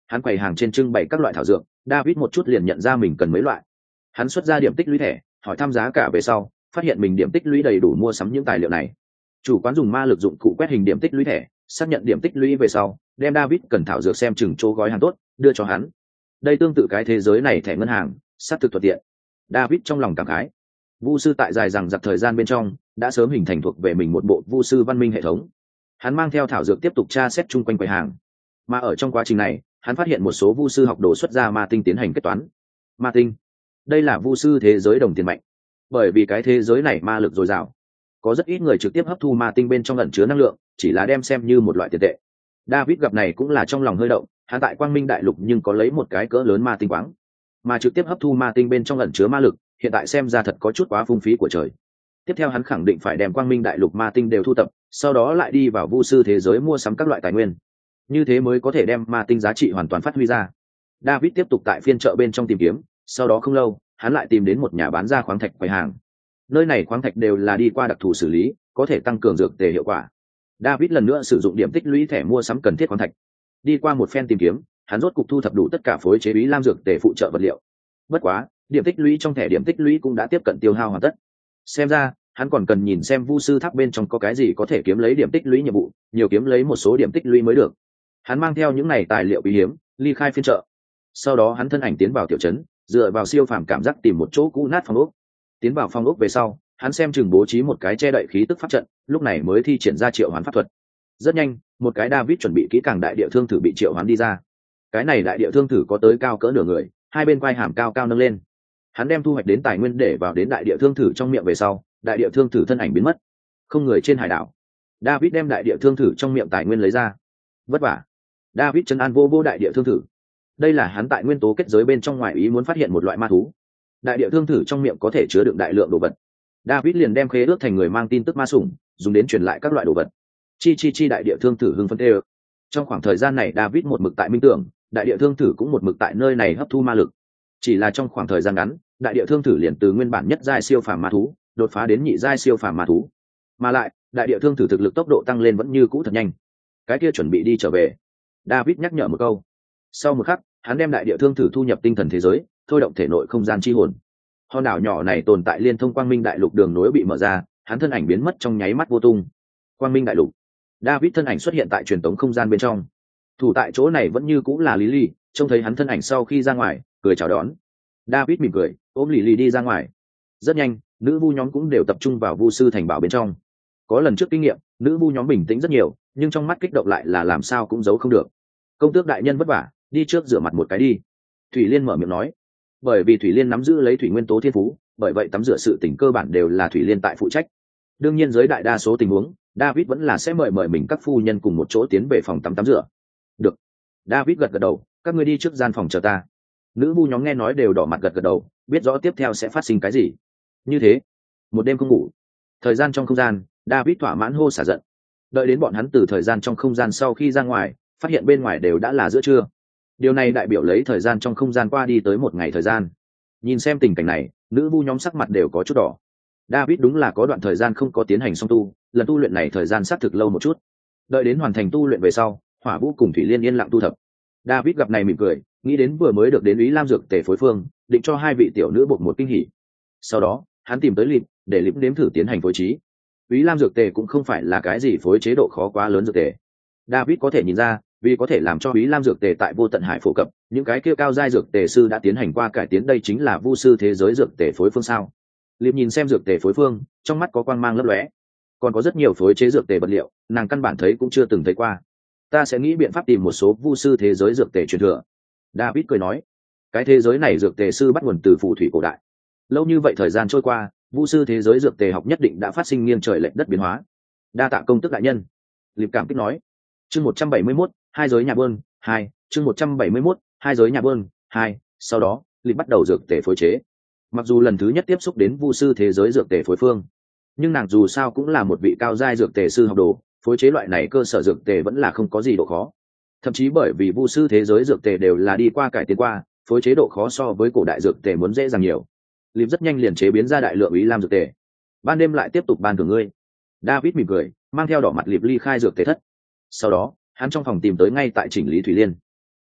hắn quầy hàng trên trưng bày các loại thảo dược. David một chút liền nhận ra mình cần mấy loại. Hắn xuất ra điểm tích lũy thẻ, hỏi thăm giá cả về sau, phát hiện mình điểm tích lũy đầy đủ mua sắm những tài liệu này. Chủ quán dùng ma lực dụng cụ quét hình điểm tích lũy thẻ, xác nhận điểm tích lũy về sau, đem David cần thảo dược xem chừng chỗ gói hàng tốt, đưa cho hắn. Đây tương tự cái thế giới này thẻ ngân hàng, sát thực thuận tiện. David trong lòng cảm khái. Vu sư tại dài rằng giặc thời gian bên trong, đã sớm hình thành thuộc về mình một bộ vu sư văn minh hệ thống. Hắn mang theo thảo dược tiếp tục tra xét chung quanh quầy hàng. Mà ở trong quá trình này, hắn phát hiện một số vu sư học đồ xuất ra ma tinh tiến hành kết toán. Ma tinh, đây là vu sư thế giới đồng tiền mạnh. Bởi vì cái thế giới này ma lực dồi dào, có rất ít người trực tiếp hấp thu ma tinh bên trong ẩn chứa năng lượng, chỉ là đem xem như một loại tiền tệ. David gặp này cũng là trong lòng hơi động, hắn tại Quang Minh Đại Lục nhưng có lấy một cái cỡ lớn ma tinh quáng, mà trực tiếp hấp thu ma tinh bên trong ẩn chứa ma lực, hiện tại xem ra thật có chút quá phung phí của trời. Tiếp theo hắn khẳng định phải đem Quang Minh Đại Lục ma tinh đều thu tập, sau đó lại đi vào vu sư thế giới mua sắm các loại tài nguyên, như thế mới có thể đem ma tinh giá trị hoàn toàn phát huy ra. David tiếp tục tại phiên chợ bên trong tìm kiếm, sau đó không lâu, hắn lại tìm đến một nhà bán ra khoáng thạch quầy hàng. Nơi này khoáng thạch đều là đi qua đặc thù xử lý, có thể tăng cường dược tề hiệu quả. David lần nữa sử dụng điểm tích lũy thẻ mua sắm cần thiết khoáng thạch. Đi qua một phen tìm kiếm, hắn rốt cục thu thập đủ tất cả phối chế bí lam dược tề phụ trợ vật liệu. Bất quá, điểm tích lũy trong thẻ điểm tích lũy cũng đã tiếp cận tiêu hao hoàn tất. Xem ra, hắn còn cần nhìn xem vu sư tháp bên trong có cái gì có thể kiếm lấy điểm tích lũy nhiệm vụ, nhiều kiếm lấy một số điểm tích lũy mới được. Hắn mang theo những này tài liệu quý hiếm, ly khai phiên chợ. Sau đó hắn thân ảnh tiến vào tiểu trấn, dựa vào siêu phàm cảm giác tìm một chỗ cũ nát phòng ốc. Tiến vào phòng ốc về sau, hắn xem chừng bố trí một cái che đậy khí tức pháp trận, lúc này mới thi triển ra triệu hoán pháp thuật. Rất nhanh, một cái David chuẩn bị kỹ càng đại địa thương thử bị triệu hoán đi ra. Cái này đại địa thương thử có tới cao cỡ nửa người, hai bên quai hàm cao cao nâng lên. Hắn đem thu hoạch đến tài nguyên để vào đến đại địa thương thử trong miệng về sau, đại địa thương thử thân ảnh biến mất. Không người trên hải đảo. David đem đại địa thương thử trong miệng tài nguyên lấy ra. Vất vả. David trấn an vô vô đại địa thương thử. Đây là hắn tại nguyên tố kết giới bên trong ngoài ý muốn phát hiện một loại ma thú. Đại địa thương thử trong miệng có thể chứa đựng đại lượng đồ vật. David liền đem khế ước thành người mang tin tức ma sủng, dùng đến truyền lại các loại đồ vật. Chi chi chi đại địa thương thử hưng phấn tê. Trong khoảng thời gian này David một mực tại minh tưởng, đại địa thương thử cũng một mực tại nơi này hấp thu ma lực. Chỉ là trong khoảng thời gian ngắn, đại địa thương thử liền từ nguyên bản nhất giai siêu phàm ma thú, đột phá đến nhị giai siêu phàm ma thú. Mà lại, đại địa thương thử thực lực tốc độ tăng lên vẫn như cũ thật nhanh. Cái kia chuẩn bị đi trở về. David nhắc nhở một câu. Sau một khắc, hắn đem đại địa thương thử thu nhập tinh thần thế giới, thôi động thể nội không gian chi hồn. Hòn đảo nhỏ này tồn tại liên thông Quang Minh Đại Lục đường nối bị mở ra, hắn thân ảnh biến mất trong nháy mắt vô tung. Quang Minh Đại Lục. David thân ảnh xuất hiện tại truyền tống không gian bên trong. Thủ tại chỗ này vẫn như cũng là Lily, trông thấy hắn thân ảnh sau khi ra ngoài, cười chào đón. David mỉm cười, ôm Lily đi ra ngoài. Rất nhanh, nữ vu nhóm cũng đều tập trung vào vu sư thành bảo bên trong. Có lần trước kinh nghiệm, nữ vu nhóm bình tĩnh rất nhiều, nhưng trong mắt kích động lại là làm sao cũng giấu không được. Công tước đại nhân vất vả, đi trước rửa mặt một cái đi. Thủy Liên mở miệng nói. Bởi vì Thủy Liên nắm giữ lấy thủy nguyên tố thiên phú, bởi vậy tắm rửa sự tình cơ bản đều là Thủy Liên tại phụ trách. Đương nhiên dưới đại đa số tình huống, David vẫn là sẽ mời mời mình các phu nhân cùng một chỗ tiến về phòng tắm tắm rửa. Được. David gật gật đầu, các ngươi đi trước gian phòng chờ ta. Nữ vu nhóm nghe nói đều đỏ mặt gật gật đầu, biết rõ tiếp theo sẽ phát sinh cái gì. Như thế, một đêm không ngủ. Thời gian trong không gian, David thỏa mãn hô xả giận. Đợi đến bọn hắn từ thời gian trong không gian sau khi ra ngoài, phát hiện bên ngoài đều đã là giữa trưa. Điều này đại biểu lấy thời gian trong không gian qua đi tới một ngày thời gian. Nhìn xem tình cảnh này, nữ vu nhóm sắc mặt đều có chút đỏ. David đúng là có đoạn thời gian không có tiến hành song tu, lần tu luyện này thời gian xác thực lâu một chút. Đợi đến hoàn thành tu luyện về sau, Hỏa Vũ cùng Thủy Liên yên lặng tu thập. David gặp này mỉm cười, nghĩ đến vừa mới được đến Ý Lam dược tề phối phương, định cho hai vị tiểu nữ buộc một kinh hỉ. Sau đó, hắn tìm tới Lịp, để Lịp nếm thử tiến hành phối trí. Ý Lam dược tề cũng không phải là cái gì phối chế độ khó quá lớn dược tề. David có thể nhìn ra, vì có thể làm cho Ý Lam dược tề tại Vô Tận Hải phổ cập, những cái kia cao giai dược tề sư đã tiến hành qua cải tiến, đây chính là vu sư thế giới dược tề phối phương sao? Liệp nhìn xem dược tề phối phương, trong mắt có quang mang lấp lóe. Còn có rất nhiều phối chế dược tề vật liệu, nàng căn bản thấy cũng chưa từng thấy qua. Ta sẽ nghĩ biện pháp tìm một số vu sư thế giới dược tề truyền thừa. David cười nói, cái thế giới này dược tề sư bắt nguồn từ phù thủy cổ đại. Lâu như vậy thời gian trôi qua, vu sư thế giới dược tề học nhất định đã phát sinh nghiêng trời lệch đất biến hóa. Đa tạ công tức đại nhân. Liệp cảm kích nói. Chương một trăm bảy mươi mốt, hai giới nhà bơn, hai, chương một trăm bảy mươi mốt, hai giới nhà bơn, hai, sau đó, Liệp bắt đầu dược tề phối chế. Mặc dù lần thứ nhất tiếp xúc đến vu sư thế giới dược tề phối phương, nhưng nàng dù sao cũng là một vị cao giai dược tề sư học đồ, phối chế loại này cơ sở dược tề vẫn là không có gì độ khó. Thậm chí bởi vì vu sư thế giới dược tề đều là đi qua cải tiến qua, phối chế độ khó so với cổ đại dược tề muốn dễ dàng nhiều. Liệp rất nhanh liền chế biến ra đại lượng Ý Lam dược tề. Ban đêm lại tiếp tục ban thưởng ngươi. David mỉm cười, mang theo đỏ mặt Liệp ly khai dược tề thất. Sau đó, hắn trong phòng tìm tới ngay tại chỉnh lý Thủy Liên.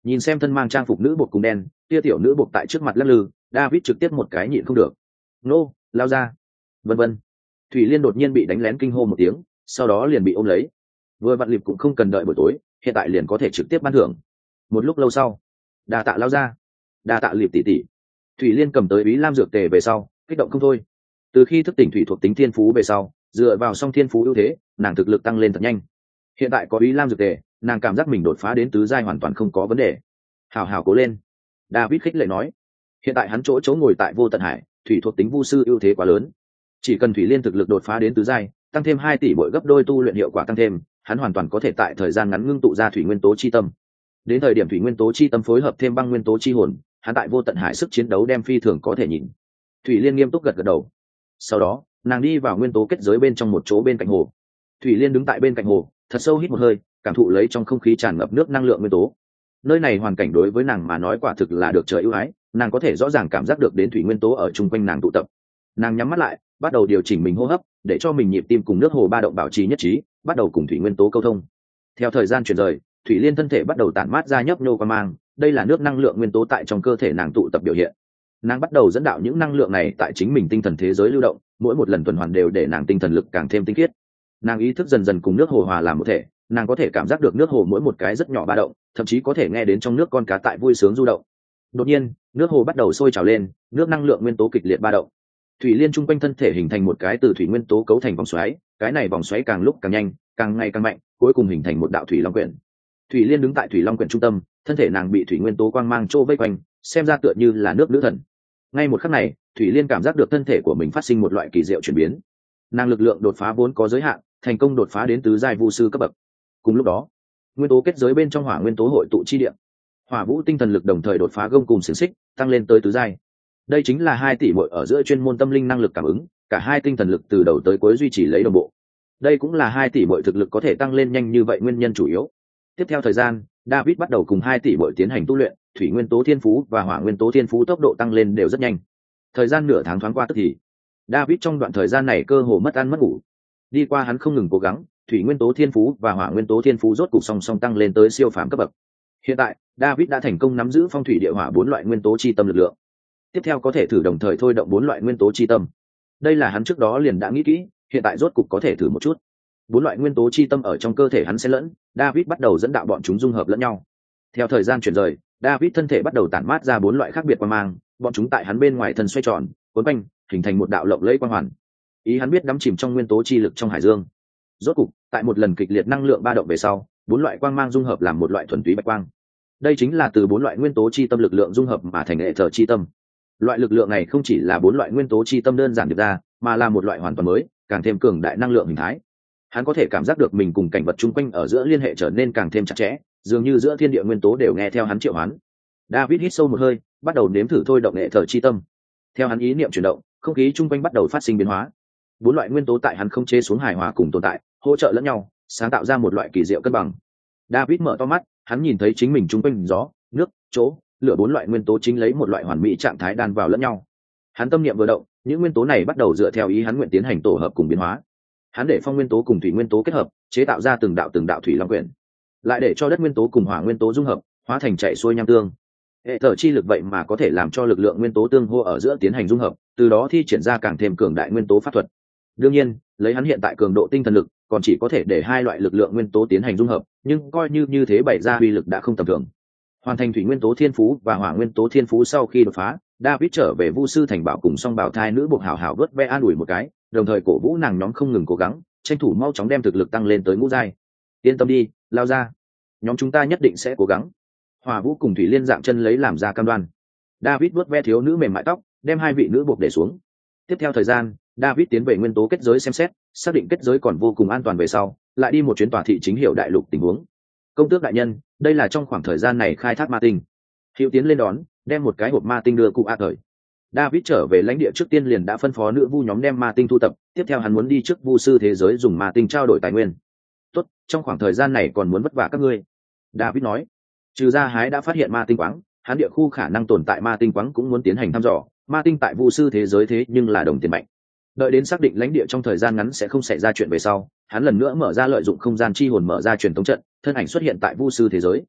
Nhìn xem thân mang trang phục nữ buộc cùng đen, tia tiểu nữ buộc tại trước mặt lắc lư, David trực tiếp một cái nhịn không được. Nô, lao ra. Vân vân. Thủy Liên đột nhiên bị đánh lén kinh hô một tiếng, sau đó liền bị ôm lấy. Vừa vặn Liệp cũng không cần đợi buổi tối, hiện tại liền có thể trực tiếp ban thưởng. Một lúc lâu sau, đa tạ lao ra, đa tạ Liệp tỷ tỷ. Thủy Liên cầm tới Ý Lam dược tề về sau, kích động không thôi. Từ khi thức tỉnh thủy thuộc tính thiên phú về sau, dựa vào song thiên phú ưu thế, nàng thực lực tăng lên thật nhanh. Hiện tại có Ý Lam dược tề, nàng cảm giác mình đột phá đến tứ giai hoàn toàn không có vấn đề. Hảo hảo cố lên. David khích lệ nói. Hiện tại hắn chỗ chỗ ngồi tại Vô Tận Hải, thủy thuộc tính vu sư ưu thế quá lớn. Chỉ cần Thủy Liên thực lực đột phá đến tứ giai, tăng thêm hai tỷ bội gấp đôi tu luyện hiệu quả tăng thêm, hắn hoàn toàn có thể tại thời gian ngắn ngưng tụ ra thủy nguyên tố chi tâm. Đến thời điểm thủy nguyên tố chi tâm phối hợp thêm băng nguyên tố chi hồn, hắn tại Vô Tận Hải sức chiến đấu đem phi thường có thể nhìn. Thủy Liên nghiêm túc gật gật đầu. Sau đó, nàng đi vào nguyên tố kết giới bên trong một chỗ bên cạnh hồ. Thủy Liên đứng tại bên cạnh hồ, thật sâu hít một hơi, cảm thụ lấy trong không khí tràn ngập nước năng lượng nguyên tố. Nơi này hoàn cảnh đối với nàng mà nói quả thực là được trời ưu ái, nàng có thể rõ ràng cảm giác được đến thủy nguyên tố ở chung quanh nàng tụ tập. Nàng nhắm mắt lại, bắt đầu điều chỉnh mình hô hấp, để cho mình nhịp tim cùng nước hồ ba động bảo trì nhất trí, bắt đầu cùng thủy nguyên tố câu thông. Theo thời gian chuyển rời, Thủy Liên thân thể bắt đầu tản mát ra nhấp nhô quang mang, đây là nước năng lượng nguyên tố tại trong cơ thể nàng tụ tập biểu hiện. Nàng bắt đầu dẫn đạo những năng lượng này tại chính mình tinh thần thế giới lưu động, mỗi một lần tuần hoàn đều để nàng tinh thần lực càng thêm tinh khiết. Nàng ý thức dần dần cùng nước hồ hòa làm một thể, nàng có thể cảm giác được nước hồ mỗi một cái rất nhỏ ba động, thậm chí có thể nghe đến trong nước con cá tại vui sướng du động. Đột nhiên, nước hồ bắt đầu sôi trào lên, nước năng lượng nguyên tố kịch liệt ba động. Thủy Liên trung quanh thân thể hình thành một cái từ thủy nguyên tố cấu thành vòng xoáy, cái này vòng xoáy càng lúc càng nhanh, càng ngày càng mạnh, cuối cùng hình thành một đạo thủy long quyển. Thủy Liên đứng tại thủy long quyển trung tâm, thân thể nàng bị thủy nguyên tố quang mang trô vây quanh, xem ra tựa như là nước nữ thần. Ngay một khắc này, Thủy Liên cảm giác được thân thể của mình phát sinh một loại kỳ diệu chuyển biến. Nàng lực lượng đột phá vốn có giới hạn, thành công đột phá đến tứ giai vu sư cấp bậc. Cùng lúc đó, nguyên tố kết giới bên trong hỏa nguyên tố hội tụ chi địa, hỏa vũ tinh thần lực đồng thời đột phá gông cùng xiềng xích, tăng lên tới tứ giai. Đây chính là hai tỷ muội ở giữa chuyên môn tâm linh năng lực cảm ứng, cả hai tinh thần lực từ đầu tới cuối duy trì lấy đồng bộ. Đây cũng là hai tỷ muội thực lực có thể tăng lên nhanh như vậy nguyên nhân chủ yếu. Tiếp theo thời gian, David bắt đầu cùng hai tỷ muội tiến hành tu luyện, thủy nguyên tố thiên phú và hỏa nguyên tố thiên phú tốc độ tăng lên đều rất nhanh. Thời gian nửa tháng thoáng qua tức thì, David trong đoạn thời gian này cơ hồ mất ăn mất ngủ. Đi qua hắn không ngừng cố gắng, thủy nguyên tố thiên phú và hỏa nguyên tố thiên phú rốt cục song song tăng lên tới siêu phàm cấp bậc. Hiện tại, David đã thành công nắm giữ phong thủy địa hỏa bốn loại nguyên tố chi tâm lực lượng. Tiếp theo có thể thử đồng thời thôi động bốn loại nguyên tố chi tâm. Đây là hắn trước đó liền đã nghĩ kỹ, hiện tại rốt cục có thể thử một chút. Bốn loại nguyên tố chi tâm ở trong cơ thể hắn xen lẫn, David bắt đầu dẫn đạo bọn chúng dung hợp lẫn nhau. Theo thời gian chuyển rời, David thân thể bắt đầu tản mát ra bốn loại khác biệt quang mang, bọn chúng tại hắn bên ngoài thân xoay tròn, cuốn quanh, hình thành một đạo lộng lẫy quang hoàn. Ý hắn biết đắm chìm trong nguyên tố chi lực trong hải dương. Rốt cục, tại một lần kịch liệt năng lượng ba động về sau, bốn loại quang mang dung hợp làm một loại thuần túy bạch quang. Đây chính là từ bốn loại nguyên tố chi tâm lực lượng dung hợp mà thành hệ thờ chi tâm. Loại lực lượng này không chỉ là bốn loại nguyên tố chi tâm đơn giản được ra, mà là một loại hoàn toàn mới, càng thêm cường đại năng lượng hình thái. Hắn có thể cảm giác được mình cùng cảnh vật chung quanh ở giữa liên hệ trở nên càng thêm chặt chẽ, dường như giữa thiên địa nguyên tố đều nghe theo hắn triệu hoán. David hít sâu một hơi, bắt đầu nếm thử thôi động hệ thờ chi tâm. Theo hắn ý niệm chuyển động, không khí chung quanh bắt đầu phát sinh biến hóa. Bốn loại nguyên tố tại hắn không chế xuống hài hòa cùng tồn tại, hỗ trợ lẫn nhau, sáng tạo ra một loại kỳ diệu cân bằng. David mở to mắt, hắn nhìn thấy chính mình chung quanh gió, nước, chỗ, lửa bốn loại nguyên tố chính lấy một loại hoàn mỹ trạng thái đan vào lẫn nhau. Hắn tâm niệm vừa động, những nguyên tố này bắt đầu dựa theo ý hắn nguyện tiến hành tổ hợp cùng biến hóa. Hắn để phong nguyên tố cùng thủy nguyên tố kết hợp, chế tạo ra từng đạo từng đạo thủy long quyển, lại để cho đất nguyên tố cùng hỏa nguyên tố dung hợp, hóa thành chạy xuôi nham tương. Hệ thở chi lực vậy mà có thể làm cho lực lượng nguyên tố tương hô ở giữa tiến hành dung hợp, từ đó thi triển ra càng thêm cường đại nguyên tố pháp thuật. Đương nhiên, lấy hắn hiện tại cường độ tinh thần lực, còn chỉ có thể để hai loại lực lượng nguyên tố tiến hành dung hợp, nhưng coi như như thế bày ra uy lực đã không tầm thường. Hoàn thành thủy nguyên tố thiên phú và hỏa nguyên tố thiên phú sau khi đột phá, David trở về Vu sư thành bảo cùng song bảo thai nữ buộc hảo hảo vớt ve an ủi một cái, đồng thời cổ vũ nàng nhóm không ngừng cố gắng, tranh thủ mau chóng đem thực lực tăng lên tới ngũ giai. Yên tâm đi, lao ra, nhóm chúng ta nhất định sẽ cố gắng. Hỏa Vũ cùng Thủy Liên dạng chân lấy làm ra cam đoan. David vớt ve thiếu nữ mềm mại tóc, đem hai vị nữ buộc để xuống. Tiếp theo thời gian, David tiến về nguyên tố kết giới xem xét, xác định kết giới còn vô cùng an toàn về sau, lại đi một chuyến tòa thị chính hiệu đại lục tình huống. Công tước đại nhân, đây là trong khoảng thời gian này khai thác ma tinh. Hiệu tiến lên đón, đem một cái hộp ma tinh đưa cụ a thời. David trở về lãnh địa trước tiên liền đã phân phó nữ vu nhóm đem ma tinh thu tập, tiếp theo hắn muốn đi trước vu sư thế giới dùng ma tinh trao đổi tài nguyên. Tốt, trong khoảng thời gian này còn muốn vất vả các ngươi. David nói, trừ ra hái đã phát hiện ma tinh quáng, hắn địa khu khả năng tồn tại ma tinh quáng cũng muốn tiến hành thăm dò, ma tinh tại vu sư thế giới thế nhưng là đồng tiền mạnh. Đợi đến xác định lãnh địa trong thời gian ngắn sẽ không xảy ra chuyện về sau, hắn lần nữa mở ra lợi dụng không gian chi hồn mở ra truyền tống trận, thân ảnh xuất hiện tại vu sư thế giới.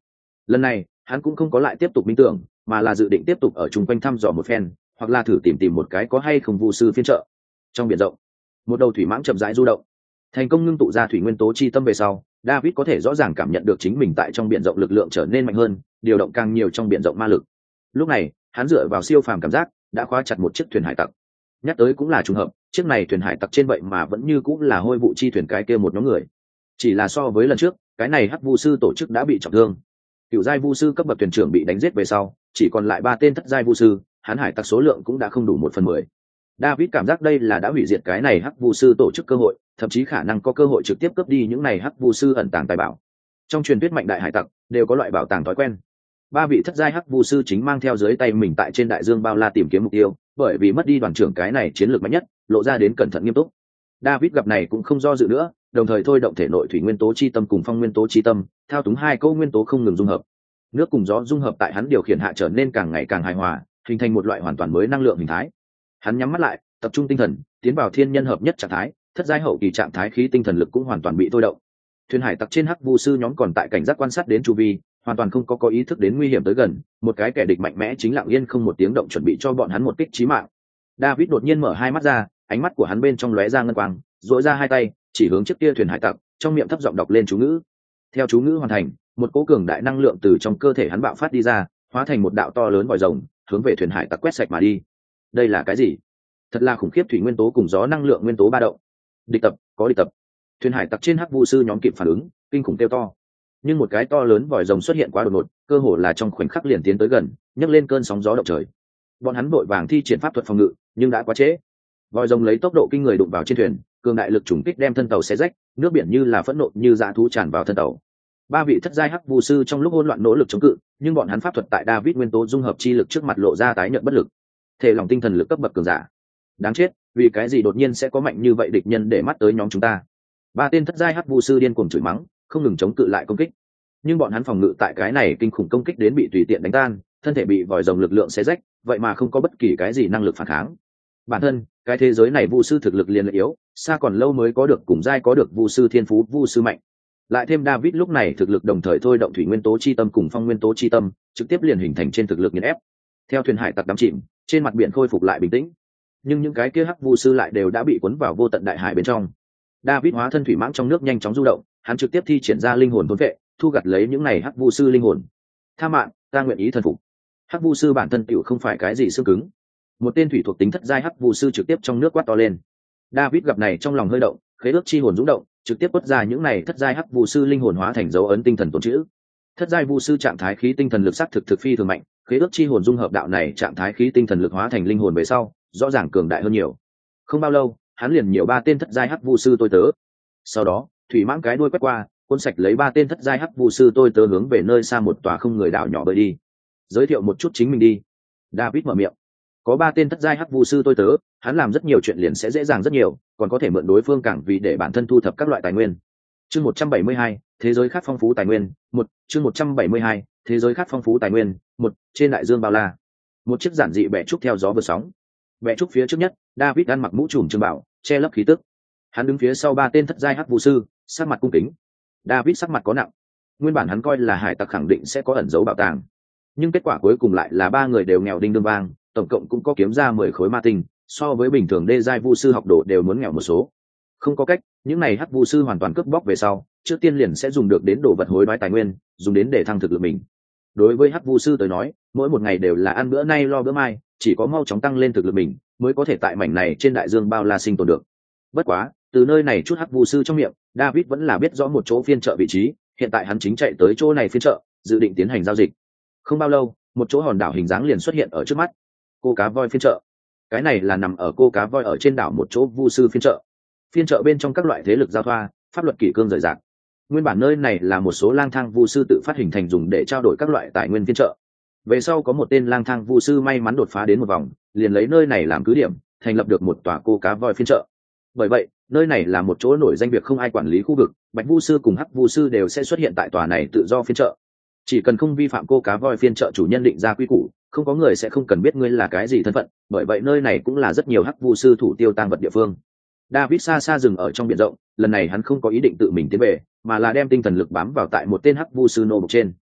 Lần này hắn cũng không có lại tiếp tục minh tưởng, mà là dự định tiếp tục ở chung quanh thăm dò một phen, hoặc là thử tìm tìm một cái có hay không vu sư phiên trợ. Trong biển rộng, một đầu thủy mãng chậm rãi du động, thành công ngưng tụ ra thủy nguyên tố chi tâm về sau, David có thể rõ ràng cảm nhận được chính mình tại trong biển rộng lực lượng trở nên mạnh hơn, điều động càng nhiều trong biển rộng ma lực. Lúc này hắn dựa vào siêu phàm cảm giác đã khóa chặt một chiếc thuyền hải tặc. Nhắc tới cũng là trùng hợp, chiếc này thuyền hải tặc trên vậy mà vẫn như cũng là hôi vụ chi thuyền cái kia một nhóm người, chỉ là so với lần trước cái này hắc vu sư tổ chức đã bị trọng thương. Cựu giai vu sư cấp bậc thuyền trưởng bị đánh giết về sau, chỉ còn lại ba tên thất giai vu sư, hắn hải tặc số lượng cũng đã không đủ một phần mười. David cảm giác đây là đã hủy diệt cái này hắc vu sư tổ chức cơ hội, thậm chí khả năng có cơ hội trực tiếp cướp đi những này hắc vu sư ẩn tàng tài bảo. Trong truyền thuyết mạnh đại hải tặc đều có loại bảo tàng thói quen. Ba vị thất giai hắc vu sư chính mang theo dưới tay mình tại trên đại dương bao la tìm kiếm mục tiêu, bởi vì mất đi đoàn trưởng cái này chiến lược mạnh nhất, lộ ra đến cẩn thận nghiêm túc. David gặp này cũng không do dự nữa, đồng thời thôi động thể nội thủy nguyên tố chi tâm cùng phong nguyên tố chi tâm, thao túng hai câu nguyên tố không ngừng dung hợp. Nước cùng gió dung hợp tại hắn điều khiển hạ trở nên càng ngày càng hài hòa, hình thành một loại hoàn toàn mới năng lượng hình thái. Hắn nhắm mắt lại, tập trung tinh thần, tiến vào thiên nhân hợp nhất trạng thái, thất giai hậu kỳ trạng thái khí tinh thần lực cũng hoàn toàn bị thôi động. Thuyền hải tặc trên hắc vu sư nhóm còn tại cảnh giác quan sát đến chu vi, hoàn toàn không có có ý thức đến nguy hiểm tới gần, một cái kẻ địch mạnh mẽ chính lặng yên không một tiếng động chuẩn bị cho bọn hắn một kích chí mạng. David đột nhiên mở hai mắt ra, ánh mắt của hắn bên trong lóe ra ngân quang, duỗi ra hai tay chỉ hướng chiếc kia thuyền hải tặc, trong miệng thấp giọng đọc lên chú ngữ. Theo chú ngữ hoàn thành, một cỗ cường đại năng lượng từ trong cơ thể hắn bạo phát đi ra, hóa thành một đạo to lớn vòi rồng, hướng về thuyền hải tặc quét sạch mà đi. Đây là cái gì? Thật là khủng khiếp, thủy nguyên tố cùng gió năng lượng nguyên tố ba động. Địch tập, có địch tập. Thuyền hải tặc trên hắc vu sư nhóm kịp phản ứng, kinh khủng kêu to. Nhưng một cái to lớn vòi rồng xuất hiện quá đột ngột, cơ hồ là trong khoảnh khắc liền tiến tới gần, nhấc lên cơn sóng gió động trời. Bọn hắn vội vàng thi triển pháp thuật phòng ngự, nhưng đã quá trễ. Vòi rồng lấy tốc độ kinh người đụng vào trên thuyền, cường đại lực trùng kích đem thân tàu xé rách, nước biển như là phẫn nộ như dã thú tràn vào thân tàu. Ba vị thất giai hắc vu sư trong lúc hỗn loạn nỗ lực chống cự, nhưng bọn hắn pháp thuật tại David nguyên tố dung hợp chi lực trước mặt lộ ra tái nhợt bất lực. Thể lòng tinh thần lực cấp bậc cường giả. Đáng chết, vì cái gì đột nhiên sẽ có mạnh như vậy địch nhân để mắt tới nhóm chúng ta? Ba tên thất giai hắc vu sư điên cuồng chửi mắng, không ngừng chống cự lại công kích. Nhưng bọn hắn phòng ngự tại cái này kinh khủng công kích đến bị tùy tiện đánh tan, thân thể bị vòi rồng lực lượng xé rách, vậy mà không có bất kỳ cái gì năng lực phản kháng. Bản thân cái thế giới này vu sư thực lực liền là yếu, xa còn lâu mới có được cùng giai có được vu sư thiên phú vu sư mạnh. Lại thêm David lúc này thực lực đồng thời thôi động thủy nguyên tố chi tâm cùng phong nguyên tố chi tâm, trực tiếp liền hình thành trên thực lực nghiền ép. Theo thuyền hải tặc đắm chìm, trên mặt biển khôi phục lại bình tĩnh, nhưng những cái kia hắc vu sư lại đều đã bị cuốn vào vô tận đại hải bên trong. David hóa thân thủy mãng trong nước nhanh chóng du động, hắn trực tiếp thi triển ra linh hồn thôn vệ, thu gặt lấy những này hắc vu sư linh hồn. Tha mạng, ta nguyện ý thần phục. Hắc vu sư bản thân tựu không phải cái gì xương cứng. Một tên thủy thuộc tính thất giai hắc vu sư trực tiếp trong nước quát to lên. David gặp này trong lòng hơi động, khế ước chi hồn rung động, trực tiếp quất ra những này thất giai hắc vu sư linh hồn hóa thành dấu ấn tinh thần tồn chữ. Thất giai vu sư trạng thái khí tinh thần lực sắc thực thực phi thường mạnh, khế ước chi hồn dung hợp đạo này trạng thái khí tinh thần lực hóa thành linh hồn về sau, rõ ràng cường đại hơn nhiều. Không bao lâu, hắn liền nhiều ba tên thất giai hắc vu sư tôi tớ. Sau đó, thủy mãng cái đuôi quét qua, cuốn sạch lấy ba tên thất giai hắc vu sư tôi tớ hướng về nơi xa một tòa không người đảo nhỏ bơi đi. Giới thiệu một chút chính mình đi. David mở miệng. Có ba tên thất giai hắc vu sư tôi tớ, hắn làm rất nhiều chuyện liền sẽ dễ dàng rất nhiều, còn có thể mượn đối phương cảng vì để bản thân thu thập các loại tài nguyên. Chương một trăm bảy mươi hai, thế giới khác phong phú tài nguyên, một, chương một trăm bảy mươi hai, thế giới khác phong phú tài nguyên, một, trên đại dương bao la. Một chiếc giản dị bè trúc theo gió vượt sóng. Bè trúc phía trước nhất, David ăn mặc mũ trùm trường bảo, che lấp khí tức. Hắn đứng phía sau ba tên thất giai hắc vu sư, sắc mặt cung kính. David sắc mặt có nặng. Nguyên bản hắn coi là hải tặc khẳng định sẽ có ẩn dấu bảo tàng, nhưng kết quả cuối cùng lại là ba người đều nghèo đinh đương vang, tổng cộng cũng có kiếm ra mười khối ma tinh, so với bình thường đê giai vu sư học đồ đều muốn nghèo một số. Không có cách, những này hắc vu sư hoàn toàn cướp bóc về sau, trước tiên liền sẽ dùng được đến đồ vật hối đoái tài nguyên, dùng đến để thăng thực lực mình. Đối với hắc vu sư tới nói, mỗi một ngày đều là ăn bữa nay lo bữa mai, chỉ có mau chóng tăng lên thực lực mình, mới có thể tại mảnh này trên đại dương bao la sinh tồn được. Bất quá, từ nơi này chút hắc vu sư trong miệng, David vẫn là biết rõ một chỗ phiên chợ vị trí, hiện tại hắn chính chạy tới chỗ này phiên chợ, dự định tiến hành giao dịch. Không bao lâu, một chỗ hòn đảo hình dáng liền xuất hiện ở trước mắt. Cô cá voi phiên chợ. Cái này là nằm ở cô cá voi ở trên đảo một chỗ vu sư phiên chợ. Phiên chợ bên trong các loại thế lực giao thoa, pháp luật kỷ cương rời rạc. Nguyên bản nơi này là một số lang thang vu sư tự phát hình thành dùng để trao đổi các loại tài nguyên phiên chợ. Về sau có một tên lang thang vu sư may mắn đột phá đến một vòng, liền lấy nơi này làm cứ điểm, thành lập được một tòa cô cá voi phiên chợ. Bởi vậy, nơi này là một chỗ nổi danh việc không ai quản lý khu vực, bạch vu sư cùng hắc vu sư đều sẽ xuất hiện tại tòa này tự do phiên chợ. Chỉ cần không vi phạm cô cá voi phiên chợ chủ nhân định ra quy củ, không có người sẽ không cần biết ngươi là cái gì thân phận, bởi vậy nơi này cũng là rất nhiều hắc vu sư thủ tiêu tang vật địa phương. David xa xa dừng ở trong biển rộng, lần này hắn không có ý định tự mình tiến về, mà là đem tinh thần lực bám vào tại một tên hắc vu sư nô bộc trên.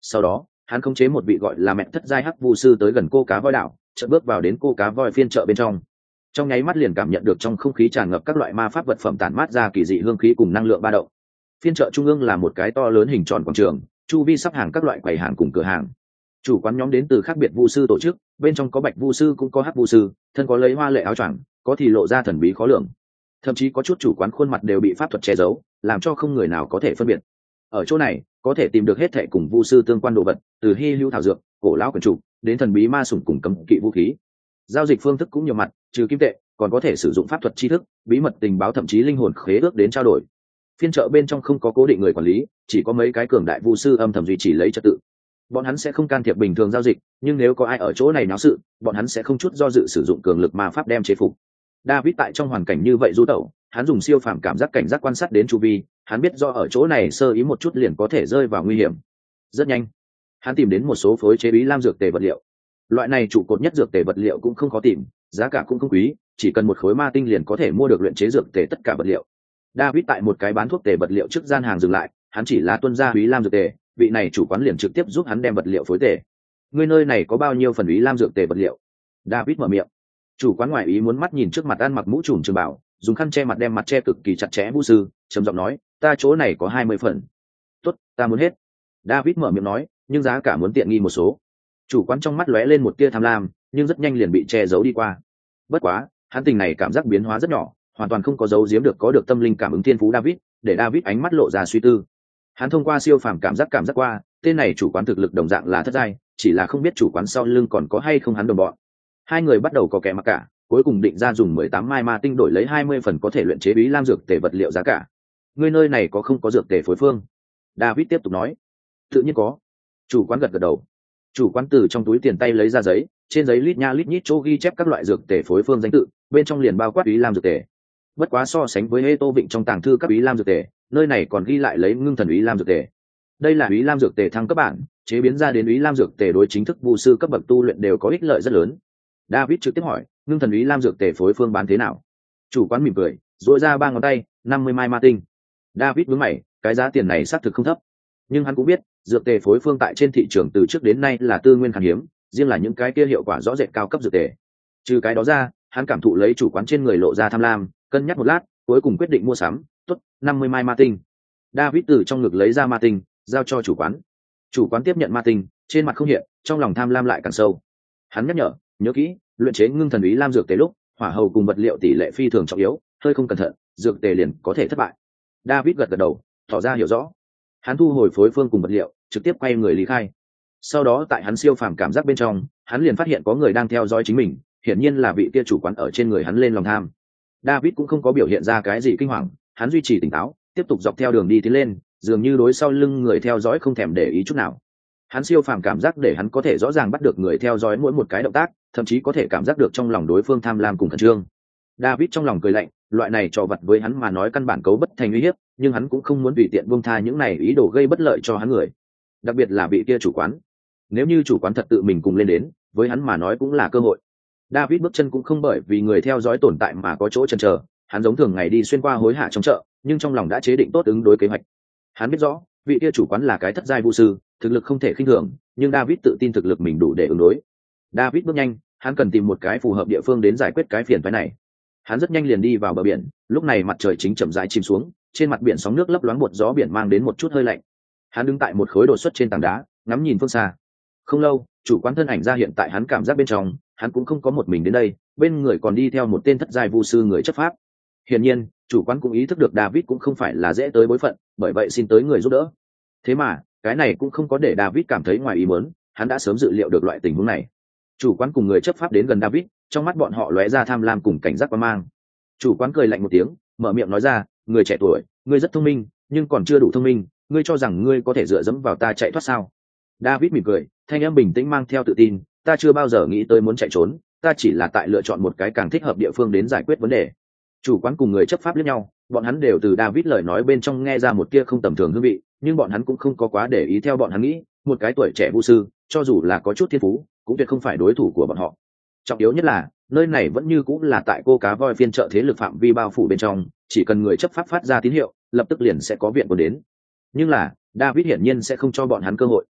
sau đó hắn khống chế một vị gọi là mẹ thất giai hắc vu sư tới gần cô cá voi đảo, chợt bước vào đến cô cá voi phiên chợ bên trong. Trong nháy mắt liền cảm nhận được trong không khí tràn ngập các loại ma pháp vật phẩm tản mát ra kỳ dị hương khí cùng năng lượng ba động. Phiên chợ trung ương là một cái to lớn hình tròn quảng trường, chu vi sắp hàng các loại quầy hàng cùng cửa hàng. Chủ quán nhóm đến từ khác biệt vu sư tổ chức, bên trong có bạch vu sư cũng có hắc vu sư, thân có lấy hoa lệ áo choàng, có thì lộ ra thần bí khó lường. Thậm chí có chút chủ quán khuôn mặt đều bị pháp thuật che giấu, làm cho không người nào có thể phân biệt. Ở chỗ này có thể tìm được hết thảy cùng vu sư tương quan đồ vật, từ hy hữu thảo dược, cổ lão quyển trục, đến thần bí ma sủng cùng cấm kỵ vũ khí. Giao dịch phương thức cũng nhiều mặt, trừ kim tệ còn có thể sử dụng pháp thuật tri thức, bí mật tình báo, thậm chí linh hồn khế ước đến trao đổi. Phiên chợ bên trong không có cố định người quản lý, chỉ có mấy cái cường đại vu sư âm thầm duy trì lấy trật tự. Bọn hắn sẽ không can thiệp bình thường giao dịch, nhưng nếu có ai ở chỗ này náo sự, bọn hắn sẽ không chút do dự sử dụng cường lực ma pháp đem chế phục. David tại trong hoàn cảnh như vậy du tẩu, hắn dùng siêu phàm cảm giác cảnh giác quan sát đến chu vi, hắn biết do ở chỗ này sơ ý một chút liền có thể rơi vào nguy hiểm. Rất nhanh, hắn tìm đến một số phối chế bí lam dược tề vật liệu. Loại này trụ cột nhất dược tề vật liệu cũng không khó tìm, giá cả cũng không quý, chỉ cần một khối ma tinh liền có thể mua được luyện chế dược tề tất cả vật liệu. David tại một cái bán thuốc tề vật liệu trước gian hàng dừng lại, hắn chỉ là tuân ra bí lam dược tề, vị này chủ quán liền trực tiếp giúp hắn đem vật liệu phối tề. Ngươi nơi này có bao nhiêu phần bí lam dược tề vật liệu? David mở miệng. Chủ quán ngoại ý muốn mắt nhìn trước mặt ăn mặc mũ trùm trường bảo, dùng khăn che mặt đem mặt che cực kỳ chặt chẽ vu sư, trầm giọng nói, ta chỗ này có hai mươi phần. Tốt, ta muốn hết. David mở miệng nói, nhưng giá cả muốn tiện nghi một số. Chủ quán trong mắt lóe lên một tia tham lam, nhưng rất nhanh liền bị che giấu đi qua. Bất quá, hắn tình này cảm giác biến hóa rất nhỏ, hoàn toàn không có giấu giếm được có được tâm linh cảm ứng thiên phú David, để David ánh mắt lộ ra suy tư. Hắn thông qua siêu phàm cảm giác cảm giác qua, tên này chủ quán thực lực đồng dạng là thất giai, chỉ là không biết chủ quán sau lưng còn có hay không hắn đồng bọn. Hai người bắt đầu có kẻ mặc cả, cuối cùng định ra dùng mười tám mai ma tinh đổi lấy hai mươi phần có thể luyện chế bí lam dược tề vật liệu giá cả. Ngươi nơi này có không có dược tề phối phương? David tiếp tục nói. Tự nhiên có. Chủ quán gật gật đầu. Chủ quán từ trong túi tiền tay lấy ra giấy, trên giấy lít nha lít nhít chỗ ghi chép các loại dược tề phối phương danh tự, bên trong liền bao quát bí lam dược tề. Bất quá so sánh với Hê Tô Vịnh trong tàng thư các bí lam dược tề, nơi này còn ghi lại lấy ngưng thần bí lam dược tề. Đây là bí lam dược tề thăng cấp bản, chế biến ra đến bí lam dược tề đối chính thức vu sư cấp bậc tu luyện đều có ích lợi rất lớn. David trực tiếp hỏi, ngưng thần bí lam dược tề phối phương bán thế nào? Chủ quán mỉm cười, duỗi ra ba ngón tay, năm mươi mai ma tinh. David nhướng mày, cái giá tiền này xác thực không thấp, nhưng hắn cũng biết dược tề phối phương tại trên thị trường từ trước đến nay là tư nguyên khan hiếm, riêng là những cái kia hiệu quả rõ rệt cao cấp dược tề. Trừ cái đó ra, hắn cảm thụ lấy chủ quán trên người lộ ra tham lam, cân nhắc một lát, cuối cùng quyết định mua sắm. Tốt, năm mươi mai ma tinh. David từ trong ngực lấy ra ma tinh, giao cho chủ quán. Chủ quán tiếp nhận ma tinh, trên mặt không hiện, trong lòng tham lam lại càng sâu. Hắn nhắc nhở, nhớ kỹ, luyện chế ngưng thần ý lam dược tề lúc, hỏa hầu cùng vật liệu tỷ lệ phi thường trọng yếu, hơi không cẩn thận, dược tề liền có thể thất bại. David gật gật đầu, tỏ ra hiểu rõ. Hắn thu hồi phối phương cùng vật liệu, trực tiếp quay người lý khai. Sau đó tại hắn siêu phàm cảm giác bên trong, hắn liền phát hiện có người đang theo dõi chính mình, hiển nhiên là vị kia chủ quán ở trên người hắn lên lòng tham. David cũng không có biểu hiện ra cái gì kinh hoàng, hắn duy trì tỉnh táo, tiếp tục dọc theo đường đi tiến lên, dường như đối sau lưng người theo dõi không thèm để ý chút nào. Hắn siêu phàm cảm giác để hắn có thể rõ ràng bắt được người theo dõi mỗi một cái động tác, thậm chí có thể cảm giác được trong lòng đối phương tham lam cùng khẩn trương. David trong lòng cười lạnh, loại này trò vặt với hắn mà nói căn bản cấu bất thành uy hiếp, nhưng hắn cũng không muốn tùy tiện buông tha những này ý đồ gây bất lợi cho hắn người, đặc biệt là vị kia chủ quán. Nếu như chủ quán thật tự mình cùng lên đến, với hắn mà nói cũng là cơ hội. David bước chân cũng không bởi vì người theo dõi tồn tại mà có chỗ chần chờ, hắn giống thường ngày đi xuyên qua hối hả trong chợ, nhưng trong lòng đã chế định tốt ứng đối kế hoạch. Hắn biết rõ, vị kia chủ quán là cái thất giai vu sư, thực lực không thể khinh thường, nhưng David tự tin thực lực mình đủ để ứng đối. David bước nhanh, hắn cần tìm một cái phù hợp địa phương đến giải quyết cái phiền phức này. Hắn rất nhanh liền đi vào bờ biển, lúc này mặt trời chính chậm rãi chìm xuống, trên mặt biển sóng nước lấp loáng, một gió biển mang đến một chút hơi lạnh. Hắn đứng tại một khối đột xuất trên tảng đá, ngắm nhìn phương xa. Không lâu, chủ quán thân ảnh ra hiện tại hắn cảm giác bên trong, hắn cũng không có một mình đến đây, bên người còn đi theo một tên thất giai vu sư người chấp pháp. Hiển nhiên, chủ quán cũng ý thức được David cũng không phải là dễ tới bối phận, bởi vậy xin tới người giúp đỡ. Thế mà, cái này cũng không có để David cảm thấy ngoài ý muốn, hắn đã sớm dự liệu được loại tình huống này. Chủ quán cùng người chấp pháp đến gần David, trong mắt bọn họ lóe ra tham lam cùng cảnh giác quan mang. Chủ quán cười lạnh một tiếng, mở miệng nói ra, người trẻ tuổi, ngươi rất thông minh, nhưng còn chưa đủ thông minh, ngươi cho rằng ngươi có thể dựa dẫm vào ta chạy thoát sao? David mỉm cười, thanh âm bình tĩnh mang theo tự tin, ta chưa bao giờ nghĩ tới muốn chạy trốn, ta chỉ là tại lựa chọn một cái càng thích hợp địa phương đến giải quyết vấn đề. Chủ quán cùng người chấp pháp liếc nhau, bọn hắn đều từ David lời nói bên trong nghe ra một tia không tầm thường hương vị, nhưng bọn hắn cũng không có quá để ý theo bọn hắn nghĩ, một cái tuổi trẻ vu sư, cho dù là có chút thiên phú, cũng tuyệt không phải đối thủ của bọn họ. Trọng yếu nhất là, nơi này vẫn như cũng là tại cô cá voi phiên chợ thế lực phạm vi bao phủ bên trong, chỉ cần người chấp pháp phát ra tín hiệu, lập tức liền sẽ có viện quân đến. Nhưng là, David hiển nhiên sẽ không cho bọn hắn cơ hội.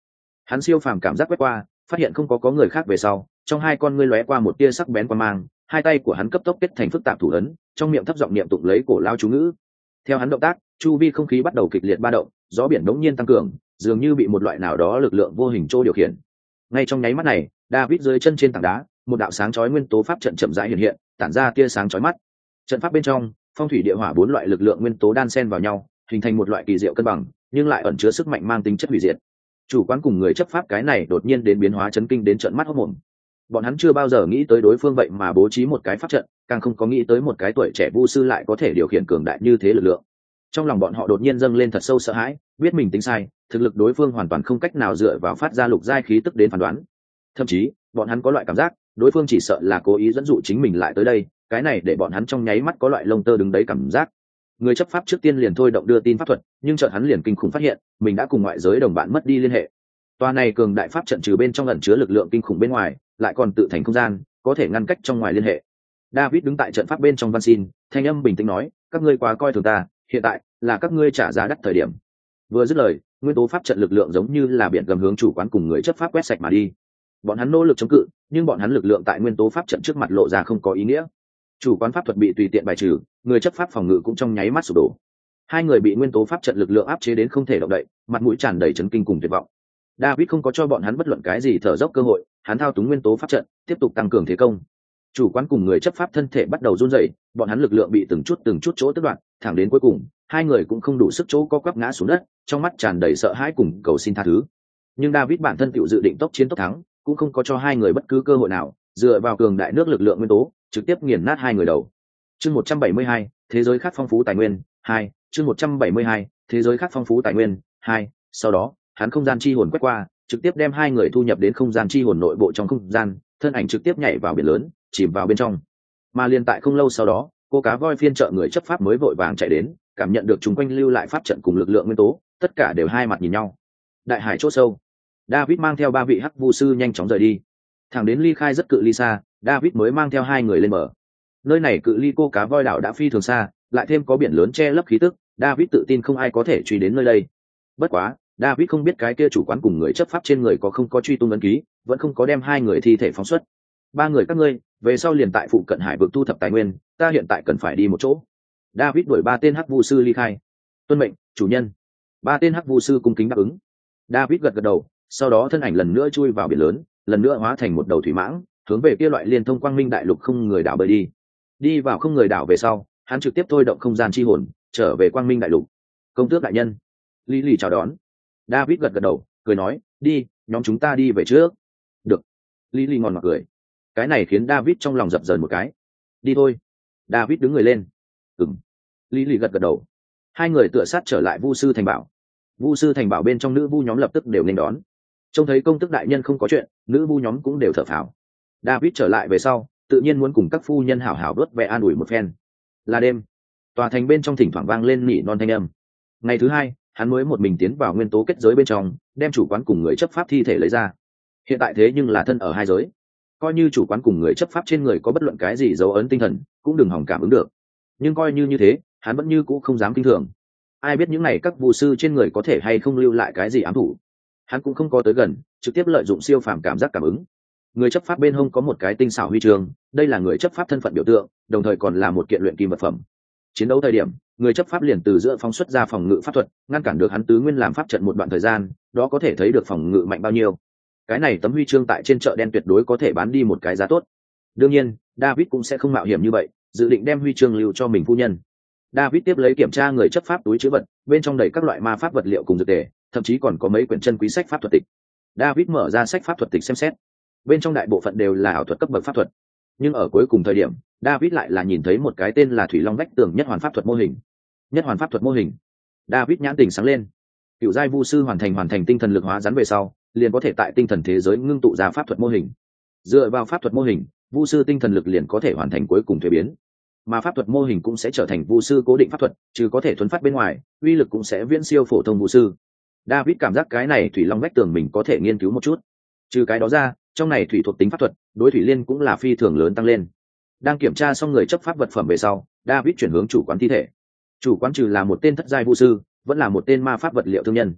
Hắn siêu phàm cảm giác quét qua, phát hiện không có có người khác về sau, trong hai con ngươi lóe qua một tia sắc bén quan mang, hai tay của hắn cấp tốc kết thành phức tạp thủ ấn, trong miệng thấp giọng niệm tụng lấy cổ lao chú ngữ. Theo hắn động tác, chu vi không khí bắt đầu kịch liệt ba động, gió biển đống nhiên tăng cường, dường như bị một loại nào đó lực lượng vô hình trô điều khiển. Ngay trong nháy mắt này, David dưới chân trên tảng đá, một đạo sáng chói nguyên tố pháp trận chậm rãi hiện hiện, tản ra tia sáng chói mắt. Trận pháp bên trong, phong thủy địa hỏa bốn loại lực lượng nguyên tố đan xen vào nhau, hình thành một loại kỳ diệu cân bằng, nhưng lại ẩn chứa sức mạnh mang tính chất hủy diệt. Chủ quán cùng người chấp pháp cái này đột nhiên đến biến hóa chấn kinh đến trợn mắt hốt mồm. Bọn hắn chưa bao giờ nghĩ tới đối phương vậy mà bố trí một cái pháp trận, càng không có nghĩ tới một cái tuổi trẻ vu sư lại có thể điều khiển cường đại như thế lực lượng. Trong lòng bọn họ đột nhiên dâng lên thật sâu sợ hãi, biết mình tính sai, thực lực đối phương hoàn toàn không cách nào dựa vào phát ra lục giai khí tức đến phán đoán. Thậm chí, bọn hắn có loại cảm giác, đối phương chỉ sợ là cố ý dẫn dụ chính mình lại tới đây, cái này để bọn hắn trong nháy mắt có loại lông tơ đứng đấy cảm giác. Người chấp pháp trước tiên liền thôi động đưa tin pháp thuật, nhưng chợt hắn liền kinh khủng phát hiện, mình đã cùng ngoại giới đồng bạn mất đi liên hệ. Toa này cường đại pháp trận trừ bên trong ẩn chứa lực lượng kinh khủng bên ngoài, lại còn tự thành không gian, có thể ngăn cách trong ngoài liên hệ. David đứng tại trận pháp bên trong van xin, thanh âm bình tĩnh nói, các ngươi quá coi thường ta, hiện tại là các ngươi trả giá đắt thời điểm. Vừa dứt lời, nguyên tố pháp trận lực lượng giống như là biển gầm hướng chủ quán cùng người chấp pháp quét sạch mà đi. Bọn hắn nỗ lực chống cự, nhưng bọn hắn lực lượng tại nguyên tố pháp trận trước mặt lộ ra không có ý nghĩa. Chủ quán pháp thuật bị tùy tiện bài trừ, người chấp pháp phòng ngự cũng trong nháy mắt sụp đổ. Hai người bị nguyên tố pháp trận lực lượng áp chế đến không thể động đậy, mặt mũi tràn đầy chấn kinh cùng tuyệt vọng. David không có cho bọn hắn bất luận cái gì thở dốc cơ hội, hắn thao túng nguyên tố pháp trận, tiếp tục tăng cường thế công. Chủ quán cùng người chấp pháp thân thể bắt đầu run rẩy, bọn hắn lực lượng bị từng chút từng chút chỗ tước đoạt, thẳng đến cuối cùng, hai người cũng không đủ sức chỗ co quắp ngã xuống đất, trong mắt tràn đầy sợ hãi cùng cầu xin tha thứ. Nhưng David bản thân tự dự định tốc chiến tốc thắng, cũng không có cho hai người bất cứ cơ hội nào, dựa vào cường đại nước lực lượng nguyên tố, trực tiếp nghiền nát hai người đầu. Chương một trăm bảy mươi hai, thế giới khác phong phú tài nguyên, hai, chương một trăm bảy mươi hai, thế giới khác phong phú tài nguyên, hai, sau đó, hắn không gian chi hồn quét qua, trực tiếp đem hai người thu nhập đến không gian chi hồn nội bộ trong không gian, thân ảnh trực tiếp nhảy vào biển lớn, chìm vào bên trong. Mà liên tại không lâu sau đó, cô cá voi phiên trợ người chấp pháp mới vội vàng chạy đến, cảm nhận được chúng quanh lưu lại pháp trận cùng lực lượng nguyên tố, tất cả đều hai mặt nhìn nhau. Đại hải chỗ sâu, David mang theo ba vị hắc vu sư nhanh chóng rời đi. Thẳng đến ly khai rất cự ly xa, David mới mang theo hai người lên bờ. Nơi này cự ly cô cá voi đảo đã phi thường xa, lại thêm có biển lớn che lấp khí tức, David tự tin không ai có thể truy đến nơi đây. Bất quá, David không biết cái kia chủ quán cùng người chấp pháp trên người có không có truy tung ấn ký, vẫn không có đem hai người thi thể phóng xuất. Ba người các ngươi, về sau liền tại phụ cận hải vực thu thập tài nguyên, ta hiện tại cần phải đi một chỗ. David đuổi ba tên hắc vu sư ly khai. Tuân mệnh, chủ nhân. Ba tên hắc vu sư cung kính đáp ứng. David gật gật đầu, sau đó thân ảnh lần nữa chui vào biển lớn, lần nữa hóa thành một đầu thủy mãng, hướng về kia loại liên thông quang minh đại lục không người đảo bơi đi. Đi vào không người đảo về sau, hắn trực tiếp thôi động không gian chi hồn, trở về quang minh đại lục. Công tước đại nhân. Lý lì chào đón. David gật gật đầu, cười nói, đi, nhóm chúng ta đi về trước. Được. Lý lì ngon ngọt cười. Cái này khiến David trong lòng dập dờn một cái. Đi thôi. David đứng người lên. Ừm. Lý lì gật gật đầu. Hai người tựa sát trở lại vu sư thành bảo. Vu sư thành bảo bên trong nữ vu nhóm lập tức đều nên đón. Trông thấy công tước đại nhân không có chuyện, nữ vu nhóm cũng đều thở phào. David trở lại về sau, tự nhiên muốn cùng các phu nhân hảo hảo đốt vẽ an ủi một phen. Là đêm, tòa thành bên trong thỉnh thoảng vang lên nỉ non thanh âm. Ngày thứ hai, hắn mới một mình tiến vào nguyên tố kết giới bên trong, đem chủ quán cùng người chấp pháp thi thể lấy ra. Hiện tại thế nhưng là thân ở hai giới, coi như chủ quán cùng người chấp pháp trên người có bất luận cái gì dấu ấn tinh thần, cũng đừng hỏng cảm ứng được. Nhưng coi như như thế, hắn vẫn như cũ không dám kinh thường. Ai biết những này các vu sư trên người có thể hay không lưu lại cái gì ám thủ. Hắn cũng không có tới gần, trực tiếp lợi dụng siêu phàm cảm giác cảm ứng. Người chấp pháp bên hông có một cái tinh xảo huy chương, đây là người chấp pháp thân phận biểu tượng, đồng thời còn là một kiện luyện kim vật phẩm. Chiến đấu thời điểm, người chấp pháp liền từ giữa phóng xuất ra phòng ngự pháp thuật, ngăn cản được hắn tứ nguyên làm pháp trận một đoạn thời gian, đó có thể thấy được phòng ngự mạnh bao nhiêu. Cái này tấm huy chương tại trên chợ đen tuyệt đối có thể bán đi một cái giá tốt. Đương nhiên, David cũng sẽ không mạo hiểm như vậy, dự định đem huy chương lưu cho mình phu nhân. David tiếp lấy kiểm tra người chấp pháp túi trữ vật, bên trong đầy các loại ma pháp vật liệu cùng dược tề, thậm chí còn có mấy quyển chân quý sách pháp thuật tịch. David mở ra sách pháp thuật tịch xem xét, bên trong đại bộ phận đều là ảo thuật cấp bậc pháp thuật, nhưng ở cuối cùng thời điểm, David lại là nhìn thấy một cái tên là Thủy Long vách tường nhất hoàn pháp thuật mô hình. Nhất hoàn pháp thuật mô hình. David nhãn tình sáng lên. Cựu giai vu sư hoàn thành hoàn thành tinh thần lực hóa rắn về sau, liền có thể tại tinh thần thế giới ngưng tụ ra pháp thuật mô hình. Dựa vào pháp thuật mô hình, vu sư tinh thần lực liền có thể hoàn thành cuối cùng thuế biến. Mà pháp thuật mô hình cũng sẽ trở thành vu sư cố định pháp thuật, trừ có thể thuấn phát bên ngoài, uy lực cũng sẽ viễn siêu phổ thông vu sư. David cảm giác cái này Thủy Long vách tường mình có thể nghiên cứu một chút. Trừ cái đó ra, trong này thủy thuộc tính pháp thuật, đối thủy liên cũng là phi thường lớn tăng lên. Đang kiểm tra xong người chấp pháp vật phẩm về sau, David chuyển hướng chủ quán thi thể. Chủ quán trừ là một tên thất giai vu sư, vẫn là một tên ma pháp vật liệu thương nhân.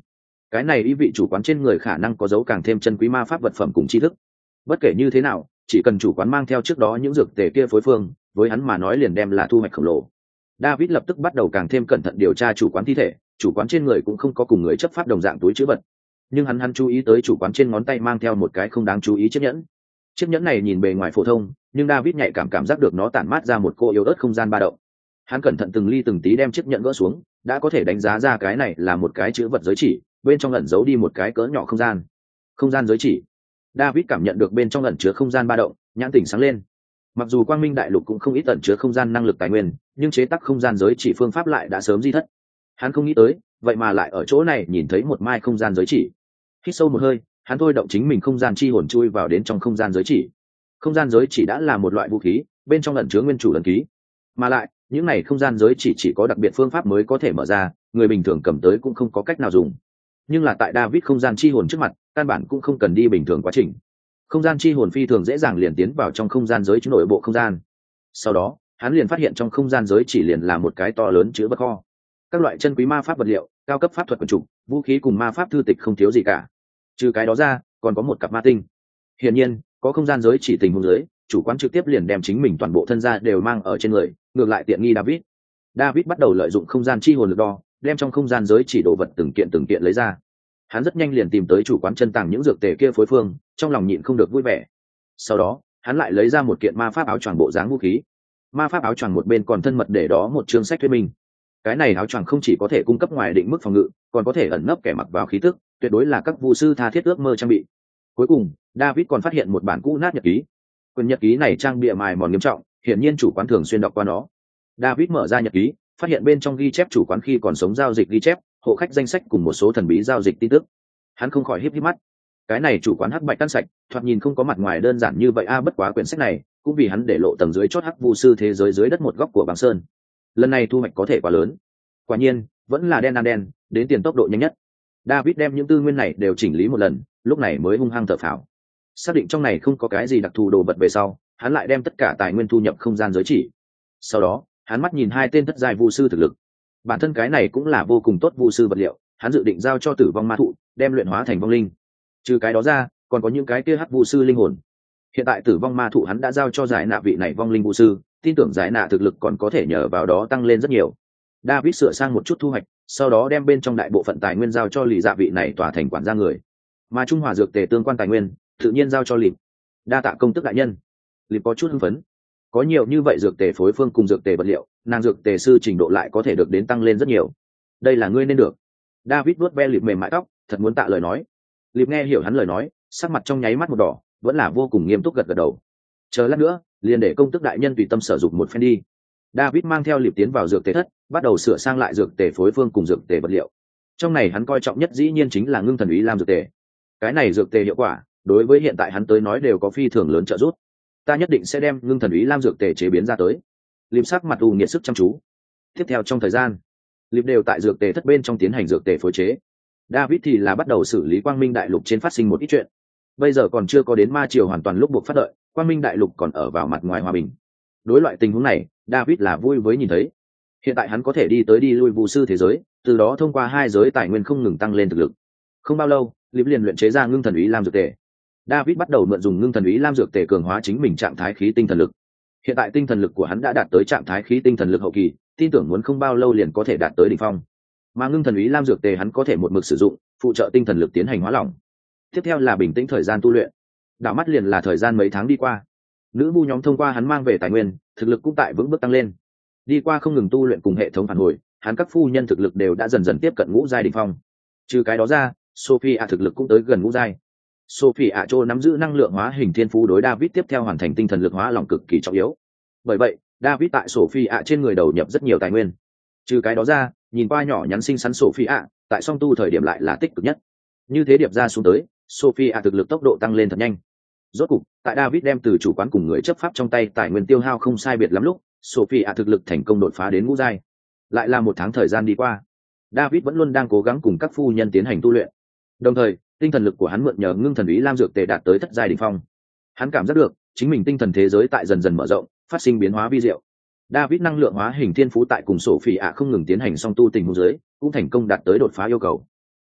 cái này ý vị chủ quán trên người khả năng có dấu càng thêm chân quý ma pháp vật phẩm cùng tri thức. Bất kể như thế nào, chỉ cần chủ quán mang theo trước đó những dược tề kia phối phương, với hắn mà nói liền đem là thu hoạch khổng lồ. David lập tức bắt đầu càng thêm cẩn thận điều tra chủ quán thi thể, chủ quán trên người cũng không có cùng người chấp pháp đồng dạng túi trữ vật, nhưng hắn hắn chú ý tới chủ quán trên ngón tay mang theo một cái không đáng chú ý chiếc nhẫn. Chiếc nhẫn này nhìn bề ngoài phổ thông, nhưng David nhạy cảm cảm giác được nó tản mát ra một cô yếu ớt không gian ba động. Hắn cẩn thận từng ly từng tí đem chiếc nhẫn gỡ xuống, đã có thể đánh giá ra cái này là một cái chữ vật giới chỉ, bên trong ẩn giấu đi một cái cỡ nhỏ không gian. Không gian giới chỉ. David cảm nhận được bên trong ẩn chứa không gian ba động, nhãn tỉnh sáng lên. Mặc dù Quang Minh Đại Lục cũng không ít ẩn chứa không gian năng lực tài nguyên, nhưng chế tác không gian giới chỉ phương pháp lại đã sớm di thất. Hắn không nghĩ tới, vậy mà lại ở chỗ này nhìn thấy một mai không gian giới chỉ. Hít sâu một hơi, hắn thôi động chính mình không gian chi hồn chui vào đến trong không gian giới chỉ. Không gian giới chỉ đã là một loại vũ khí, bên trong ẩn chứa nguyên chủ ấn ký, mà lại những này không gian giới chỉ chỉ có đặc biệt phương pháp mới có thể mở ra, người bình thường cầm tới cũng không có cách nào dùng. Nhưng là tại David không gian chi hồn trước mặt, căn bản cũng không cần đi bình thường quá trình. Không gian chi hồn phi thường dễ dàng liền tiến vào trong không gian giới chỉ nội bộ không gian. Sau đó, hắn liền phát hiện trong không gian giới chỉ liền là một cái to lớn chứa vật kho. Các loại chân quý ma pháp vật liệu, cao cấp pháp thuật quần trục, vũ khí cùng ma pháp thư tịch không thiếu gì cả. Trừ cái đó ra, còn có một cặp ma tinh. Hiển nhiên, có không gian giới chỉ tình huống giới, chủ quán trực tiếp liền đem chính mình toàn bộ thân gia đều mang ở trên người, ngược lại tiện nghi David. David bắt đầu lợi dụng không gian chi hồn lực đo, đem trong không gian giới chỉ đồ vật từng kiện từng kiện lấy ra. Hắn rất nhanh liền tìm tới chủ quán chân tàng những dược tề kia phối phương, trong lòng nhịn không được vui vẻ. Sau đó, hắn lại lấy ra một kiện ma pháp áo choàng bộ dáng vũ khí. Ma pháp áo choàng một bên còn thân mật để đó một chương sách thuyết minh. Cái này áo choàng không chỉ có thể cung cấp ngoài định mức phòng ngự, còn có thể ẩn nấp kẻ mặc vào khí tức, tuyệt đối là các vu sư tha thiết ước mơ trang bị. Cuối cùng, David còn phát hiện một bản cũ nát nhật ký. Quyển nhật ký này trang bìa mài mòn nghiêm trọng, hiển nhiên chủ quán thường xuyên đọc qua nó. David mở ra nhật ký, phát hiện bên trong ghi chép chủ quán khi còn sống giao dịch ghi chép, hộ khách danh sách cùng một số thần bí giao dịch tin tức. Hắn không khỏi híp híp mắt. Cái này chủ quán hắc bạch tan sạch, thoạt nhìn không có mặt ngoài đơn giản như vậy a, à, bất quá quyển sách này cũng vì hắn để lộ tầng dưới chót hắc vu sư thế giới dưới đất một góc của băng sơn. Lần này thu hoạch có thể quá lớn. Quả nhiên, vẫn là đen ăn đen, đến tiền tốc độ nhanh nhất. David đem những tư nguyên này đều chỉnh lý một lần, lúc này mới hung hăng thở phào. Xác định trong này không có cái gì đặc thù đồ vật về sau, hắn lại đem tất cả tài nguyên thu nhập không gian giới chỉ. Sau đó, hắn mắt nhìn hai tên thất giai vu sư thực lực. Bản thân cái này cũng là vô cùng tốt vu sư vật liệu, hắn dự định giao cho Tử Vong Ma Thụ, đem luyện hóa thành vong linh. Trừ cái đó ra, còn có những cái kia hắc vu sư linh hồn. Hiện tại Tử Vong Ma Thụ hắn đã giao cho giải nạ vị này vong linh vu sư, tin tưởng giải nạ thực lực còn có thể nhờ vào đó tăng lên rất nhiều. David sửa sang một chút thu hoạch, sau đó đem bên trong đại bộ phận tài nguyên giao cho lì dạ vị này tòa thành quản gia người, mà trung hòa dược tề tương quan tài nguyên tự nhiên giao cho lịp. Đa tạ công tức đại nhân. Lịp có chút hưng phấn, có nhiều như vậy dược tề phối phương cùng dược tề vật liệu, nàng dược tề sư trình độ lại có thể được đến tăng lên rất nhiều. Đây là ngươi nên được. David vuốt ve lịp mềm mại tóc, thật muốn tạ lời nói. Lịp nghe hiểu hắn lời nói, sắc mặt trong nháy mắt một đỏ, vẫn là vô cùng nghiêm túc gật gật đầu. Chờ lát nữa, liền để công tức đại nhân tùy tâm sử dụng một phen đi. David mang theo lịp tiến vào dược tề thất, bắt đầu sửa sang lại dược tề phối phương cùng dược tề vật liệu. Trong này hắn coi trọng nhất dĩ nhiên chính là ngưng thần ý lam dược tề. Cái này dược tề hiệu quả, đối với hiện tại hắn tới nói đều có phi thường lớn trợ giúp. Ta nhất định sẽ đem ngưng thần ý lam dược tề chế biến ra tới. Lịp sắc mặt u nghiệt sức chăm chú. Tiếp theo trong thời gian, Lịp đều tại dược tề thất bên trong tiến hành dược tề phối chế. David thì là bắt đầu xử lý Quang Minh Đại Lục trên phát sinh một ít chuyện. Bây giờ còn chưa có đến ma triều hoàn toàn lúc buộc phát đợi, Quang Minh Đại Lục còn ở vào mặt ngoài hòa bình. Đối loại tình huống này, David là vui với nhìn thấy. Hiện tại hắn có thể đi tới đi lui vu sư thế giới, từ đó thông qua hai giới tài nguyên không ngừng tăng lên thực lực. Không bao lâu, Lịp liền luyện chế ra ngưng thần ý lam dược tề. David bắt đầu mượn dùng ngưng thần ý lam dược tề cường hóa chính mình trạng thái khí tinh thần lực. Hiện tại tinh thần lực của hắn đã đạt tới trạng thái khí tinh thần lực hậu kỳ, tin tưởng muốn không bao lâu liền có thể đạt tới đỉnh phong. Mà ngưng thần ý lam dược tề hắn có thể một mực sử dụng, phụ trợ tinh thần lực tiến hành hóa lỏng. Tiếp theo là bình tĩnh thời gian tu luyện. Đảo mắt liền là thời gian mấy tháng đi qua. Nữ vu nhóm thông qua hắn mang về tài nguyên, thực lực cũng tại vững bước tăng lên. Đi qua không ngừng tu luyện cùng hệ thống phản hồi, hắn các phu nhân thực lực đều đã dần dần tiếp cận ngũ giai đỉnh phong. Trừ cái đó ra, Sophie thực lực cũng tới gần ngũ giai. Sophie Cho nắm giữ năng lượng hóa hình thiên phú đối David tiếp theo hoàn thành tinh thần lực hóa lỏng cực kỳ trọng yếu. Bởi vậy, David tại Sophie trên người đầu nhập rất nhiều tài nguyên. Trừ cái đó ra, nhìn qua nhỏ nhắn xinh xắn Sophie, tại song tu thời điểm lại là tích cực nhất. Như thế điệp ra xuống tới, Sophie thực lực tốc độ tăng lên thật nhanh. Rốt cục, tại David đem từ chủ quán cùng người chấp pháp trong tay tài nguyên tiêu hao không sai biệt lắm lúc, Sophie thực lực thành công đột phá đến ngũ giai. Lại là một tháng thời gian đi qua, David vẫn luôn đang cố gắng cùng các phu nhân tiến hành tu luyện. Đồng thời, tinh thần lực của hắn mượn nhờ ngưng thần ý lam dược tề đạt tới thất giai đỉnh phong. Hắn cảm giác được chính mình tinh thần thế giới tại dần dần mở rộng, phát sinh biến hóa vi diệu. David năng lượng hóa hình thiên phú tại cùng Sophie không ngừng tiến hành song tu tình huống dưới, cũng thành công đạt tới đột phá yêu cầu.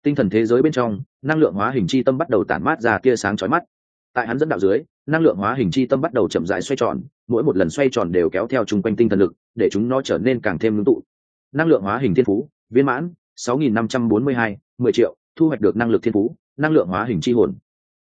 Tinh thần thế giới bên trong, năng lượng hóa hình chi tâm bắt đầu tản mát ra tia sáng chói mắt. Tại hắn dẫn đạo dưới, năng lượng hóa hình chi tâm bắt đầu chậm rãi xoay tròn, mỗi một lần xoay tròn đều kéo theo chung quanh tinh thần lực, để chúng nó trở nên càng thêm ngưng tụ. Năng lượng hóa hình thiên phú, viên mãn, sáu nghìn năm trăm bốn mươi hai, mười triệu, thu hoạch được năng lực thiên phú, năng lượng hóa hình chi hồn,